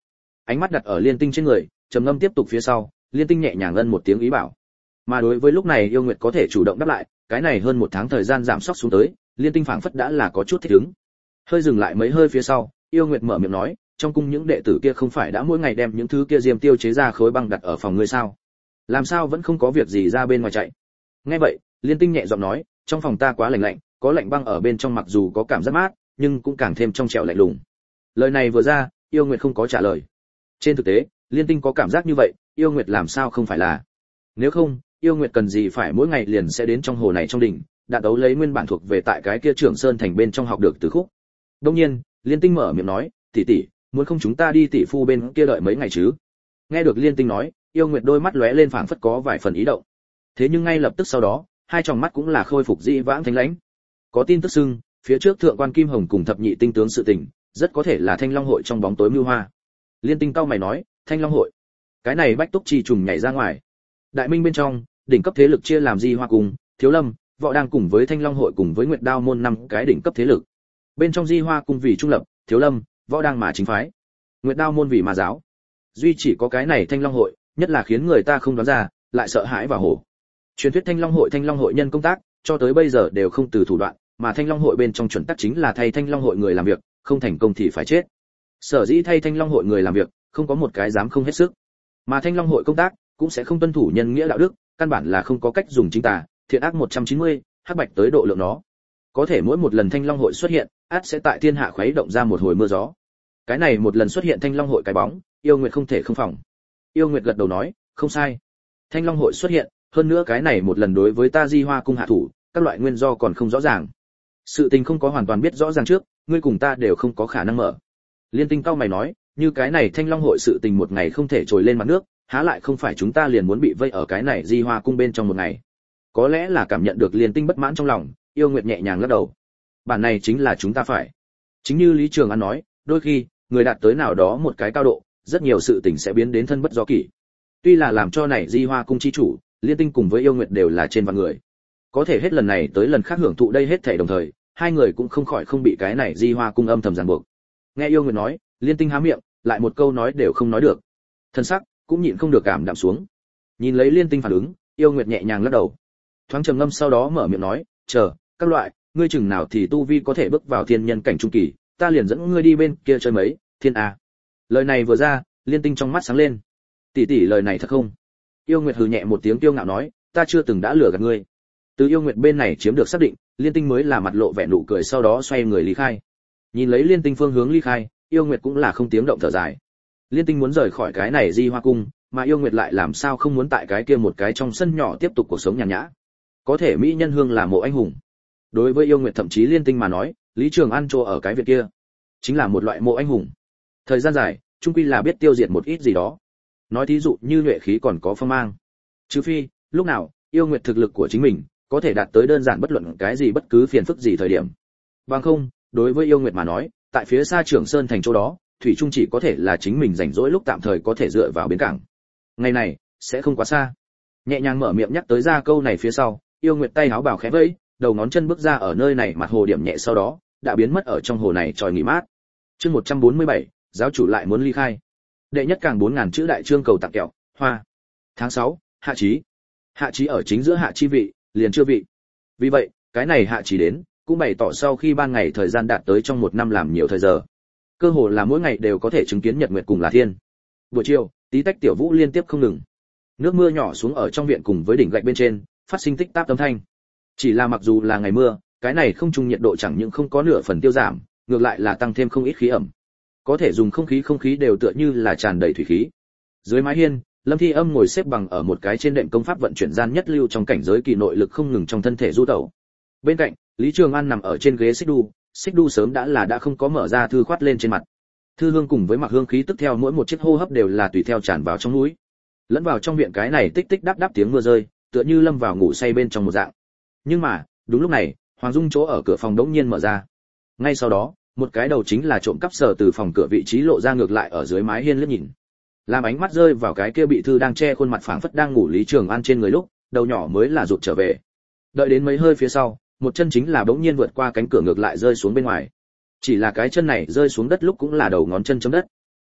Ánh mắt đặt ở Liên Tinh trên người, trầm ngâm tiếp tục phía sau, Liên Tinh nhẹ nhàng ân một tiếng ý bảo. Mà đối với lúc này Yêu Nguyệt có thể chủ động đáp lại, cái này hơn một tháng thời gian giảm sóc xuống tới, Liên Tinh phảng phất đã là có chút thích ứng. Hơi dừng lại mấy hơi phía sau, Yêu Nguyệt mở miệng nói, trong cung những đệ tử kia không phải đã mỗi ngày đem những thứ kia diêm tiêu chế ra khối băng đặt ở phòng ngươi sao? Làm sao vẫn không có việc gì ra bên ngoài chạy? Nghe vậy, Liên Tinh nhẹ giọng nói, trong phòng ta quá lạnh lạnh, có lạnh băng ở bên trong mặc dù có cảm giác mát, nhưng cũng càng thêm trong trẻo lạnh lùng. Lời này vừa ra, Yêu Nguyệt không có trả lời. Trên thực tế, Liên Tinh có cảm giác như vậy, Yêu Nguyệt làm sao không phải là? Nếu không, Yêu Nguyệt cần gì phải mỗi ngày liền sẽ đến trong hồ này trong đỉnh, đạn đấu lấy nguyên bản thuộc về tại cái kia Trường Sơn thành bên trong học được từ khúc. Đương nhiên, Liên Tinh mở miệng nói, tỷ tỷ, muốn không chúng ta đi tỷ phu bên kia đợi mấy ngày chứ? Nghe được Liên Tinh nói, Yêu Nguyệt đôi mắt lóe lên phảng phất có vài phần ý động. Thế nhưng ngay lập tức sau đó, hai tròng mắt cũng là khôi phục dị vãng thanh lãnh. Có tin tức xưng, phía trước thượng quan Kim Hồng cùng thập nhị tinh tướng sự tình, rất có thể là Thanh Long hội trong bóng tối mưu hoa. Liên Tinh cau mày nói, Thanh Long hội? Cái này Bách Túc Chi trùng nhảy ra ngoài. Đại Minh bên trong, đỉnh cấp thế lực chia làm Di Hoa cùng, Thiếu Lâm, Võ đang cùng với Thanh Long hội cùng với Nguyệt Đao môn năm cái đỉnh cấp thế lực. Bên trong Di Hoa cung vì trung lập, Thiếu Lâm, Võ đang mà chính phái. Nguyệt Đao môn vì ma giáo. Duy chỉ có cái này Thanh Long hội, nhất là khiến người ta không đoán ra, lại sợ hãi và hổ. Truyền thuyết Thanh Long hội nhân công tác, cho tới bây giờ đều không từ thủ đoạn, mà Thanh Long hội bên trong chuẩn tắc chính là thay Thanh Long hội người làm việc, không thành công thì phải chết. Sở dĩ thay Thanh Long hội người làm việc, không có một cái dám không hết sức. Mà Thanh Long hội công tác cũng sẽ không tuân thủ nhân nghĩa đạo đức, căn bản là không có cách dùng chính tà, thiện ác 190, hắc bạch tới độ lượng nó. Có thể mỗi một lần Thanh Long hội xuất hiện, ắt sẽ tại thiên hạ khuấy động ra một hồi mưa gió. Cái này một lần xuất hiện Thanh Long hội cái bóng, Yêu Nguyệt không thể không phòng. Yêu Nguyệt gật đầu nói, không sai. Thanh Long hội xuất hiện, hơn nữa cái này một lần đối với ta Di Hoa cung hạ thủ, các loại nguyên do còn không rõ ràng. Sự tình không có hoàn toàn biết rõ ràng trước, ngươi cùng ta đều không có khả năng mở. Liên Tinh cao mày nói, như cái này Thanh Long hội sự tình một ngày không thể trồi lên mặt nước, há lại không phải chúng ta liền muốn bị vây ở cái này Di Hoa cung bên trong một ngày. Có lẽ là cảm nhận được Liên Tinh bất mãn trong lòng, Yêu Nguyệt nhẹ nhàng lắc đầu. Bản này chính là chúng ta phải. Chính như Lý Trường An nói, đôi khi, người đạt tới nào đó một cái cao độ, rất nhiều sự tình sẽ biến đến thân bất do kỷ. Tuy là làm cho này Di Hoa cung chi chủ, Liên Tinh cùng với Yêu Nguyệt đều là trên vạn người. Có thể hết lần này tới lần khác hưởng thụ đây hết thảy đồng thời, hai người cũng không khỏi không bị cái này Di Hoa cung âm thầm ràng buộc. Nghe Yêu Nguyệt nói, Liên Tinh há miệng, lại một câu nói đều không nói được. Thân sắc cũng nhịn không được cảm đạm xuống. Nhìn lấy Liên Tinh phản ứng, Yêu Nguyệt nhẹ nhàng lắc đầu. Thoáng trầm ngâm sau đó mở miệng nói, "Chờ, các loại, ngươi chừng nào thì tu vi có thể bước vào thiên nhân cảnh trung kỳ, ta liền dẫn ngươi đi bên kia chơi mấy, thiên a." Lời này vừa ra, Liên Tinh trong mắt sáng lên. "Tỷ tỷ lời này thật không?" Yêu Nguyệt hừ nhẹ một tiếng kiêu ngạo nói, "Ta chưa từng đã lừa gạt ngươi." Từ Yêu Nguyệt bên này chiếm được xác định, Liên Tinh mới là mặt lộ vẻ nụ cười sau đó xoay người lý khai. Nhìn lấy Liên Tinh phương hướng ly khai, Yêu Nguyệt cũng là không tiếng động thở dài. Liên Tinh muốn rời khỏi cái này Di Hoa cung, mà Yêu Nguyệt lại làm sao không muốn tại cái kia một cái trong sân nhỏ tiếp tục cuộc sống nhàn nhã. Có thể mỹ nhân hương là mộ anh hùng. Đối với Yêu Nguyệt thậm chí Liên Tinh mà nói, Lý Trường An trô ở cái việc kia, chính là một loại mộ anh hùng. Thời gian dài, chung quy là biết tiêu diệt một ít gì đó. Nói thí dụ như nhuệ khí còn có phong mang. Trừ phi, lúc nào, Yêu Nguyệt thực lực của chính mình có thể đạt tới đơn giản bất luận cái gì bất cứ phiền phức gì thời điểm. Bằng không, đối với Yêu Nguyệt mà nói, tại phía xa Trường Sơn thành chỗ đó, thủy chung chỉ có thể là chính mình rảnh rỗi lúc tạm thời có thể dựa vào bến cảng. Ngày này sẽ không quá xa. Nhẹ nhàng mở miệng nhắc tới ra câu này phía sau, Yêu Nguyệt tay áo bào khẽ vẫy, đầu ngón chân bước ra ở nơi này mặt hồ điểm nhẹ sau đó, đã biến mất ở trong hồ này tròi nghỉ mát. Chương 147, giáo chủ lại muốn ly khai. Đệ nhất càng 4000 chữ đại chương cầu tặng kẹo, hoa. Tháng 6, hạ chí. Hạ chí ở chính giữa hạ chi vị, liền chưa vị. Vì vậy, cái này hạ chí đến, cũng bày tỏ sau khi ban ngày thời gian đạt tới trong một năm làm nhiều thời giờ. Cơ hồ là mỗi ngày đều có thể chứng kiến nhật nguyệt cùng là thiên. Buổi chiều, tí tách tiểu vũ liên tiếp không ngừng. Nước mưa nhỏ xuống ở trong viện cùng với đỉnh gạch bên trên, phát sinh tích táp âm thanh. Chỉ là mặc dù là ngày mưa, cái này không trung nhiệt độ chẳng những không có nửa phần tiêu giảm, ngược lại là tăng thêm không ít khí ẩm. Có thể dùng không khí đều tựa như là tràn đầy thủy khí. Dưới mái hiên, Lâm Thi Âm ngồi xếp bằng ở một cái trên đệm công pháp vận chuyển gian nhất lưu trong cảnh giới kỳ nội lực không ngừng trong thân thể du tẩu. Bên cạnh, Lý Trường An nằm ở trên ghế xích đu sớm đã không có mở ra thư khoát lên trên mặt. Thư hương cùng với mặc hương khí tức theo mỗi một chiếc hô hấp đều là tùy theo tràn vào trong núi. Lẫn vào trong viện cái này tích tích đáp đáp tiếng mưa rơi, tựa như lâm vào ngủ say bên trong một dạng. Nhưng mà, đúng lúc này, Hoàng Dung chỗ ở cửa phòng đống nhiên mở ra. Ngay sau đó, một cái đầu chính là trộm cắp sở từ phòng cửa vị trí lộ ra ngược lại ở dưới mái hiên liếc nhìn. Làm ánh mắt rơi vào cái kia bị thư đang che khuôn mặt phảng phất đang ngủ Lý Trường An trên người lúc, đầu nhỏ mới là rụt trở về. Đợi đến mấy hơi phía sau, một chân chính là bỗng nhiên vượt qua cánh cửa ngược lại rơi xuống bên ngoài. Chỉ là cái chân này rơi xuống đất lúc cũng là đầu ngón chân chấm đất.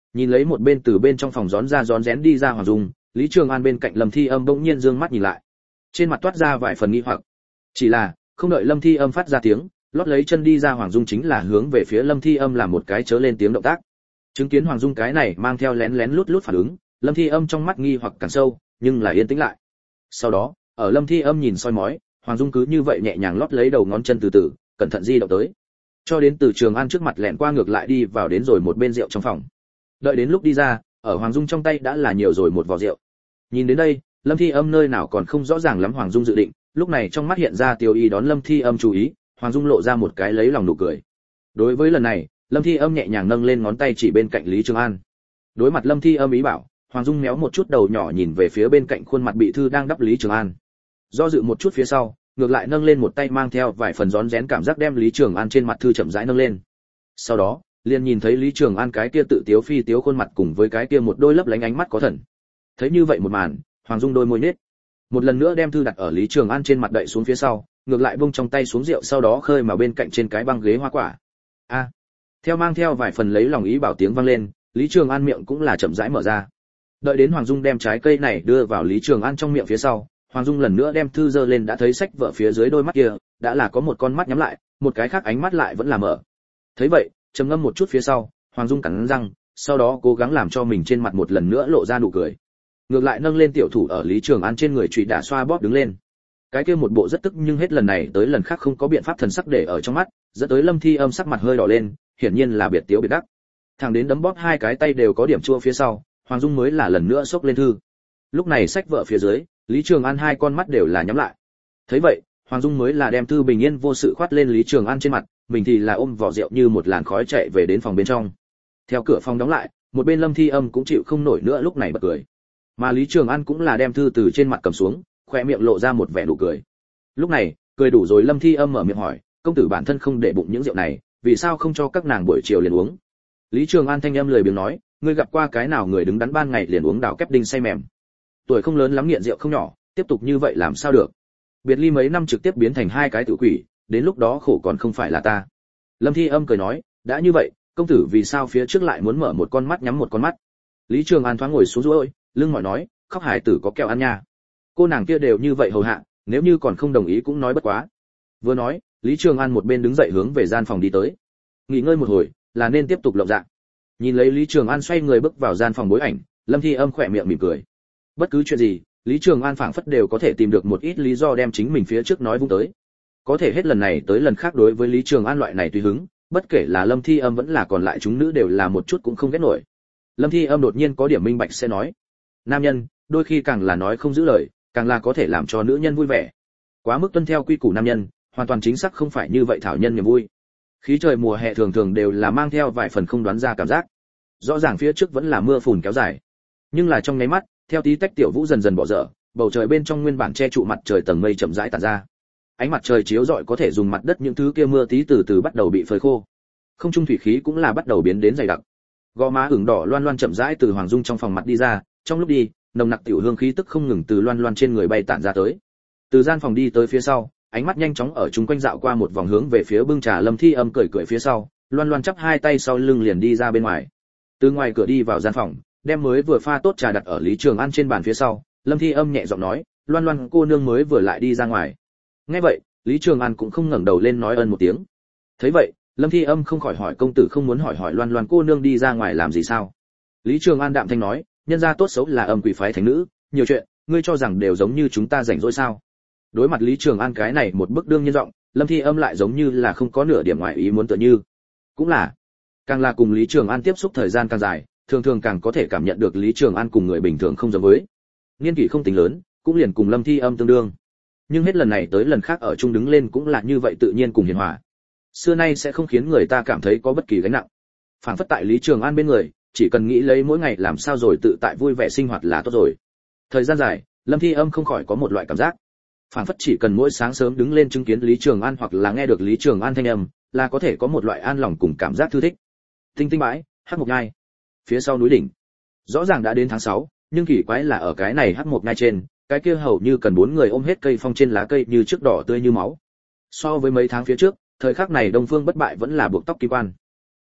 Nhìn lấy một bên từ bên trong phòng rón ra rón rén đi ra Hoàng Dung, Lý Trường An bên cạnh Lâm Thi Âm bỗng nhiên dương mắt nhìn lại, trên mặt toát ra vài phần nghi hoặc. Chỉ là không đợi Lâm Thi Âm phát ra tiếng, lót lấy chân đi ra Hoàng Dung chính là hướng về phía Lâm Thi Âm làm một cái chớ lên tiếng động tác. Chứng kiến Hoàng Dung cái này mang theo lén lén lút lút phản ứng, Lâm Thi Âm trong mắt nghi hoặc càng sâu, nhưng là yên tĩnh lại. Sau đó, ở Lâm Thi Âm nhìn soi mói, Hoàng Dung cứ như vậy nhẹ nhàng lót lấy đầu ngón chân từ từ, cẩn thận di động tới, cho đến từ Trường An trước mặt lẹn qua ngược lại đi vào đến rồi một bên rượu trong phòng. Đợi đến lúc đi ra, ở Hoàng Dung trong tay đã là nhiều rồi một vò rượu. Nhìn đến đây, Lâm Thi Âm nơi nào còn không rõ ràng lắm Hoàng Dung dự định, lúc này trong mắt hiện ra tiêu ý đón Lâm Thi Âm chú ý, Hoàng Dung lộ ra một cái lấy lòng nụ cười. Đối với lần này, Lâm Thi Âm nhẹ nhàng nâng lên ngón tay chỉ bên cạnh Lý Trường An. Đối mặt Lâm Thi Âm ý bảo, Hoàng Dung méo một chút đầu nhỏ nhìn về phía bên cạnh khuôn mặt bị thư đang đắp Lý Trường An. Do dự một chút phía sau, ngược lại nâng lên một tay mang theo vài phần rón rén cảm giác đem Lý Trường An trên mặt thư chậm rãi nâng lên. Sau đó, liền nhìn thấy Lý Trường An cái kia tự tiếu phi tiếu khuôn mặt cùng với cái kia một đôi lấp lánh ánh mắt có thần. Thấy như vậy một màn, Hoàng Dung đôi môi nhếch, một lần nữa đem thư đặt ở Lý Trường An trên mặt đậy xuống phía sau, ngược lại buông trong tay xuống rượu sau đó khơi mà bên cạnh trên cái băng ghế hoa quả. A. Theo mang theo vài phần lấy lòng ý bảo tiếng vang lên, Lý Trường An miệng cũng là chậm rãi mở ra. Đợi đến Hoàng Dung đem trái cây này đưa vào Lý Trường An trong miệng phía sau, Hoàng Dung lần nữa đem thư giơ lên đã thấy sách vở phía dưới đôi mắt kia, đã là có một con mắt nhắm lại, một cái khác ánh mắt lại vẫn là mở. Thấy vậy, trầm ngâm một chút phía sau, Hoàng Dung cắn răng, sau đó cố gắng làm cho mình trên mặt một lần nữa lộ ra nụ cười. Ngược lại nâng lên tiểu thủ ở Lý Trường An trên người chùy đã xoa bóp đứng lên. Cái kia một bộ rất tức nhưng hết lần này tới lần khác không có biện pháp thần sắc để ở trong mắt, dẫn tới Lâm Thi Âm sắc mặt hơi đỏ lên, hiển nhiên là biệt tiếu biệt đắc. Thẳng đến đấm bóp hai cái tay đều có điểm chua phía sau, Hoàng Dung mới là lần nữa xốc lên thư. Lúc này sách vợ phía dưới, Lý Trường An hai con mắt đều là nhắm lại. Thấy vậy, Hoàng Dung mới là đem thư bình yên vô sự khoát lên Lý Trường An trên mặt, mình thì là ôm vỏ rượu như một làn khói chạy về đến phòng bên trong. Theo cửa phòng đóng lại, một bên Lâm Thi Âm cũng chịu không nổi nữa lúc này bật cười. Mà Lý Trường An cũng là đem thư từ trên mặt cầm xuống, khóe miệng lộ ra một vẻ nụ cười. Lúc này, cười đủ rồi Lâm Thi Âm mở miệng hỏi, công tử bản thân không để bụng những rượu này, vì sao không cho các nàng buổi chiều liền uống? Lý Trường An thanh âm lười biếng nói, ngươi gặp qua cái nào người đứng đắn ban ngày liền uống đào kép đinh say mềm? Tuổi không lớn lắm nghiện rượu không nhỏ, tiếp tục như vậy làm sao được? Biệt ly mấy năm trực tiếp biến thành hai cái tự quỷ, đến lúc đó khổ còn không phải là ta. Lâm Thi Âm cười nói, đã như vậy, công tử vì sao phía trước lại muốn mở một con mắt nhắm một con mắt? Lý Trường An thoáng ngồi xuống rồi, lưng mỏi nói, khóc hải tử có kẹo ăn nha. Cô nàng kia đều như vậy hầu hạ, nếu như còn không đồng ý cũng nói bất quá. Vừa nói, Lý Trường An một bên đứng dậy hướng về gian phòng đi tới. Nghỉ ngơi một hồi, là nên tiếp tục lộng dạng. Nhìn lấy Lý Trường An xoay người bước vào gian phòng bối ảnh, Lâm Thi Âm khỏe miệng mỉm cười. Bất cứ chuyện gì, Lý Trường An phảng phất đều có thể tìm được một ít lý do đem chính mình phía trước nói vung tới. Có thể hết lần này tới lần khác đối với Lý Trường An loại này tùy hứng, bất kể là Lâm Thi Âm vẫn là còn lại chúng nữ đều là một chút cũng không ghét nổi. Lâm Thi Âm đột nhiên có điểm minh bạch sẽ nói, nam nhân, đôi khi càng là nói không giữ lời, càng là có thể làm cho nữ nhân vui vẻ. Quá mức tuân theo quy củ nam nhân, hoàn toàn chính xác không phải như vậy thảo nhân niềm vui. Khí trời mùa hè thường thường đều là mang theo vài phần không đoán ra cảm giác. Rõ ràng phía trước vẫn là mưa phùn kéo dài, nhưng là trong nháy mắt, theo tí tách tiểu vũ dần dần bỏ dở, bầu trời bên trong nguyên bản che trụ mặt trời tầng mây chậm rãi tản ra. Ánh mặt trời chiếu rọi có thể dùng mặt đất những thứ kia mưa tí từ từ bắt đầu bị phơi khô. Không trung thủy khí cũng là bắt đầu biến đến dày đặc. Gò má ửng đỏ Loan Loan chậm rãi từ Hoàng Dung trong phòng mặt đi ra, trong lúc đi, nồng nặc tiểu hương khí tức không ngừng từ Loan Loan trên người bay tản ra tới. Từ gian phòng đi tới phía sau, ánh mắt nhanh chóng ở chung quanh dạo qua một vòng hướng về phía bưng trà Lâm Thi Âm cười cười phía sau, Loan Loan chắp hai tay sau lưng liền đi ra bên ngoài. Từ ngoài cửa đi vào gian phòng, đem mới vừa pha tốt trà đặt ở Lý Trường An trên bàn phía sau, Lâm Thi Âm nhẹ giọng nói, Loan Loan cô nương mới vừa lại đi ra ngoài. Nghe vậy, Lý Trường An cũng không ngẩng đầu lên nói ơn một tiếng. Thấy vậy, Lâm Thi Âm không khỏi hỏi công tử không muốn hỏi Loan Loan cô nương đi ra ngoài làm gì sao? Lý Trường An đạm thanh nói, nhân gia tốt xấu là âm quỷ phái thánh nữ, nhiều chuyện, ngươi cho rằng đều giống như chúng ta rảnh rỗi sao? Đối mặt Lý Trường An cái này một bức đương nhiên giọng, Lâm Thi Âm lại giống như là không có nửa điểm ngoại ý muốn tựa như. Cũng là, càng là cùng Lý Trường An tiếp xúc thời gian càng dài, thường thường càng có thể cảm nhận được Lý Trường An cùng người bình thường không giống với. Niên kỷ không tính lớn, cũng liền cùng Lâm Thi Âm tương đương. Nhưng hết lần này tới lần khác ở chung đứng lên cũng là như vậy tự nhiên cùng hiền hòa. Xưa nay sẽ không khiến người ta cảm thấy có bất kỳ gánh nặng. Phảng phất tại Lý Trường An bên người, chỉ cần nghĩ lấy mỗi ngày làm sao rồi tự tại vui vẻ sinh hoạt là tốt rồi. Thời gian dài, Lâm Thi Âm không khỏi có một loại cảm giác, phảng phất chỉ cần mỗi sáng sớm đứng lên chứng kiến Lý Trường An hoặc là nghe được Lý Trường An thanh âm, là có thể có một loại an lòng cùng cảm giác thư thích. Tinh tinh bãi, hắc mộc nhai, phía sau núi đỉnh. Rõ ràng đã đến tháng 6, nhưng kỳ quái là ở cái này hắc mộc nhai trên, cái kia hầu như cần 4 người ôm hết cây phong trên lá cây như trước đỏ tươi như máu. So với mấy tháng phía trước, thời khắc này Đông Phương Bất Bại vẫn là buộc tóc kim quan.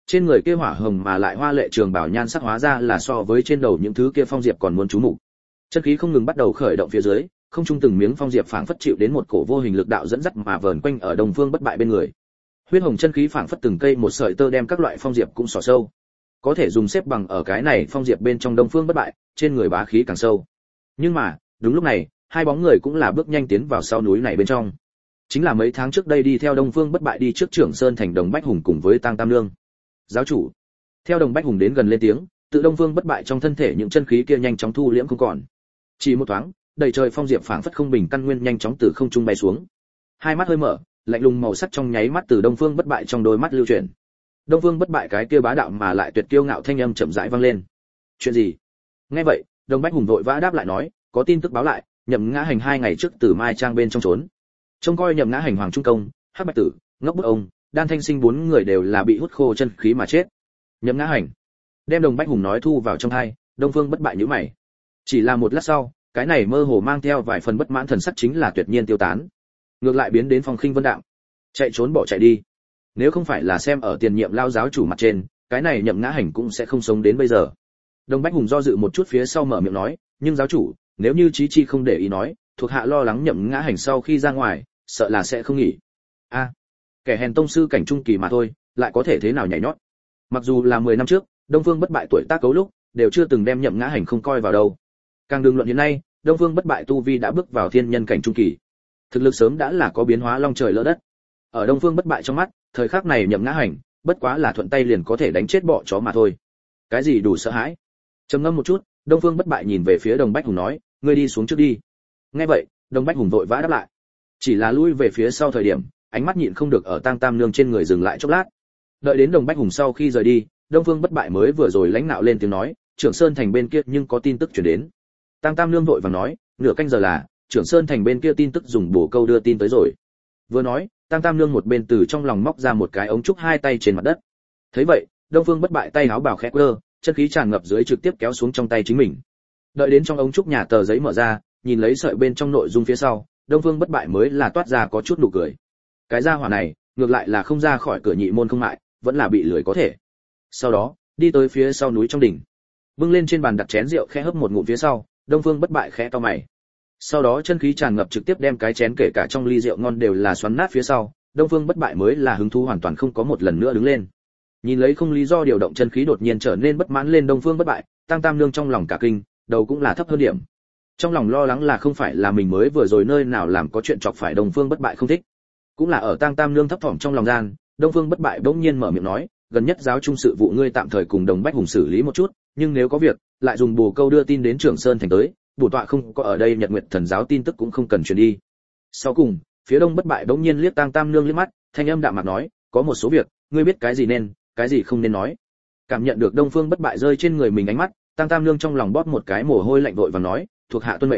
Trên người kia hỏa hồng mà lại hoa lệ trường bảo nhan sắc hóa ra là so với trên đầu những thứ kia phong diệp còn muốn chú mục. Chân khí không ngừng bắt đầu khởi động phía dưới, không trung từng miếng phong diệp phảng phất chịu đến một cổ vô hình lực đạo dẫn dắt mà vờn quanh ở Đông Phương Bất Bại bên người. Huyết hồng chân khí phảng phất từng cây một sợi tơ đem các loại phong diệp cũng xỏ sâu. Có thể dùng xếp bằng ở cái này phong diệp bên trong Đông Phương Bất Bại, trên người bá khí càng sâu. Nhưng mà, đúng lúc này, hai bóng người cũng là bước nhanh tiến vào sau núi này bên trong. Chính là mấy tháng trước đây đi theo Đông Phương Bất Bại đi trước Trưởng Sơn thành Đồng Bách Hùng cùng với Tang Tam Nương. Giáo chủ. Theo Đồng Bách Hùng đến gần lên tiếng, tự Đông Phương Bất Bại trong thân thể những chân khí kia nhanh chóng thu liễm không còn. Chỉ một thoáng, đầy trời phong diệp phảng phất không bình căn nguyên nhanh chóng từ không trung bay xuống. Hai mắt hơi mở, lạnh lùng màu sắc trong nháy mắt từ Đông Phương Bất Bại trong đôi mắt lưu chuyển. Đông Phương Bất Bại cái kia bá đạo mà lại tuyệt kiêu ngạo thanh âm chậm rãi vang lên. Chuyện gì? Nghe vậy, Đông Bách Hùng vội vã đáp lại nói, có tin tức báo lại, Nhậm Ngã Hành 2 ngày trước từ Mai Trang bên trong trốn. Trông coi Nhậm Ngã Hành Hoàng Trung Công, Hắc Bạch Tử, Ngốc Bức ông, Đan Thanh Sinh 4 người đều là bị hút khô chân khí mà chết. Nhậm Ngã Hành. Đem Đồng Bách Hùng nói thu vào trong tai, Đông Phương Bất Bại nhíu mày. Chỉ là một lát sau, cái này mơ hồ mang theo vài phần bất mãn thần sắc chính là tuyệt nhiên tiêu tán. Ngược lại biến đến phong khinh vân đạm. Chạy trốn bỏ chạy đi. Nếu không phải là xem ở tiền nhiệm lao giáo chủ mặt trên, cái này Nhậm Ngã Hành cũng sẽ không sống đến bây giờ. Đông Bách Hùng do dự một chút phía sau mở miệng nói, nhưng giáo chủ, nếu như Chí Chi không để ý nói, thuộc hạ lo lắng Nhậm Ngã Hành sau khi ra ngoài, sợ là sẽ không nghỉ. A, kẻ hèn tông sư cảnh trung kỳ mà thôi, lại có thể thế nào nhảy nhót. Mặc dù là 10 năm trước, Đông Phương Bất Bại tuổi tác cấu lúc, đều chưa từng đem Nhậm Ngã Hành không coi vào đâu. Càng đừng luận hiện nay, Đông Phương Bất Bại tu vi đã bước vào thiên nhân cảnh trung kỳ. Thực lực sớm đã là có biến hóa long trời lỡ đất. Ở Đông Phương Bất Bại trong mắt, thời khắc này Nhậm Ngã Hành, bất quá là thuận tay liền có thể đánh chết bọ chó mà thôi. Cái gì đủ sợ hãi? Trầm ngâm một chút, Đông Phương Bất Bại nhìn về phía Đồng Bách Hùng nói, ngươi đi xuống trước đi. Nghe vậy, Đồng Bách Hùng vội vã đáp lại. Chỉ là lui về phía sau thời điểm, ánh mắt nhịn không được ở Tang Tam Nương trên người dừng lại chốc lát. Đợi đến Đồng Bách Hùng sau khi rời đi, Đông Phương Bất Bại mới vừa rồi lãnh nạo lên tiếng nói, Trưởng Sơn thành bên kia nhưng có tin tức truyền đến. Tang Tam Nương vội vàng nói, nửa canh giờ là, Trưởng Sơn thành bên kia tin tức dùng bổ câu đưa tin tới rồi. Vừa nói, Tang Tam Nương một bên từ trong lòng móc ra một cái ống trúc hai tay trên mặt đất. Thấy vậy, Đông Phương Bất Bại tay áo bào khẽ quơ, chân khí tràn ngập dưới trực tiếp kéo xuống trong tay chính mình. Đợi đến trong ống trúc nhà tờ giấy mở ra, nhìn lấy sợi bên trong nội dung phía sau, Đông Phương Bất Bại mới là toát ra có chút nụ cười. Cái gia hỏa này, ngược lại là không ra khỏi cửa nhị môn không mại, vẫn là bị lười có thể. Sau đó, đi tới phía sau núi trong đỉnh. Bưng lên trên bàn đặt chén rượu khẽ hấp một ngụm phía sau, Đông Phương Bất Bại khẽ cau mày. Sau đó chân khí tràn ngập trực tiếp đem cái chén kể cả trong ly rượu ngon đều là xoắn nát phía sau, Đông Phương Bất Bại mới là hứng thú hoàn toàn không có một lần nữa đứng lên. Nhìn lấy không lý do điều động chân khí đột nhiên trở nên bất mãn lên Đông Phương Bất Bại, Tang Tam Nương trong lòng cả kinh, đầu cũng là thấp hơn điểm. Trong lòng lo lắng là không phải là mình mới vừa rồi nơi nào làm có chuyện chọc phải Đông Phương Bất Bại không thích. Cũng là ở Tang Tam Nương thấp thỏm trong lòng gian, Đông Phương Bất Bại bỗng nhiên mở miệng nói, gần nhất giáo trung sự vụ ngươi tạm thời cùng Đồng Bách Hùng xử lý một chút, nhưng nếu có việc, lại dùng bồ câu đưa tin đến Trưởng Sơn thành tới, bổ tọa không có ở đây Nhật Nguyệt Thần giáo tin tức cũng không cần truyền đi. Sau cùng, phía Đông Bất Bại bỗng nhiên liếc Tang Tam Nương liếc mắt, thanh âm đạm mạc nói, có một số việc, ngươi biết cái gì nên, cái gì không nên nói. Cảm nhận được Đông Phương Bất Bại rơi trên người mình ánh mắt, Tang Tam Nương trong lòng bóp một cái mồ hôi lạnh vội vàng nói, thuộc hạ tuân mệnh.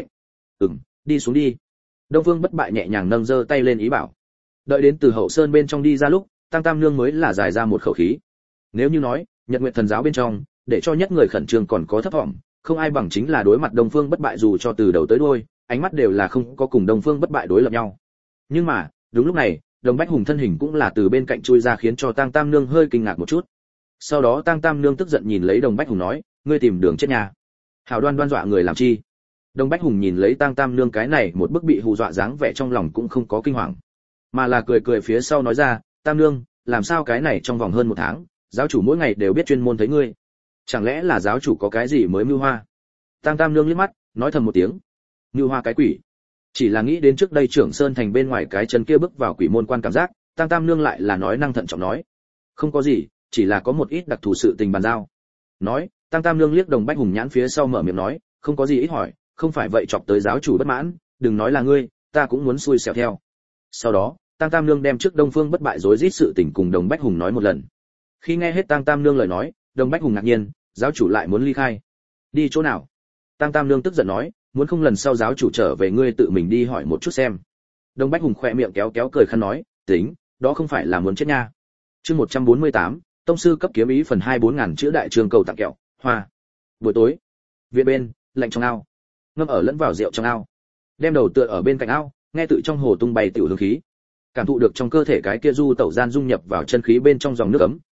Đi xuống đi. Đông Phương Bất Bại nhẹ nhàng nâng giơ tay lên ý bảo. Đợi đến từ hậu sơn bên trong đi ra lúc, Tang Tam Nương mới là giải ra một khẩu khí. Nếu như nói, Nhật Nguyệt Thần giáo bên trong, để cho nhất người khẩn trương còn có thấp vọng, không ai bằng chính là đối mặt Đông Phương Bất Bại dù cho từ đầu tới đuôi, ánh mắt đều là không có cùng Đông Phương Bất Bại đối lập nhau. Nhưng mà, đúng lúc này, Đồng Bách Hùng thân hình cũng là từ bên cạnh chui ra khiến cho Tang Tam Nương hơi kinh ngạc một chút. Sau đó Tang Tam Nương tức giận nhìn lấy Đồng Bách Hùng nói, ngươi tìm đường chết nhà. Hảo đoan đoan dọa người làm chi? Đồng Bách Hùng nhìn lấy Tang Tam Nương cái này một bức bị hù dọa dáng vẻ trong lòng cũng không có kinh hoàng, mà là cười cười phía sau nói ra, Tam Nương, làm sao cái này trong vòng hơn một tháng, giáo chủ mỗi ngày đều biết chuyên môn thấy ngươi, chẳng lẽ là giáo chủ có cái gì mới mưu hoa? Tang Tam Nương liếc mắt, nói thầm một tiếng, mưu hoa cái quỷ. Chỉ là nghĩ đến trước đây Trưởng Sơn thành bên ngoài cái chân kia bước vào quỷ môn quan cảm giác, Tang Tam Nương lại là nói năng thận trọng nói, không có gì, chỉ là có một ít đặc thù sự tình bàn giao. Nói, Tang Tam Nương liếc Đồng Bách Hùng nhãn phía sau mở miệng nói, không có gì ít hỏi, không phải vậy chọc tới giáo chủ bất mãn, đừng nói là ngươi, ta cũng muốn xui xẻo theo. Sau đó, Tang Tam Nương đem trước Đông Phương Bất Bại rối rít sự tình cùng Đồng Bách Hùng nói một lần. Khi nghe hết Tang Tam Nương lời nói, Đồng Bách Hùng ngạc nhiên, giáo chủ lại muốn ly khai. Đi chỗ nào? Tang Tam Nương tức giận nói, muốn không lần sau giáo chủ trở về ngươi tự mình đi hỏi một chút xem. Đồng Bách Hùng khẽ miệng kéo kéo cười khăn nói, tính, đó không phải là muốn chết nha. Chương 148, tông sư cấp kiếm ý phần 24.000 chữ đại trường cầu tặng kẹo, hoa. Buổi tối, viện bên, lạnh trong ao. Ngâm ở lẫn vào rượu trong ao. Đem đầu tựa ở bên cạnh ao, nghe tự trong hồ tung bay tiểu hương khí. Cảm thụ được trong cơ thể cái kia du tẩu gian dung nhập vào chân khí bên trong dòng nước ấm,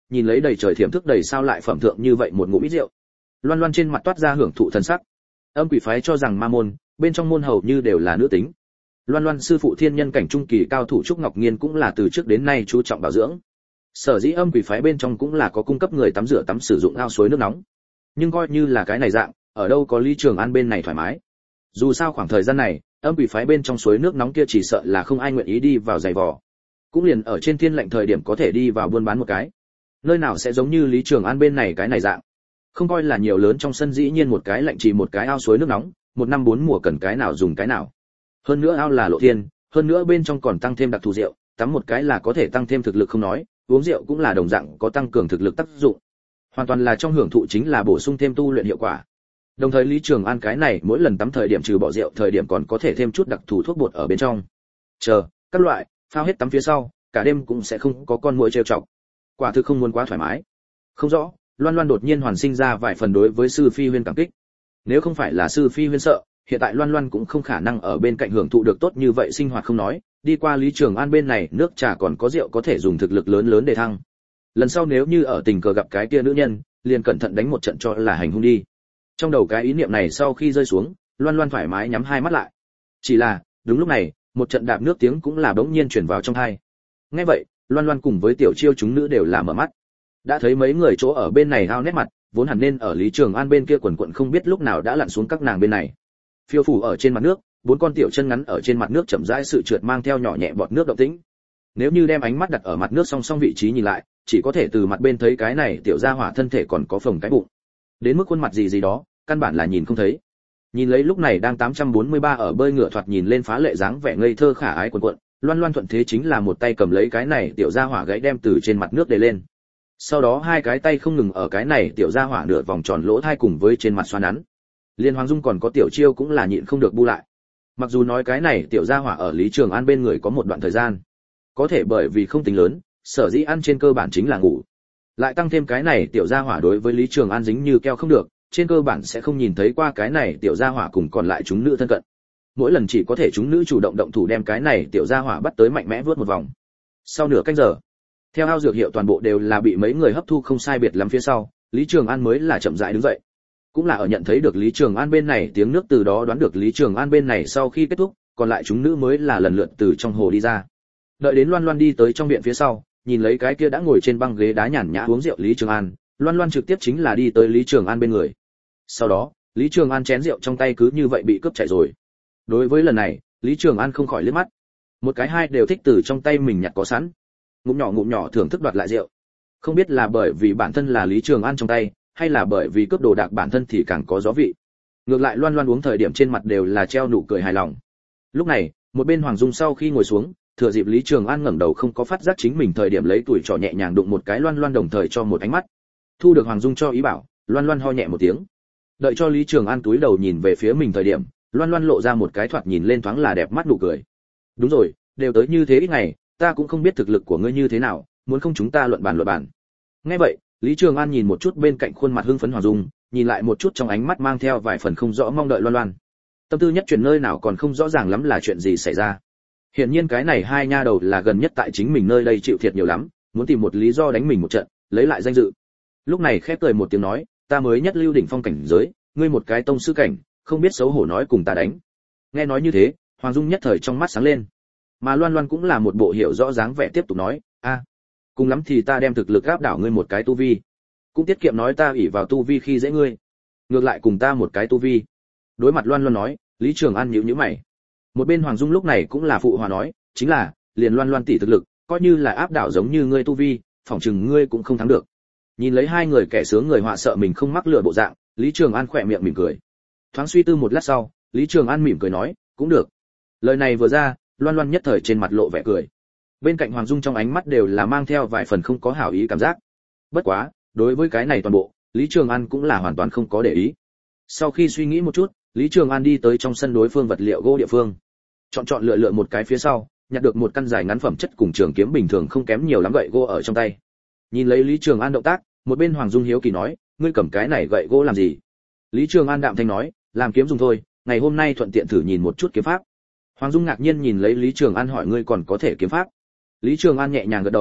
nhìn lấy đầy trời thiểm thức đầy sao lại phẩm thượng như vậy một ngụm ít rượu. Loan Loan trên mặt toát ra hưởng thụ thần sắc. Âm quỷ phái cho rằng ma môn, bên trong môn hầu như đều là nữ tính. Loan Loan sư phụ thiên nhân cảnh trung kỳ cao thủ Trúc Ngọc Nghiên cũng là từ trước đến nay chú trọng bảo dưỡng. Sở dĩ âm quỷ phái bên trong cũng là có cung cấp người tắm rửa tắm sử dụng ao suối nước nóng. Nhưng coi như là cái này dạng, ở đâu có Lý Trường An bên này thoải mái. Dù sao khoảng thời gian này, âm quỷ phái bên trong suối nước nóng kia chỉ sợ là không ai nguyện ý đi vào giày vò. Cũng liền ở trên thiên lệnh thời điểm có thể đi vào buôn bán một cái. Nơi nào sẽ giống như Lý Trường An bên này cái này dạng. Không coi là nhiều lớn trong sân dĩ nhiên một cái lạnh chỉ một cái ao suối nước nóng, một năm bốn mùa cần cái nào dùng cái nào. Hơn nữa ao là lộ thiên, hơn nữa bên trong còn tăng thêm đặc thù rượu, tắm một cái là có thể tăng thêm thực lực không nói, uống rượu cũng là đồng dạng có tăng cường thực lực tác dụng. Hoàn toàn là trong hưởng thụ chính là bổ sung thêm tu luyện hiệu quả. Đồng thời Lý Trường An cái này mỗi lần tắm thời điểm trừ bỏ rượu thời điểm còn có thể thêm chút đặc thù thuốc bột ở bên trong. Chờ, các loại, phao hết tắm phía sau, cả đêm cũng sẽ không có con muỗi trêu chọc. Quả thực không muốn quá thoải mái. Không rõ, Loan Loan đột nhiên hoàn sinh ra vài phần đối với sư Phi Huyên cảm kích. Nếu không phải là sư Phi Huyên sợ, hiện tại Loan Loan cũng không khả năng ở bên cạnh hưởng thụ được tốt như vậy sinh hoạt không nói, đi qua Lý Trường An bên này, nước trà còn có rượu có thể dùng thực lực lớn lớn để thăng. Lần sau nếu như ở tình cờ gặp cái kia nữ nhân, liền cẩn thận đánh một trận cho là hành hung đi. Trong đầu cái ý niệm này sau khi rơi xuống, Loan Loan thoải mái nhắm hai mắt lại. Chỉ là, đúng lúc này, một trận đạp nước tiếng cũng là bỗng nhiên truyền vào trong tai. Nghe vậy, Loan Loan cùng với Tiểu Chiêu chúng nữ đều là mở mắt. Đã thấy mấy người chỗ ở bên này hao nét mặt, vốn hẳn nên ở Lý Trường An bên kia quần quần không biết lúc nào đã lặn xuống các nàng bên này. Phiêu phủ ở trên mặt nước, bốn con tiểu chân ngắn ở trên mặt nước chậm rãi sự trượt mang theo nhỏ nhẹ bọt nước động tĩnh. Nếu như đem ánh mắt đặt ở mặt nước song song vị trí nhìn lại, chỉ có thể từ mặt bên thấy cái này tiểu gia hỏa thân thể còn có phồng cái bụng. Đến mức khuôn mặt gì gì đó, căn bản là nhìn không thấy. Nhìn lấy lúc này đang 843 ở bơi ngửa thoạt nhìn lên phá lệ dáng vẻ ngây thơ khả ái cuộn cuộn, Loan Loan thuận thế chính là một tay cầm lấy cái này tiểu gia hỏa gãy đem từ trên mặt nước để lên. Sau đó hai cái tay không ngừng ở cái này tiểu gia hỏa nửa vòng tròn lỗ thai cùng với trên mặt xoa nắn. Liên Hoàng Dung còn có Tiểu Chiêu cũng là nhịn không được bu lại. Mặc dù nói cái này tiểu gia hỏa ở Lý Trường An bên người có một đoạn thời gian, có thể bởi vì không tính lớn, sở dĩ ăn trên cơ bản chính là ngủ. Lại tăng thêm cái này tiểu gia hỏa đối với Lý Trường An dính như keo không được, trên cơ bản sẽ không nhìn thấy qua cái này tiểu gia hỏa cùng còn lại chúng nữ thân cận. Mỗi lần chỉ có thể chúng nữ chủ động động thủ đem cái này tiểu gia hỏa bắt tới mạnh mẽ vớt một vòng. Sau nửa canh giờ, theo ao dược hiệu toàn bộ đều là bị mấy người hấp thu không sai biệt lắm phía sau, Lý Trường An mới là chậm rãi đứng dậy. Cũng là ở nhận thấy được Lý Trường An bên này tiếng nước từ đó đoán được Lý Trường An bên này sau khi kết thúc, còn lại chúng nữ mới là lần lượt từ trong hồ đi ra. Đợi đến Loan Loan đi tới trong viện phía sau, nhìn lấy cái kia đã ngồi trên băng ghế đá nhàn nhã uống rượu Lý Trường An, Loan Loan trực tiếp chính là đi tới Lý Trường An bên người. Sau đó, Lý Trường An chén rượu trong tay cứ như vậy bị cướp chạy rồi. Đối với lần này, Lý Trường An không khỏi liếc mắt. Một cái hai đều thích từ trong tay mình nhặt có sẵn. Ngụm nhỏ thưởng thức đoạt lại rượu. Không biết là bởi vì bản thân là Lý Trường An trong tay, hay là bởi vì cướp đồ đạc bản thân thì càng có gió vị. Ngược lại Loan Loan uống thời điểm trên mặt đều là treo nụ cười hài lòng. Lúc này, một bên Hoàng Dung sau khi ngồi xuống, thừa dịp Lý Trường An ngẩng đầu không có phát giác chính mình thời điểm lấy tuổi trò nhẹ nhàng đụng một cái Loan Loan đồng thời cho một ánh mắt. Thu được Hoàng Dung cho ý bảo, Loan Loan ho nhẹ một tiếng. Đợi cho Lý Trường An túi đầu nhìn về phía mình thời điểm, Loan Loan lộ ra một cái thoạt nhìn lên thoáng là đẹp mắt nụ cười. Đúng rồi, đều tới như thế ít ngày, ta cũng không biết thực lực của ngươi như thế nào, muốn không chúng ta luận bàn. Nghe vậy, Lý Trường An nhìn một chút bên cạnh khuôn mặt hưng phấn Hoàng Dung, nhìn lại một chút trong ánh mắt mang theo vài phần không rõ mong đợi Loan Loan. Tâm tư nhất chuyển nơi nào còn không rõ ràng lắm là chuyện gì xảy ra. Hiển nhiên cái này hai nha đầu là gần nhất tại chính mình nơi đây chịu thiệt nhiều lắm, muốn tìm một lý do đánh mình một trận, lấy lại danh dự. Lúc này khép cười một tiếng nói, ta mới nhất lưu đỉnh phong cảnh giới, ngươi một cái tông sư cảnh, không biết xấu hổ nói cùng ta đánh. Nghe nói như thế, Hoàng Dung nhất thời trong mắt sáng lên. Mà Loan Loan cũng là một bộ hiểu rõ dáng vẻ tiếp tục nói, cùng lắm thì ta đem thực lực áp đảo ngươi một cái tu vi, cũng tiết kiệm nói ta ỷ vào tu vi khi dễ ngươi, ngược lại cùng ta một cái tu vi. Đối mặt Loan Loan nói, Lý Trường An nhíu mày. Một bên Hoàng Dung lúc này cũng là phụ hòa nói, chính là, liền Loan Loan tỷ thực lực, coi như là áp đảo giống như ngươi tu vi, phỏng chừng ngươi cũng không thắng được. Nhìn lấy hai người kẻ sướng người họa sợ mình không mắc lừa bộ dạng, Lý Trường An khỏe miệng mỉm cười. Thoáng suy tư một lát sau, Lý Trường An mỉm cười nói, cũng được. Lời này vừa ra, Loan Loan nhất thời trên mặt lộ vẻ cười. Bên cạnh Hoàng Dung trong ánh mắt đều là mang theo vài phần không có hảo ý cảm giác. Bất quá, đối với cái này toàn bộ, Lý Trường An cũng là hoàn toàn không có để ý. Sau khi suy nghĩ một chút, Lý Trường An đi tới trong sân đối phương vật liệu gỗ địa phương. Chọn lựa một cái phía sau, nhặt được một căn dài ngắn phẩm chất cùng trường kiếm bình thường không kém nhiều lắm gậy gỗ ở trong tay. Nhìn lấy Lý Trường An động tác, một bên Hoàng Dung hiếu kỳ nói, ngươi cầm cái này gậy gỗ làm gì? Lý Trường An đạm thanh nói, làm kiếm dùng thôi, ngày hôm nay thuận tiện thử nhìn một chút kiếm pháp. Hoàng Dung ngạc nhiên nhìn lấy Lý Trường An hỏi, ngươi còn có thể kiếm pháp? Lý Trường An nhẹ nhàng gật đầu,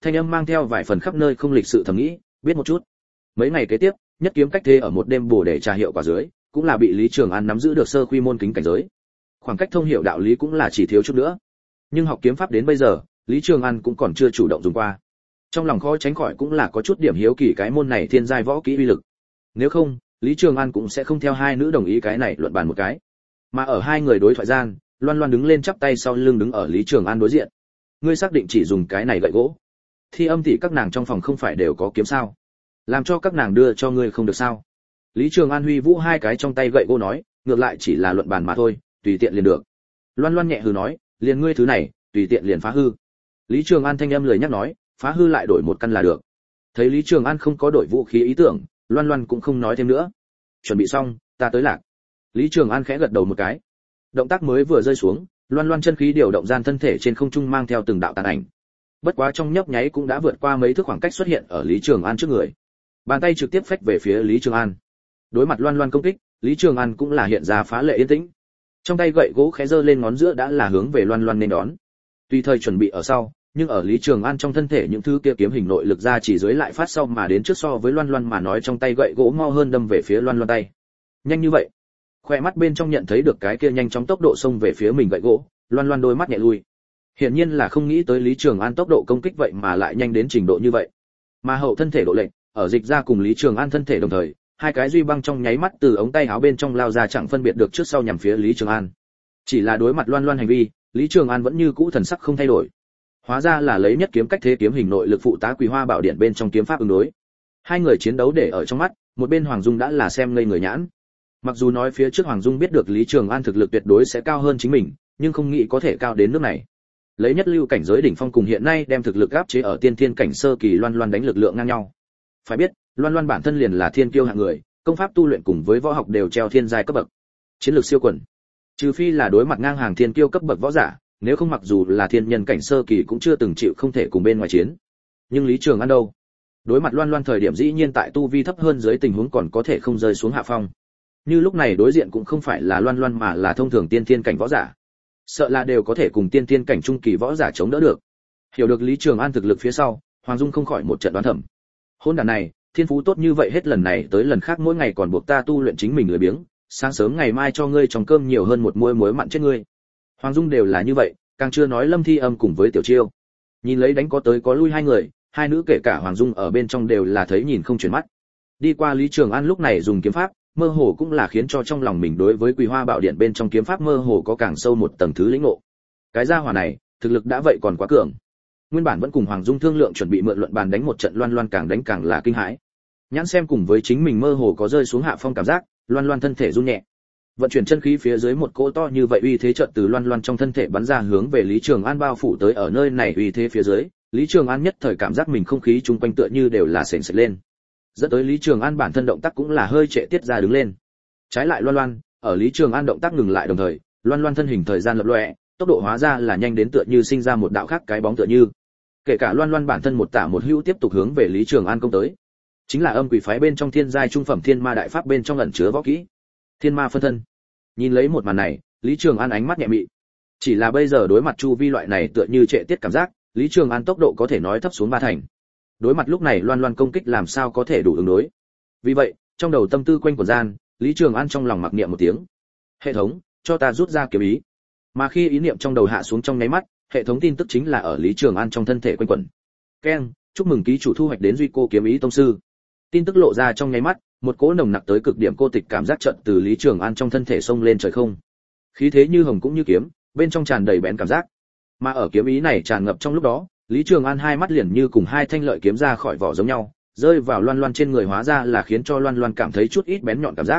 Thanh âm mang theo vài phần khắp nơi không lịch sự thầm nghĩ, biết một chút. Mấy ngày kế tiếp, nhất kiếm cách thế ở một đêm bổ để trà hiệu quả dưới, cũng là bị Lý Trường An nắm giữ được sơ quy môn kính cảnh giới. Khoảng cách thông hiểu đạo lý cũng là chỉ thiếu chút nữa. Nhưng học kiếm pháp đến bây giờ, Lý Trường An cũng còn chưa chủ động dùng qua. Trong lòng khó tránh khỏi cũng là có chút điểm hiếu kỳ cái môn này thiên giai võ kỹ uy lực. Nếu không, Lý Trường An cũng sẽ không theo hai nữ đồng ý cái này luận bàn một cái. Mà ở hai người đối thoại gian, Loan Loan đứng lên chắp tay sau lưng đứng ở Lý Trường An đối diện. Ngươi xác định chỉ dùng cái này gậy gỗ? Thi Âm tỷ các nàng trong phòng không phải đều có kiếm sao? Làm cho các nàng đưa cho ngươi không được sao? Lý Trường An huy vũ hai cái trong tay gậy gỗ nói, ngược lại chỉ là luận bàn mà thôi, tùy tiện liền được. Loan Loan nhẹ hừ nói, liền ngươi thứ này, tùy tiện liền phá hư. Lý Trường An thanh âm lười nhắc nói, phá hư lại đổi một căn là được. Thấy Lý Trường An không có đổi vũ khí ý tưởng, Loan Loan cũng không nói thêm nữa. Chuẩn bị xong, ta tới lạc. Lý Trường An khẽ gật đầu một cái. Động tác mới vừa rơi xuống, Loan Loan chân khí điều động gian thân thể trên không trung mang theo từng đạo tàn ảnh. Bất quá trong nhấp nháy cũng đã vượt qua mấy thước khoảng cách xuất hiện ở Lý Trường An trước người. Bàn tay trực tiếp phách về phía Lý Trường An. Đối mặt Loan Loan công kích, Lý Trường An cũng là hiện ra phá lệ yên tĩnh. Trong tay gậy gỗ khẽ giơ lên ngón giữa đã là hướng về Loan Loan nên đón. Tuy thời chuẩn bị ở sau, nhưng ở Lý Trường An trong thân thể những thứ kia kiếm hình nội lực ra chỉ dưới lại phát sau mà đến trước so với Loan Loan mà nói trong tay gậy gỗ mau hơn đâm về phía Loan Loan tay. Nhanh như vậy? Khoe mắt bên trong nhận thấy được cái kia nhanh chóng tốc độ xông về phía mình gậy gỗ, Loan Loan đôi mắt nhẹ lui. Hiển nhiên là không nghĩ tới Lý Trường An tốc độ công kích vậy mà lại nhanh đến trình độ như vậy. Mà hậu thân thể độ lệch, ở dịch ra cùng Lý Trường An thân thể đồng thời, hai cái duy băng trong nháy mắt từ ống tay áo bên trong lao ra chẳng phân biệt được trước sau nhằm phía Lý Trường An. Chỉ là đối mặt Loan Loan hành vi, Lý Trường An vẫn như cũ thần sắc không thay đổi. Hóa ra là lấy nhất kiếm cách thế kiếm hình nội lực phụ tá Quỳ Hoa Bảo Điện bên trong kiếm pháp ứng đối. Hai người chiến đấu để ở trong mắt, một bên Hoàng Dung đã là xem ngây người nhãn. Mặc dù nói phía trước Hoàng Dung biết được Lý Trường An thực lực tuyệt đối sẽ cao hơn chính mình, nhưng không nghĩ có thể cao đến nước này. Lấy nhất lưu cảnh giới đỉnh phong cùng hiện nay đem thực lực áp chế ở tiên thiên cảnh sơ kỳ Loan Loan đánh lực lượng ngang nhau. Phải biết, Loan Loan bản thân liền là thiên kiêu hạng người, công pháp tu luyện cùng với võ học đều treo thiên giai cấp bậc. Chiến lược siêu quần. Trừ phi là đối mặt ngang hàng thiên kiêu cấp bậc võ giả, nếu không mặc dù là thiên nhân cảnh sơ kỳ cũng chưa từng chịu không thể cùng bên ngoài chiến. Nhưng Lý Trường An đâu? Đối mặt Loan Loan thời điểm dĩ nhiên tại tu vi thấp hơn dưới tình huống còn có thể không rơi xuống hạ phong. Như lúc này đối diện cũng không phải là Loan Loan mà là thông thường tiên thiên cảnh võ giả. Sợ là đều có thể cùng tiên thiên cảnh trung kỳ võ giả chống đỡ được. Hiểu được Lý Trường An thực lực phía sau, Hoàng Dung không khỏi một trận đoán thầm. Hôn đàn này, thiên phú tốt như vậy hết lần này tới lần khác mỗi ngày còn buộc ta tu luyện chính mình lười biếng, sáng sớm ngày mai cho ngươi trong cơm nhiều hơn một muôi muối mặn chết ngươi. Hoàng Dung đều là như vậy, càng chưa nói Lâm Thi Âm cùng với Tiểu Chiêu. Nhìn lấy đánh có tới có lui hai người, hai nữ kể cả Hoàng Dung ở bên trong đều là thấy nhìn không chuyển mắt. Đi qua Lý Trường An lúc này dùng kiếm pháp, mơ hồ cũng là khiến cho trong lòng mình đối với Quỳ Hoa Bảo Điện bên trong kiếm pháp mơ hồ có càng sâu một tầng thứ lĩnh ngộ. Cái gia hỏa này, thực lực đã vậy còn quá cường. Nguyên bản vẫn cùng Hoàng Dung thương lượng chuẩn bị mượn luận bàn đánh một trận, Loan Loan càng đánh càng là kinh hãi. Nhãn xem cùng với chính mình mơ hồ có rơi xuống hạ phong cảm giác, Loan Loan thân thể run nhẹ. Vận chuyển chân khí phía dưới một cỗ to như vậy uy thế chợt từ Loan Loan trong thân thể bắn ra hướng về Lý Trường An bao phủ tới, ở nơi này uy thế phía dưới, Lý Trường An nhất thời cảm giác mình không khí chung quanh tựa như đều là sền sệt lên. Dẫn tới Lý Trường An bản thân động tác cũng là hơi trệ tiết ra đứng lên. Trái lại Loan Loan, ở Lý Trường An động tác ngừng lại đồng thời, Loan Loan thân hình thời gian lập lòe, tốc độ hóa ra là nhanh đến tựa như sinh ra một đạo khác cái bóng tựa như. Kể cả Loan Loan bản thân một tả một hữu tiếp tục hướng về Lý Trường An công tới. Chính là âm quỷ phái bên trong thiên giai trung phẩm thiên ma đại pháp bên trong ẩn chứa võ kỹ. Thiên ma phân thân. Nhìn lấy một màn này, Lý Trường An ánh mắt nhẹ mị. Chỉ là bây giờ đối mặt chu vi loại này tựa như trệ tiết cảm giác, Lý Trường An tốc độ có thể nói thấp xuống ba thành. Đối mặt lúc này Loan Loan công kích làm sao có thể đủ ứng đối. Vì vậy, trong đầu tâm tư quanh quẩn gian, Lý Trường An trong lòng mặc niệm một tiếng. Hệ thống, cho ta rút ra kiếm ý. Mà khi ý niệm trong đầu hạ xuống trong nháy mắt, hệ thống tin tức chính là ở Lý Trường An trong thân thể quanh quẩn. Keng, chúc mừng ký chủ thu hoạch đến Duy Cô kiếm ý tông sư. Tin tức lộ ra trong nháy mắt, một cỗ nồng nặc tới cực điểm cô tịch cảm giác trận từ Lý Trường An trong thân thể xông lên trời không. Khí thế như hồng cũng như kiếm, bên trong tràn đầy bén cảm giác. Mà ở kiếm ý này tràn ngập trong lúc đó, Lý Trường An hai mắt liền như cùng hai thanh lợi kiếm ra khỏi vỏ giống nhau, rơi vào Loan Loan trên người hóa ra là khiến cho Loan Loan cảm thấy chút ít bén nhọn cảm giác.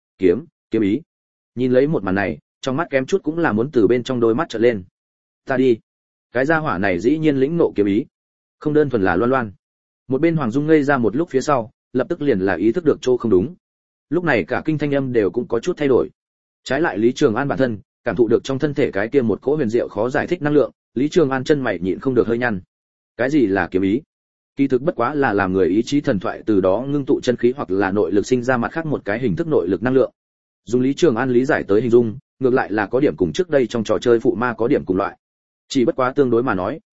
Kiếm ý. Nhìn lấy một màn này, trong mắt kém chút cũng là muốn từ bên trong đôi mắt trợn lên. Ta đi. Cái gia hỏa này dĩ nhiên lĩnh ngộ kiếm ý. Không đơn thuần là Loan Loan. Một bên Hoàng Dung ngây ra một lúc phía sau, lập tức liền là ý thức được chỗ không đúng. Lúc này cả kinh thanh âm đều cũng có chút thay đổi. Trái lại Lý Trường An bản thân, cảm thụ được trong thân thể cái kia một cỗ huyền diệu khó giải thích năng lượng, Lý Trường An chân mày nhịn không được hơi nhăn. Cái gì là kiếm ý? Kỳ thực bất quá là làm người ý chí thần thoại từ đó ngưng tụ chân khí hoặc là nội lực sinh ra mặt khác một cái hình thức nội lực năng lượng. Dùng Lý Trường An lý giải tới hình dung, ngược lại là có điểm cùng trước đây trong trò chơi phụ ma có điểm cùng loại. Chỉ bất quá tương đối mà nói,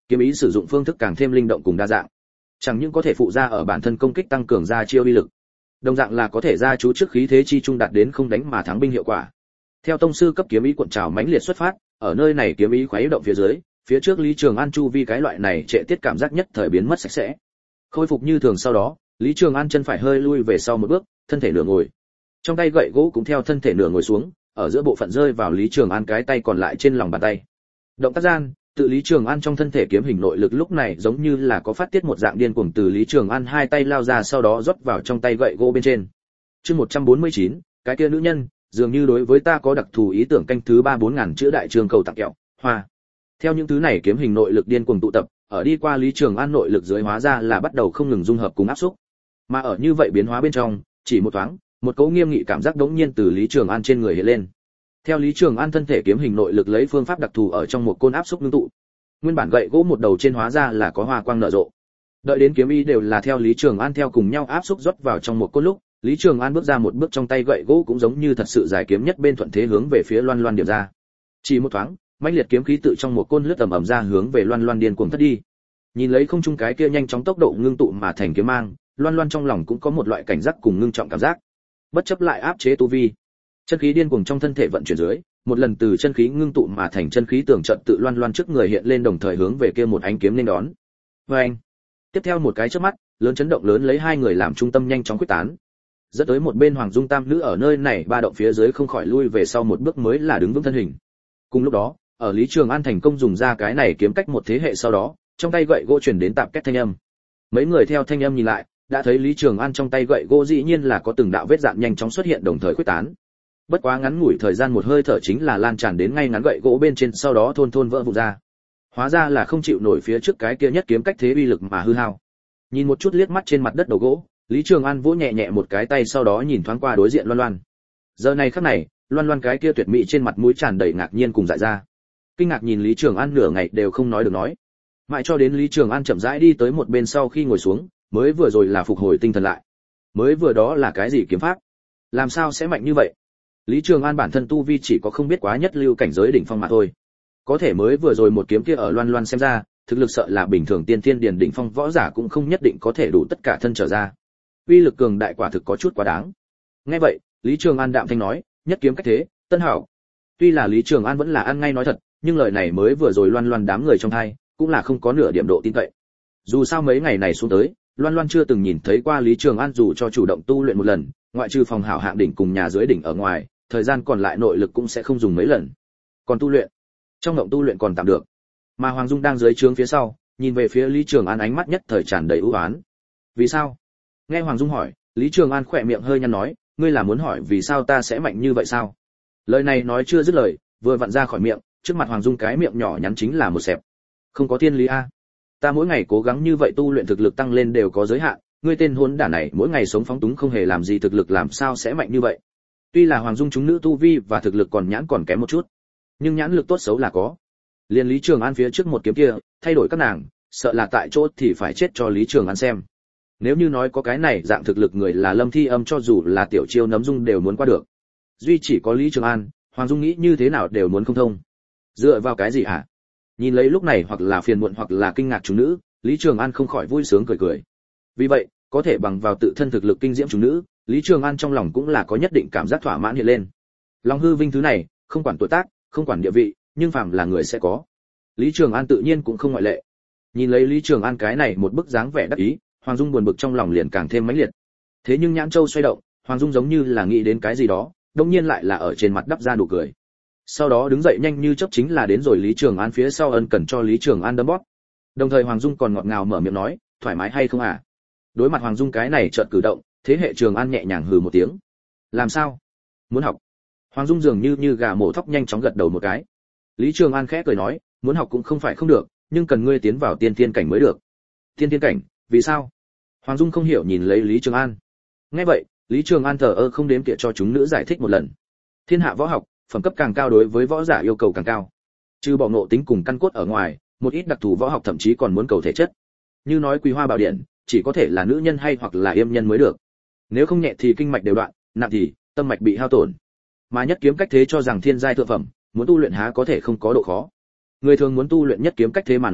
kiếm ý sử dụng phương thức càng thêm linh động cùng đa dạng, chẳng những có thể phụ ra ở bản thân công kích tăng cường ra chiêu uy lực, đồng dạng là có thể ra chú trước khí thế chi trung đạt đến không đánh mà thắng binh hiệu quả. Theo tông sư cấp kiếm ý cuộn trào mãnh liệt xuất phát, ở nơi này kiếm ý khuấy động phía dưới, phía trước Lý Trường An chu vi cái loại này trệ tiết cảm giác nhất thời biến mất sạch sẽ. Khôi phục như thường sau đó, Lý Trường An chân phải hơi lui về sau một bước, thân thể nửa ngồi. Trong tay gậy gỗ cũng theo thân thể nửa ngồi xuống, ở giữa bộ phận rơi vào Lý Trường An cái tay còn lại trên lòng bàn tay. Động tác gian, tự Lý Trường An trong thân thể kiếm hình nội lực lúc này giống như là có phát tiết một dạng điên cuồng từ Lý Trường An hai tay lao ra sau đó rót vào trong tay gậy gỗ bên trên. Chương 149, cái kia nữ nhân, dường như đối với ta có đặc thù ý tưởng canh thứ 3-4 chữ đại trường cầu tặng kẹo, hoa. Theo những thứ này kiếm hình nội lực điên cuồng tụ tập, ở đi qua Lý Trường An nội lực dưới hóa ra là bắt đầu không ngừng dung hợp cùng áp xúc. Mà ở như vậy biến hóa bên trong, chỉ một thoáng, một cỗ nghiêm nghị cảm giác đống nhiên từ Lý Trường An trên người hiện lên. Theo Lý Trường An thân thể kiếm hình nội lực lấy phương pháp đặc thù ở trong một côn áp xúc ngưng tụ. Nguyên bản gậy gỗ một đầu trên hóa ra là có hoa quang nở rộ. Đợi đến kiếm ý đều là theo Lý Trường An theo cùng nhau áp xúc rót vào trong một côn lúc, Lý Trường An bước ra một bước trong tay gậy gỗ cũng giống như thật sự giải kiếm nhất bên thuận thế hướng về phía Loan Loan điểm ra. Chỉ một thoáng, mãnh liệt kiếm khí tự trong một côn lướt tầm ầm ra hướng về Loan Loan điên cuồng thất đi. Nhìn lấy không trung cái kia nhanh chóng tốc độ ngưng tụ mà thành kiếm mang, Loan Loan trong lòng cũng có một loại cảnh giác cùng ngưng trọng cảm giác. Bất chấp lại áp chế tu vi, chân khí điên cuồng trong thân thể vận chuyển dưới, một lần từ chân khí ngưng tụ mà thành chân khí tường trận tự Loan Loan trước người hiện lên đồng thời hướng về kia một ánh kiếm nên đón. Oeng! Tiếp theo một cái chớp mắt, lớn chấn động lớn lấy hai người làm trung tâm nhanh chóng quyết tán. Dẫn tới một bên Hoàng Dung Tam nữ ở nơi này ba động phía dưới không khỏi lui về sau một bước mới là đứng vững thân hình. Cùng lúc đó, ở Lý Trường An thành công dùng ra cái này kiếm cách một thế hệ sau đó, trong tay gậy gỗ truyền đến tạp két thanh âm. Mấy người theo thanh âm nhìn lại, đã thấy Lý Trường An trong tay gậy gỗ dĩ nhiên là có từng đạo vết dạn nhanh chóng xuất hiện đồng thời quyết tán. Bất quá ngắn ngủi thời gian một hơi thở chính là lan tràn đến ngay ngắn gậy gỗ bên trên sau đó thôn thôn vỡ vụn ra. Hóa ra là không chịu nổi phía trước cái kia nhất kiếm cách thế uy lực mà hư hao. Nhìn một chút liếc mắt trên mặt đất đầu gỗ, Lý Trường An vỗ nhẹ nhẹ một cái tay sau đó nhìn thoáng qua đối diện Loan Loan. Giờ này khắc này, Loan Loan cái kia tuyệt mỹ trên mặt mũi tràn đầy ngạc nhiên cùng dại ra. Kinh ngạc nhìn Lý Trường An nửa ngày đều không nói được nói. Mãi cho đến Lý Trường An chậm rãi đi tới một bên sau khi ngồi xuống, mới vừa rồi là phục hồi tinh thần lại. Mới vừa đó là cái gì kiếm pháp? Làm sao sẽ mạnh như vậy? Lý Trường An bản thân tu vi chỉ có không biết quá nhất lưu cảnh giới đỉnh phong mà thôi. Có thể mới vừa rồi một kiếm kia ở Loan Loan xem ra, thực lực sợ là bình thường tiên thiên điển đỉnh phong võ giả cũng không nhất định có thể đủ tất cả thân trở ra. Uy lực cường đại quả thực có chút quá đáng. Nghe vậy, Lý Trường An đạm thanh nói, nhất kiếm cách thế, Tân Hảo. Tuy là Lý Trường An vẫn là ăn ngay nói thật, nhưng lời này mới vừa rồi Loan Loan đám người trong tai, cũng là không có nửa điểm độ tin cậy. Dù sao mấy ngày này xuống tới, Loan Loan chưa từng nhìn thấy qua Lý Trường An dù cho chủ động tu luyện một lần, ngoại trừ phòng hảo hạng đỉnh cùng nhà dưới đỉnh ở ngoài, thời gian còn lại nội lực cũng sẽ không dùng mấy lần. Còn tu luyện, trong động tu luyện còn tạm được. Mà Hoàng Dung đang dưới trướng phía sau, nhìn về phía Lý Trường An ánh mắt nhất thời tràn đầy ưu ái. Vì sao? Nghe Hoàng Dung hỏi, Lý Trường An khỏe miệng hơi nhăn nói, ngươi là muốn hỏi vì sao ta sẽ mạnh như vậy sao? Lời này nói chưa dứt lời, vừa vặn ra khỏi miệng, trước mặt Hoàng Dung cái miệng nhỏ nhắn chính là một sẹp. Không có thiên lý a. Ta mỗi ngày cố gắng như vậy tu luyện thực lực tăng lên đều có giới hạn, ngươi tên hỗn đản này mỗi ngày sống phóng túng không hề làm gì thực lực làm sao sẽ mạnh như vậy? Tuy là Hoàng Dung chúng nữ tu vi và thực lực còn nhãn còn kém một chút, nhưng nhãn lực tốt xấu là có. Liên Lý Trường An phía trước một kiếm kia, thay đổi các nàng, sợ là tại chỗ thì phải chết cho Lý Trường An xem. Nếu như nói có cái này dạng thực lực người là Lâm Thi Âm cho dù là tiểu chiêu nấm dung đều muốn qua được. Duy chỉ có Lý Trường An, Hoàng Dung nghĩ như thế nào đều muốn không thông. Dựa vào cái gì hả? Nhìn lấy lúc này hoặc là phiền muộn hoặc là kinh ngạc chúng nữ, Lý Trường An không khỏi vui sướng cười cười. Vì vậy, có thể bằng vào tự thân thực lực kinh diễm chúng nữ, Lý Trường An trong lòng cũng là có nhất định cảm giác thỏa mãn hiện lên. Lòng hư vinh thứ này, không quản tuổi tác, không quản địa vị, nhưng phàm là người sẽ có. Lý Trường An tự nhiên cũng không ngoại lệ. Nhìn lấy Lý Trường An cái này một bức dáng vẻ đắc ý, Hoàng Dung buồn bực trong lòng liền càng thêm mãnh liệt. Thế nhưng nhãn châu xoay động, Hoàng Dung giống như là nghĩ đến cái gì đó, đột nhiên lại là ở trên mặt đắp ra nụ cười. Sau đó đứng dậy nhanh như chớp chính là đến rồi Lý Trường An phía sau ân cần cho Lý Trường An đấm bóp. Đồng thời Hoàng Dung còn ngọt ngào mở miệng nói, thoải mái hay không à? Đối mặt Hoàng Dung cái này chợt cử động, thế hệ Trường An nhẹ nhàng hừ một tiếng. Làm sao? Muốn học? Hoàng Dung dường như gà mổ thóc nhanh chóng gật đầu một cái. Lý Trường An khẽ cười nói, muốn học cũng không phải không được, nhưng cần ngươi tiến vào tiên thiên cảnh mới được. Tiên thiên cảnh? Vì sao? Hoàng Dung không hiểu nhìn lấy Lý Trường An. Nghe vậy, Lý Trường An thờ ơ không đếm kịa cho chúng nữ giải thích một lần. Thiên hạ võ học, phẩm cấp càng cao đối với võ giả yêu cầu càng cao. Trừ bỏ ngộ tính cùng căn cốt ở ngoài, một ít đặc thù võ học thậm chí còn muốn cầu thể chất. Như nói Quý Hoa Bảo Điện, chỉ có thể là nữ nhân hay hoặc là yêm nhân mới được. Nếu không nhẹ thì kinh mạch đều đoạn, nặng thì tâm mạch bị hao tổn. Mà nhất kiếm cách thế cho rằng thiên giai thượng phẩm, muốn tu luyện há có thể không có độ khó. Người thường muốn tu luyện nhất kiếm cách thế mà nói,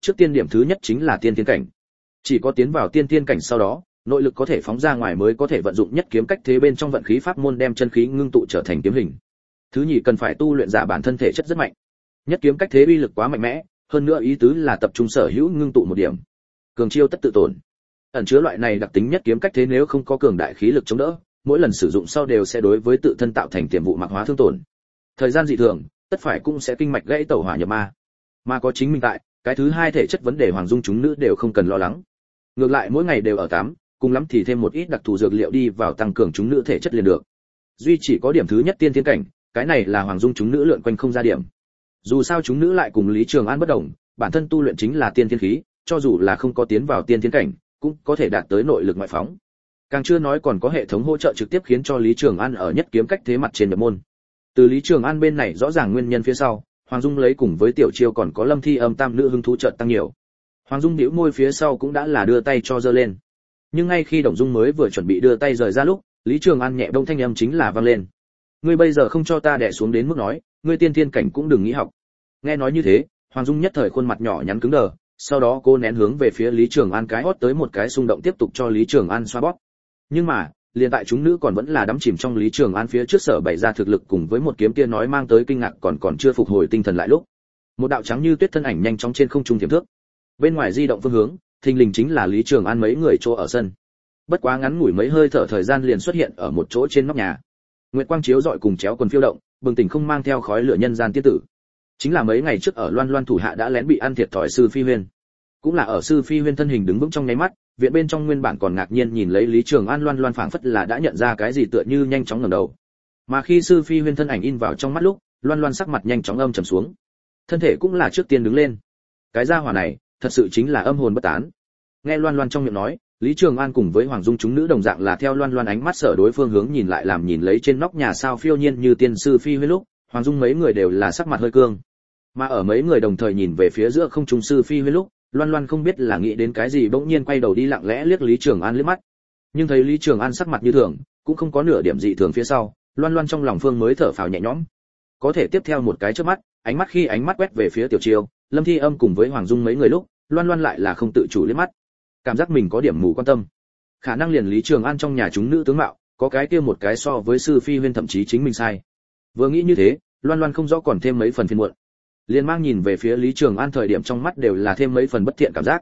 trước tiên điểm thứ nhất chính là tiên tiên cảnh. Chỉ có tiến vào tiên tiên cảnh sau đó, nội lực có thể phóng ra ngoài mới có thể vận dụng nhất kiếm cách thế bên trong vận khí pháp môn đem chân khí ngưng tụ trở thành kiếm hình. Thứ nhì cần phải tu luyện giả bản thân thể chất rất mạnh. Nhất kiếm cách thế uy lực quá mạnh mẽ, hơn nữa ý tứ là tập trung sở hữu ngưng tụ một điểm. Cường chiêu tất tự tổn. Ẩn chứa loại này đặc tính nhất kiếm cách thế nếu không có cường đại khí lực chống đỡ, mỗi lần sử dụng sau đều sẽ đối với tự thân tạo thành tiềm vụ mạc hóa thương tổn. Thời gian dị thường, tất phải cũng sẽ kinh mạch gãy tẩu hỏa nhập ma. Mà có chính mình tại, cái thứ hai thể chất vấn đề Hoàng Dung chúng nữ đều không cần lo lắng. Ngược lại mỗi ngày đều ở tắm, cùng lắm thì thêm một ít đặc thù dược liệu đi vào tăng cường chúng nữ thể chất liền được. Duy chỉ có điểm thứ nhất tiên thiên cảnh, cái này là Hoàng Dung chúng nữ lượn quanh không ra điểm. Dù sao chúng nữ lại cùng Lý Trường An bất đồng, bản thân tu luyện chính là tiên thiên khí, cho dù là không có tiến vào tiên thiên cảnh, cũng có thể đạt tới nội lực ngoại phóng. Càng chưa nói còn có hệ thống hỗ trợ trực tiếp khiến cho Lý Trường An ở nhất kiếm cách thế mặt trên nhập môn. Từ Lý Trường An bên này rõ ràng nguyên nhân phía sau, Hoàng Dung lấy cùng với Tiểu Chiêu còn có Lâm Thi Âm tam nữ hứng thú chợt tăng nhiều. Hoàng Dung bĩu môi phía sau cũng đã là đưa tay cho giơ lên. Nhưng ngay khi Đồng Dung mới vừa chuẩn bị đưa tay rời ra lúc, Lý Trường An nhẹ bông thanh âm chính là vang lên. Ngươi bây giờ không cho ta đè xuống đến mức nói, ngươi tiên thiên cảnh cũng đừng nghĩ học. Nghe nói như thế, Hoàng Dung nhất thời khuôn mặt nhỏ nhắn cứng đờ, sau đó cô nén hướng về phía Lý Trường An cái hót tới một cái xung động tiếp tục cho Lý Trường An xoa bóp. Nhưng mà, liền tại chúng nữ còn vẫn là đắm chìm trong Lý Trường An phía trước sở bày ra thực lực cùng với một kiếm kia nói mang tới kinh ngạc còn chưa phục hồi tinh thần lại lúc, một đạo trắng như tuyết thân ảnh nhanh chóng trên không trung tiềm thước. Bên ngoài di động phương hướng, thình lình chính là Lý Trường An mấy người chỗ ở sân. Bất quá ngắn ngủi mấy hơi thở thời gian liền xuất hiện ở một chỗ trên nóc nhà. Nguyệt quang chiếu rọi cùng chéo quần phiêu động, bừng tỉnh không mang theo khói lửa nhân gian tiên tử. Chính là mấy ngày trước ở Loan Loan thủ hạ đã lén bị ăn thiệt thòi Sư Phi Huyên. Cũng là ở Sư Phi Huyên thân hình đứng vững trong nháy mắt, viện bên trong nguyên bản còn ngạc nhiên nhìn lấy Lý Trường An Loan Loan phảng phất là đã nhận ra cái gì tựa như nhanh chóng ngẩng đầu. Mà khi Sư Phi Huyên thân ảnh in vào trong mắt lúc, Loan Loan sắc mặt nhanh chóng âm trầm xuống. Thân thể cũng là trước tiên đứng lên. Cái gia hỏa này, thật sự chính là âm hồn bất tán. Nghe Loan Loan trong miệng nói, Lý Trường An cùng với Hoàng Dung chúng nữ đồng dạng là theo Loan Loan ánh mắt sở đối phương hướng nhìn lại làm nhìn lấy trên nóc nhà sao phiêu nhiên như tiên Sư Phi Huyên lúc, Hoàng Dung mấy người đều là sắc mặt hơi cương. Mà ở mấy người đồng thời nhìn về phía giữa không trung Sư Phi Huyên lúc, Loan Loan không biết là nghĩ đến cái gì bỗng nhiên quay đầu đi lặng lẽ liếc Lý Trường An liếc mắt. Nhưng thấy Lý Trường An sắc mặt như thường, cũng không có nửa điểm dị thường phía sau, Loan Loan trong lòng phương mới thở phào nhẹ nhõm. Có thể tiếp theo một cái chớp mắt, ánh mắt quét về phía Tiểu Chiêu, Lâm Thi Âm cùng với Hoàng Dung mấy người lúc, Loan Loan lại là không tự chủ liếc mắt. Cảm giác mình có điểm mù quan tâm. Khả năng liền Lý Trường An trong nhà chúng nữ tướng mạo, có cái kia một cái so với Sư Phi Huyên thậm chí chính mình sai. Vừa nghĩ như thế, Loan Loan không rõ còn thêm mấy phần phiền muộn. Liên mang nhìn về phía Lý Trường An thời điểm trong mắt đều là thêm mấy phần bất thiện cảm giác.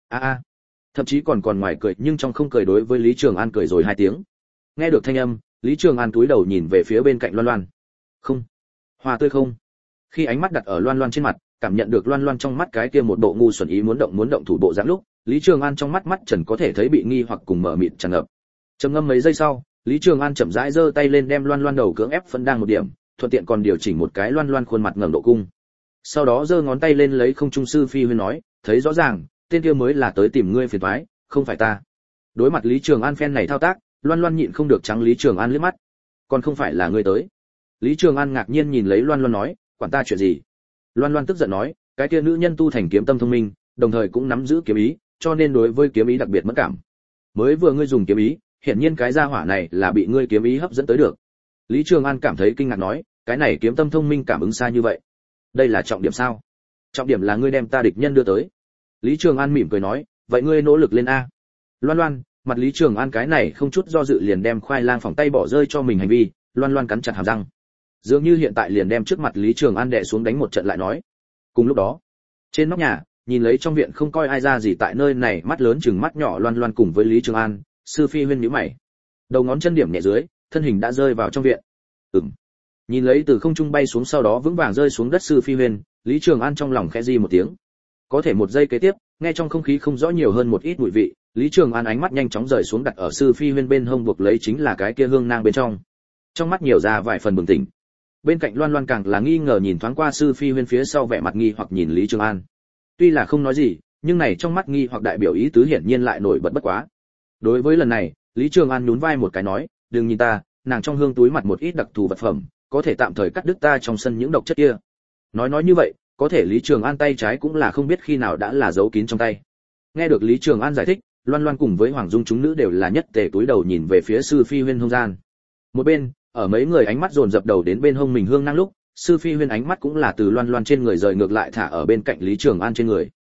Thậm chí còn ngoài cười nhưng trong không cười đối với Lý Trường An cười rồi hai tiếng. Nghe được thanh âm, Lý Trường An cúi đầu nhìn về phía bên cạnh Loan Loan. Không, hoa tươi không. Khi ánh mắt đặt ở Loan Loan trên mặt, cảm nhận được Loan Loan trong mắt cái kia một bộ ngu xuẩn ý muốn động thủ bộ dáng lúc, Lý Trường An trong mắt trần có thể thấy bị nghi hoặc cùng mở mịt tràn ngập. Trầm ngâm mấy giây sau, Lý Trường An chậm rãi giơ tay lên đem Loan Loan đầu cưỡng ép phân đang một điểm, thuận tiện còn điều chỉnh một cái Loan Loan khuôn mặt ngẩng độ cung. Sau đó giơ ngón tay lên lấy không trung Sư Phi Huyên nói, thấy rõ ràng, tên kia mới là tới tìm ngươi phiền toái, không phải ta. Đối mặt Lý Trường An phen này thao tác, Loan Loan nhịn không được trắng Lý Trường An liếc mắt. Còn không phải là ngươi tới. Lý Trường An ngạc nhiên nhìn lấy Loan Loan nói, quản ta chuyện gì? Loan Loan tức giận nói, cái kia nữ nhân tu thành kiếm tâm thông minh, đồng thời cũng nắm giữ kiếm ý, cho nên đối với kiếm ý đặc biệt mẫn cảm. Mới vừa ngươi dùng kiếm ý, hiển nhiên cái gia hỏa này là bị ngươi kiếm ý hấp dẫn tới được. Lý Trường An cảm thấy kinh ngạc nói, cái này kiếm tâm thông minh cảm ứng xa như vậy. Đây là trọng điểm sao? Trọng điểm là ngươi đem ta địch nhân đưa tới. Lý Trường An mỉm cười nói, vậy ngươi nỗ lực lên a. Loan Loan, mặt Lý Trường An cái này không chút do dự liền đem khoai lang phỏng tay bỏ rơi cho mình hành vi, Loan Loan cắn chặt hàm răng. Dường như hiện tại liền đem trước mặt Lý Trường An đè xuống đánh một trận lại nói. Cùng lúc đó, trên nóc nhà, nhìn lấy trong viện không coi ai ra gì tại nơi này mắt lớn chừng mắt nhỏ Loan Loan cùng với Lý Trường An, Sư Phi Huyên nhíu mày. Đầu ngón chân điểm nhẹ dưới, thân hình đã rơi vào trong viện. Nhìn lấy từ không trung bay xuống sau đó vững vàng rơi xuống đất Sư Phi Huyên, Lý Trường An trong lòng khẽ di một tiếng. Có thể một giây kế tiếp, nghe trong không khí không rõ nhiều hơn một ít mùi vị, Lý Trường An ánh mắt nhanh chóng rời xuống đặt ở Sư Phi Huyên bên hông buộc lấy chính là cái kia hương nang bên trong. Trong mắt nhiều ra vài phần bừng tỉnh. Bên cạnh Loan Loan càng là nghi ngờ nhìn thoáng qua Sư Phi Huyên phía sau vẻ mặt nghi hoặc nhìn Lý Trường An. Tuy là không nói gì, nhưng này trong mắt nghi hoặc đại biểu ý tứ hiển nhiên lại nổi bật bất quá. Đối với lần này, Lý Trường An nhún vai một cái nói, đừng nhìn ta, nàng trong hương túi mặt một ít đặc thù vật phẩm, có thể tạm thời cắt đứt ta trong sân những độc chất kia. Nói như vậy, có thể Lý Trường An tay trái cũng là không biết khi nào đã là giấu kín trong tay. Nghe được Lý Trường An giải thích, Loan Loan cùng với Hoàng Dung chúng nữ đều là nhất tề túi đầu nhìn về phía Sư Phi Huyên hông gian. Một bên, ở mấy người ánh mắt dồn dập đầu đến bên hông mình hương năng lúc, Sư Phi Huyên ánh mắt cũng là từ Loan Loan trên người rời ngược lại thả ở bên cạnh Lý Trường An trên người.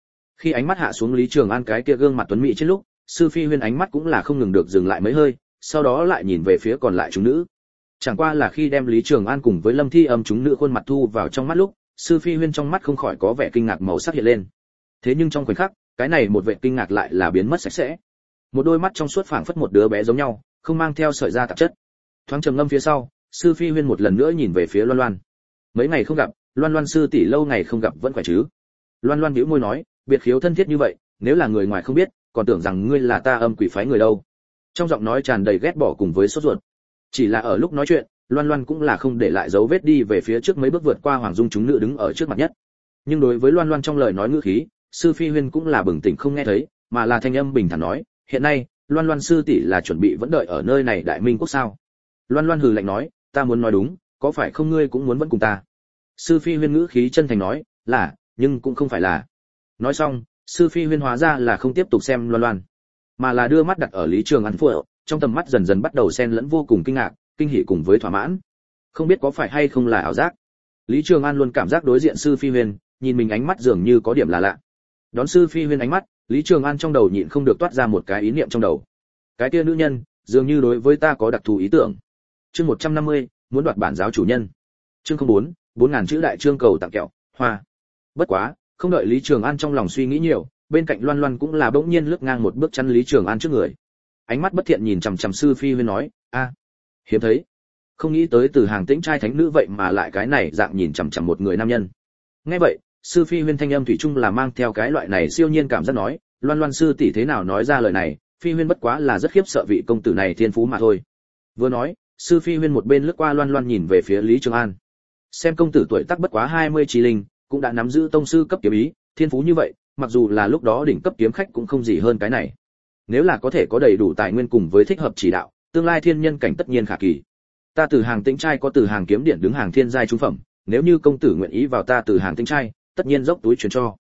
Khi ánh mắt hạ xuống Lý Trường An cái kia gương mặt tuấn mỹ trên lúc, sư phi huyên ánh mắt cũng là không ngừng được dừng lại mấy hơi, sau đó lại nhìn về phía còn lại chúng nữ. Chẳng qua là khi đem Lý Trường An cùng với Lâm Thi Âm chúng nữ khuôn mặt thu vào trong mắt lúc, sư phi huyên trong mắt không khỏi có vẻ kinh ngạc màu sắc hiện lên. Thế nhưng trong khoảnh khắc, cái này một vẻ kinh ngạc lại là biến mất sạch sẽ. Một đôi mắt trong suốt phảng phất một đứa bé giống nhau, không mang theo sợi da tạp chất. Thoáng trầm ngâm phía sau, sư phi huyên một lần nữa nhìn về phía Loan Loan. Mấy ngày không gặp, Loan Loan sư tỷ lâu ngày không gặp vẫn khỏe chứ? Loan Loan bĩu môi nói, biệt khiếu thân thiết như vậy, nếu là người ngoài không biết, còn tưởng rằng ngươi là ta âm quỷ phái người đâu. Trong giọng nói tràn đầy ghét bỏ cùng với sốt ruột. Chỉ là ở lúc nói chuyện, Loan Loan cũng là không để lại dấu vết đi về phía trước mấy bước vượt qua Hoàng Dung chúng nữ đứng ở trước mặt nhất. Nhưng đối với Loan Loan trong lời nói ngữ khí, sư phi huyên cũng là bừng tỉnh không nghe thấy, mà là thanh âm bình thản nói, hiện nay, Loan Loan sư tỷ là chuẩn bị vẫn đợi ở nơi này Đại Minh quốc sao? Loan Loan hừ lạnh nói, ta muốn nói đúng, có phải không ngươi cũng muốn vẫn cùng ta? Sư phi huyên ngữ khí chân thành nói, là, nhưng cũng không phải là. Nói xong, sư phi huyên hóa ra là không tiếp tục xem Loan Loan, mà là đưa mắt đặt ở Lý Trường An phượng, trong tầm mắt dần dần bắt đầu xen lẫn vô cùng kinh ngạc, kinh hỉ cùng với thỏa mãn. Không biết có phải hay không là ảo giác. Lý Trường An luôn cảm giác đối diện sư phi huyên, nhìn mình ánh mắt dường như có điểm là lạ. Đón sư phi huyên ánh mắt, Lý Trường An trong đầu nhịn không được toát ra một cái ý niệm trong đầu. Cái kia nữ nhân, dường như đối với ta có đặc thù ý tưởng. Chương 150, muốn đoạt bản giáo chủ nhân. Chương 04, 4000 chữ đại chương cầu tặng kẹo, hoa. Bất quá, không đợi Lý Trường An trong lòng suy nghĩ nhiều, bên cạnh Loan Loan cũng là bỗng nhiên lướt ngang một bước chắn Lý Trường An trước người. Ánh mắt bất thiện nhìn chằm chằm sư phi huyên nói, a, hiếm thấy. Không nghĩ tới từ hàng tĩnh trai thánh nữ vậy mà lại cái này dạng nhìn chằm chằm một người nam nhân. Nghe vậy, sư phi huyên thanh âm thủy chung là mang theo cái loại này siêu nhiên cảm giác nói, Loan Loan sư tỷ thế nào nói ra lời này, phi huyên bất quá là rất khiếp sợ vị công tử này thiên phú mà thôi. Vừa nói, sư phi huyên một bên lướt qua Loan Loan nhìn về phía Lý Trường An. Xem công tử tuổi tác bất quá 20 trí linh, cũng đã nắm giữ tông sư cấp kiếm ý, thiên phú như vậy, mặc dù là lúc đó đỉnh cấp kiếm khách cũng không gì hơn cái này. Nếu là có thể có đầy đủ tài nguyên cùng với thích hợp chỉ đạo, tương lai thiên nhân cảnh tất nhiên khả kỳ. Ta từ hàng tĩnh trai có từ hàng kiếm điện đứng hàng thiên giai trung phẩm, nếu như công tử nguyện ý vào ta từ hàng tĩnh trai, tất nhiên dốc túi truyền cho.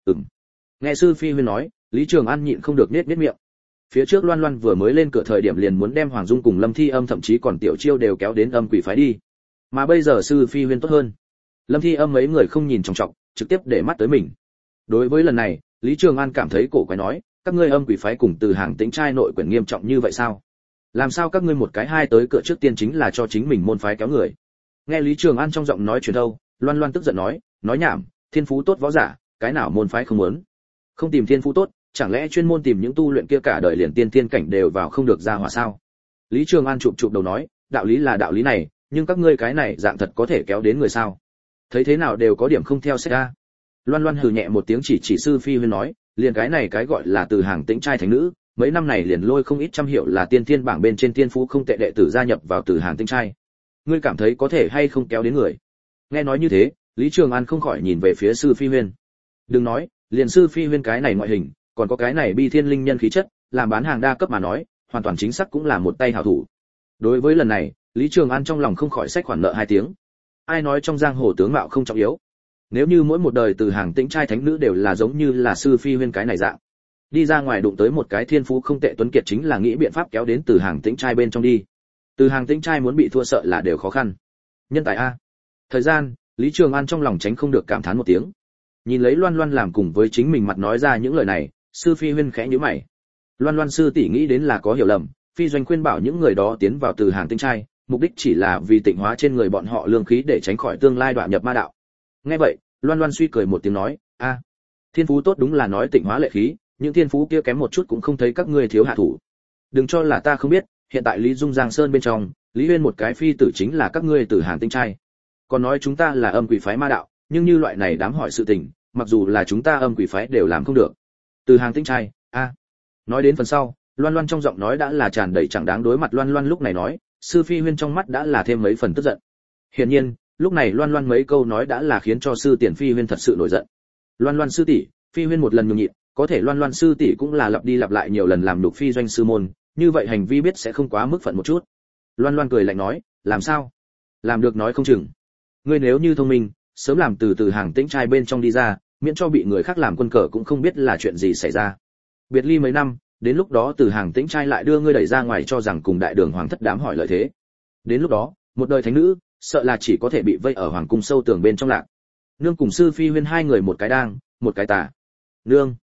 Nghe sư phi huyên nói, Lý Trường An nhịn không được nhếch miệng. Phía trước Loan Loan vừa mới lên cửa thời điểm liền muốn đem Hoàng Dung cùng Lâm Thi Âm thậm chí còn Tiểu Chiêu đều kéo đến âm quỷ phái đi. Mà bây giờ sư phi huyên tốt hơn. Lâm Thi Âm mấy người không nhìn trọng trọng, trực tiếp để mắt tới mình. Đối với lần này, Lý Trường An cảm thấy cổ quái nói, các ngươi âm quỷ phái cùng từ hàng tĩnh trai nội quyển nghiêm trọng như vậy sao? Làm sao các ngươi một cái hai tới cửa trước tiên chính là cho chính mình môn phái kéo người? Nghe Lý Trường An trong giọng nói truyền đâu, Loan Loan tức giận nói nhảm, thiên phú tốt võ giả, cái nào môn phái không muốn? Không tìm thiên phú tốt, chẳng lẽ chuyên môn tìm những tu luyện kia cả đời liền tiên tiên cảnh đều vào không được ra hỏa sao? Lý Trường An chụp đầu nói, đạo lý là đạo lý này, nhưng các ngươi cái này dạng thật có thể kéo đến người sao? Thấy thế nào đều có điểm không theo sách ra. Loan Loan hừ nhẹ một tiếng chỉ sư phi huyên nói, liền cái này cái gọi là từ hàng tĩnh trai thánh nữ, mấy năm này liền lôi không ít trăm hiệu là tiên thiên bảng bên trên tiên phú không tệ đệ tử gia nhập vào từ hàng tĩnh trai. Ngươi cảm thấy có thể hay không kéo đến người? Nghe nói như thế, Lý Trường An không khỏi nhìn về phía sư phi huyên. Đừng nói, liền sư phi huyên cái này ngoại hình, còn có cái này bi thiên linh nhân khí chất, làm bán hàng đa cấp mà nói, hoàn toàn chính xác cũng là một tay hảo thủ. Đối với lần này, Lý Trường An trong lòng không khỏi xách khoản nợ hai tiếng. Ai nói trong giang hồ tướng mạo không trọng yếu? Nếu như mỗi một đời từ hàng tĩnh trai thánh nữ đều là giống như là sư phi huyên cái này dạng, đi ra ngoài đụng tới một cái thiên phú không tệ tuấn kiệt chính là nghĩ biện pháp kéo đến từ hàng tĩnh trai bên trong đi. Từ hàng tĩnh trai muốn bị thua sợ là đều khó khăn. Nhân tài a. Thời gian, Lý Trường An trong lòng tránh không được cảm thán một tiếng. Nhìn lấy Loan Loan làm cùng với chính mình mặt nói ra những lời này, sư phi huyên khẽ nhíu mày. Loan Loan sư tỷ nghĩ đến là có hiểu lầm, phi doanh khuyên bảo những người đó tiến vào từ hàng tĩnh trai, mục đích chỉ là vì tịnh hóa trên người bọn họ lương khí để tránh khỏi tương lai đọa nhập ma đạo. Nghe vậy, Loan Loan suy cười một tiếng nói, a, thiên phú tốt đúng là nói tịnh hóa lệ khí, những thiên phú kia kém một chút cũng không thấy các ngươi thiếu hạ thủ. Đừng cho là ta không biết, hiện tại Lý Dung Giang Sơn bên trong, Lý Huyên một cái phi tử chính là các ngươi từ hàng tĩnh trai. Còn nói chúng ta là âm quỷ phái ma đạo, nhưng như loại này đám hỏi sự tình, mặc dù là chúng ta âm quỷ phái đều làm không được. Từ hàng tĩnh trai, a. Nói đến phần sau, Loan Loan trong giọng nói đã là tràn đầy chẳng đáng đối mặt Loan Loan lúc này nói, sư phi huyên trong mắt đã là thêm mấy phần tức giận. Hiển nhiên, lúc này Loan Loan mấy câu nói đã là khiến cho sư tiền phi huyên thật sự nổi giận. Loan Loan sư tỷ, phi huyên một lần nhường nhịn, có thể Loan Loan sư tỷ cũng là lặp đi lặp lại nhiều lần làm nhục phi doanh sư môn, như vậy hành vi biết sẽ không quá mức phận một chút. Loan Loan cười lạnh nói, làm sao? Làm được nói không chừng. Ngươi nếu như thông minh, sớm làm từ hàng tĩnh trai bên trong đi ra, miễn cho bị người khác làm quân cờ cũng không biết là chuyện gì xảy ra. Biệt ly mấy năm, đến lúc đó từ hàng tĩnh trai lại đưa ngươi đẩy ra ngoài cho rằng cùng đại đường hoàng thất đám hỏi lợi thế. Đến lúc đó, một đời thánh nữ, sợ là chỉ có thể bị vây ở hoàng cung sâu tường bên trong lạc. Nương cùng sư phi huyên hai người một cái đang, một cái tà. Nương,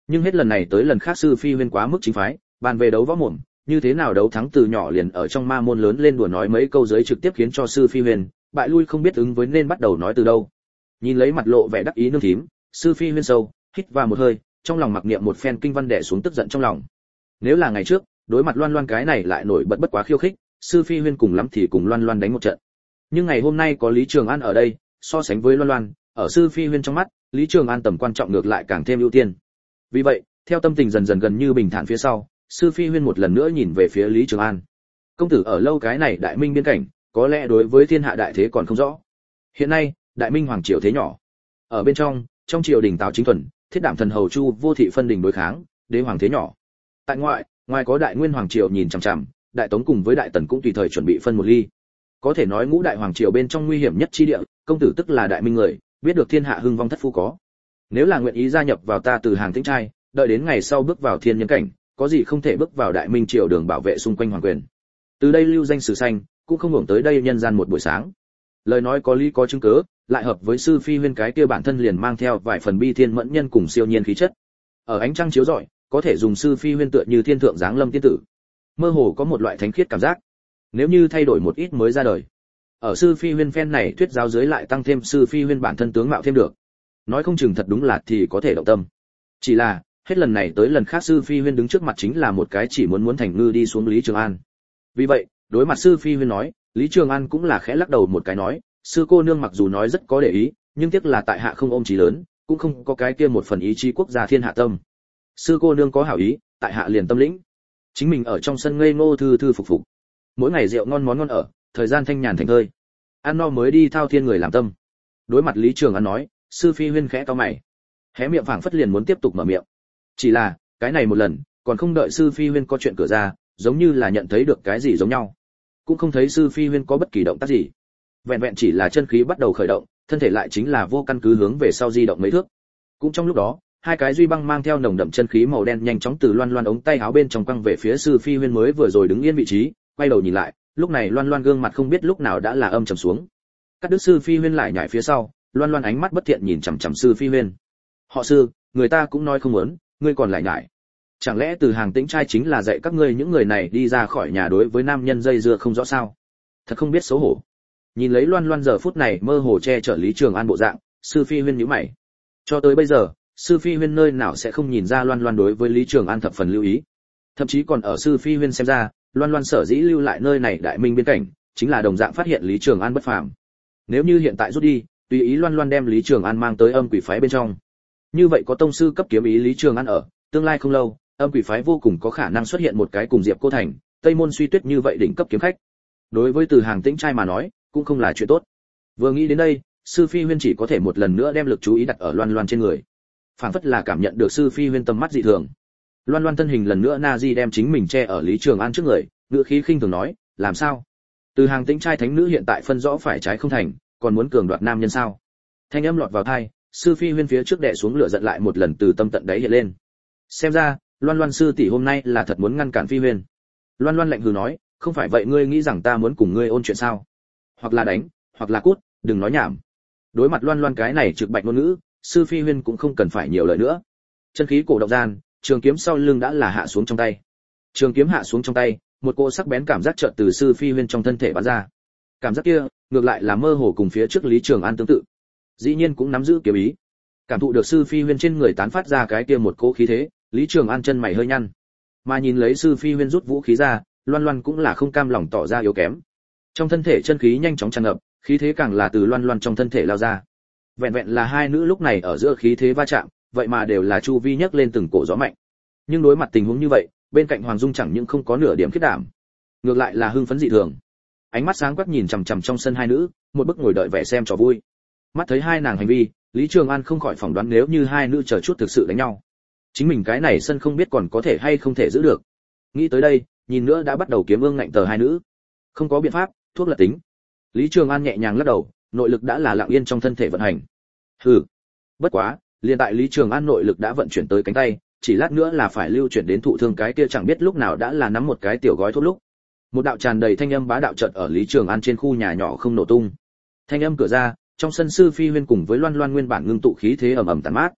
Nhưng hết lần này tới lần khác sư phi huyên quá mức chính phái, bàn về đấu võ mồm, như thế nào đấu thắng từ nhỏ liền ở trong ma môn lớn lên đùa nói mấy câu dưới trực tiếp khiến cho sư phi huyên bại lui không biết ứng với nên bắt đầu nói từ đâu. Nhìn lấy mặt lộ vẻ đắc ý nương thím, sư phi huyên sâu hít vào một hơi, trong lòng mặc niệm một phen kinh văn đè xuống tức giận trong lòng. Nếu là ngày trước, đối mặt Loan Loan cái này lại nổi bật bất quá khiêu khích, sư phi huyên cùng lắm thì cùng Loan Loan đánh một trận. Nhưng ngày hôm nay có Lý Trường An ở đây, so sánh với Loan Loan, ở sư phi huyên trong mắt, Lý Trường An tầm quan trọng ngược lại càng thêm ưu tiên. Vì vậy, theo tâm tình dần dần gần như bình thản phía sau, sư phi huyên một lần nữa nhìn về phía Lý Trường An. Công tử ở lâu cái này đại minh biên cảnh, có lẽ đối với thiên hạ đại thế còn không rõ. Hiện nay, đại minh hoàng triều thế nhỏ. Ở bên trong triều đình Tào Chính Thuần, Thiết Đảm thần hầu Chu Vô Thị phân đình đối kháng, đế hoàng thế nhỏ. Tại ngoài có đại nguyên hoàng triều nhìn chằm chằm, đại tống cùng với đại tần cũng tùy thời chuẩn bị phân một ly. Có thể nói ngũ đại hoàng triều bên trong nguy hiểm nhất chi địa, công tử tức là đại minh người, biết được thiên hạ hưng vong thất phu có. Nếu là nguyện ý gia nhập vào ta từ hàng tĩnh trai, đợi đến ngày sau bước vào thiên nhân cảnh, có gì không thể bước vào đại minh triều đường bảo vệ xung quanh hoàng quyền. Từ đây lưu danh sử xanh, cũng không hưởng tới đây nhân gian một buổi sáng. Lời nói có lý có chứng cứ, lại hợp với sư phi huyên cái kia bản thân liền mang theo vài phần bi thiên mẫn nhân cùng siêu nhiên khí chất. Ở ánh trăng chiếu rọi, có thể dùng sư phi huyên tựa như thiên thượng giáng lâm tiên tử, mơ hồ có một loại thánh khiết cảm giác. Nếu như thay đổi một ít mới ra đời, ở sư phi huyên phen này thuyết giáo dưới lại tăng thêm sư phi huyên bản thân tướng mạo thêm được, nói không chừng thật đúng là thì có thể động tâm. Chỉ là hết lần này tới lần khác sư phi huyên đứng trước mặt chính là một cái chỉ muốn thành ngư đi xuống Lý Trường An. Vì vậy, đối mặt sư phi huyên nói, Lý Trường An cũng là khẽ lắc đầu một cái nói, sư cô nương mặc dù nói rất có để ý, nhưng tiếc là tại hạ không ôm chí lớn, cũng không có cái kia một phần ý chí quốc gia thiên hạ tâm. Sư cô nương có hảo ý, tại hạ liền tâm lĩnh. Chính mình ở trong sân ngây ngô thư thư phục phục. Mỗi ngày rượu ngon món ngon ở, thời gian thanh nhàn thành thơi. Ăn no mới đi thao thiên người làm tâm. Đối mặt Lý Trường An nói, sư phi huyên khẽ cau mày, hé miệng phảng phất liền muốn tiếp tục mở miệng. Chỉ là, cái này một lần, còn không đợi sư phi huyên có chuyện cửa ra, giống như là nhận thấy được cái gì giống nhau. Cũng không thấy sư phi huyên có bất kỳ động tác gì. Vẹn vẹn chỉ là chân khí bắt đầu khởi động, thân thể lại chính là vô căn cứ hướng về sau di động mấy thước. Cũng trong lúc đó, hai cái duy băng mang theo nồng đậm chân khí màu đen nhanh chóng từ Loan Loan ống tay áo bên trong quăng về phía sư phi huyên mới vừa rồi đứng yên vị trí, quay đầu nhìn lại, lúc này Loan Loan gương mặt không biết lúc nào đã là âm trầm xuống. Cắt đứt sư phi huyên lại nhảy phía sau, Loan Loan ánh mắt bất thiện nhìn chằm chằm sư phi huyên. Họ sư, người ta cũng nói không muốn, ngươi còn lại nhảy. Chẳng lẽ từ hàng tĩnh trai chính là dạy các ngươi những người này đi ra khỏi nhà đối với nam nhân dây dưa không rõ sao? Thật không biết xấu hổ. Nhìn lấy Loan Loan giờ phút này mơ hồ che chở Lý Trường An bộ dạng, sư phi huyên nhíu mày. Cho tới bây giờ, sư phi huyên nơi nào sẽ không nhìn ra Loan Loan đối với Lý Trường An thập phần lưu ý. Thậm chí còn ở sư phi huyên xem ra, Loan Loan sở dĩ lưu lại nơi này đại minh biên cảnh, chính là đồng dạng phát hiện Lý Trường An bất phàm. Nếu như hiện tại rút đi, tùy ý Loan Loan đem Lý Trường An mang tới âm quỷ phái bên trong. Như vậy có tông sư cấp kiếm ý Lý Trường An ở, tương lai không lâu, âm quỷ phái vô cùng có khả năng xuất hiện một cái cùng Diệp Cô Thành, Tây Môn Suy Tuyết như vậy đỉnh cấp kiếm khách. Đối với từ hàng tĩnh trai mà nói, cũng không là chuyện tốt. Vừa nghĩ đến đây, sư phi huyên chỉ có thể một lần nữa đem lực chú ý đặt ở Loan Loan trên người. Phảng phất là cảm nhận được sư phi huyên tầm mắt dị thường. Loan Loan thân hình lần nữa na di đem chính mình che ở Lý Trường An trước người, ngữ khí khinh thường nói, làm sao? Từ hàng tĩnh trai thánh nữ hiện tại phân rõ phải trái không thành, còn muốn cường đoạt nam nhân sao? Thanh âm lọt vào tai, sư phi huyên phía trước đè xuống lửa giận lại một lần từ tâm tận đáy hiện lên. Xem ra, Loan Loan sư tỷ hôm nay là thật muốn ngăn cản phi huyên. Loan Loan lạnh hừ nói, không phải vậy ngươi nghĩ rằng ta muốn cùng ngươi ôn chuyện sao? Hoặc là đánh, hoặc là cút, đừng nói nhảm. Đối mặt Loan Loan cái này trực bạch ngôn ngữ, sư phi huyên cũng không cần phải nhiều lời nữa. Chân khí cổ động gian, trường kiếm sau lưng đã là hạ xuống trong tay. Trường kiếm hạ xuống trong tay, một cỗ sắc bén cảm giác chợt từ sư phi huyên trong thân thể bắn ra. Cảm giác kia, ngược lại là mơ hồ cùng phía trước Lý Trường An tương tự. Dĩ nhiên cũng nắm giữ kiếm ý. Cảm thụ được sư phi huyên trên người tán phát ra cái kia một cỗ khí thế, Lý Trường An chân mày hơi nhăn. Mà nhìn lấy sư phi huyên rút vũ khí ra, Loan Loan cũng là không cam lòng tỏ ra yếu kém. Trong thân thể chân khí nhanh chóng tràn ngập, khí thế càng là từ Loan Loan trong thân thể lao ra. Vẹn vẹn là hai nữ lúc này ở giữa khí thế va chạm, vậy mà đều là chu vi nhấc lên từng cổ gió mạnh. Nhưng đối mặt tình huống như vậy, bên cạnh Hoàng Dung chẳng những không có nửa điểm khiếp đảm, ngược lại là hưng phấn dị thường. Ánh mắt sáng quắc nhìn chằm chằm trong sân hai nữ, một bức ngồi đợi vẻ xem trò vui. Mắt thấy hai nàng hành vi, Lý Trường An không khỏi phỏng đoán nếu như hai nữ chờ chút thực sự đánh nhau, chính mình cái này sân không biết còn có thể hay không thể giữ được. Nghĩ tới đây, nhìn nữa đã bắt đầu kiếm ương ngạnh tờ hai nữ. Không có biện pháp, thuốc là tính. Lý Trường An nhẹ nhàng lắc đầu, nội lực đã là lặng yên trong thân thể vận hành. Hừ. Bất quá, liền tại Lý Trường An nội lực đã vận chuyển tới cánh tay, chỉ lát nữa là phải lưu chuyển đến thụ thương cái kia chẳng biết lúc nào đã là nắm một cái tiểu gói thuốc lúc. Một đạo tràn đầy thanh âm bá đạo chợt ở Lý Trường An trên khu nhà nhỏ không nổ tung. Thanh âm cửa ra, trong sân sư phi huyên cùng với Loan Loan nguyên bản ngưng tụ khí thế ầm ầm tàn mát.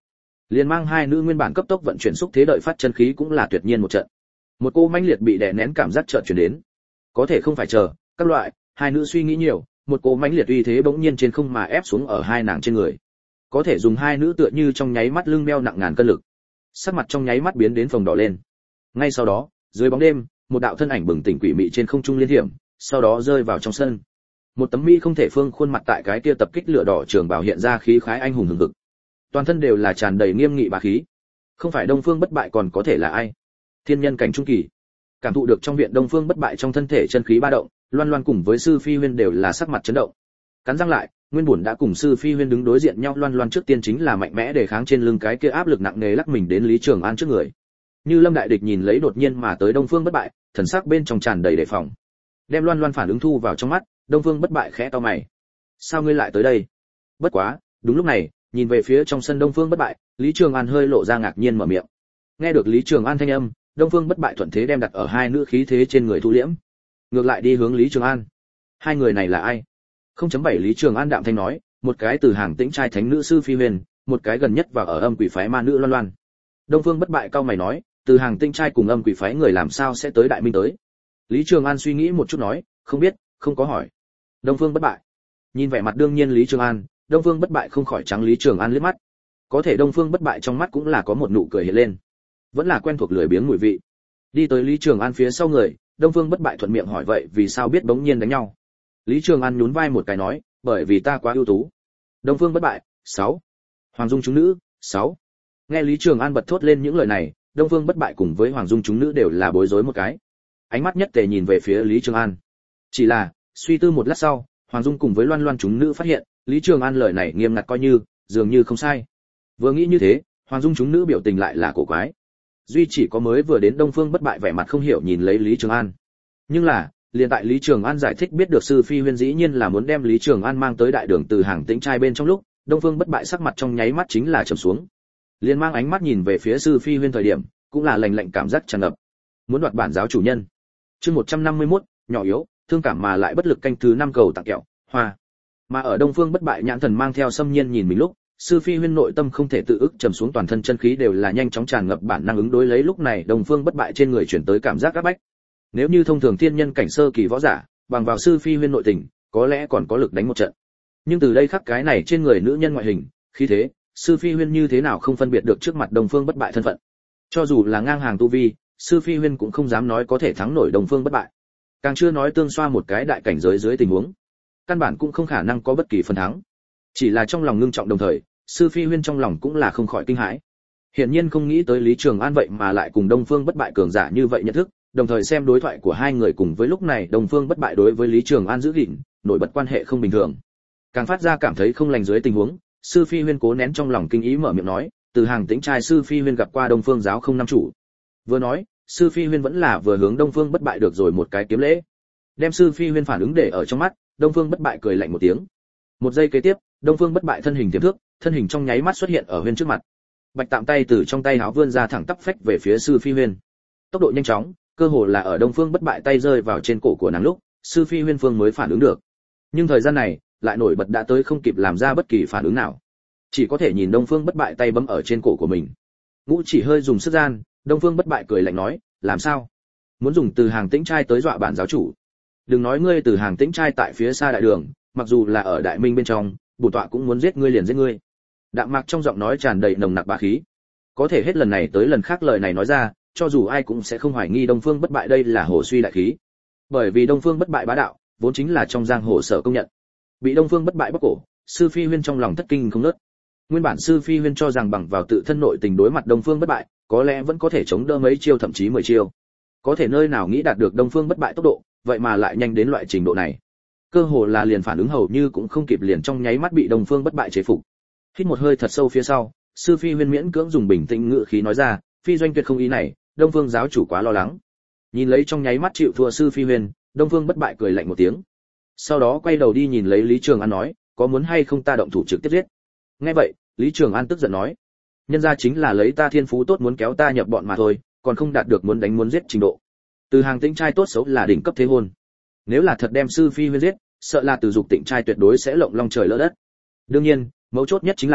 liền mang hai nữ nguyên bản cấp tốc vận chuyển xúc thế đợi phát chân khí cũng là tuyệt nhiên một trận. Một cô mãnh liệt bị đè nén cảm giác chợt truyền đến. Có thể không phải chờ, các loại, hai nữ suy nghĩ nhiều, một cô mãnh liệt uy thế bỗng nhiên trên không mà ép xuống ở hai nàng trên người. Có thể dùng hai nữ tựa như trong nháy mắt lưng đeo nặng ngàn cân lực. Sắc mặt trong nháy mắt biến đến phồng đỏ lên. Ngay sau đó, dưới bóng đêm, một đạo thân ảnh bừng tỉnh quỷ mị trên không trung liên hiểm, sau đó rơi vào trong sân. Một tấm mỹ không thể phương khuôn mặt tại cái kia tập kích lửa đỏ trường bảo hiện ra khí khái anh hùng hừng hực. Toàn thân đều là tràn đầy nghiêm nghị bá khí. Không phải Đông Phương Bất Bại còn có thể là ai? Thiên nhân cảnh trung kỳ. Cảm thụ được trong viện Đông Phương Bất Bại trong thân thể chân khí ba động, Loan Loan cùng với Sư Phi Huyên đều là sắc mặt chấn động. Cắn răng lại, nguyên bổn đã cùng Sư Phi Huyên đứng đối diện nhau, Loan Loan trước tiên chính là mạnh mẽ để kháng trên lưng cái kia áp lực nặng nề lắc mình đến Lý Trường An trước người. Như Lâm đại địch nhìn lấy đột nhiên mà tới Đông Phương Bất Bại, thần sắc bên trong tràn đầy đề phòng. Đem Loan Loan phản ứng thu vào trong mắt, Đông Phương Bất Bại khẽ cau mày. Sao ngươi lại tới đây? Bất quá, đúng lúc này, nhìn về phía trong sân Đông Phương Bất Bại, Lý Trường An hơi lộ ra ngạc nhiên mở miệng. Nghe được Lý Trường An thanh âm, Đông Phương Bất Bại thuận thế đem đặt ở hai nữ khí thế trên người thu liễm, ngược lại đi hướng Lý Trường An. Hai người này là ai? 0.7 Lý Trường An đạm thanh nói, một cái từ hàng Tĩnh trai thánh nữ Sư Phi Huyền, một cái gần nhất vào ở âm quỷ phái ma nữ Loan Loan. Đông Phương Bất Bại cau mày nói, từ hàng Tĩnh trai cùng âm quỷ phái người làm sao sẽ tới Đại Minh tới? Lý Trường An suy nghĩ một chút nói, không biết, không có hỏi. Đông Phương Bất Bại. Nhìn vẻ mặt đương nhiên Lý Trường An, Đông Phương Bất Bại không khỏi trắng Lý Trường An liếc mắt. Có thể Đông Phương Bất Bại trong mắt cũng là có một nụ cười hiện lên, vẫn là quen thuộc lười biếng mùi vị. Đi tới Lý Trường An phía sau người, Đông Phương Bất Bại thuận miệng hỏi vậy vì sao biết bỗng nhiên đánh nhau. Lý Trường An nhún vai một cái nói, bởi vì ta quá ưu tú. Đông Phương Bất Bại, 6. Hoàng Dung chúng nữ, 6. Nghe Lý Trường An bật thốt lên những lời này, Đông Phương Bất Bại cùng với Hoàng Dung chúng nữ đều là bối rối một cái. Ánh mắt nhất tề nhìn về phía Lý Trường An. Chỉ là, suy tư một lát sau, Hoàng Dung cùng với Loan Loan chúng nữ phát hiện, Lý Trường An lời này nghiêm ngặt coi như, dường như không sai. Vừa nghĩ như thế, Hoàng Dung chúng nữ biểu tình lại là cổ quái. Duy chỉ có mới vừa đến Đông Phương Bất Bại vẻ mặt không hiểu nhìn lấy Lý Trường An. Nhưng là, liền tại Lý Trường An giải thích biết được Sư Phi Huyên dĩ nhiên là muốn đem Lý Trường An mang tới đại đường từ hàng Tĩnh trai bên trong lúc, Đông Phương Bất Bại sắc mặt trong nháy mắt chính là trầm xuống. Liền mang ánh mắt nhìn về phía Sư Phi Huyên thời điểm, cũng là lạnh lạnh cảm giác tràn ngập. Muốn đoạt bản giáo chủ nhân. Chương 151, nhỏ yếu, thương cảm mà lại bất lực canh thứ 5 cầu tặng kẹo, hoa. Mà ở Đông Phương Bất Bại nhãn thần mang theo xâm nhiên nhìn mình lúc, Sư Phi Huyên nội tâm không thể tự ức trầm xuống, toàn thân chân khí đều là nhanh chóng tràn ngập bản năng ứng đối lấy lúc này Đông Phương Bất Bại trên người chuyển tới cảm giác áp bách. Nếu như thông thường thiên nhân cảnh sơ kỳ võ giả, bằng vào Sư Phi Huyên nội tình, có lẽ còn có lực đánh một trận. Nhưng từ đây khắc cái này trên người nữ nhân ngoại hình, khí thế, Sư Phi Huyên như thế nào không phân biệt được trước mặt Đông Phương Bất Bại thân phận. Cho dù là ngang hàng tu vi, Sư Phi Huyên cũng không dám nói có thể thắng nổi Đông Phương Bất Bại. Càng chưa nói tương xoa một cái đại cảnh giới dưới tình huống, căn bản cũng không khả năng có bất kỳ phần thắng. Chỉ là trong lòng ngưng trọng đồng thời, Sư Phi Huyên trong lòng cũng là không khỏi kinh hãi. Hiển nhiên không nghĩ tới Lý Trường An vậy mà lại cùng Đông Phương Bất Bại cường giả như vậy nhận thức, đồng thời xem đối thoại của hai người cùng với lúc này Đông Phương Bất Bại đối với Lý Trường An giữ gìn, nổi bật quan hệ không bình thường. Càng phát ra cảm thấy không lành dưới tình huống, Sư Phi Huyên cố nén trong lòng kinh ý mở miệng nói, từ hàng Tĩnh trai Sư Phi Huyên gặp qua Đông Phương giáo không năm chủ. Vừa nói, Sư Phi Huyên vẫn là vừa hướng Đông Phương Bất Bại được rồi một cái kiếm lễ. Đem Sư Phi Huyên phản ứng để ở trong mắt, Đông Phương Bất Bại cười lạnh một tiếng. Một giây kế tiếp, Đông Phương Bất Bại thân hình tiềm thước, thân hình trong nháy mắt xuất hiện ở Huyên trước mặt. Bạch Tạm tay từ trong tay áo vươn ra thẳng tắp phách về phía Sư Phi Huyên. Tốc độ nhanh chóng, cơ hồ là ở Đông Phương Bất Bại tay rơi vào trên cổ của nàng lúc, Sư Phi Huyên phương mới phản ứng được. Nhưng thời gian này, lại nổi bật đã tới không kịp làm ra bất kỳ phản ứng nào. Chỉ có thể nhìn Đông Phương Bất Bại tay bấm ở trên cổ của mình. Ngũ chỉ hơi dùng sức gian, Đông Phương Bất Bại cười lạnh nói, làm sao? Muốn dùng từ hàng Tĩnh trai tới dọa bản giáo chủ? Đừng nói ngươi từ hàng Tĩnh trai tại phía xa đại đường, mặc dù là ở Đại Minh bên trong, bổn tọa cũng muốn giết ngươi liền giết ngươi. Đạm mạc trong giọng nói tràn đầy nồng nặc bá khí. Có thể hết lần này tới lần khác lời này nói ra, cho dù ai cũng sẽ không hoài nghi Đông Phương Bất Bại đây là hồ suy đại khí. Bởi vì Đông Phương Bất Bại bá đạo, vốn chính là trong giang hồ sở công nhận. Bị Đông Phương Bất Bại bóc cổ, Sư Phi Huyên trong lòng thất kinh không ngớt. Nguyên bản Sư Phi Huyên cho rằng bằng vào tự thân nội tình đối mặt Đông Phương Bất Bại, có lẽ vẫn có thể chống đỡ mấy chiêu thậm chí 10 chiêu. Có thể nơi nào nghĩ đạt được Đông Phương Bất Bại tốc độ, vậy mà lại nhanh đến loại trình độ này. Cơ hồ là liền phản ứng hầu như cũng không kịp, liền trong nháy mắt bị Đông Phương Bất Bại chế phục. Hít một hơi thật sâu phía sau, Sư Phi Huyên miễn cưỡng dùng bình tĩnh ngữ khí nói ra, phi doanh tuyệt không ý này, Đông Phương giáo chủ quá lo lắng. Nhìn lấy trong nháy mắt chịu thua Sư Phi Huyên, Đông Phương Bất Bại cười lạnh một tiếng. Sau đó quay đầu đi nhìn lấy Lý Trường An nói, có muốn hay không ta động thủ trực tiếp giết? Nghe vậy, Lý Trường An tức giận nói, nhân ra chính là lấy ta thiên phú tốt muốn kéo ta nhập bọn mà thôi, còn không đạt được muốn đánh muốn giết trình độ. Từ hàng Tĩnh trai tốt xấu là đỉnh cấp thế hôn, nếu là thật đem Sư Phi Huyên giết, sợ là Từ Dục Tĩnh trai tuyệt đối sẽ lộng long trời lỡ đất. Đương nhiên, mấu chốt nhất chính là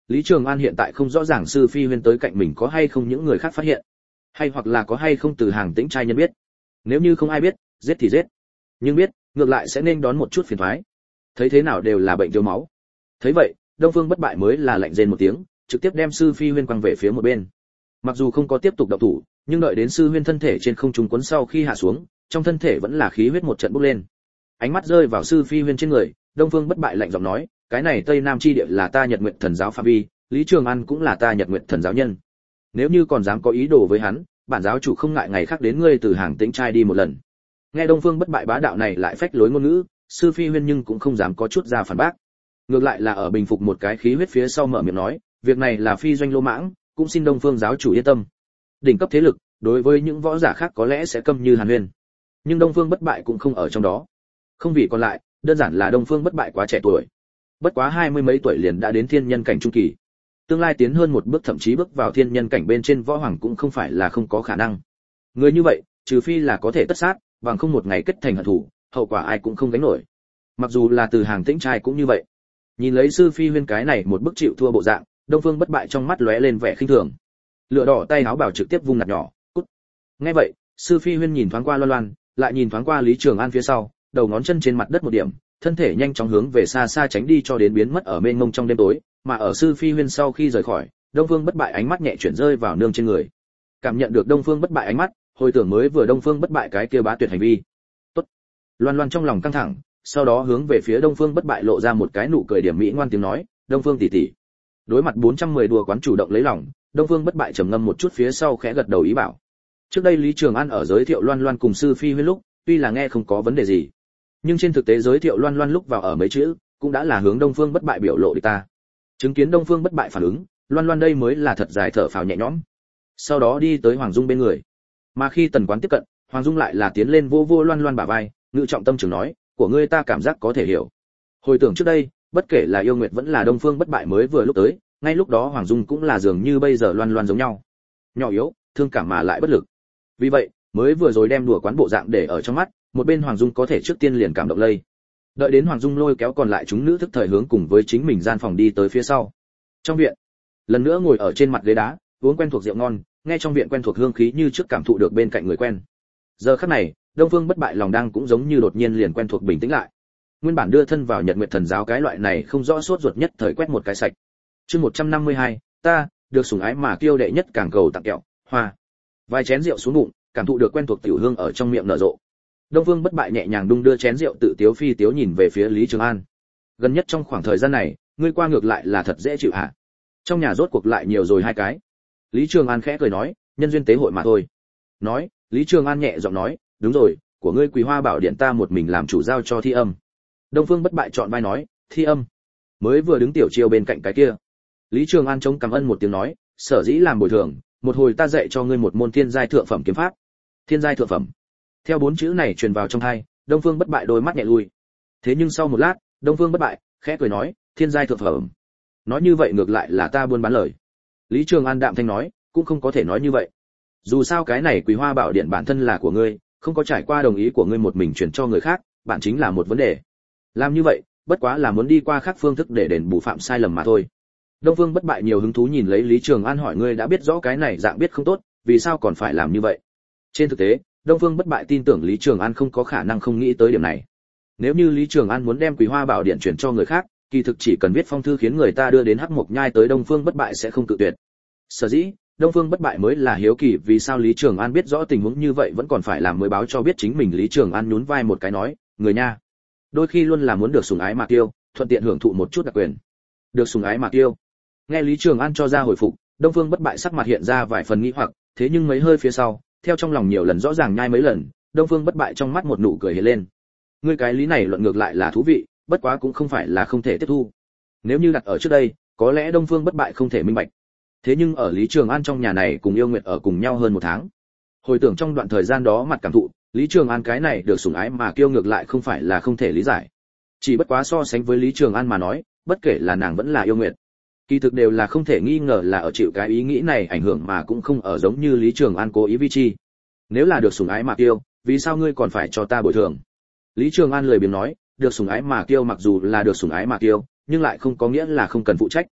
Lý Trường An hiện tại không rõ ràng sư phi huyên tới cạnh mình có hay không những người khác phát hiện, hay hoặc là có hay không từ Hàng Tĩnh trai nhân biết. Nếu như không ai biết, giết thì giết, nhưng biết, ngược lại sẽ nên đón một chút phiền toái. Thấy thế nào đều là bệnh thiếu máu. Thấy vậy, Đông Phương Bất Bại mới là lạnh rên một tiếng, trực tiếp đem sư phi huyên quăng về phía một bên. Mặc dù không có tiếp tục động thủ, nhưng đợi đến sư huyên thân thể trên không trung cuốn sau khi hạ xuống, trong thân thể vẫn là khí huyết một trận bốc lên. Ánh mắt rơi vào sư phi huyên trên người, Đông Phương Bất Bại lạnh giọng nói, cái này Tây Nam chi địa là ta Nhật Nguyệt Thần giáo phạm vi, Lý Trường An cũng là ta Nhật Nguyệt Thần giáo nhân. Nếu như còn dám có ý đồ với hắn, bản giáo chủ không ngại ngày khác đến ngươi từ Hàng Tĩnh trai đi một lần. Nghe Đông Phương Bất Bại bá đạo này lại phách lối ngôn ngữ, sư phi huyên nhưng cũng không dám có chút ra phản bác. Ngược lại là ở bình phục một cái khí huyết phía sau mở miệng nói, việc này là phi doanh lô mãng, cũng xin Đông Phương giáo chủ yên tâm. Đỉnh cấp thế lực, đối với những võ giả khác có lẽ sẽ câm như Hàn Huyên, nhưng Đông Phương Bất Bại cũng không ở trong đó. Không vì còn lại, đơn giản là Đông Phương Bất Bại quá trẻ tuổi. Bất quá 20 mấy tuổi liền đã đến thiên nhân cảnh trung kỳ. Tương lai tiến hơn một bước thậm chí bước vào thiên nhân cảnh bên trên võ hoàng cũng không phải là không có khả năng. Người như vậy, trừ phi là có thể tất sát, bằng không một ngày kết thành hận thù, hậu quả ai cũng không gánh nổi. Mặc dù là từ Hàng Tĩnh trai cũng như vậy. Nhìn lấy sư phi huyên cái này một bức chịu thua bộ dạng, Đông Phương Bất Bại trong mắt lóe lên vẻ khinh thường. Lửa đỏ tay áo bảo trực tiếp vung nạt nhỏ, cút. Nghe vậy, sư phi huyên nhìn thoáng qua Loan Loan, lại nhìn thoáng qua Lý Trường An phía sau, đầu ngón chân trên mặt đất một điểm, thân thể nhanh chóng hướng về xa xa tránh đi cho đến biến mất ở mênh mông trong đêm tối, mà ở sư phi huyên sau khi rời khỏi, Đông Phương Bất Bại ánh mắt nhẹ chuyển rơi vào nương trên người. Cảm nhận được Đông Phương Bất Bại ánh mắt, hồi tưởng mới vừa Đông Phương Bất Bại cái kia bá tuyệt hành vi. Tốt. Loan Loan trong lòng căng thẳng, sau đó hướng về phía Đông Phương Bất Bại lộ ra một cái nụ cười điểm mỹ ngoan tiếng nói, "Đông Phương tỷ tỷ." Đối mặt 410 đùa quán chủ động lấy lòng, Đông Phương Bất Bại trầm ngâm một chút phía sau khẽ gật đầu ý bảo. Trước đây Lý Trường An ở giới thiệu Loan Loan cùng sư phi huyên lúc, tuy là nghe không có vấn đề gì, nhưng trên thực tế giới thiệu Loan Loan lúc vào ở mấy chữ, cũng đã là hướng Đông Phương Bất Bại biểu lộ đi ta. Chứng kiến Đông Phương Bất Bại phản ứng, Loan Loan đây mới là thật dài thở phào nhẹ nhõm. Sau đó đi tới Hoàng Dung bên người. Mà khi Tần Quán tiếp cận, Hoàng Dung lại là tiến lên vô vô Loan Loan bả vai, ngự trọng tâm trường nói, của ngươi ta cảm giác có thể hiểu. Hồi tưởng trước đây, bất kể là Yêu Nguyệt vẫn là Đông Phương Bất Bại mới vừa lúc tới, ngay lúc đó Hoàng Dung cũng là dường như bây giờ Loan Loan giống nhau, nhỏ yếu, thương cảm mà lại bất lực. Vì vậy, mới vừa rồi đem đùa quán bộ dạng để ở trong mắt, một bên Hoàng Dung có thể trước tiên liền cảm động lây. Đợi đến Hoàng Dung lôi kéo còn lại chúng nữ thức thời hướng cùng với chính mình gian phòng đi tới phía sau. Trong viện, lần nữa ngồi ở trên mặt ghế đá, uống quen thuộc rượu ngon, nghe trong viện quen thuộc hương khí như trước cảm thụ được bên cạnh người quen. Giờ khắc này, Đông Phương Bất Bại lòng đang cũng giống như đột nhiên liền quen thuộc bình tĩnh lại. Nguyên bản đưa thân vào Nhật Nguyệt Thần giáo cái loại này không rõ sốt ruột nhất thời quét một cái sạch. Chương 152, ta được sủng ái mà kiêu đệ nhất càng cầu tặng kẹo, hoa. Vài chén rượu xuống bụng, cảm thụ được quen thuộc tiểu hương ở trong miệng nở rộ. Đông Phương Bất Bại nhẹ nhàng đung đưa chén rượu tự tiếu phi tiếu nhìn về phía Lý Trường An. Gần nhất trong khoảng thời gian này, ngươi qua ngược lại là thật dễ chịu hả? Trong nhà rốt cuộc lại nhiều rồi hai cái. Lý Trường An khẽ cười nói, nhân duyên tế hội mà thôi. Nói, Lý Trường An nhẹ giọng nói, đúng rồi, của ngươi Quý Hoa Bảo Điện ta một mình làm chủ giao cho Thi Âm. Đông Phương Bất Bại chọn vai nói, Thi Âm. Mới vừa đứng tiểu chiêu bên cạnh cái kia. Lý Trường An chống cảm ơn một tiếng nói, sở dĩ làm bồi thường, một hồi ta dạy cho ngươi một môn thiên giai thượng phẩm kiếm pháp. Thiên giai thượng phẩm. Theo bốn chữ này truyền vào trong tai, Đông Phương Bất Bại đôi mắt nhẹ lui. Thế nhưng sau một lát, Đông Phương Bất Bại khẽ cười nói, thiên giai thượng phẩm. Nói như vậy ngược lại là ta buôn bán lời. Lý Trường An đạm thanh nói, cũng không có thể nói như vậy. Dù sao cái này Quý Hoa Bảo Điện bản thân là của ngươi, không có trải qua đồng ý của ngươi một mình chuyển cho người khác, bản chính là một vấn đề. Làm như vậy, bất quá là muốn đi qua khác phương thức để đền bù phạm sai lầm mà thôi. Đông Phương Bất Bại nhiều hứng thú nhìn lấy Lý Trường An hỏi, ngươi đã biết rõ cái này dạng biết không tốt, vì sao còn phải làm như vậy? Trên thực tế, Đông Phương Bất Bại tin tưởng Lý Trường An không có khả năng không nghĩ tới điểm này. Nếu như Lý Trường An muốn đem Quý Hoa Bảo Điện chuyển cho người khác, kỳ thực chỉ cần viết phong thư khiến người ta đưa đến Hắc Mộc Nhai tới, Đông Phương Bất Bại sẽ không cự tuyệt. Sở dĩ, Đông Phương Bất Bại mới là hiếu kỳ vì sao Lý Trường An biết rõ tình huống như vậy vẫn còn phải làm mới báo cho biết chính mình. Lý Trường An nhún vai một cái nói, người nha, đôi khi luôn là muốn được sủng ái mà kiêu, thuận tiện hưởng thụ một chút đặc quyền. Được sủng ái mà kiêu. Nghe Lý Trường An cho ra hồi phục, Đông Phương Bất Bại sắc mặt hiện ra vài phần nghi hoặc, thế nhưng mấy hơi phía sau, theo trong lòng nhiều lần rõ ràng nhai mấy lần, Đông Phương Bất Bại trong mắt một nụ cười hiện lên. Ngươi cái lý này luận ngược lại là thú vị, bất quá cũng không phải là không thể tiếp thu. Nếu như đặt ở trước đây, có lẽ Đông Phương Bất Bại không thể minh bạch. Thế nhưng ở Lý Trường An trong nhà này cùng Yêu Nguyệt ở cùng nhau hơn một tháng. Hồi tưởng trong đoạn thời gian đó mặt cảm thụ, Lý Trường An cái này được sủng ái mà kiêu ngược lại không phải là không thể lý giải. Chỉ bất quá so sánh với Lý Trường An mà nói, bất kể là nàng vẫn là Yêu Nguyệt, kỳ thực đều là không thể nghi ngờ là ở chịu cái ý nghĩ này ảnh hưởng mà cũng không ở giống như Lý Trường An cố ý vi chi. Nếu là được sủng ái mà kiêu, vì sao ngươi còn phải cho ta bồi thường? Lý Trường An lười biếng nói, được sủng ái mà kiêu mặc dù là được sủng ái mà kiêu, nhưng lại không có nghĩa là không cần phụ trách.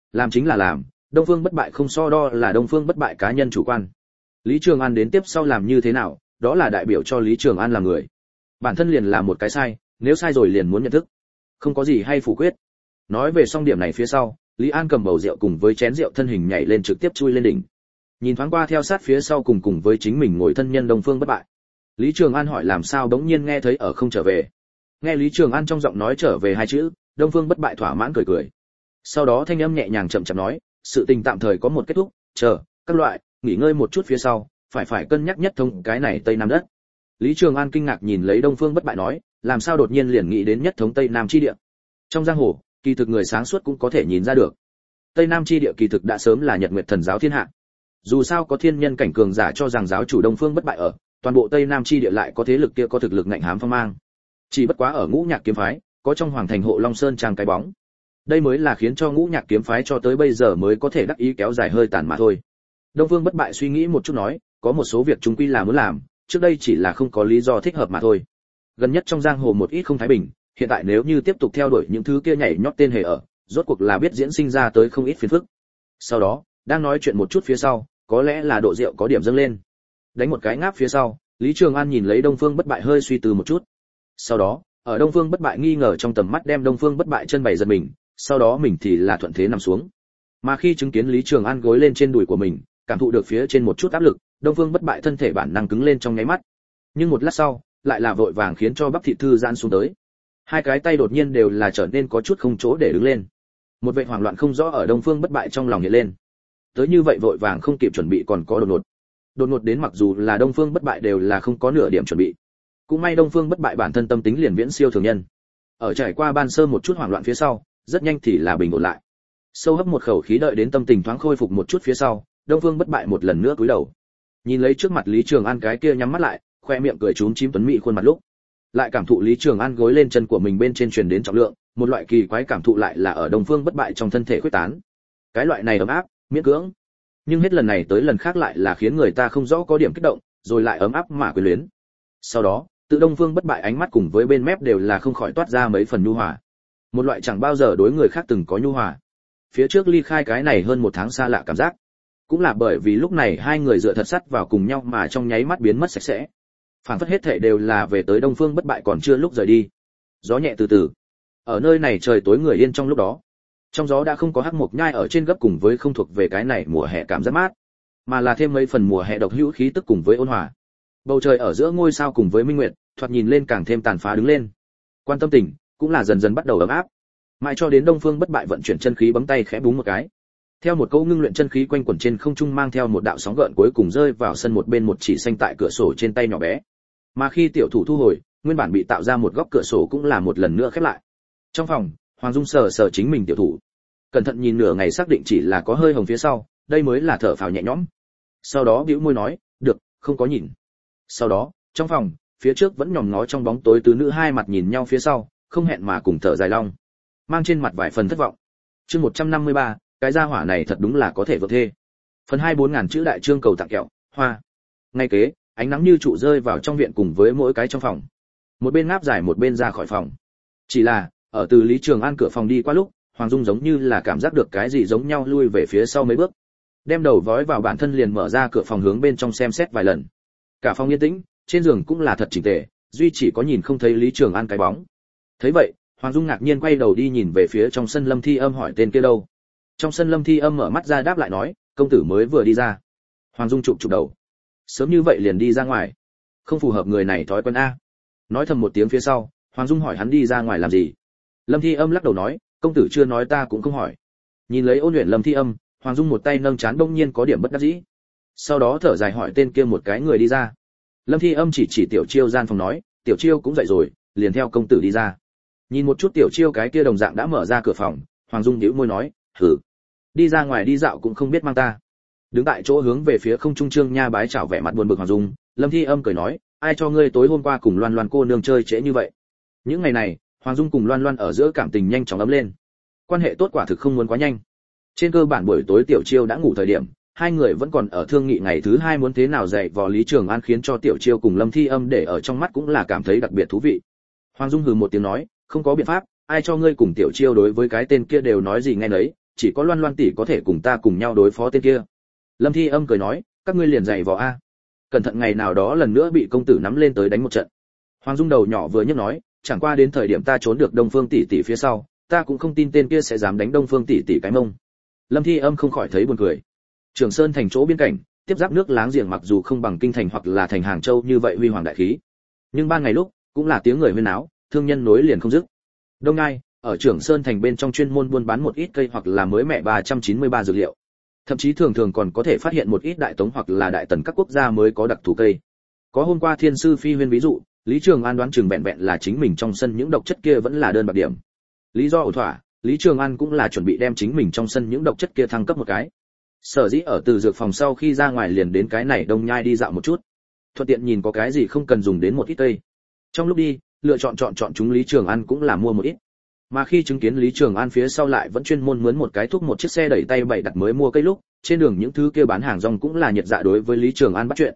làm chính là làm, Đông Phương Bất Bại không so đo là Đông Phương Bất Bại cá nhân chủ quan. Lý Trường An đến tiếp sau làm như thế nào, đó là đại biểu cho Lý Trường An là người. Bản thân liền là một cái sai, nếu sai rồi liền muốn nhận thức. Không có gì hay phủ quyết. Nói về xong điểm này phía sau, Lý An cầm bầu rượu cùng với chén rượu thân hình nhảy lên trực tiếp chui lên đỉnh. Nhìn thoáng qua theo sát phía sau cùng với chính mình ngồi thân nhân Đông Phương Bất Bại. Lý Trường An hỏi làm sao bỗng nhiên nghe thấy ở không trở về. Nghe Lý Trường An trong giọng nói trở về hai chữ, Đông Phương Bất Bại thỏa mãn cười cười. Sau đó thanh âm nhẹ nhàng chậm chậm nói, sự tình tạm thời có một kết thúc, chờ các loại nghỉ ngơi một chút phía sau, phải cân nhắc nhất thống cái này Tây Nam đất. Lý Trường An kinh ngạc nhìn lấy Đông Phương Bất Bại nói, làm sao đột nhiên liền nghĩ đến nhất thống Tây Nam chi địa. Trong giang hồ, kỳ thực người sáng suốt cũng có thể nhìn ra được. Tây Nam chi địa kỳ thực đã sớm là Nhật Nguyệt Thần giáo thiên hạ. Dù sao có thiên nhân cảnh cường giả cho rằng giáo chủ Đông Phương Bất Bại ở, toàn bộ Tây Nam chi địa lại có thế lực kia có thực lực ngạnh hám phong mang. Chỉ bất quá ở Ngũ Nhạc kiếm phái, có trong Hoàng Thành Hộ Long Sơn trang cái bóng. Đây mới là khiến cho Ngũ Nhạc kiếm phái cho tới bây giờ mới có thể đắc ý kéo dài hơi tàn mà thôi. Đông Phương Bất Bại suy nghĩ một chút nói, có một số việc chúng quy là muốn làm, trước đây chỉ là không có lý do thích hợp mà thôi. Gần nhất trong giang hồ một ít không thái bình, hiện tại nếu như tiếp tục theo đuổi những thứ kia nhảy nhót tên hề ở, rốt cuộc là biết diễn sinh ra tới không ít phiền phức. Sau đó, đang nói chuyện một chút phía sau, có lẽ là độ rượu có điểm dâng lên. Đánh một cái ngáp phía sau, Lý Trường An nhìn lấy Đông Phương Bất Bại hơi suy tư một chút. Sau đó, ở Đông Phương Bất Bại nghi ngờ trong tầm mắt đem Đông Phương Bất Bại chân bày giật mình, sau đó mình thì là thuận thế nằm xuống. Mà khi chứng kiến Lý Trường An gối lên trên đùi của mình, cảm thụ được phía trên một chút áp lực, Đông Phương Bất Bại thân thể bản năng cứng lên trong nháy mắt. Nhưng một lát sau, lại là vội vàng khiến cho bắp thịt thư giãn xuống tới. Hai cái tay đột nhiên đều là trở nên có chút không chỗ để đứng lên. Một vẻ hoảng loạn không rõ ở Đông Phương Bất Bại trong lòng hiện lên. Tới như vậy vội vàng không kịp chuẩn bị còn có đột ngột đến, mặc dù là Đông Phương Bất Bại đều là không có nửa điểm chuẩn bị. Cũng may Đông Phương Bất Bại bản thân tâm tính liền viễn siêu thường nhân. Ở trải qua ban sơ một chút hoảng loạn phía sau, rất nhanh thì là bình ổn lại. Sâu hấp một khẩu khí đợi đến tâm tình thoáng khôi phục một chút phía sau, Đông Phương Bất Bại một lần nữa cúi đầu. Nhìn lấy trước mặt Lý Trường An cái kia nhắm mắt lại, khoe miệng cười trúng chím tuấn mỹ khuôn mặt lúc, lại cảm thụ Lý Trường An gối lên chân của mình bên trên truyền đến trọng lượng, một loại kỳ quái cảm thụ lại là ở Đông Phương Bất Bại trong thân thể khuếch tán. Cái loại này ấm áp, miễn cưỡng, nhưng hết lần này tới lần khác lại là khiến người ta không rõ có điểm kích động, rồi lại ấm áp mà quyến luyến. Sau đó, tự Đông Phương Bất Bại ánh mắt cùng với bên mép đều là không khỏi toát ra mấy phần nhu hòa. Một loại chẳng bao giờ đối người khác từng có nhu hòa. Phía trước ly khai cái này hơn một tháng xa lạ cảm giác, cũng là bởi vì lúc này hai người dựa thật sắt vào cùng nhau mà trong nháy mắt biến mất sạch sẽ. Phản phất hết thảy đều là về tới Đông Phương Bất Bại còn chưa lúc rời đi. Gió nhẹ từ từ. Ở nơi này trời tối người yên trong lúc đó. Trong gió đã không có hắc mộc nhai ở trên gấp cùng với không thuộc về cái này mùa hè cảm giác mát, mà là thêm mấy phần mùa hè độc hữu khí tức cùng với ôn hòa. Bầu trời ở giữa ngôi sao cùng với minh nguyệt, thoạt nhìn lên càng thêm tàn phá đứng lên. Quan tâm tình cũng là dần dần bắt đầu ấm áp. Mãi cho đến Đông Phương Bất Bại vận chuyển chân khí bấm tay khẽ búng một cái. Theo một câu ngưng luyện chân khí quanh quẩn trên không trung mang theo một đạo sóng gợn cuối cùng rơi vào sân một bên một chỉ xanh tại cửa sổ trên tay nhỏ bé. Mà khi tiểu thủ thu hồi, nguyên bản bị tạo ra một góc cửa sổ cũng là một lần nữa khép lại. Trong phòng, Hoàng Dung sờ sờ chính mình tiểu thủ, cẩn thận nhìn nửa ngày xác định chỉ là có hơi hồng phía sau, đây mới là thở phào nhẹ nhõm. Sau đó bĩu môi nói, được, không có nhìn. Sau đó, trong phòng, phía trước vẫn nhòm ngó trong bóng tối tứ nữ hai mặt nhìn nhau phía sau, không hẹn mà cùng thở dài long, mang trên mặt vài phần thất vọng. Chương 153, cái gia hỏa này thật đúng là có thể vượt thê. Phần 24.000 chữ đại chương cầu tặng kẹo, hoa. Ngay kế, ánh nắng như trụ rơi vào trong viện cùng với mỗi cái trong phòng. Một bên ngáp dài một bên ra khỏi phòng. Chỉ là, ở từ Lý Trường An cửa phòng đi qua lúc, Hoàng Dung giống như là cảm giác được cái gì giống nhau lui về phía sau mấy bước. Đem đầu vói vào bản thân liền mở ra cửa phòng hướng bên trong xem xét vài lần. Cả phòng yên tĩnh, trên giường cũng là thật chỉnh tề, duy chỉ có nhìn không thấy Lý Trường An cái bóng. Thấy vậy, Hoàng Dung ngạc nhiên quay đầu đi nhìn về phía trong sân Lâm Thi Âm hỏi tên kia đâu. Trong sân Lâm Thi Âm mở mắt ra đáp lại nói, công tử mới vừa đi ra. Hoàng Dung chụp đầu. Sớm như vậy liền đi ra ngoài, không phù hợp người này thói quen a. Nói thầm một tiếng phía sau, Hoàng Dung hỏi hắn đi ra ngoài làm gì. Lâm Thi Âm lắc đầu nói, công tử chưa nói ta cũng không hỏi. Nhìn lấy ôn luyện Lâm Thi Âm, Hoàng Dung một tay nâng trán đông nhiên có điểm bất đắc dĩ. Sau đó thở dài hỏi tên kia một cái người đi ra. Lâm Thi Âm chỉ Tiểu Chiêu gian phòng nói, Tiểu Chiêu cũng dậy rồi, liền theo công tử đi ra. Nhìn một chút Tiểu Chiêu cái kia đồng dạng đã mở ra cửa phòng, Hoàng Dung nhíu môi nói, hử, đi ra ngoài đi dạo cũng không biết mang ta. Đứng tại chỗ hướng về phía không trung Trương Nha bái chào vẻ mặt buồn bực Hoàng Dung, Lâm Thi Âm cười nói, ai cho ngươi tối hôm qua cùng Loan Loan cô nương chơi trễ như vậy. Những ngày này, Hoàng Dung cùng Loan Loan ở giữa cảm tình nhanh chóng ấm lên. Quan hệ tốt quả thực không muốn quá nhanh. Trên cơ bản buổi tối Tiểu Chiêu đã ngủ thời điểm, hai người vẫn còn ở thương nghị ngày thứ hai muốn thế nào dạy vò Lý Trường An, khiến cho Tiểu Chiêu cùng Lâm Thi Âm để ở trong mắt cũng là cảm thấy đặc biệt thú vị. Hoàng Dung hừ một tiếng nói, không có biện pháp, ai cho ngươi cùng Tiểu Chiêu đối với cái tên kia đều nói gì nghe nấy, chỉ có Loan Loan tỷ có thể cùng ta cùng nhau đối phó tên kia. Lâm Thi Âm cười nói, các ngươi liền dạy vò a, cẩn thận ngày nào đó lần nữa bị công tử nắm lên tới đánh một trận. Hoàng Dung đầu nhỏ vừa nhấc nói, chẳng qua đến thời điểm ta trốn được Đông Phương tỷ tỷ phía sau, ta cũng không tin tên kia sẽ dám đánh Đông Phương tỷ tỷ cái mông. Lâm Thi Âm không khỏi thấy buồn cười. Trường Sơn thành chỗ biên cảnh, tiếp giáp nước láng giềng mặc dù không bằng kinh thành hoặc là thành Hàng Châu như vậy huy hoàng đại khí, nhưng ban ngày lúc cũng là tiếng người huyên náo, thương nhân nối liền không dứt. Đông Nai, ở Trường Sơn thành bên trong chuyên môn buôn bán một ít cây hoặc là mới mẹ 393 dược liệu. Thậm chí thường thường còn có thể phát hiện một ít đại tống hoặc là đại tần các quốc gia mới có đặc thù cây. Có hôm qua Thiên sư phi huyên ví dụ, Lý Trường An đoán chừng vẹn vẹn là chính mình trong sân những độc chất kia vẫn là đơn bạc điểm. Lý do ổn thỏa, Lý Trường An cũng là chuẩn bị đem chính mình trong sân những độc chất kia thăng cấp một cái. Sở dĩ ở từ dược phòng sau khi ra ngoài liền đến cái này Đông Nhai đi dạo một chút, thuận tiện nhìn có cái gì không cần dùng đến một ít cây. Trong lúc đi, lựa chọn chúng Lý Trường An cũng là mua một ít. Mà khi chứng kiến Lý Trường An phía sau lại vẫn chuyên môn mướn một cái thúc một chiếc xe đẩy tay bày đặt mới mua cây lúc, trên đường những thứ kia bán hàng rong cũng là nhiệt dạ đối với Lý Trường An bắt chuyện.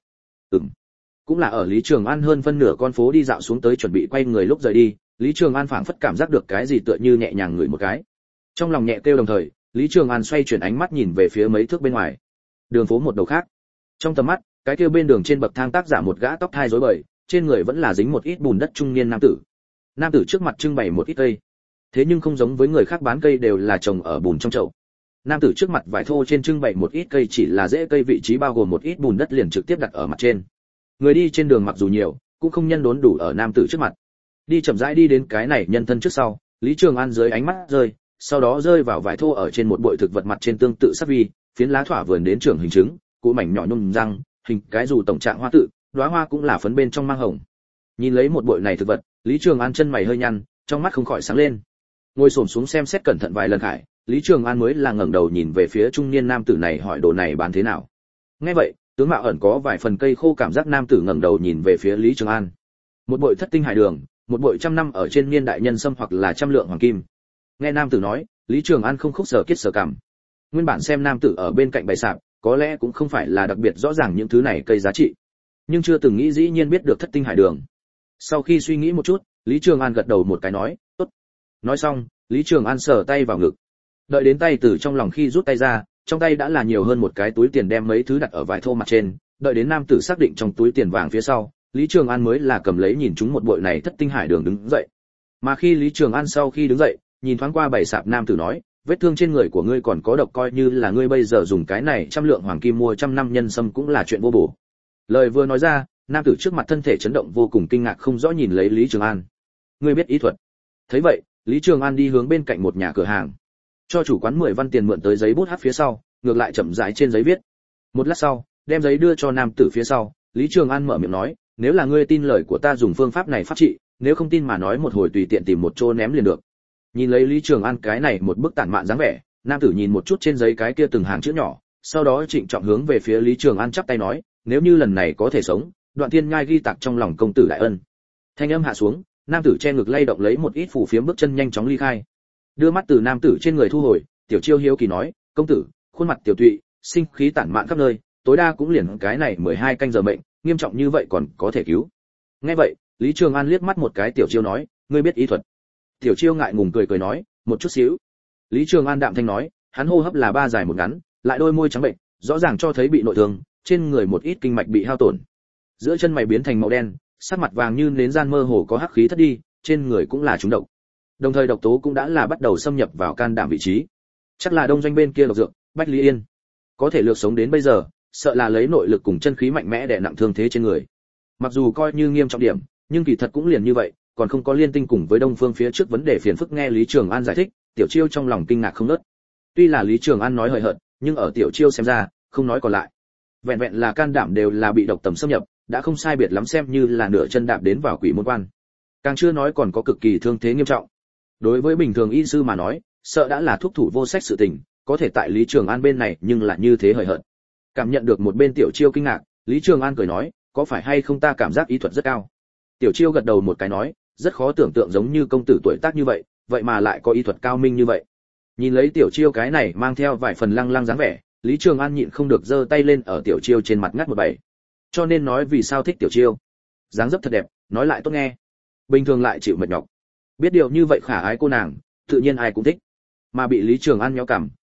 Cũng là ở Lý Trường An hơn phân nửa con phố đi dạo xuống tới chuẩn bị quay người lúc rời đi, Lý Trường An phảng phất cảm giác được cái gì tựa như nhẹ nhàng ngửi một cái. Trong lòng nhẹ kêu đồng thời, Lý Trường An xoay chuyển ánh mắt nhìn về phía mấy thước bên ngoài. Đường phố một đầu khác. Trong tầm mắt, cái kia bên đường trên bậc thang tác giả một gã tóc thai rối bời, trên người vẫn là dính một ít bùn đất trung niên nam tử. Nam tử trước mặt trưng bày một ít cây. Thế nhưng không giống với người khác bán cây đều là trồng ở bùn trong chậu. Nam tử trước mặt vải thô trên trưng bày một ít cây chỉ là rễ cây vị trí bao gồm một ít bùn đất liền trực tiếp đặt ở mặt trên. Người đi trên đường mặc dù nhiều, cũng không nhân đốn đủ ở nam tử trước mặt. Đi chậm rãi đi đến cái này nhân thân trước sau, Lý Trường An dưới ánh mắt rơi, sau đó rơi vào vải thô ở trên một bụi thực vật mặt trên tương tự sắc vi, phiến lá thỏa vườn đến trưởng hình trứng, củ mảnh nhỏ nhung răng, hình cái dù tổng trạng hoa tự, đóa hoa cũng là phấn bên trong mang hồng. Nhìn lấy một bụi này thực vật, Lý Trường An chân mày hơi nhăn, trong mắt không khỏi sáng lên. Ngồi xổm xuống xem xét cẩn thận vài lần khải, Lý Trường An mới là ngẩng đầu nhìn về phía trung niên nam tử này hỏi đồ này bán thế nào. Nghe vậy, tướng mạo ẩn có vài phần cây khô cảm giác nam tử ngẩng đầu nhìn về phía Lý Trường An. Một bội thất tinh hải đường, một bội trăm năm ở trên niên đại nhân sâm hoặc là trăm lượng hoàng kim. Nghe nam tử nói, Lý Trường An không khúc sở kết sở cảm. Nguyên bản xem nam tử ở bên cạnh bày sạp, có lẽ cũng không phải là đặc biệt rõ ràng những thứ này cây giá trị, nhưng chưa từng nghĩ dĩ nhiên biết được thất tinh hải đường. Sau khi suy nghĩ một chút, Lý Trường An gật đầu một cái nói, tốt. Nói xong, Lý Trường An sờ tay vào ngực. Đợi đến tay từ trong lòng khi rút tay ra, trong tay đã là nhiều hơn một cái túi tiền đem mấy thứ đặt ở vải thô mặt trên. Đợi đến nam tử xác định trong túi tiền vàng phía sau, Lý Trường An mới là cầm lấy nhìn chúng một bội này thất tinh hải đường đứng dậy. Mà khi Lý Trường An sau khi đứng dậy, nhìn thoáng qua bảy sạp nam tử nói, vết thương trên người của ngươi còn có độc, coi như là ngươi bây giờ dùng cái này trăm lượng hoàng kim mua trăm năm nhân sâm cũng là chuyện vô bổ. Lời vừa nói ra, nam tử trước mặt thân thể chấn động vô cùng kinh ngạc không rõ nhìn lấy Lý Trường An. Ngươi biết ý thuật? Thấy vậy, Lý Trường An đi hướng bên cạnh một nhà cửa hàng, cho chủ quán 10 văn tiền mượn tới giấy bút hát phía sau, ngược lại chậm rãi trên giấy viết. Một lát sau, đem giấy đưa cho nam tử phía sau, Lý Trường An mở miệng nói, nếu là ngươi tin lời của ta dùng phương pháp này pháp trị, nếu không tin mà nói một hồi tùy tiện tìm một chỗ ném liền được. Nhìn lấy Lý Trường An cái này một bức tản mạn dáng vẻ, nam tử nhìn một chút trên giấy cái kia từng hàng chữ nhỏ, sau đó trịnh trọng hướng về phía Lý Trường An chắp tay nói, nếu như lần này có thể sống, Đoạn Thiên Nhai ghi tạc trong lòng công tử đại ân. Thanh âm hạ xuống, nam tử che ngực lay động lấy một ít phù phiếm bước chân nhanh chóng ly khai. Đưa mắt từ nam tử trên người thu hồi, Tiểu Chiêu hiếu kỳ nói, công tử, khuôn mặt tiểu tụy, sinh khí tản mạn khắp nơi, tối đa cũng liền cái này 12 canh giờ mệnh, nghiêm trọng như vậy còn có thể cứu. Nghe vậy, Lý Trường An liếc mắt một cái Tiểu Chiêu nói, ngươi biết ý thuật? Tiểu Chiêu ngại ngùng cười nói, một chút xíu. Lý Trường An đạm thanh nói, hắn hô hấp là ba dài một ngắn, lại đôi môi trắng bệnh, rõ ràng cho thấy bị nội thương, trên người một ít kinh mạch bị hao tổn. Giữa chân mày biến thành màu đen, sắc mặt vàng như nến gian mơ hồ có hắc khí thất đi, trên người cũng là trúng độc. Đồng thời độc tố cũng đã là bắt đầu xâm nhập vào can đảm vị trí. Chắc là đông doanh bên kia độc dược, Bách Lý Yên có thể lược sống đến bây giờ, sợ là lấy nội lực cùng chân khí mạnh mẽ đè nặng thương thế trên người. Mặc dù coi như nghiêm trọng điểm, nhưng kỳ thật cũng liền như vậy, còn không có liên tinh cùng với Đông Phương phía trước vấn đề phiền phức. Nghe Lý Trường An giải thích, Tiểu Chiêu trong lòng kinh ngạc không ngớt. Tuy là Lý Trường An nói hời hợt, nhưng ở Tiểu Chiêu xem ra, không nói còn lại. Vẹn vẹn là can đảm đều là bị độc tầm xâm nhập, đã không sai biệt lắm xem như là nửa chân đạp đến vào quỷ môn quan. Càng chưa nói còn có cực kỳ thương thế nghiêm trọng. Đối với bình thường y sư mà nói, sợ đã là thuốc thủ vô sách sự tình, có thể tại Lý Trường An bên này nhưng lại như thế hời hợt. Cảm nhận được một bên Tiểu Chiêu kinh ngạc, Lý Trường An cười nói, có phải hay không ta cảm giác ý thuật rất cao? Tiểu Chiêu gật đầu một cái nói, rất khó tưởng tượng giống như công tử tuổi tác như vậy, vậy mà lại có ý thuật cao minh như vậy. Nhìn lấy Tiểu Chiêu cái này mang theo vài phần lăng lăng dáng vẻ, Lý Trường An nhịn không được giơ tay lên ở Tiểu Chiêu trên mặt ngắt một bảy. Cho nên nói vì sao thích Tiểu Chiêu, dáng dấp thật đẹp, nói lại tốt nghe, bình thường lại chịu mệt nhọc. Biết điều như vậy khả ái cô nàng, tự nhiên ai cũng thích. Mà bị Lý Trường An nhéo cằm,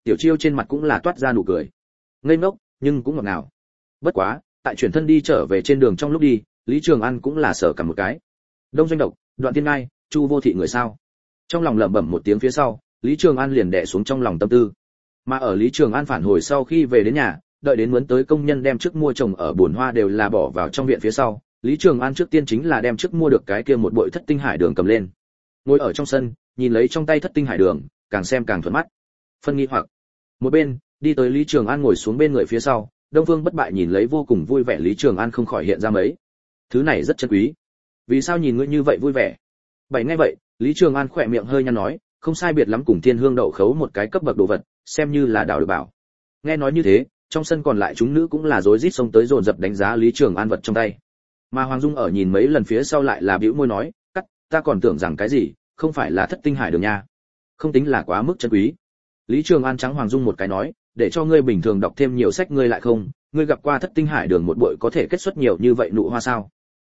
Tiểu Chiêu trên mặt cũng là toát ra nụ cười. Ngây ngốc, nhưng cũng ngọt ngào. Bất quá, tại chuyển thân đi trở về trên đường trong lúc đi, Lý Trường An cũng là sở cả một cái. Đông Doanh Độc, Đoạn Tiên Ngai, Chu Vô Thị người sao? Trong lòng lẩm bẩm một tiếng phía sau, Lý Trường An liền đè xuống trong lòng tâm tư. Mà ở Lý Trường An phản hồi sau khi về đến nhà, đợi đến muốn tới công nhân đem trước mua trồng ở bồn hoa đều là bỏ vào trong viện phía sau, Lý Trường An trước tiên chính là đem trước mua được cái kia một bội Thất Tinh Hải Đường cầm lên. Ngồi ở trong sân, nhìn lấy trong tay Thất Tinh Hải Đường, càng xem càng thuận mắt. Phân nghi hoặc. Một bên, đi tới Lý Trường An ngồi xuống bên người phía sau, Đông Phương Bất Bại nhìn lấy vô cùng vui vẻ Lý Trường An không khỏi hiện ra mấy. Thứ này rất chân quý. Vì sao nhìn ngươi như vậy vui vẻ? Bảy nghe vậy, Lý Trường An khỏe miệng hơi nhăn nói, không sai biệt lắm cùng Thiên Hương đậu khấu một cái cấp bậc đồ vật, xem như là đào được bảo. Nghe nói như thế, trong sân còn lại chúng nữ cũng là rối rít xông tới dồn dập đánh giá Lý Trường An vật trong tay. Mà Hoàng Dung ở nhìn mấy lần phía sau lại là bĩu môi nói, cắt, ta còn tưởng rằng cái gì, không phải là Thất Tinh Hải Đường nha. Không tính là quá mức chân quý. Lý Trường An trắng Hoàng Dung một cái nói, để cho ngươi bình thường đọc thêm nhiều sách ngươi lại không, ngươi gặp qua Thất Tinh Hải Đường một bội có thể kết xuất nhiều như vậy nụ hoa sao?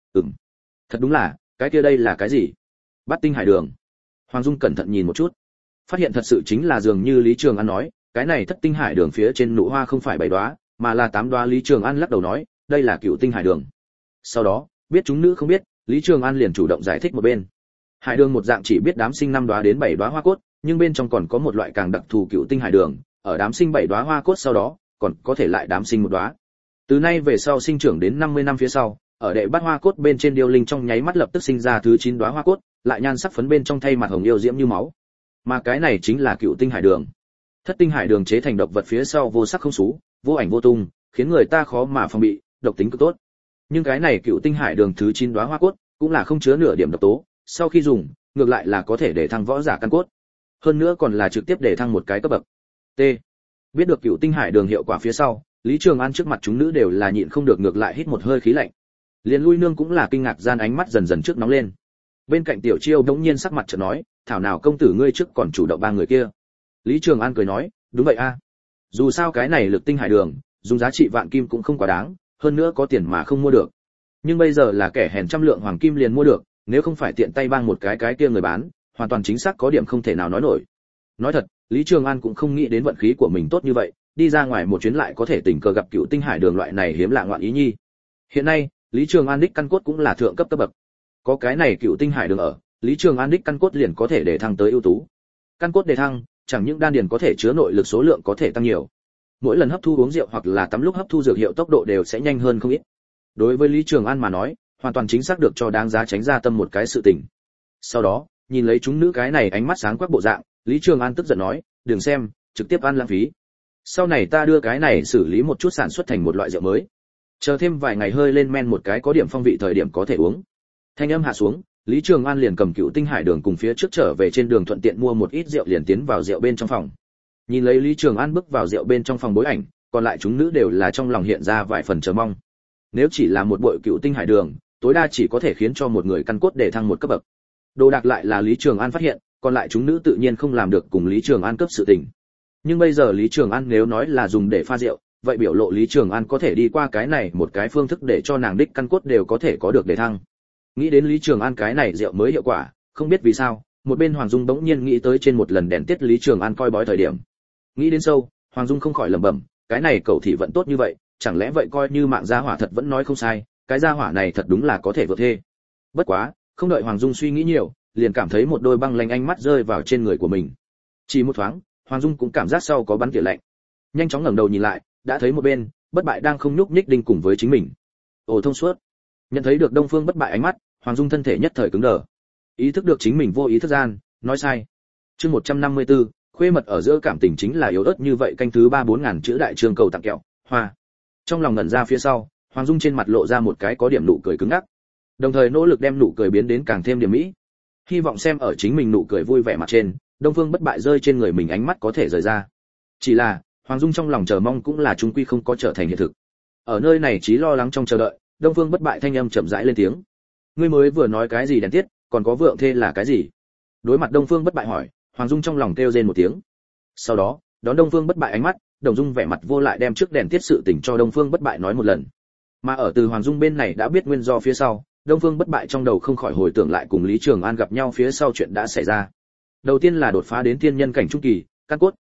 Thật đúng là, cái kia đây là cái gì? Bát Tinh Hải Đường. Hoàng Dung cẩn thận nhìn một chút, phát hiện thật sự chính là dường như Lý Trường An nói, cái này Thất Tinh Hải Đường phía trên nụ hoa không phải 7 đóa, mà là 8 đóa. Lý Trường An lắc đầu nói, đây là Cửu Tinh Hải Đường. Sau đó, biết chúng nữ không biết, Lý Trường An liền chủ động giải thích một bên. Hải Đường một dạng chỉ biết đám sinh 5 đóa đến 7 đóa hoa cốt, nhưng bên trong còn có một loại càng đặc thù Cửu Tinh Hải Đường, ở đám sinh 7 đóa hoa cốt sau đó, còn có thể lại đám sinh một đóa. Từ nay về sau sinh trưởng đến 50 năm phía sau, ở đệ bát hoa cốt bên trên điêu linh trong nháy mắt lập tức sinh ra thứ 9 đóa hoa cốt, lại nhan sắc phấn bên trong thay mặt hồng yêu diễm như máu. Mà cái này chính là Cửu Tinh Hải Đường. Thất Tinh Hải Đường chế thành độc vật phía sau vô sắc không xú, vô ảnh vô tung, khiến người ta khó mà phòng bị, độc tính cực tốt. Nhưng cái này Cửu Tinh Hải Đường thứ 9 đóa hoa cốt, cũng là không chứa nửa điểm độc tố, sau khi dùng, ngược lại là có thể để thăng võ giả căn cốt. Hơn nữa còn là trực tiếp để thăng một cái cấp bậc. T. Biết được Cửu Tinh Hải Đường hiệu quả phía sau, Lý Trường An trước mặt chúng nữ đều là nhịn không được ngược lại hít một hơi khí lạnh. Liên Lui Nương cũng là kinh ngạc gian ánh mắt dần dần trước nóng lên. Bên cạnh Tiểu Chiêu đống nhiên sắc mặt chợt nói, thảo nào công tử ngươi trước còn chủ động ba người kia. Lý Trường An cười nói, đúng vậy a. Dù sao cái này Lực Tinh Hải Đường, dùng giá trị vạn kim cũng không quá đáng, hơn nữa có tiền mà không mua được. Nhưng bây giờ là kẻ hèn trăm lượng hoàng kim liền mua được, nếu không phải tiện tay bang một cái kia người bán, hoàn toàn chính xác có điểm không thể nào nói nổi. Nói thật, Lý Trường An cũng không nghĩ đến vận khí của mình tốt như vậy, đi ra ngoài một chuyến lại có thể tình cờ gặp Cửu Tinh Hải Đường loại này hiếm lạ ngoạn ý nhi. Hiện nay, Lý Trường An đích căn cốt cũng là thượng cấp cấp bậc. Có cái này Cửu Tinh Hải Đường ở, Lý Trường An đích căn cốt liền có thể để thăng tới ưu tú. Căn cốt đề thăng, chẳng những đan điền có thể chứa nội lực số lượng có thể tăng nhiều. Mỗi lần hấp thu uống rượu hoặc là tắm lúc hấp thu dược hiệu tốc độ đều sẽ nhanh hơn không ít. Đối với Lý Trường An mà nói, hoàn toàn chính xác được cho đáng giá tránh ra tâm một cái sự tình. Sau đó, nhìn lấy chúng nữ cái này ánh mắt sáng quắc bộ dạng, Lý Trường An tức giận nói, đừng xem, trực tiếp ăn lãng phí. Sau này ta đưa cái này xử lý một chút sản xuất thành một loại rượu mới. Chờ thêm vài ngày hơi lên men một cái có điểm phong vị thời điểm có thể uống. Thanh âm hạ xuống, Lý Trường An liền cầm Cửu Tinh Hải Đường cùng phía trước trở về trên đường thuận tiện mua một ít rượu liền tiến vào rượu bên trong phòng. Nhìn lấy Lý Trường An bước vào rượu bên trong phòng bối ảnh, còn lại chúng nữ đều là trong lòng hiện ra vài phần chờ mong. Nếu chỉ là một bội Cửu Tinh Hải Đường, tối đa chỉ có thể khiến cho một người căn cốt để thăng một cấp bậc. Đồ đạc lại là Lý Trường An phát hiện, còn lại chúng nữ tự nhiên không làm được cùng Lý Trường An cấp sự tình. Nhưng bây giờ Lý Trường An nếu nói là dùng để pha rượu, vậy biểu lộ Lý Trường An có thể đi qua cái này một cái phương thức để cho nàng đích căn cốt đều có thể có được để thăng. Nghĩ đến Lý Trường An cái này rượu mới hiệu quả, không biết vì sao, một bên Hoàng Dung bỗng nhiên nghĩ tới trên một lần đèn tiết Lý Trường An coi bói thời điểm. Nghĩ đến sâu, Hoàng Dung không khỏi lẩm bẩm, cái này cậu thị vẫn tốt như vậy, chẳng lẽ vậy coi như mạng gia hỏa thật vẫn nói không sai, cái gia hỏa này thật đúng là có thể vượt thê. Bất quá, không đợi Hoàng Dung suy nghĩ nhiều, liền cảm thấy một đôi băng lanh ánh mắt rơi vào trên người của mình. Chỉ một thoáng, Hoàng Dung cũng cảm giác sau có bắn tỉa lạnh. Nhanh chóng ngẩng đầu nhìn lại, đã thấy một bên, Bất Bại đang không nhúc nhích đinh cùng với chính mình. Ồ thông suốt. Nhận thấy được Đông Phương Bất Bại ánh mắt, Hoàng Dung thân thể nhất thời cứng đờ. Ý thức được chính mình vô ý thức gian, nói sai. Chương 154, khuê mật ở giữa cảm tình chính là yếu ớt như vậy, canh thứ 3-4 ngàn chữ đại chương cầu tặng kẹo, hoa. Trong lòng ngẩn ra phía sau, Hoàng Dung trên mặt lộ ra một cái có điểm nụ cười cứng ngắc. Đồng thời nỗ lực đem nụ cười biến đến càng thêm điểm mỹ. Hy vọng xem ở chính mình nụ cười vui vẻ mặt trên, Đông Phương Bất Bại rơi trên người mình ánh mắt có thể rời ra. Chỉ là, Hoàng Dung trong lòng chờ mong cũng là chung quy không có trở thành hiện thực. Ở nơi này chỉ lo lắng trong chờ đợi, Đông Phương Bất Bại thanh âm chậm rãi lên tiếng. Ngươi mới vừa nói cái gì đèn tiết, còn có vượng thê là cái gì? Đối mặt Đông Phương Bất Bại hỏi, Hoàng Dung trong lòng kêu rên một tiếng. Sau đó, đón Đông Phương Bất Bại ánh mắt, Đồng Dung vẻ mặt vô lại đem trước đèn tiết sự tình cho Đông Phương Bất Bại nói một lần. Mà ở từ Hoàng Dung bên này đã biết nguyên do phía sau, Đông Phương Bất Bại trong đầu không khỏi hồi tưởng lại cùng Lý Trường An gặp nhau phía sau chuyện đã xảy ra. Đầu tiên là đột phá đến tiên nhân cảnh trung kỳ, căn cốt,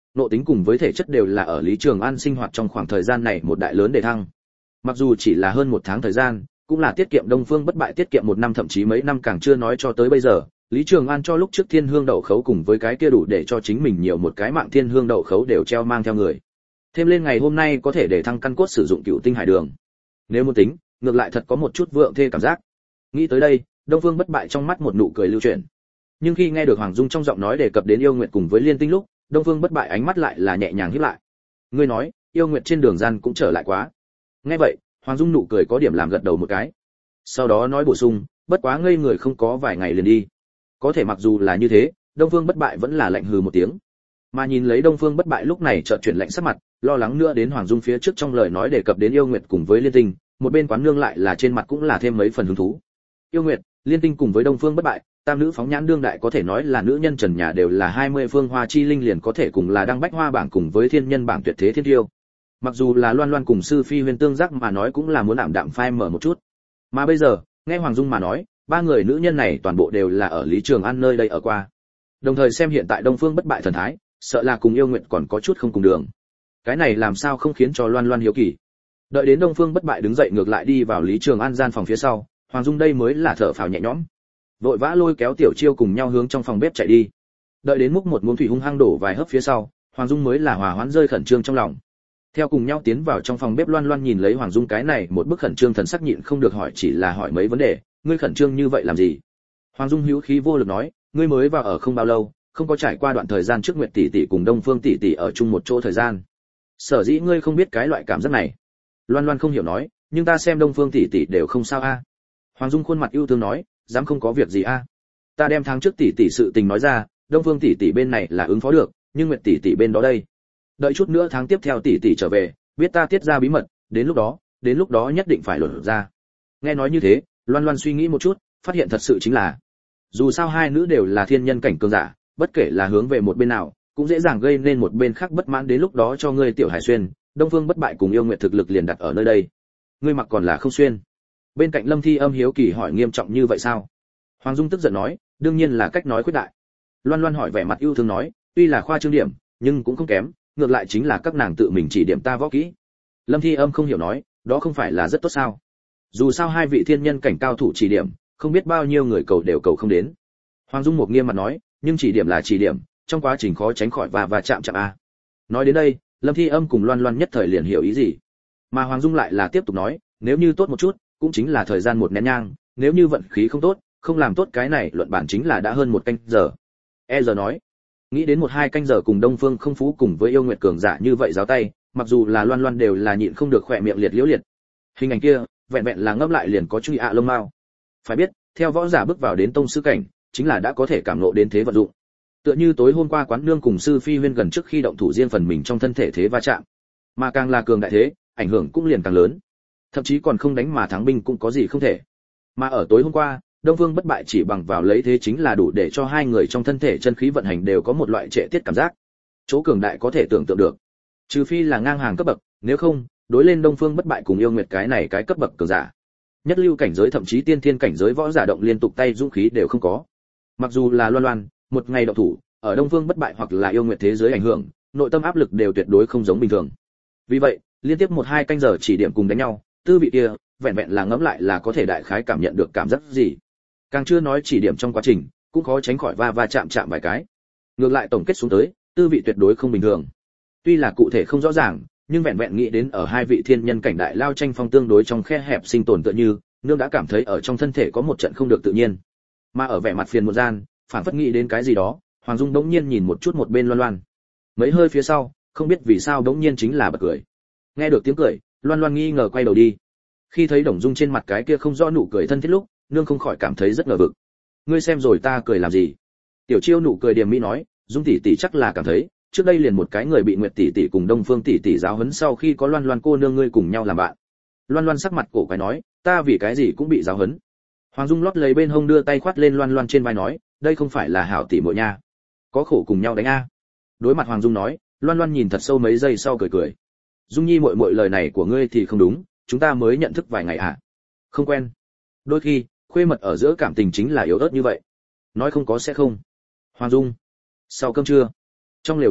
nộ tính cùng với thể chất đều là ở Lý Trường An sinh hoạt trong khoảng thời gian này một đại lớn đề thăng. Mặc dù chỉ là hơn 1 tháng thời gian, cũng là tiết kiệm Đông Phương Bất Bại tiết kiệm 1 năm thậm chí mấy năm càng chưa nói cho tới bây giờ, Lý Trường An cho lúc trước Thiên Hương đậu khấu cùng với cái kia đủ để cho chính mình nhiều một cái mạng Thiên Hương đậu khấu đều treo mang theo người. Thêm lên ngày hôm nay có thể để thăng căn cốt sử dụng Cựu Tinh Hải Đường. Nếu muốn tính, ngược lại thật có một chút vượng thê cảm giác. Nghĩ tới đây, Đông Phương Bất Bại trong mắt một nụ cười lưu chuyển. Nhưng khi nghe được Hoàng Dung trong giọng nói đề cập đến Yêu Nguyệt cùng với Liên Tinh lúc, Đông Phương Bất Bại ánh mắt lại là nhẹ nhàng híp lại. Ngươi nói, Yêu Nguyệt trên đường gian cũng trở lại quá. Nghe vậy, Hoàng Dung nụ cười có điểm làm gật đầu một cái. Sau đó nói bổ sung, bất quá ngây người không có vài ngày liền đi. Có thể mặc dù là như thế, Đông Phương Bất Bại vẫn là lạnh hừ một tiếng. Mà nhìn lấy Đông Phương Bất Bại lúc này chợt chuyển lạnh sắc mặt, lo lắng nữa đến Hoàng Dung phía trước trong lời nói đề cập đến Yêu Nguyệt cùng với Liên Tinh, một bên quán nương lại là trên mặt cũng là thêm mấy phần hứng thú. Yêu Nguyệt, Liên Tinh cùng với Đông Phương Bất Bại, tam nữ phóng nhãn đương đại có thể nói là nữ nhân trần nhà đều là 20 phương hoa chi linh liền có thể cùng là đăng bách hoa bảng cùng với thiên nhân bảng tuyệt thế thiên tiêu. Mặc dù là Loan Loan cùng sư phi huyền tương giác mà nói cũng là muốn ảm đạm phai mở một chút. Mà bây giờ, nghe Hoàng Dung mà nói, ba người nữ nhân này toàn bộ đều là ở Lý Trường An nơi đây ở qua. Đồng thời xem hiện tại Đông Phương Bất Bại thần thái, sợ là cùng Yêu Nguyệt còn có chút không cùng đường. Cái này làm sao không khiến cho Loan Loan hiếu kỳ. Đợi đến Đông Phương Bất Bại đứng dậy ngược lại đi vào Lý Trường An gian phòng phía sau, Hoàng Dung đây mới là thở phào nhẹ nhõm. Vội vã lôi kéo Tiểu Chiêu cùng nhau hướng trong phòng bếp chạy đi. Đợi đến múc một muỗng thủy hung hăng đổ vài hớp phía sau, Hoàng Dung mới là hòa hoãn rơi khẩn trương trong lòng. Theo cùng nhau tiến vào trong phòng bếp, Loan Loan nhìn lấy Hoàng Dung cái này một bức khẩn trương thần sắc nhịn không được hỏi, chỉ là hỏi mấy vấn đề, ngươi khẩn trương như vậy làm gì? Hoàng Dung hữu khí vô lực nói, ngươi mới vào ở không bao lâu, không có trải qua đoạn thời gian trước Nguyệt tỷ tỷ cùng Đông Phương tỷ tỷ ở chung một chỗ thời gian. Sở dĩ ngươi không biết cái loại cảm giác này. Loan Loan không hiểu nói, nhưng ta xem Đông Phương tỷ tỷ đều không sao a. Hoàng Dung khuôn mặt ưu thương nói, dám không có việc gì a. Ta đem tháng trước tỷ tỷ sự tình nói ra, Đông Phương tỷ tỷ bên này là ứng phó được, nhưng Nguyệt tỷ tỷ bên đó đây. Đợi chút nữa tháng tiếp theo tỷ tỷ trở về, biết ta tiết ra bí mật, đến lúc đó nhất định phải lột ra. Nghe nói như thế, Loan Loan suy nghĩ một chút, phát hiện thật sự chính là, dù sao hai nữ đều là thiên nhân cảnh cường giả, bất kể là hướng về một bên nào, cũng dễ dàng gây nên một bên khác bất mãn, đến lúc đó cho ngươi Tiểu Hải xuyên, Đông Phương Bất Bại cùng Yêu Nguyệt thực lực liền đặt ở nơi đây. Ngươi mặc còn là không xuyên. Bên cạnh Lâm Thi Âm hiếu kỳ hỏi, nghiêm trọng như vậy sao? Hoàng Dung tức giận nói, đương nhiên là cách nói khuyết đại. Loan Loan hỏi vẻ mặt yêu thương nói, tuy là khoa trương điểm, nhưng cũng không kém, ngược lại chính là các nàng tự mình chỉ điểm ta võ kỹ. Lâm Thi Âm không hiểu nói, đó không phải là rất tốt sao? Dù sao hai vị thiên nhân cảnh cao thủ chỉ điểm, không biết bao nhiêu người cầu đều cầu không đến. Hoàng Dung một nghiêm mặt nói, nhưng chỉ điểm là chỉ điểm, trong quá trình khó tránh khỏi và chạm a. Nói đến đây, Lâm Thi Âm cùng Loan Loan nhất thời liền hiểu ý gì. Mà Hoàng Dung lại là tiếp tục nói, nếu như tốt một chút, cũng chính là thời gian một nén nhang, nếu như vận khí không tốt, không làm tốt cái này luận bản chính là đã hơn 1 canh giờ. Giờ nói, nghĩ đến 1-2 canh giờ cùng Đông Phương Không Phú cùng với Yêu Nguyệt cường giả như vậy giáo tay, mặc dù là Loan Loan đều là nhịn không được khỏe miệng liệt liễu liệt. Hình ảnh kia, vẹn vẹn là ngâm lại liền có chui lông mao. Phải biết, theo võ giả bước vào đến tông sư cảnh, chính là đã có thể cảm ngộ đến thế vận dụng. Tựa như tối hôm qua quán nương cùng sư phi huyên gần trước khi động thủ riêng phần mình trong thân thể thế va chạm, mà càng là cường đại thế, ảnh hưởng cũng liền càng lớn. Thậm chí còn không đánh mà thắng binh cũng có gì không thể. Mà ở tối hôm qua, Đông Phương Bất Bại chỉ bằng vào lấy thế chính là đủ để cho hai người trong thân thể chân khí vận hành đều có một loại trệ tiết cảm giác. Chỗ cường đại có thể tưởng tượng được. Trừ phi là ngang hàng cấp bậc, nếu không, đối lên Đông Phương Bất Bại cùng Yêu Nguyệt cái này cái cấp bậc cường giả. Nhất lưu cảnh giới thậm chí tiên thiên cảnh giới võ giả động liên tục tay dũng khí đều không có. Mặc dù là Loan Loan, một ngày động thủ, ở Đông Phương Bất Bại hoặc là Yêu Nguyệt thế giới ảnh hưởng, nội tâm áp lực đều tuyệt đối không giống bình thường. Vì vậy, liên tiếp 1-2 canh giờ chỉ điểm cùng đánh nhau, tư vị kia, vẹn vẹn là ngẫm lại là có thể đại khái cảm nhận được cảm giác gì. Càng chưa nói chỉ điểm trong quá trình, cũng khó tránh khỏi va chạm vài cái. Ngược lại tổng kết xuống tới, tư vị tuyệt đối không bình thường. Tuy là cụ thể không rõ ràng, nhưng vẹn vẹn nghĩ đến ở hai vị thiên nhân cảnh đại lao tranh phong tương đối trong khe hẹp sinh tồn tựa như, nương đã cảm thấy ở trong thân thể có một trận không được tự nhiên. Mà ở vẻ mặt phiền một gian, phản phất nghĩ đến cái gì đó, Hoàng Dung đống nhiên nhìn một chút một bên Loan Loan. Mấy hơi phía sau, không biết vì sao đống nhiên chính là bật cười. Nghe được tiếng cười, Loan Loan nghi ngờ quay đầu đi. Khi thấy Đồng Dung trên mặt cái kia không rõ nụ cười thân thiết lúc, nương không khỏi cảm thấy rất ngờ vực. Ngươi xem rồi ta cười làm gì? Tiểu Chiêu nụ cười điềm mỹ nói, Dung tỷ tỷ chắc là cảm thấy, trước đây liền một cái người bị Nguyệt tỷ tỷ cùng Đông Phương tỷ tỷ giáo huấn, sau khi có Loan Loan cô nương ngươi cùng nhau làm bạn. Loan Loan sắc mặt cổ quái nói, ta vì cái gì cũng bị giáo huấn. Hoàng Dung lót lấy bên hông đưa tay khoát lên Loan Loan trên vai nói, đây không phải là hảo tỷ muội nha, có khổ cùng nhau đánh a. Đối mặt Hoàng Dung nói, Loan Loan nhìn thật sâu mấy giây sau cười cười. Dung Nhi muội muội lời này của ngươi thì không đúng, chúng ta mới nhận thức vài ngày à? Không quen. Đôi khi, khuê mật ở giữa cảm tình chính là yếu ớt như vậy. Nói không có sẽ không. Hoàng Dung. Sau cơm trưa, trong lều vải,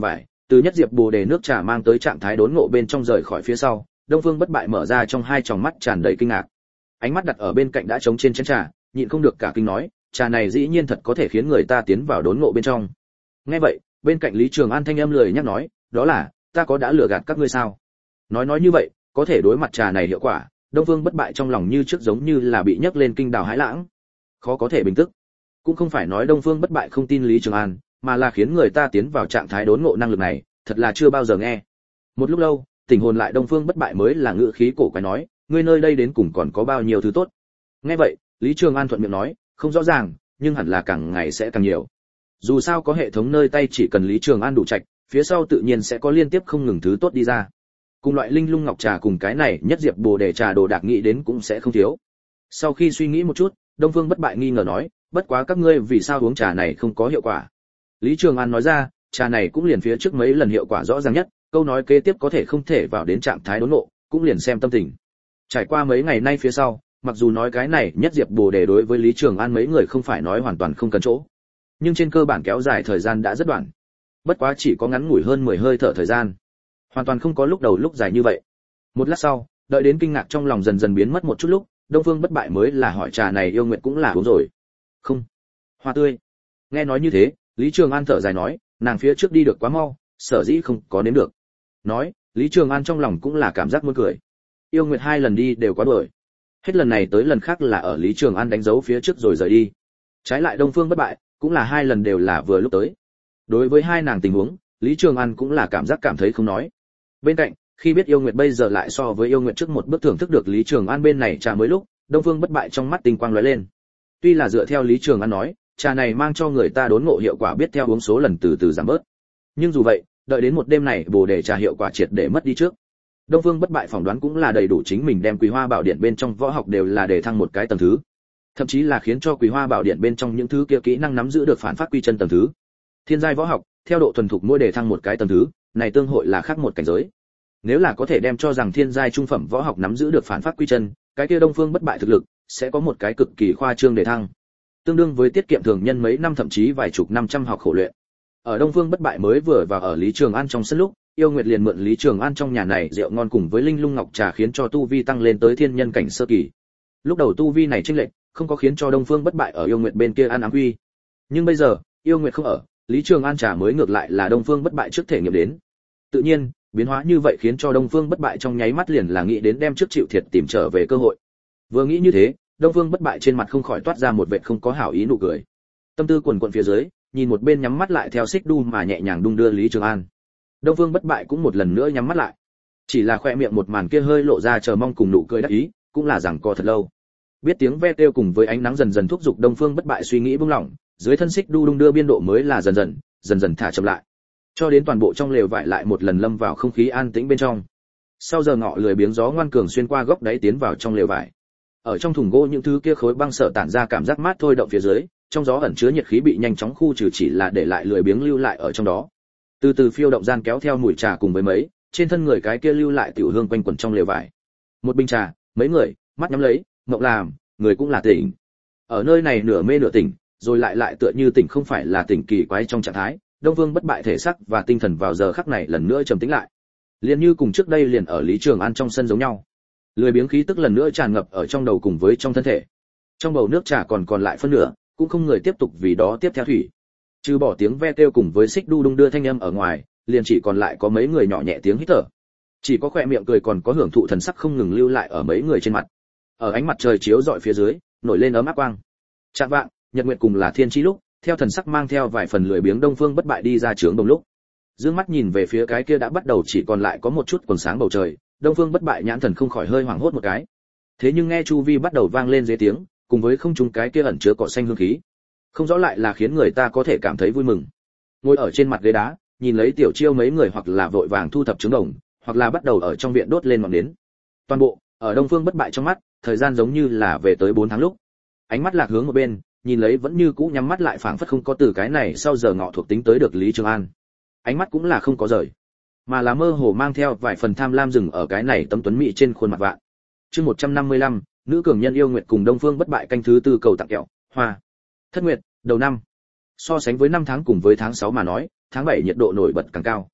Từ nhất diệp bồ đề nước trà mang tới trạng thái đốn ngộ bên trong rời khỏi phía sau, Đông Phương Bất Bại mở ra trong hai tròng mắt tràn đầy kinh ngạc. Ánh mắt đặt ở bên cạnh đã trống trên chén trà, nhịn không được cả kinh nói, trà này dĩ nhiên thật có thể khiến người ta tiến vào đốn ngộ bên trong. Nghe vậy, bên cạnh Lý Trường An thanh âm lười nhắc nói, đó là, ta có đã lừa gạt các ngươi sao? Nói như vậy, có thể đối mặt trà này hiệu quả, Đông Phương Bất Bại trong lòng như trước giống như là bị nhấc lên kinh đào hãi lãng, khó có thể bình tức. Cũng không phải nói Đông Phương Bất Bại không tin Lý Trường An, mà là khiến người ta tiến vào trạng thái đốn ngộ năng lực này, thật là chưa bao giờ nghe. Một lúc lâu, tỉnh hồn lại Đông Phương Bất Bại mới là ngữ khí cổ quái nói, ngươi nơi đây đến cùng còn có bao nhiêu thứ tốt? Nghe vậy, Lý Trường An thuận miệng nói, không rõ ràng, nhưng hẳn là càng ngày sẽ càng nhiều. Dù sao có hệ thống nơi tay chỉ cần Lý Trường An đủ trạch, phía sau tự nhiên sẽ có liên tiếp không ngừng thứ tốt đi ra. Cùng loại linh lung ngọc trà cùng cái này nhất diệp bồ đề trà đồ đạc nghĩ đến cũng sẽ không thiếu. Sau khi suy nghĩ một chút, Đông Phương Bất Bại nghi ngờ nói, bất quá các ngươi vì sao uống trà này không có hiệu quả? Lý Trường An nói ra, trà này cũng liền phía trước mấy lần hiệu quả rõ ràng nhất, câu nói kế tiếp có thể không thể vào đến trạng thái đốn ngộ, cũng liền xem tâm tình. Trải qua mấy ngày nay phía sau, mặc dù nói cái này nhất diệp bồ đề đối với Lý Trường An mấy người không phải nói hoàn toàn không cần chỗ, nhưng trên cơ bản kéo dài thời gian đã rất đoạn. Bất quá chỉ có ngắn ngủi hơn 10 hơi thở thời gian, hoàn toàn không có lúc đầu lúc dài như vậy. Một lát sau, đợi đến kinh ngạc trong lòng dần dần biến mất một chút lúc, Đông Phương Bất Bại mới là hỏi trà này yêu nguyện cũng là uống rồi. Không, hoa tươi. Nghe nói như thế, Lý Trường An thở dài nói, nàng phía trước đi được quá mau, sở dĩ không có nếm được. Nói, Lý Trường An trong lòng cũng là cảm giác muốn cười. Yêu nguyệt hai lần đi đều quá đuổi. Hết lần này tới lần khác là ở Lý Trường An đánh dấu phía trước rồi rời đi. Trái lại Đông Phương Bất Bại, cũng là hai lần đều là vừa lúc tới. Đối với hai nàng tình huống, Lý Trường An cũng là cảm thấy không nói. Bên cạnh, khi biết yêu nguyệt bây giờ lại so với yêu nguyệt trước một bước thưởng thức được Lý Trường An bên này trà mới lúc, Đông Phương Bất Bại trong mắt tinh quang lóe lên. Tuy là dựa theo Lý Trường An nói, trà này mang cho người ta đốn ngộ hiệu quả biết theo uống số lần từ từ giảm bớt. Nhưng dù vậy, đợi đến một đêm này bồ đề trà hiệu quả triệt để mất đi trước, Đông Phương Bất Bại phỏng đoán cũng là đầy đủ chính mình đem Quý Hoa Bảo Điện bên trong võ học đều là để thăng một cái tầng thứ, thậm chí là khiến cho Quý Hoa Bảo Điện bên trong những thứ kia kỹ năng nắm giữ được phản phát quy chân tầng thứ. Thiên giai võ học, theo độ thuần thục mỗi đề thăng một cái tầng thứ, này tương hội là khác một cảnh giới. Nếu là có thể đem cho rằng thiên giai trung phẩm võ học nắm giữ được phản phát quy chân, cái kia Đông Phương Bất Bại thực lực sẽ có một cái cực kỳ khoa trương đề thăng, tương đương với tiết kiệm thường nhân mấy năm thậm chí vài chục năm trăm học khổ luyện. Ở Đông Phương Bất Bại mới vừa vào ở Lý Trường An trong sân lúc, Yêu Nguyệt liền mượn Lý Trường An trong nhà này rượu ngon cùng với linh lung ngọc trà khiến cho tu vi tăng lên tới thiên nhân cảnh sơ kỳ. Lúc đầu tu vi này chênh lệch, không có khiến cho Đông Phương Bất Bại ở Yêu Nguyệt bên kia ăn ám quy. Nhưng bây giờ, Yêu Nguyệt không ở, Lý Trường An trà mới ngược lại là Đông Phương Bất Bại trước thể nghiệm đến. Tự nhiên, biến hóa như vậy khiến cho Đông Phương Bất Bại trong nháy mắt liền là nghĩ đến đem trước chịu thiệt tìm trở về cơ hội. Vừa nghĩ như thế, Đông Phương Bất Bại trên mặt không khỏi toát ra một vệt không có hảo ý nụ cười. Tâm tư quần quần phía dưới, nhìn một bên nhắm mắt lại theo xích đu mà nhẹ nhàng đung đưa Lý Trường An. Đông Phương Bất Bại cũng một lần nữa nhắm mắt lại. Chỉ là khoe miệng một màn kia hơi lộ ra chờ mong cùng nụ cười đắc ý, cũng là giằng co thật lâu. Biết tiếng ve kêu cùng với ánh nắng dần dần thúc giục Đông Phương Bất Bại suy nghĩ buông lỏng, dưới thân xích đu đung đưa biên độ mới là dần dần thả chậm lại. Cho đến toàn bộ trong lều vải lại một lần lâm vào không khí an tĩnh bên trong. Sau giờ ngọ lười biếng gió ngoan cường xuyên qua góc đáy tiến vào trong lều vải. Ở trong thùng gỗ những thứ kia khối băng sợ tản ra cảm giác mát thôi động phía dưới, trong gió ẩn chứa nhiệt khí bị nhanh chóng khu trừ chỉ là để lại lười biếng lưu lại ở trong đó. Từ từ phiêu động gian kéo theo mùi trà cùng với mấy, trên thân người cái kia lưu lại tiểu hương quanh quẩn trong lều vải. Một bình trà, mấy người, mắt nhắm lấy, mộng làm, người cũng là tỉnh. Ở nơi này nửa mê nửa tỉnh, rồi lại tựa như tỉnh không phải là tỉnh kỳ quái trong trạng thái, Đông Phương Bất Bại thể xác và tinh thần vào giờ khắc này lần nữa trầm tĩnh lại. Liền như cùng trước đây liền ở Lý Trường An trong sân giống nhau. Lười biếng khí tức lần nữa tràn ngập ở trong đầu cùng với trong thân thể. Trong bầu nước trà còn lại phân nửa, cũng không người tiếp tục vì đó tiếp theo thủy. Trừ bỏ tiếng ve kêu cùng với xích đu đung đưa thanh âm ở ngoài, liền chỉ còn lại có mấy người nhỏ nhẹ tiếng hít thở. Chỉ có khóe miệng cười còn có hưởng thụ thần sắc không ngừng lưu lại ở mấy người trên mặt. Ở ánh mặt trời chiếu rọi phía dưới, nổi lên ấm áp quang. Chạng vạng, nhật nguyệt cùng là thiên chi lúc, theo thần sắc mang theo vài phần lười biếng Đông Phương Bất Bại đi ra trướng đồng lúc. Dương mắt nhìn về phía cái kia đã bắt đầu chỉ còn lại có một chút quầng sáng bầu trời, Đông Phương Bất Bại nhãn thần không khỏi hơi hoảng hốt một cái. Thế nhưng nghe chu vi bắt đầu vang lên dưới tiếng, cùng với không trung cái kia ẩn chứa cỏ xanh hương khí, không rõ lại là khiến người ta có thể cảm thấy vui mừng. Ngồi ở trên mặt ghế đá, nhìn lấy Tiểu Chiêu mấy người hoặc là vội vàng thu thập trứng đồng, hoặc là bắt đầu ở trong viện đốt lên ngọn nến. Toàn bộ, ở Đông Phương Bất Bại trong mắt, thời gian giống như là về tới 4 tháng lúc. Ánh mắt lạc hướng một bên, nhìn lấy vẫn như cũ nhắm mắt lại phảng phất không có từ cái này sau giờ ngọ thuộc tính tới được Lý Trường An. Ánh mắt cũng là không có rời, mà là mơ hồ mang theo vài phần tham lam dừng ở cái này tấm tuấn mỹ trên khuôn mặt vạn. Chương 155, nữ cường nhân yêu nguyệt cùng Đông Phương Bất Bại canh thứ tư cầu tặng kẹo, hoa. Thất nguyệt, đầu năm. So sánh với 5 tháng cùng với tháng 6 mà nói, tháng 7 nhiệt độ nổi bật càng cao.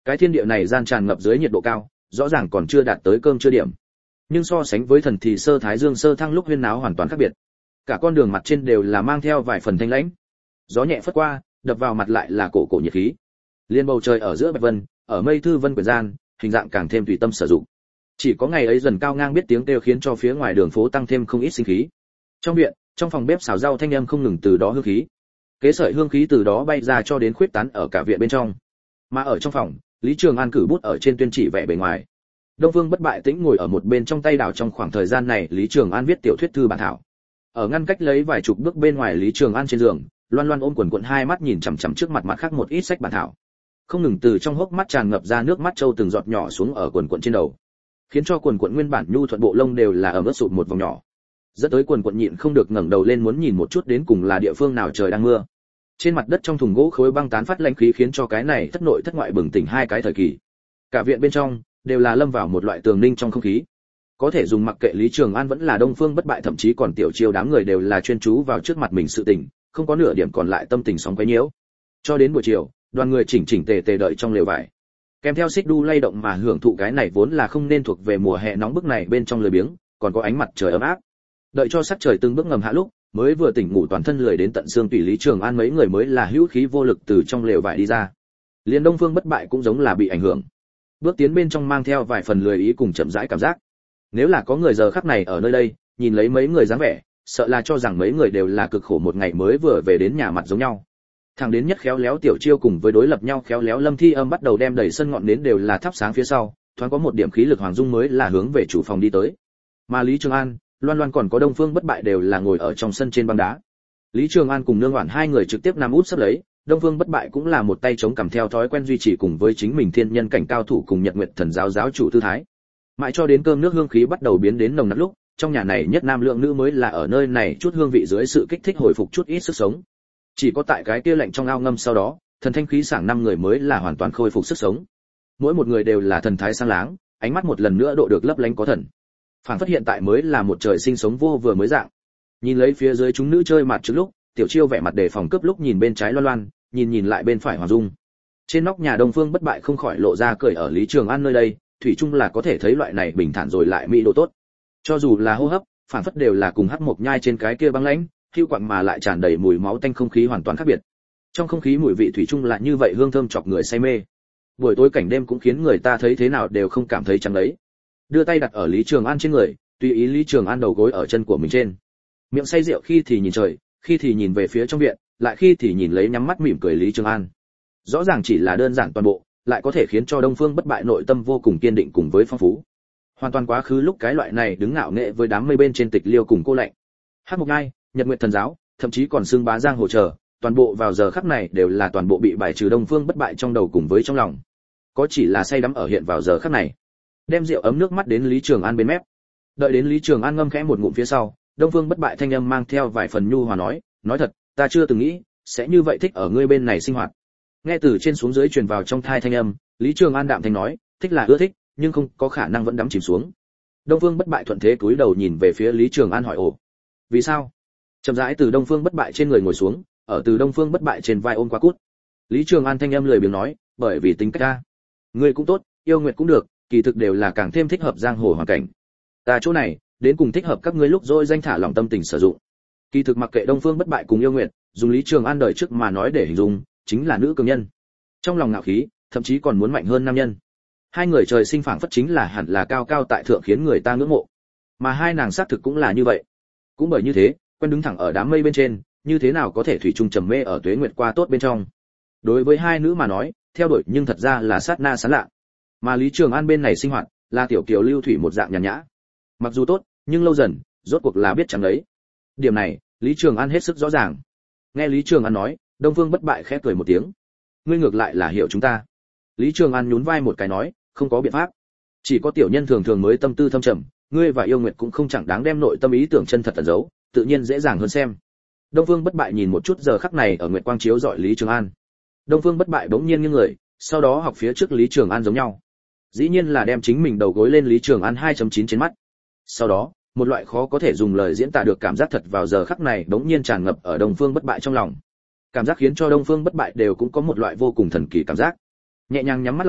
Cái thiên địa này gian tràn ngập dưới nhiệt độ cao, rõ ràng còn chưa đạt tới cơm chưa điểm. Nhưng so sánh với thần thì sơ thái dương sơ thăng lúc huyên náo hoàn toàn khác biệt. Cả con đường mặt trên đều là mang theo vài phần thanh lãnh. Gió nhẹ phất qua, đập vào mặt lại là cổ nhiệt khí. Liên bầu trời ở giữa bạch vân, ở mây thư vân quyển gian, hình dạng càng thêm tùy tâm sử dụng. Chỉ có ngày ấy dần cao ngang biết tiếng kêu khiến cho phía ngoài đường phố tăng thêm không ít sinh khí. Trong viện, trong phòng bếp xào rau thanh âm không ngừng từ đó hương khí. Kế sợi hương khí từ đó bay ra cho đến khuyết tán ở cả viện bên trong. Mà ở trong phòng, Lý Trường An cử bút ở trên tuyên chỉ vẽ bề ngoài. Đông Vương Bất Bại tĩnh ngồi ở một bên trong tay đảo. Trong khoảng thời gian này Lý Trường An viết tiểu thuyết thư bản thảo. Ở ngăn cách lấy vài chục bước bên ngoài Lý Trường An trên giường, Loan Loan ôm quần quần hai mắt nhìn chằm chằm trước mặt khác một ít sách bản thảo. Không ngừng từ trong hốc mắt tràn ngập ra nước mắt trâu từng giọt nhỏ xuống ở quần quần trên đầu, khiến cho quần quần nguyên bản nhu thuận bộ lông đều là ẩm ướt sụt một vòng nhỏ. Dẫn tới quần quần nhịn không được ngẩng đầu lên muốn nhìn một chút đến cùng là địa phương nào trời đang mưa. Trên mặt đất trong thùng gỗ khối băng tán phát lãnh khí khiến cho cái này thất nội thất ngoại bừng tỉnh hai cái thời kỳ. Cả viện bên trong đều là lâm vào một loại tường ninh trong không khí. Có thể dùng mặc kệ Lý Trường An vẫn là Đông Phương Bất Bại, thậm chí còn Tiểu Chiêu đám người đều là chuyên chú vào trước mặt mình sự tình, không có nửa điểm còn lại tâm tình sóng quấy nhiễu. Cho đến buổi chiều, đoàn người chỉnh chỉnh tề tề đợi trong lều vải, kèm theo xích đu lay động mà hưởng thụ cái này vốn là không nên thuộc về mùa hè nóng bức này bên trong lười biếng, còn có ánh mặt trời ấm áp. Đợi cho sắc trời từng bước ngầm hạ lúc, mới vừa tỉnh ngủ toàn thân lười đến tận xương tủy Lý Trường An mấy người mới là hữu khí vô lực từ trong lều vải đi ra. Liên Đông Phương Bất Bại cũng giống là bị ảnh hưởng, bước tiến bên trong mang theo vài phần lười ý cùng chậm rãi cảm giác. Nếu là có người giờ khắc này ở nơi đây, nhìn lấy mấy người dáng vẻ, sợ là cho rằng mấy người đều là cực khổ một ngày mới vừa về đến nhà mặt giống nhau. Thẳng đến nhất khéo léo Tiểu Chiêu cùng với đối lập nhau khéo léo Lâm Thi Âm bắt đầu đem đầy sân ngọn nến đều là thắp sáng phía sau, thoáng có một điểm khí lực Hoàng Dung mới là hướng về chủ phòng đi tới. Mà Lý Trường An, Loan Loan còn có Đông Phương Bất Bại đều là ngồi ở trong sân trên băng đá. Lý Trường An cùng Nương Hoản hai người trực tiếp nằm úp sấp lấy, Đông Phương Bất Bại cũng là một tay chống cằm theo thói quen duy trì cùng với chính mình thiên nhân cảnh cao thủ cùng Nhật Nguyệt Thần giáo giáo chủ tư thái. Mãi cho đến cơm nước hương khí bắt đầu biến đến nồng nặc lúc, trong nhà này nhất nam lượng nữ mới là ở nơi này chút hương vị dưới sự kích thích hồi phục chút ít sức sống. Chỉ có tại cái kia lạnh trong ao ngâm sau đó, thần thanh khí sảng năm người mới là hoàn toàn khôi phục sức sống. Mỗi một người đều là thần thái sáng láng, ánh mắt một lần nữa độ được lấp lánh có thần. Phản phất hiện tại mới là một trời sinh sống vô vừa mới dạng. Nhìn lấy phía dưới chúng nữ chơi mặt trước lúc, Tiểu Chiêu vẻ mặt đề phòng cướp lúc nhìn bên trái Loan Loan, nhìn lại bên phải Hoàng Dung. Trên nóc nhà Đông Phương Bất Bại không khỏi lộ ra cười ở Lý Trường An nơi đây, thủy chung là có thể thấy loại này bình thản rồi lại mỹ độ tốt. Cho dù là hô hấp, phản phất đều là cùng hắc mộc nhai trên cái kia băng lãnh, hưu quặng mà lại tràn đầy mùi máu tanh không khí hoàn toàn khác biệt. Trong không khí mùi vị thủy chung là như vậy hương thơm chọc người say mê. Buổi tối cảnh đêm cũng khiến người ta thấy thế nào đều không cảm thấy trắng đấy. Đưa tay đặt ở Lý Trường An trên người, tùy ý Lý Trường An đầu gối ở chân của mình trên. Miệng say rượu khi thì nhìn trời, khi thì nhìn về phía trong viện, lại khi thì nhìn lấy nhắm mắt mỉm cười Lý Trường An. Rõ ràng chỉ là đơn giản toàn bộ, lại có thể khiến cho Đông Phương Bất Bại nội tâm vô cùng kiên định cùng với phong phú. Hoàn toàn quá khứ lúc cái loại này đứng ngạo nghệ với đám mây bên trên tịch liêu cùng cô lạnh. Hắc Mộc Nhai, Nhật Nguyệt Thần giáo, thậm chí còn xương bá giang hồ chờ, toàn bộ vào giờ khắc này đều là toàn bộ bị bài trừ Đông Phương Bất Bại trong đầu cùng với trong lòng. Có chỉ là say đắm ở hiện vào giờ khắc này. Đem rượu ấm nước mắt đến Lý Trường An bên mép. Đợi đến Lý Trường An ngâm khẽ một ngụm phía sau, Đông Phương Bất Bại thanh âm mang theo vài phần nhu hòa nói thật, ta chưa từng nghĩ sẽ như vậy thích ở ngươi bên này sinh hoạt. Nghe từ trên xuống dưới truyền vào trong thai thanh âm, Lý Trường An đạm thanh nói, thích là ưa thích, nhưng không có khả năng vẫn đắm chìm xuống. Đông Phương Bất Bại thuận thế cúi đầu nhìn về phía Lý Trường An hỏi ồ, vì sao? Chậm rãi từ Đông Phương Bất Bại trên người ngồi xuống, ở từ Đông Phương Bất Bại trên vai ôm qua cút. Lý Trường An thanh âm lười biếng nói, bởi vì tính cách ta, ngươi cũng tốt, yêu nguyệt cũng được, kỳ thực đều là càng thêm thích hợp giang hồ hoàn cảnh. Ta chỗ này, đến cùng thích hợp các ngươi lúc rồi danh thả lòng tâm tình sử dụng. Kỳ thực mặc kệ Đông Phương Bất Bại cùng yêu nguyệt, dùng Lý Trường An đời trước mà nói để hình dung, chính là nữ cường nhân. Trong lòng ngạo khí, thậm chí còn muốn mạnh hơn nam nhân. Hai người trời sinh phảng phất chính là hẳn là cao cao tại thượng khiến người ta ngưỡng mộ. Mà hai nàng xác thực cũng là như vậy. Cũng bởi như thế, quen đứng thẳng ở đám mây bên trên, như thế nào có thể thủy chung trầm mê ở tuế nguyệt qua tốt bên trong. Đối với hai nữ mà nói, theo đuổi nhưng thật ra là sát na sán lạ. Mà Lý Trường An bên này sinh hoạt, là tiểu kiều lưu thủy một dạng nhàn nhã. Mặc dù tốt, nhưng lâu dần, rốt cuộc là biết chẳng đấy. Điểm này, Lý Trường An hết sức rõ ràng. Nghe Lý Trường An nói, Đông Phương Bất Bại khẽ cười một tiếng. Ngươi ngược lại là hiểu chúng ta. Lý Trường An nhún vai một cái nói, không có biện pháp. Chỉ có tiểu nhân thường thường mới tâm tư thâm trầm, ngươi và yêu nguyệt cũng không chẳng đáng đem nội tâm ý tưởng chân thật ẩn giấu, tự nhiên dễ dàng hơn xem. Đông Phương Bất Bại nhìn một chút giờ khắc này ở nguyệt quang chiếu dọi Lý Trường An. Đông Phương Bất Bại bỗng nhiên nghiêng người, sau đó học phía trước Lý Trường An giống nhau. Dĩ nhiên là đem chính mình đầu gối lên Lý Trường An 2.9 trên mắt. Sau đó, một loại khó có thể dùng lời diễn tả được cảm giác thật vào giờ khắc này bỗng nhiên tràn ngập ở Đông Phương Bất Bại trong lòng. Cảm giác khiến cho Đông Phương Bất Bại đều cũng có một loại vô cùng thần kỳ cảm giác. Nhẹ nhàng nhắm mắt lại,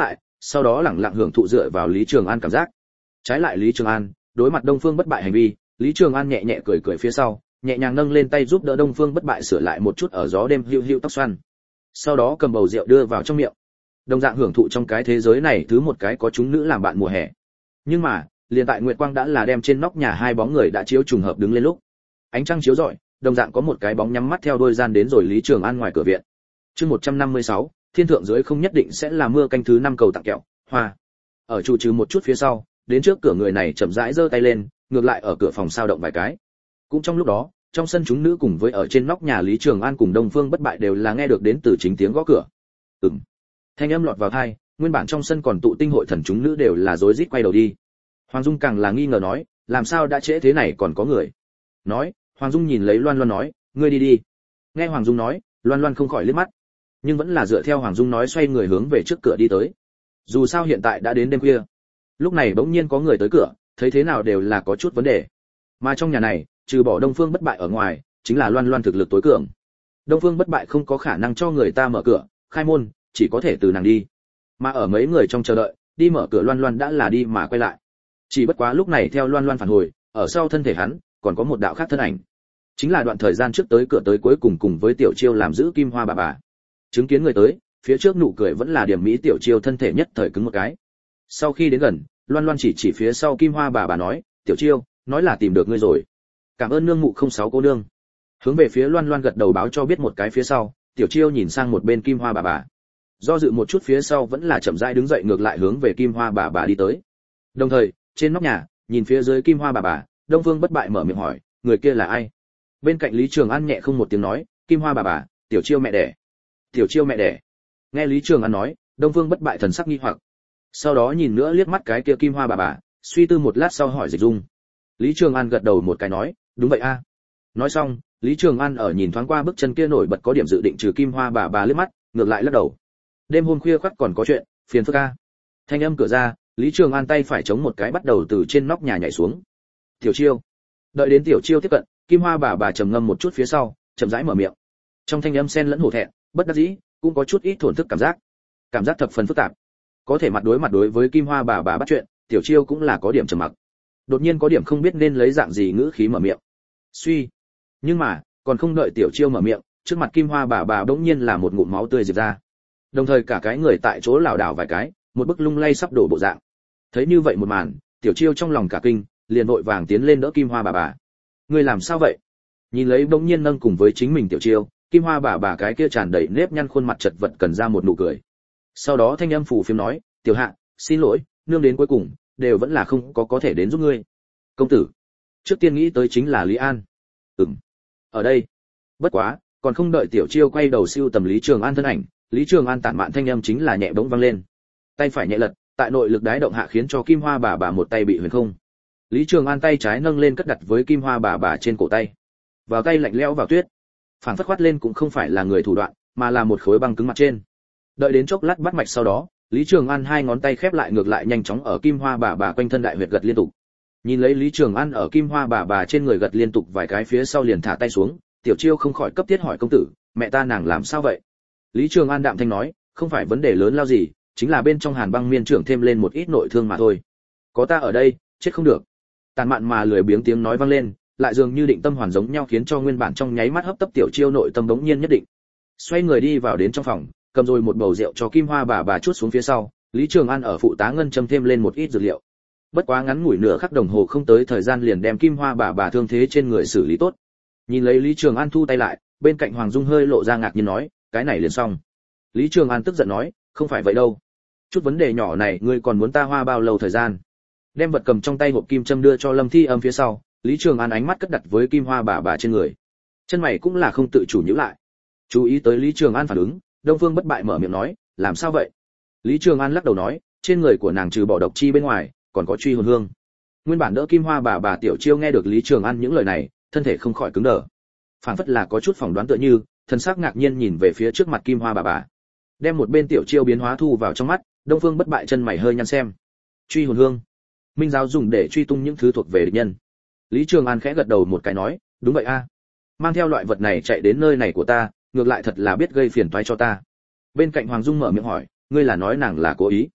sau đó lẳng lặng hưởng thụ dựa vào Lý Trường An cảm giác. Trái lại Lý Trường An, đối mặt Đông Phương Bất Bại hành vi, Lý Trường An nhẹ nhẹ cười cười phía sau, nhẹ nhàng nâng lên tay giúp đỡ Đông Phương Bất Bại sửa lại một chút ở gió đêm hữu hữu tóc xoăn. Sau đó cầm bầu rượu đưa vào trong miệng. Đồng dạng hưởng thụ trong cái thế giới này thứ một cái có chúng nữ làm bạn mùa hè. Nhưng mà, liền tại nguyệt quang đã là đem trên nóc nhà hai bóng người đã chiếu trùng hợp đứng lên lúc, ánh trăng chiếu rọi, đồng dạng có một cái bóng nhắm mắt theo đôi gian đến rồi Lý Trường An ngoài cửa viện. Chương 156, thiên thượng dưới không nhất định sẽ là mưa canh thứ 5 cầu tặng kẹo, hoa. Ở trụ trừ một chút phía sau, đến trước cửa người này chậm rãi giơ tay lên, ngược lại ở cửa phòng sao động vài cái. Cũng trong lúc đó, trong sân chúng nữ cùng với ở trên nóc nhà Lý Trường An cùng Đông Phương Bất Bại đều là nghe được đến từ chính tiếng gõ cửa. Thanh âm lọt vào tai, nguyên bản trong sân còn tụ tinh hội thần chúng nữ đều là rối rít quay đầu đi. Hoàng Dung càng là nghi ngờ nói, làm sao đã trễ thế này còn có người. Nói, Hoàng Dung nhìn lấy Loan Loan nói, ngươi đi đi. Nghe Hoàng Dung nói, Loan Loan không khỏi liếc mắt, nhưng vẫn là dựa theo Hoàng Dung nói xoay người hướng về trước cửa đi tới. Dù sao hiện tại đã đến đêm khuya. Lúc này bỗng nhiên có người tới cửa, thấy thế nào đều là có chút vấn đề. Mà trong nhà này, trừ bỏ Đông Phương Bất Bại ở ngoài, chính là Loan Loan thực lực tối cường. Đông Phương Bất Bại không có khả năng cho người ta mở cửa, khai môn, chỉ có thể từ nàng đi. Mà ở mấy người trong chờ đợi, đi mở cửa Loan Loan đã là đi mà quay lại. Chỉ bất quá lúc này theo Loan Loan phản hồi, ở sau thân thể hắn, còn có một đạo khác thân ảnh. Chính là đoạn thời gian trước tới cửa tới cuối cùng cùng với Tiểu Chiêu làm giữ Kim Hoa bà bà. Chứng kiến người tới, phía trước nụ cười vẫn là điểm mỹ Tiểu Chiêu thân thể nhất thời cứng một cái. Sau khi đến gần, Loan Loan chỉ phía sau Kim Hoa bà nói, Tiểu Chiêu, nói là tìm được ngươi rồi. Cảm ơn nương mụ 06 cô nương. Hướng về phía Loan Loan gật đầu báo cho biết một cái phía sau, Tiểu Chiêu nhìn sang một bên Kim Hoa bà bà. Do dự một chút phía sau vẫn là chậm rãi đứng dậy ngược lại hướng về Kim Hoa bà bà đi tới. Đồng thời, trên nóc nhà, nhìn phía dưới Kim Hoa bà bà, Đông Phương Bất Bại mở miệng hỏi, người kia là ai? Bên cạnh Lý Trường An nhẹ không một tiếng nói, Kim Hoa bà bà, Tiểu Chiêu mẹ đẻ. Tiểu Chiêu mẹ đẻ. Nghe Lý Trường An nói, Đông Phương Bất Bại thần sắc nghi hoặc. Sau đó nhìn nữa liếc mắt cái kia Kim Hoa bà bà, suy tư một lát sau hỏi Dịch Dung. Lý Trường An gật đầu một cái nói, đúng vậy a. Nói xong, Lý Trường An ở nhìn thoáng qua bước chân kia nổi bật có điểm dự định trừ Kim Hoa bà bà liếc mắt, ngược lại lắc đầu. Đêm hôm khuya khoắt còn có chuyện, phiền phức a. Thanh âm cửa ra, Lý Trường An tay phải chống một cái bắt đầu từ trên nóc nhà nhảy xuống. Tiểu Chiêu. Đợi đến Tiểu Chiêu tiếp cận, Kim Hoa bà trầm ngâm một chút phía sau, chậm rãi mở miệng. Trong thanh âm xen lẫn hổ thẹn, bất đắc dĩ, cũng có chút ít thổn thức cảm giác thập phần phức tạp. Có thể mặt đối với Kim Hoa bà bắt chuyện, Tiểu Chiêu cũng là có điểm trầm mặc. Đột nhiên có điểm không biết nên lấy dạng gì ngữ khí mở miệng. Suy. Nhưng mà, còn không đợi Tiểu Chiêu mở miệng, trước mặt Kim Hoa bà bỗng nhiên là một ngụm máu tươi rỉ ra. Đồng thời cả cái người tại chỗ lảo đảo vài cái, một bức lung lay sắp đổ bộ dạng. Thấy như vậy một màn, Tiểu Chiêu trong lòng cả kinh, liền vội vàng tiến lên đỡ Kim Hoa bà. Ngươi làm sao vậy? Nhìn lấy bỗng nhiên nâng cùng với chính mình Tiểu Chiêu, Kim Hoa bà cái kia tràn đầy nếp nhăn khuôn mặt chật vật cần ra một nụ cười. Sau đó thanh âm phù phiếm nói, Tiểu Hạ, xin lỗi, nương đến cuối cùng đều vẫn là không có thể đến giúp ngươi. Công tử. Trước tiên nghĩ tới chính là Lý An. Ở đây. Bất quá, còn không đợi Tiểu Chiêu quay đầu siêu tầm Lý Trường An thân ảnh, Lý Trường An tản mạn thanh âm chính là nhẹ bỗng vang lên. Tay phải nhẹ lật, tại nội lực đái động hạ khiến cho Kim Hoa bà một tay bị huyền không. Lý Trường An tay trái nâng lên cất đặt với Kim Hoa bà trên cổ tay. Vào tay lạnh lẽo vào tuyết. Phảng phất khoát lên cũng không phải là người thủ đoạn, mà là một khối băng cứng mặt trên. Đợi đến chốc lát bắt mạch sau đó, Lý Trường An hai ngón tay khép lại ngược lại nhanh chóng ở Kim Hoa bà quanh thân đại huyệt gật liên tục. Nhìn lấy Lý Trường An ở Kim Hoa bà trên người gật liên tục vài cái phía sau liền thả tay xuống, Tiểu Chiêu không khỏi cấp thiết hỏi công tử, mẹ ta nàng làm sao vậy? Lý Trường An đạm thanh nói, không phải vấn đề lớn lao gì, chính là bên trong Hàn Băng Miên trưởng thêm lên một ít nội thương mà thôi. Có ta ở đây, chết không được. Tàn mạn mà lười biếng tiếng nói vang lên, lại dường như định tâm hoàn giống nhau khiến cho nguyên bản trong nháy mắt hấp tấp Tiểu Chiêu nội tâm đống nhiên nhất định. Xoay người đi vào đến trong phòng, cầm rồi một bầu rượu cho Kim Hoa bà chuốt xuống phía sau, Lý Trường An ở phụ tá ngân châm thêm lên một ít dược liệu. Bất quá ngắn ngủi nửa khắc đồng hồ không tới thời gian liền đem Kim Hoa bà thương thế trên người xử lý tốt. Nhìn lấy Lý Trường An thu tay lại, bên cạnh Hoàng Dung hơi lộ ra ngạc nhiên nói, cái này liền xong. Lý Trường An tức giận nói, không phải vậy đâu. Chút vấn đề nhỏ này ngươi còn muốn ta hoa bao lâu thời gian? Đem vật cầm trong tay hộp kim châm đưa cho Lâm Thi Âm phía sau, Lý Trường An ánh mắt cất đặt với Kim Hoa bà trên người. Chân mày cũng là không tự chủ nhíu lại. Chú ý tới Lý Trường An phản ứng, Đông Phương Bất Bại mở miệng nói, làm sao vậy? Lý Trường An lắc đầu nói, trên người của nàng trừ bỏ độc chi bên ngoài, còn có truy hồn hương. Nguyên bản đỡ Kim Hoa bà Tiểu Chiêu nghe được Lý Trường An những lời này, thân thể không khỏi cứng đờ. Phản phất là có chút phỏng đoán tựa như, thần sắc ngạc nhiên nhìn về phía trước mặt Kim Hoa bà. Đem một bên Tiểu Chiêu biến hóa thu vào trong mắt, Đông Phương Bất Bại chân mày hơi nhăn xem. Truy hồn hương, minh giáo dùng để truy tung những thứ thuộc về địch nhân. Lý Trường An khẽ gật đầu một cái nói, đúng vậy a. Mang theo loại vật này chạy đến nơi này của ta, ngược lại thật là biết gây phiền toái cho ta. Bên cạnh Hoàng Dung mở miệng hỏi, ngươi là nói nàng là cố ý?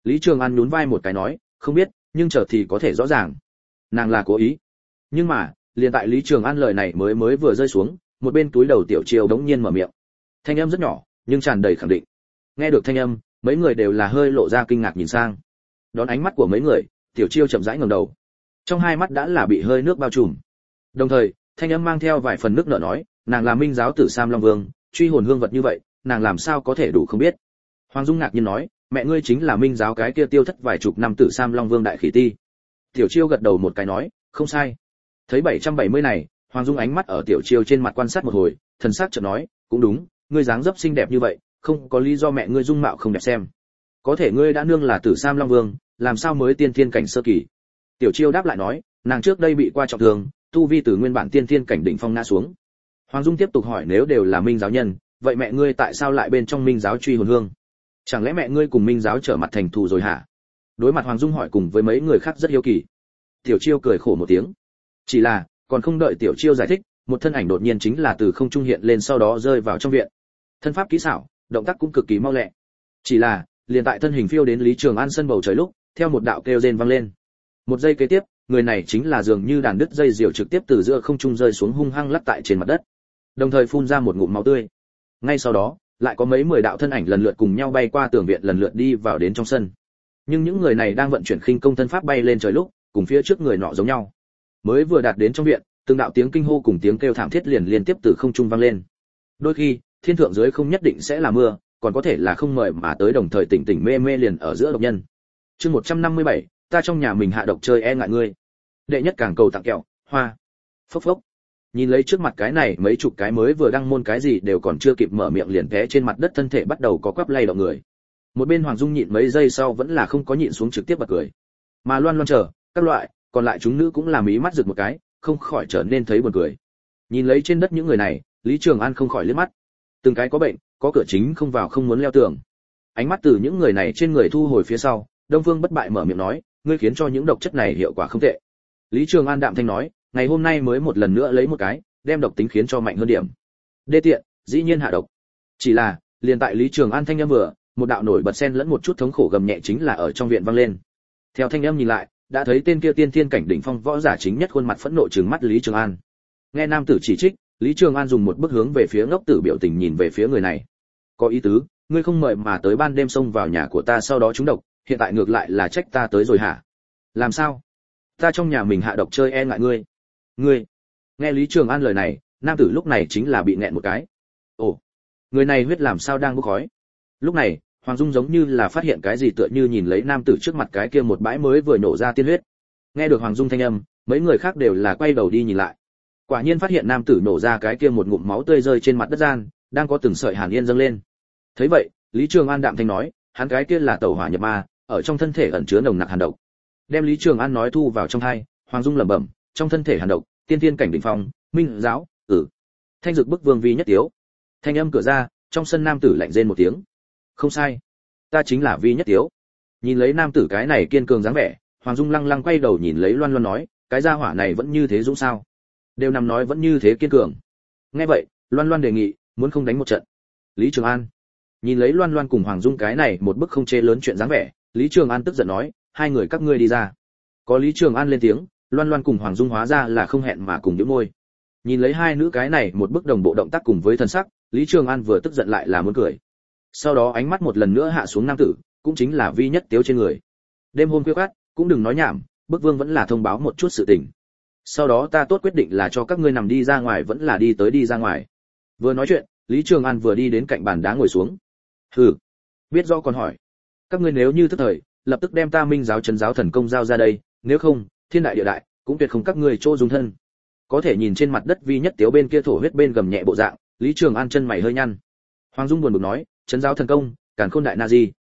Lý Trường An nhún vai một cái nói, không biết, nhưng chờ thì có thể rõ ràng. Nàng là cố ý. Nhưng mà, liền tại Lý Trường An lời này mới vừa rơi xuống, một bên túi đầu Tiểu Chiêu đống nhiên mở miệng. Thanh âm rất nhỏ, nhưng tràn đầy khẳng định. Nghe được thanh âm, mấy người đều là hơi lộ ra kinh ngạc nhìn sang. Đón ánh mắt của mấy người, Tiểu Chiêu chậm rãi ngẩng đầu. Trong hai mắt đã là bị hơi nước bao trùm. Đồng thời, thanh âm mang theo vài phần nước nở nói, nàng là Minh giáo tử Sam Long Vương, truy hồn hương vật như vậy, nàng làm sao có thể đủ không biết. Hoàng Dung ngạc nhiên nói, mẹ ngươi chính là Minh giáo cái kia tiêu thất vài chục năm tử Sam Long Vương đại khỉ ti. Tiểu Chiêu gật đầu một cái nói, không sai. Thấy 770 này, Hoàng Dung ánh mắt ở Tiểu Chiêu trên mặt quan sát một hồi, thần sắc chợt nói, cũng đúng, ngươi dáng dấp xinh đẹp như vậy, không có lý do mẹ ngươi dung mạo không đẹp xem. Có thể ngươi đã nương là tử Sam Long Vương, làm sao mới tiên thiên cảnh sơ kỳ? Tiểu Chiêu đáp lại nói, nàng trước đây bị qua trọng thương, tu vi từ nguyên bản tiên thiên cảnh đỉnh phong ngã xuống. Hoàng Dung tiếp tục hỏi, nếu đều là Minh giáo nhân, vậy mẹ ngươi tại sao lại bên trong Minh giáo truy hồn hương? Chẳng lẽ mẹ ngươi cùng Minh giáo trở mặt thành thù rồi hả? Đối mặt Hoàng Dung hỏi cùng với mấy người khác rất hiếu kỳ. Tiểu Chiêu cười khổ một tiếng. Chỉ là, còn không đợi Tiểu Chiêu giải thích, một thân ảnh đột nhiên chính là từ không trung hiện lên, sau đó rơi vào trong viện. Thân pháp kỹ xảo, động tác cũng cực kỳ mau lẹ. Chỉ là, liền tại thân hình phiêu đến Lý Trường An sân bầu trời lúc, theo một đạo kêu rên vang lên. Một giây kế tiếp, người này chính là dường như đàn đứt dây diều trực tiếp từ giữa không trung rơi xuống hung hăng lắc tại trên mặt đất, đồng thời phun ra một ngụm máu tươi. Ngay sau đó, lại có mấy 10 đạo thân ảnh lần lượt cùng nhau bay qua tường viện, lần lượt đi vào đến trong sân. Nhưng những người này đang vận chuyển khinh công thân pháp bay lên trời lúc, cùng phía trước người nọ giống nhau. Mới vừa đạt đến trong viện, từng đạo tiếng kinh hô cùng tiếng kêu thảm thiết liền liên tiếp từ không trung vang lên. Đôi khi, thiên thượng dưới không nhất định sẽ là mưa, còn có thể là không mời mà tới, đồng thời tỉnh tỉnh mê mê liền ở giữa độc nhân. Chương 157, ta trong nhà mình hạ độc chơi e ngại ngươi. Đệ nhất càng cầu tặng kẹo, hoa. Phốc phốc. Nhìn lấy trước mặt cái này mấy chục cái mới vừa đăng môn cái gì đều còn chưa kịp mở miệng liền té trên mặt đất, thân thể bắt đầu có quắp lay động người. Một bên Hoàng Dung nhịn mấy giây sau vẫn là không có nhịn xuống, trực tiếp bật cười. Mà Loan Loan chờ, các loại, còn lại chúng nữ cũng làm ý mắt rực một cái, không khỏi trở nên thấy buồn cười. Nhìn lấy trên đất những người này, Lý Trường An không khỏi liếc mắt. Từng cái có bệnh, có cửa chính không vào, không muốn leo tường. Ánh mắt từ những người này trên người thu hồi phía sau, Đông Phương Bất Bại mở miệng nói, ngươi khiến cho những độc chất này hiệu quả không tệ. Lý Trường An đạm thanh nói, ngày hôm nay mới một lần nữa lấy một cái, đem độc tính khiến cho mạnh hơn điểm. Đê tiện, dĩ nhiên hạ độc. Chỉ là, liền tại Lý Trường An thanh âm vừa, một đạo nổi bật xen lẫn một chút thống khổ gầm nhẹ chính là ở trong viện vang lên. Theo thanh âm nhìn lại, đã thấy tên kia tiên thiên cảnh đỉnh phong võ giả chính nhất khuôn mặt phẫn nộ trừng mắt Lý Trường An. Nghe nam tử chỉ trích, Lý Trường An dùng một bước hướng về phía ngốc tử biểu tình nhìn về phía người này. Có ý tứ, ngươi không mời mà tới ban đêm xông vào nhà của ta sau đó trúng độc, hiện tại ngược lại là trách ta tới rồi hả? Làm sao? Ta trong nhà mình hạ độc chơi e ngại ngươi? Ngươi? Nghe Lý Trường An lời này, nam tử lúc này chính là bị nghẹn một cái. Ồ, người này huyết làm sao đang bốc khói? Lúc này, Hoàng Dung giống như là phát hiện cái gì, tựa như nhìn lấy nam tử trước mặt cái kia một bãi mới vừa nổ ra tiên huyết. Nghe được Hoàng Dung thanh âm, mấy người khác đều là quay đầu đi nhìn lại. Quả nhiên phát hiện nam tử nổ ra cái kia một ngụm máu tươi rơi trên mặt đất gian, đang có từng sợi hàn yên dâng lên. Thấy vậy, Lý Trường An đạm thanh nói, hắn cái kia là tẩu hỏa nhập ma, ở trong thân thể ẩn chứa nồng nặc hàn độc. Đem Lý Trường An nói thu vào trong tai, Hoàng Dung lẩm bẩm, trong thân thể hàn độc, tiên thiên cảnh đỉnh phong, Minh giáo, Thanh Dực bức vương vi nhất tiếu. Thanh âm cửa ra, trong sân nam tử lạnh rên một tiếng. Không sai, ta chính là vi nhất tiếu. Nhìn lấy nam tử cái này kiên cường dáng vẻ, Hoàng Dung lăng lăng quay đầu nhìn lấy Loan Loan nói, cái gia hỏa này vẫn như thế dũng sao? Đều nằm nói vẫn như thế kiên cường. Nghe vậy, Loan Loan đề nghị, muốn không đánh một trận. Lý Trường An nhìn lấy Loan Loan cùng Hoàng Dung cái này một bức không chê lớn chuyện dáng vẻ, Lý Trường An tức giận nói, hai người các ngươi đi ra. Có Lý Trường An lên tiếng, Loan Loan cùng Hoàng Dung hóa ra là không hẹn mà cùng nhếch môi. Nhìn lấy hai nữ cái này một bức đồng bộ động tác cùng với thân sắc, Lý Trường An vừa tức giận lại là muốn cười. Sau đó ánh mắt một lần nữa hạ xuống nam tử, cũng chính là vi nhất tiếu trên người. Đêm hôm khuya khoắt, cũng đừng nói nhảm, bức vương vẫn là thông báo một chút sự tình. Sau đó ta tốt quyết định là cho các ngươi nằm đi ra ngoài vẫn là đi tới đi ra ngoài. Vừa nói chuyện, Lý Trường An vừa đi đến cạnh bàn đá ngồi xuống. Hừ, biết rõ còn hỏi. Các ngươi nếu như thức thời, lập tức đem ta Minh giáo trấn giáo thần công giao ra đây, nếu không, thiên đại địa đại, cũng tuyệt không các ngươi chỗ dung thân. Có thể nhìn trên mặt đất vi nhất tiếu bên kia thổ huyết bên gầm nhẹ bộ dạng, Lý Trường An chân mày hơi nhăn. Hoàng Dung buồn bực nói, trấn giáo thần công, càn khôn đại na di.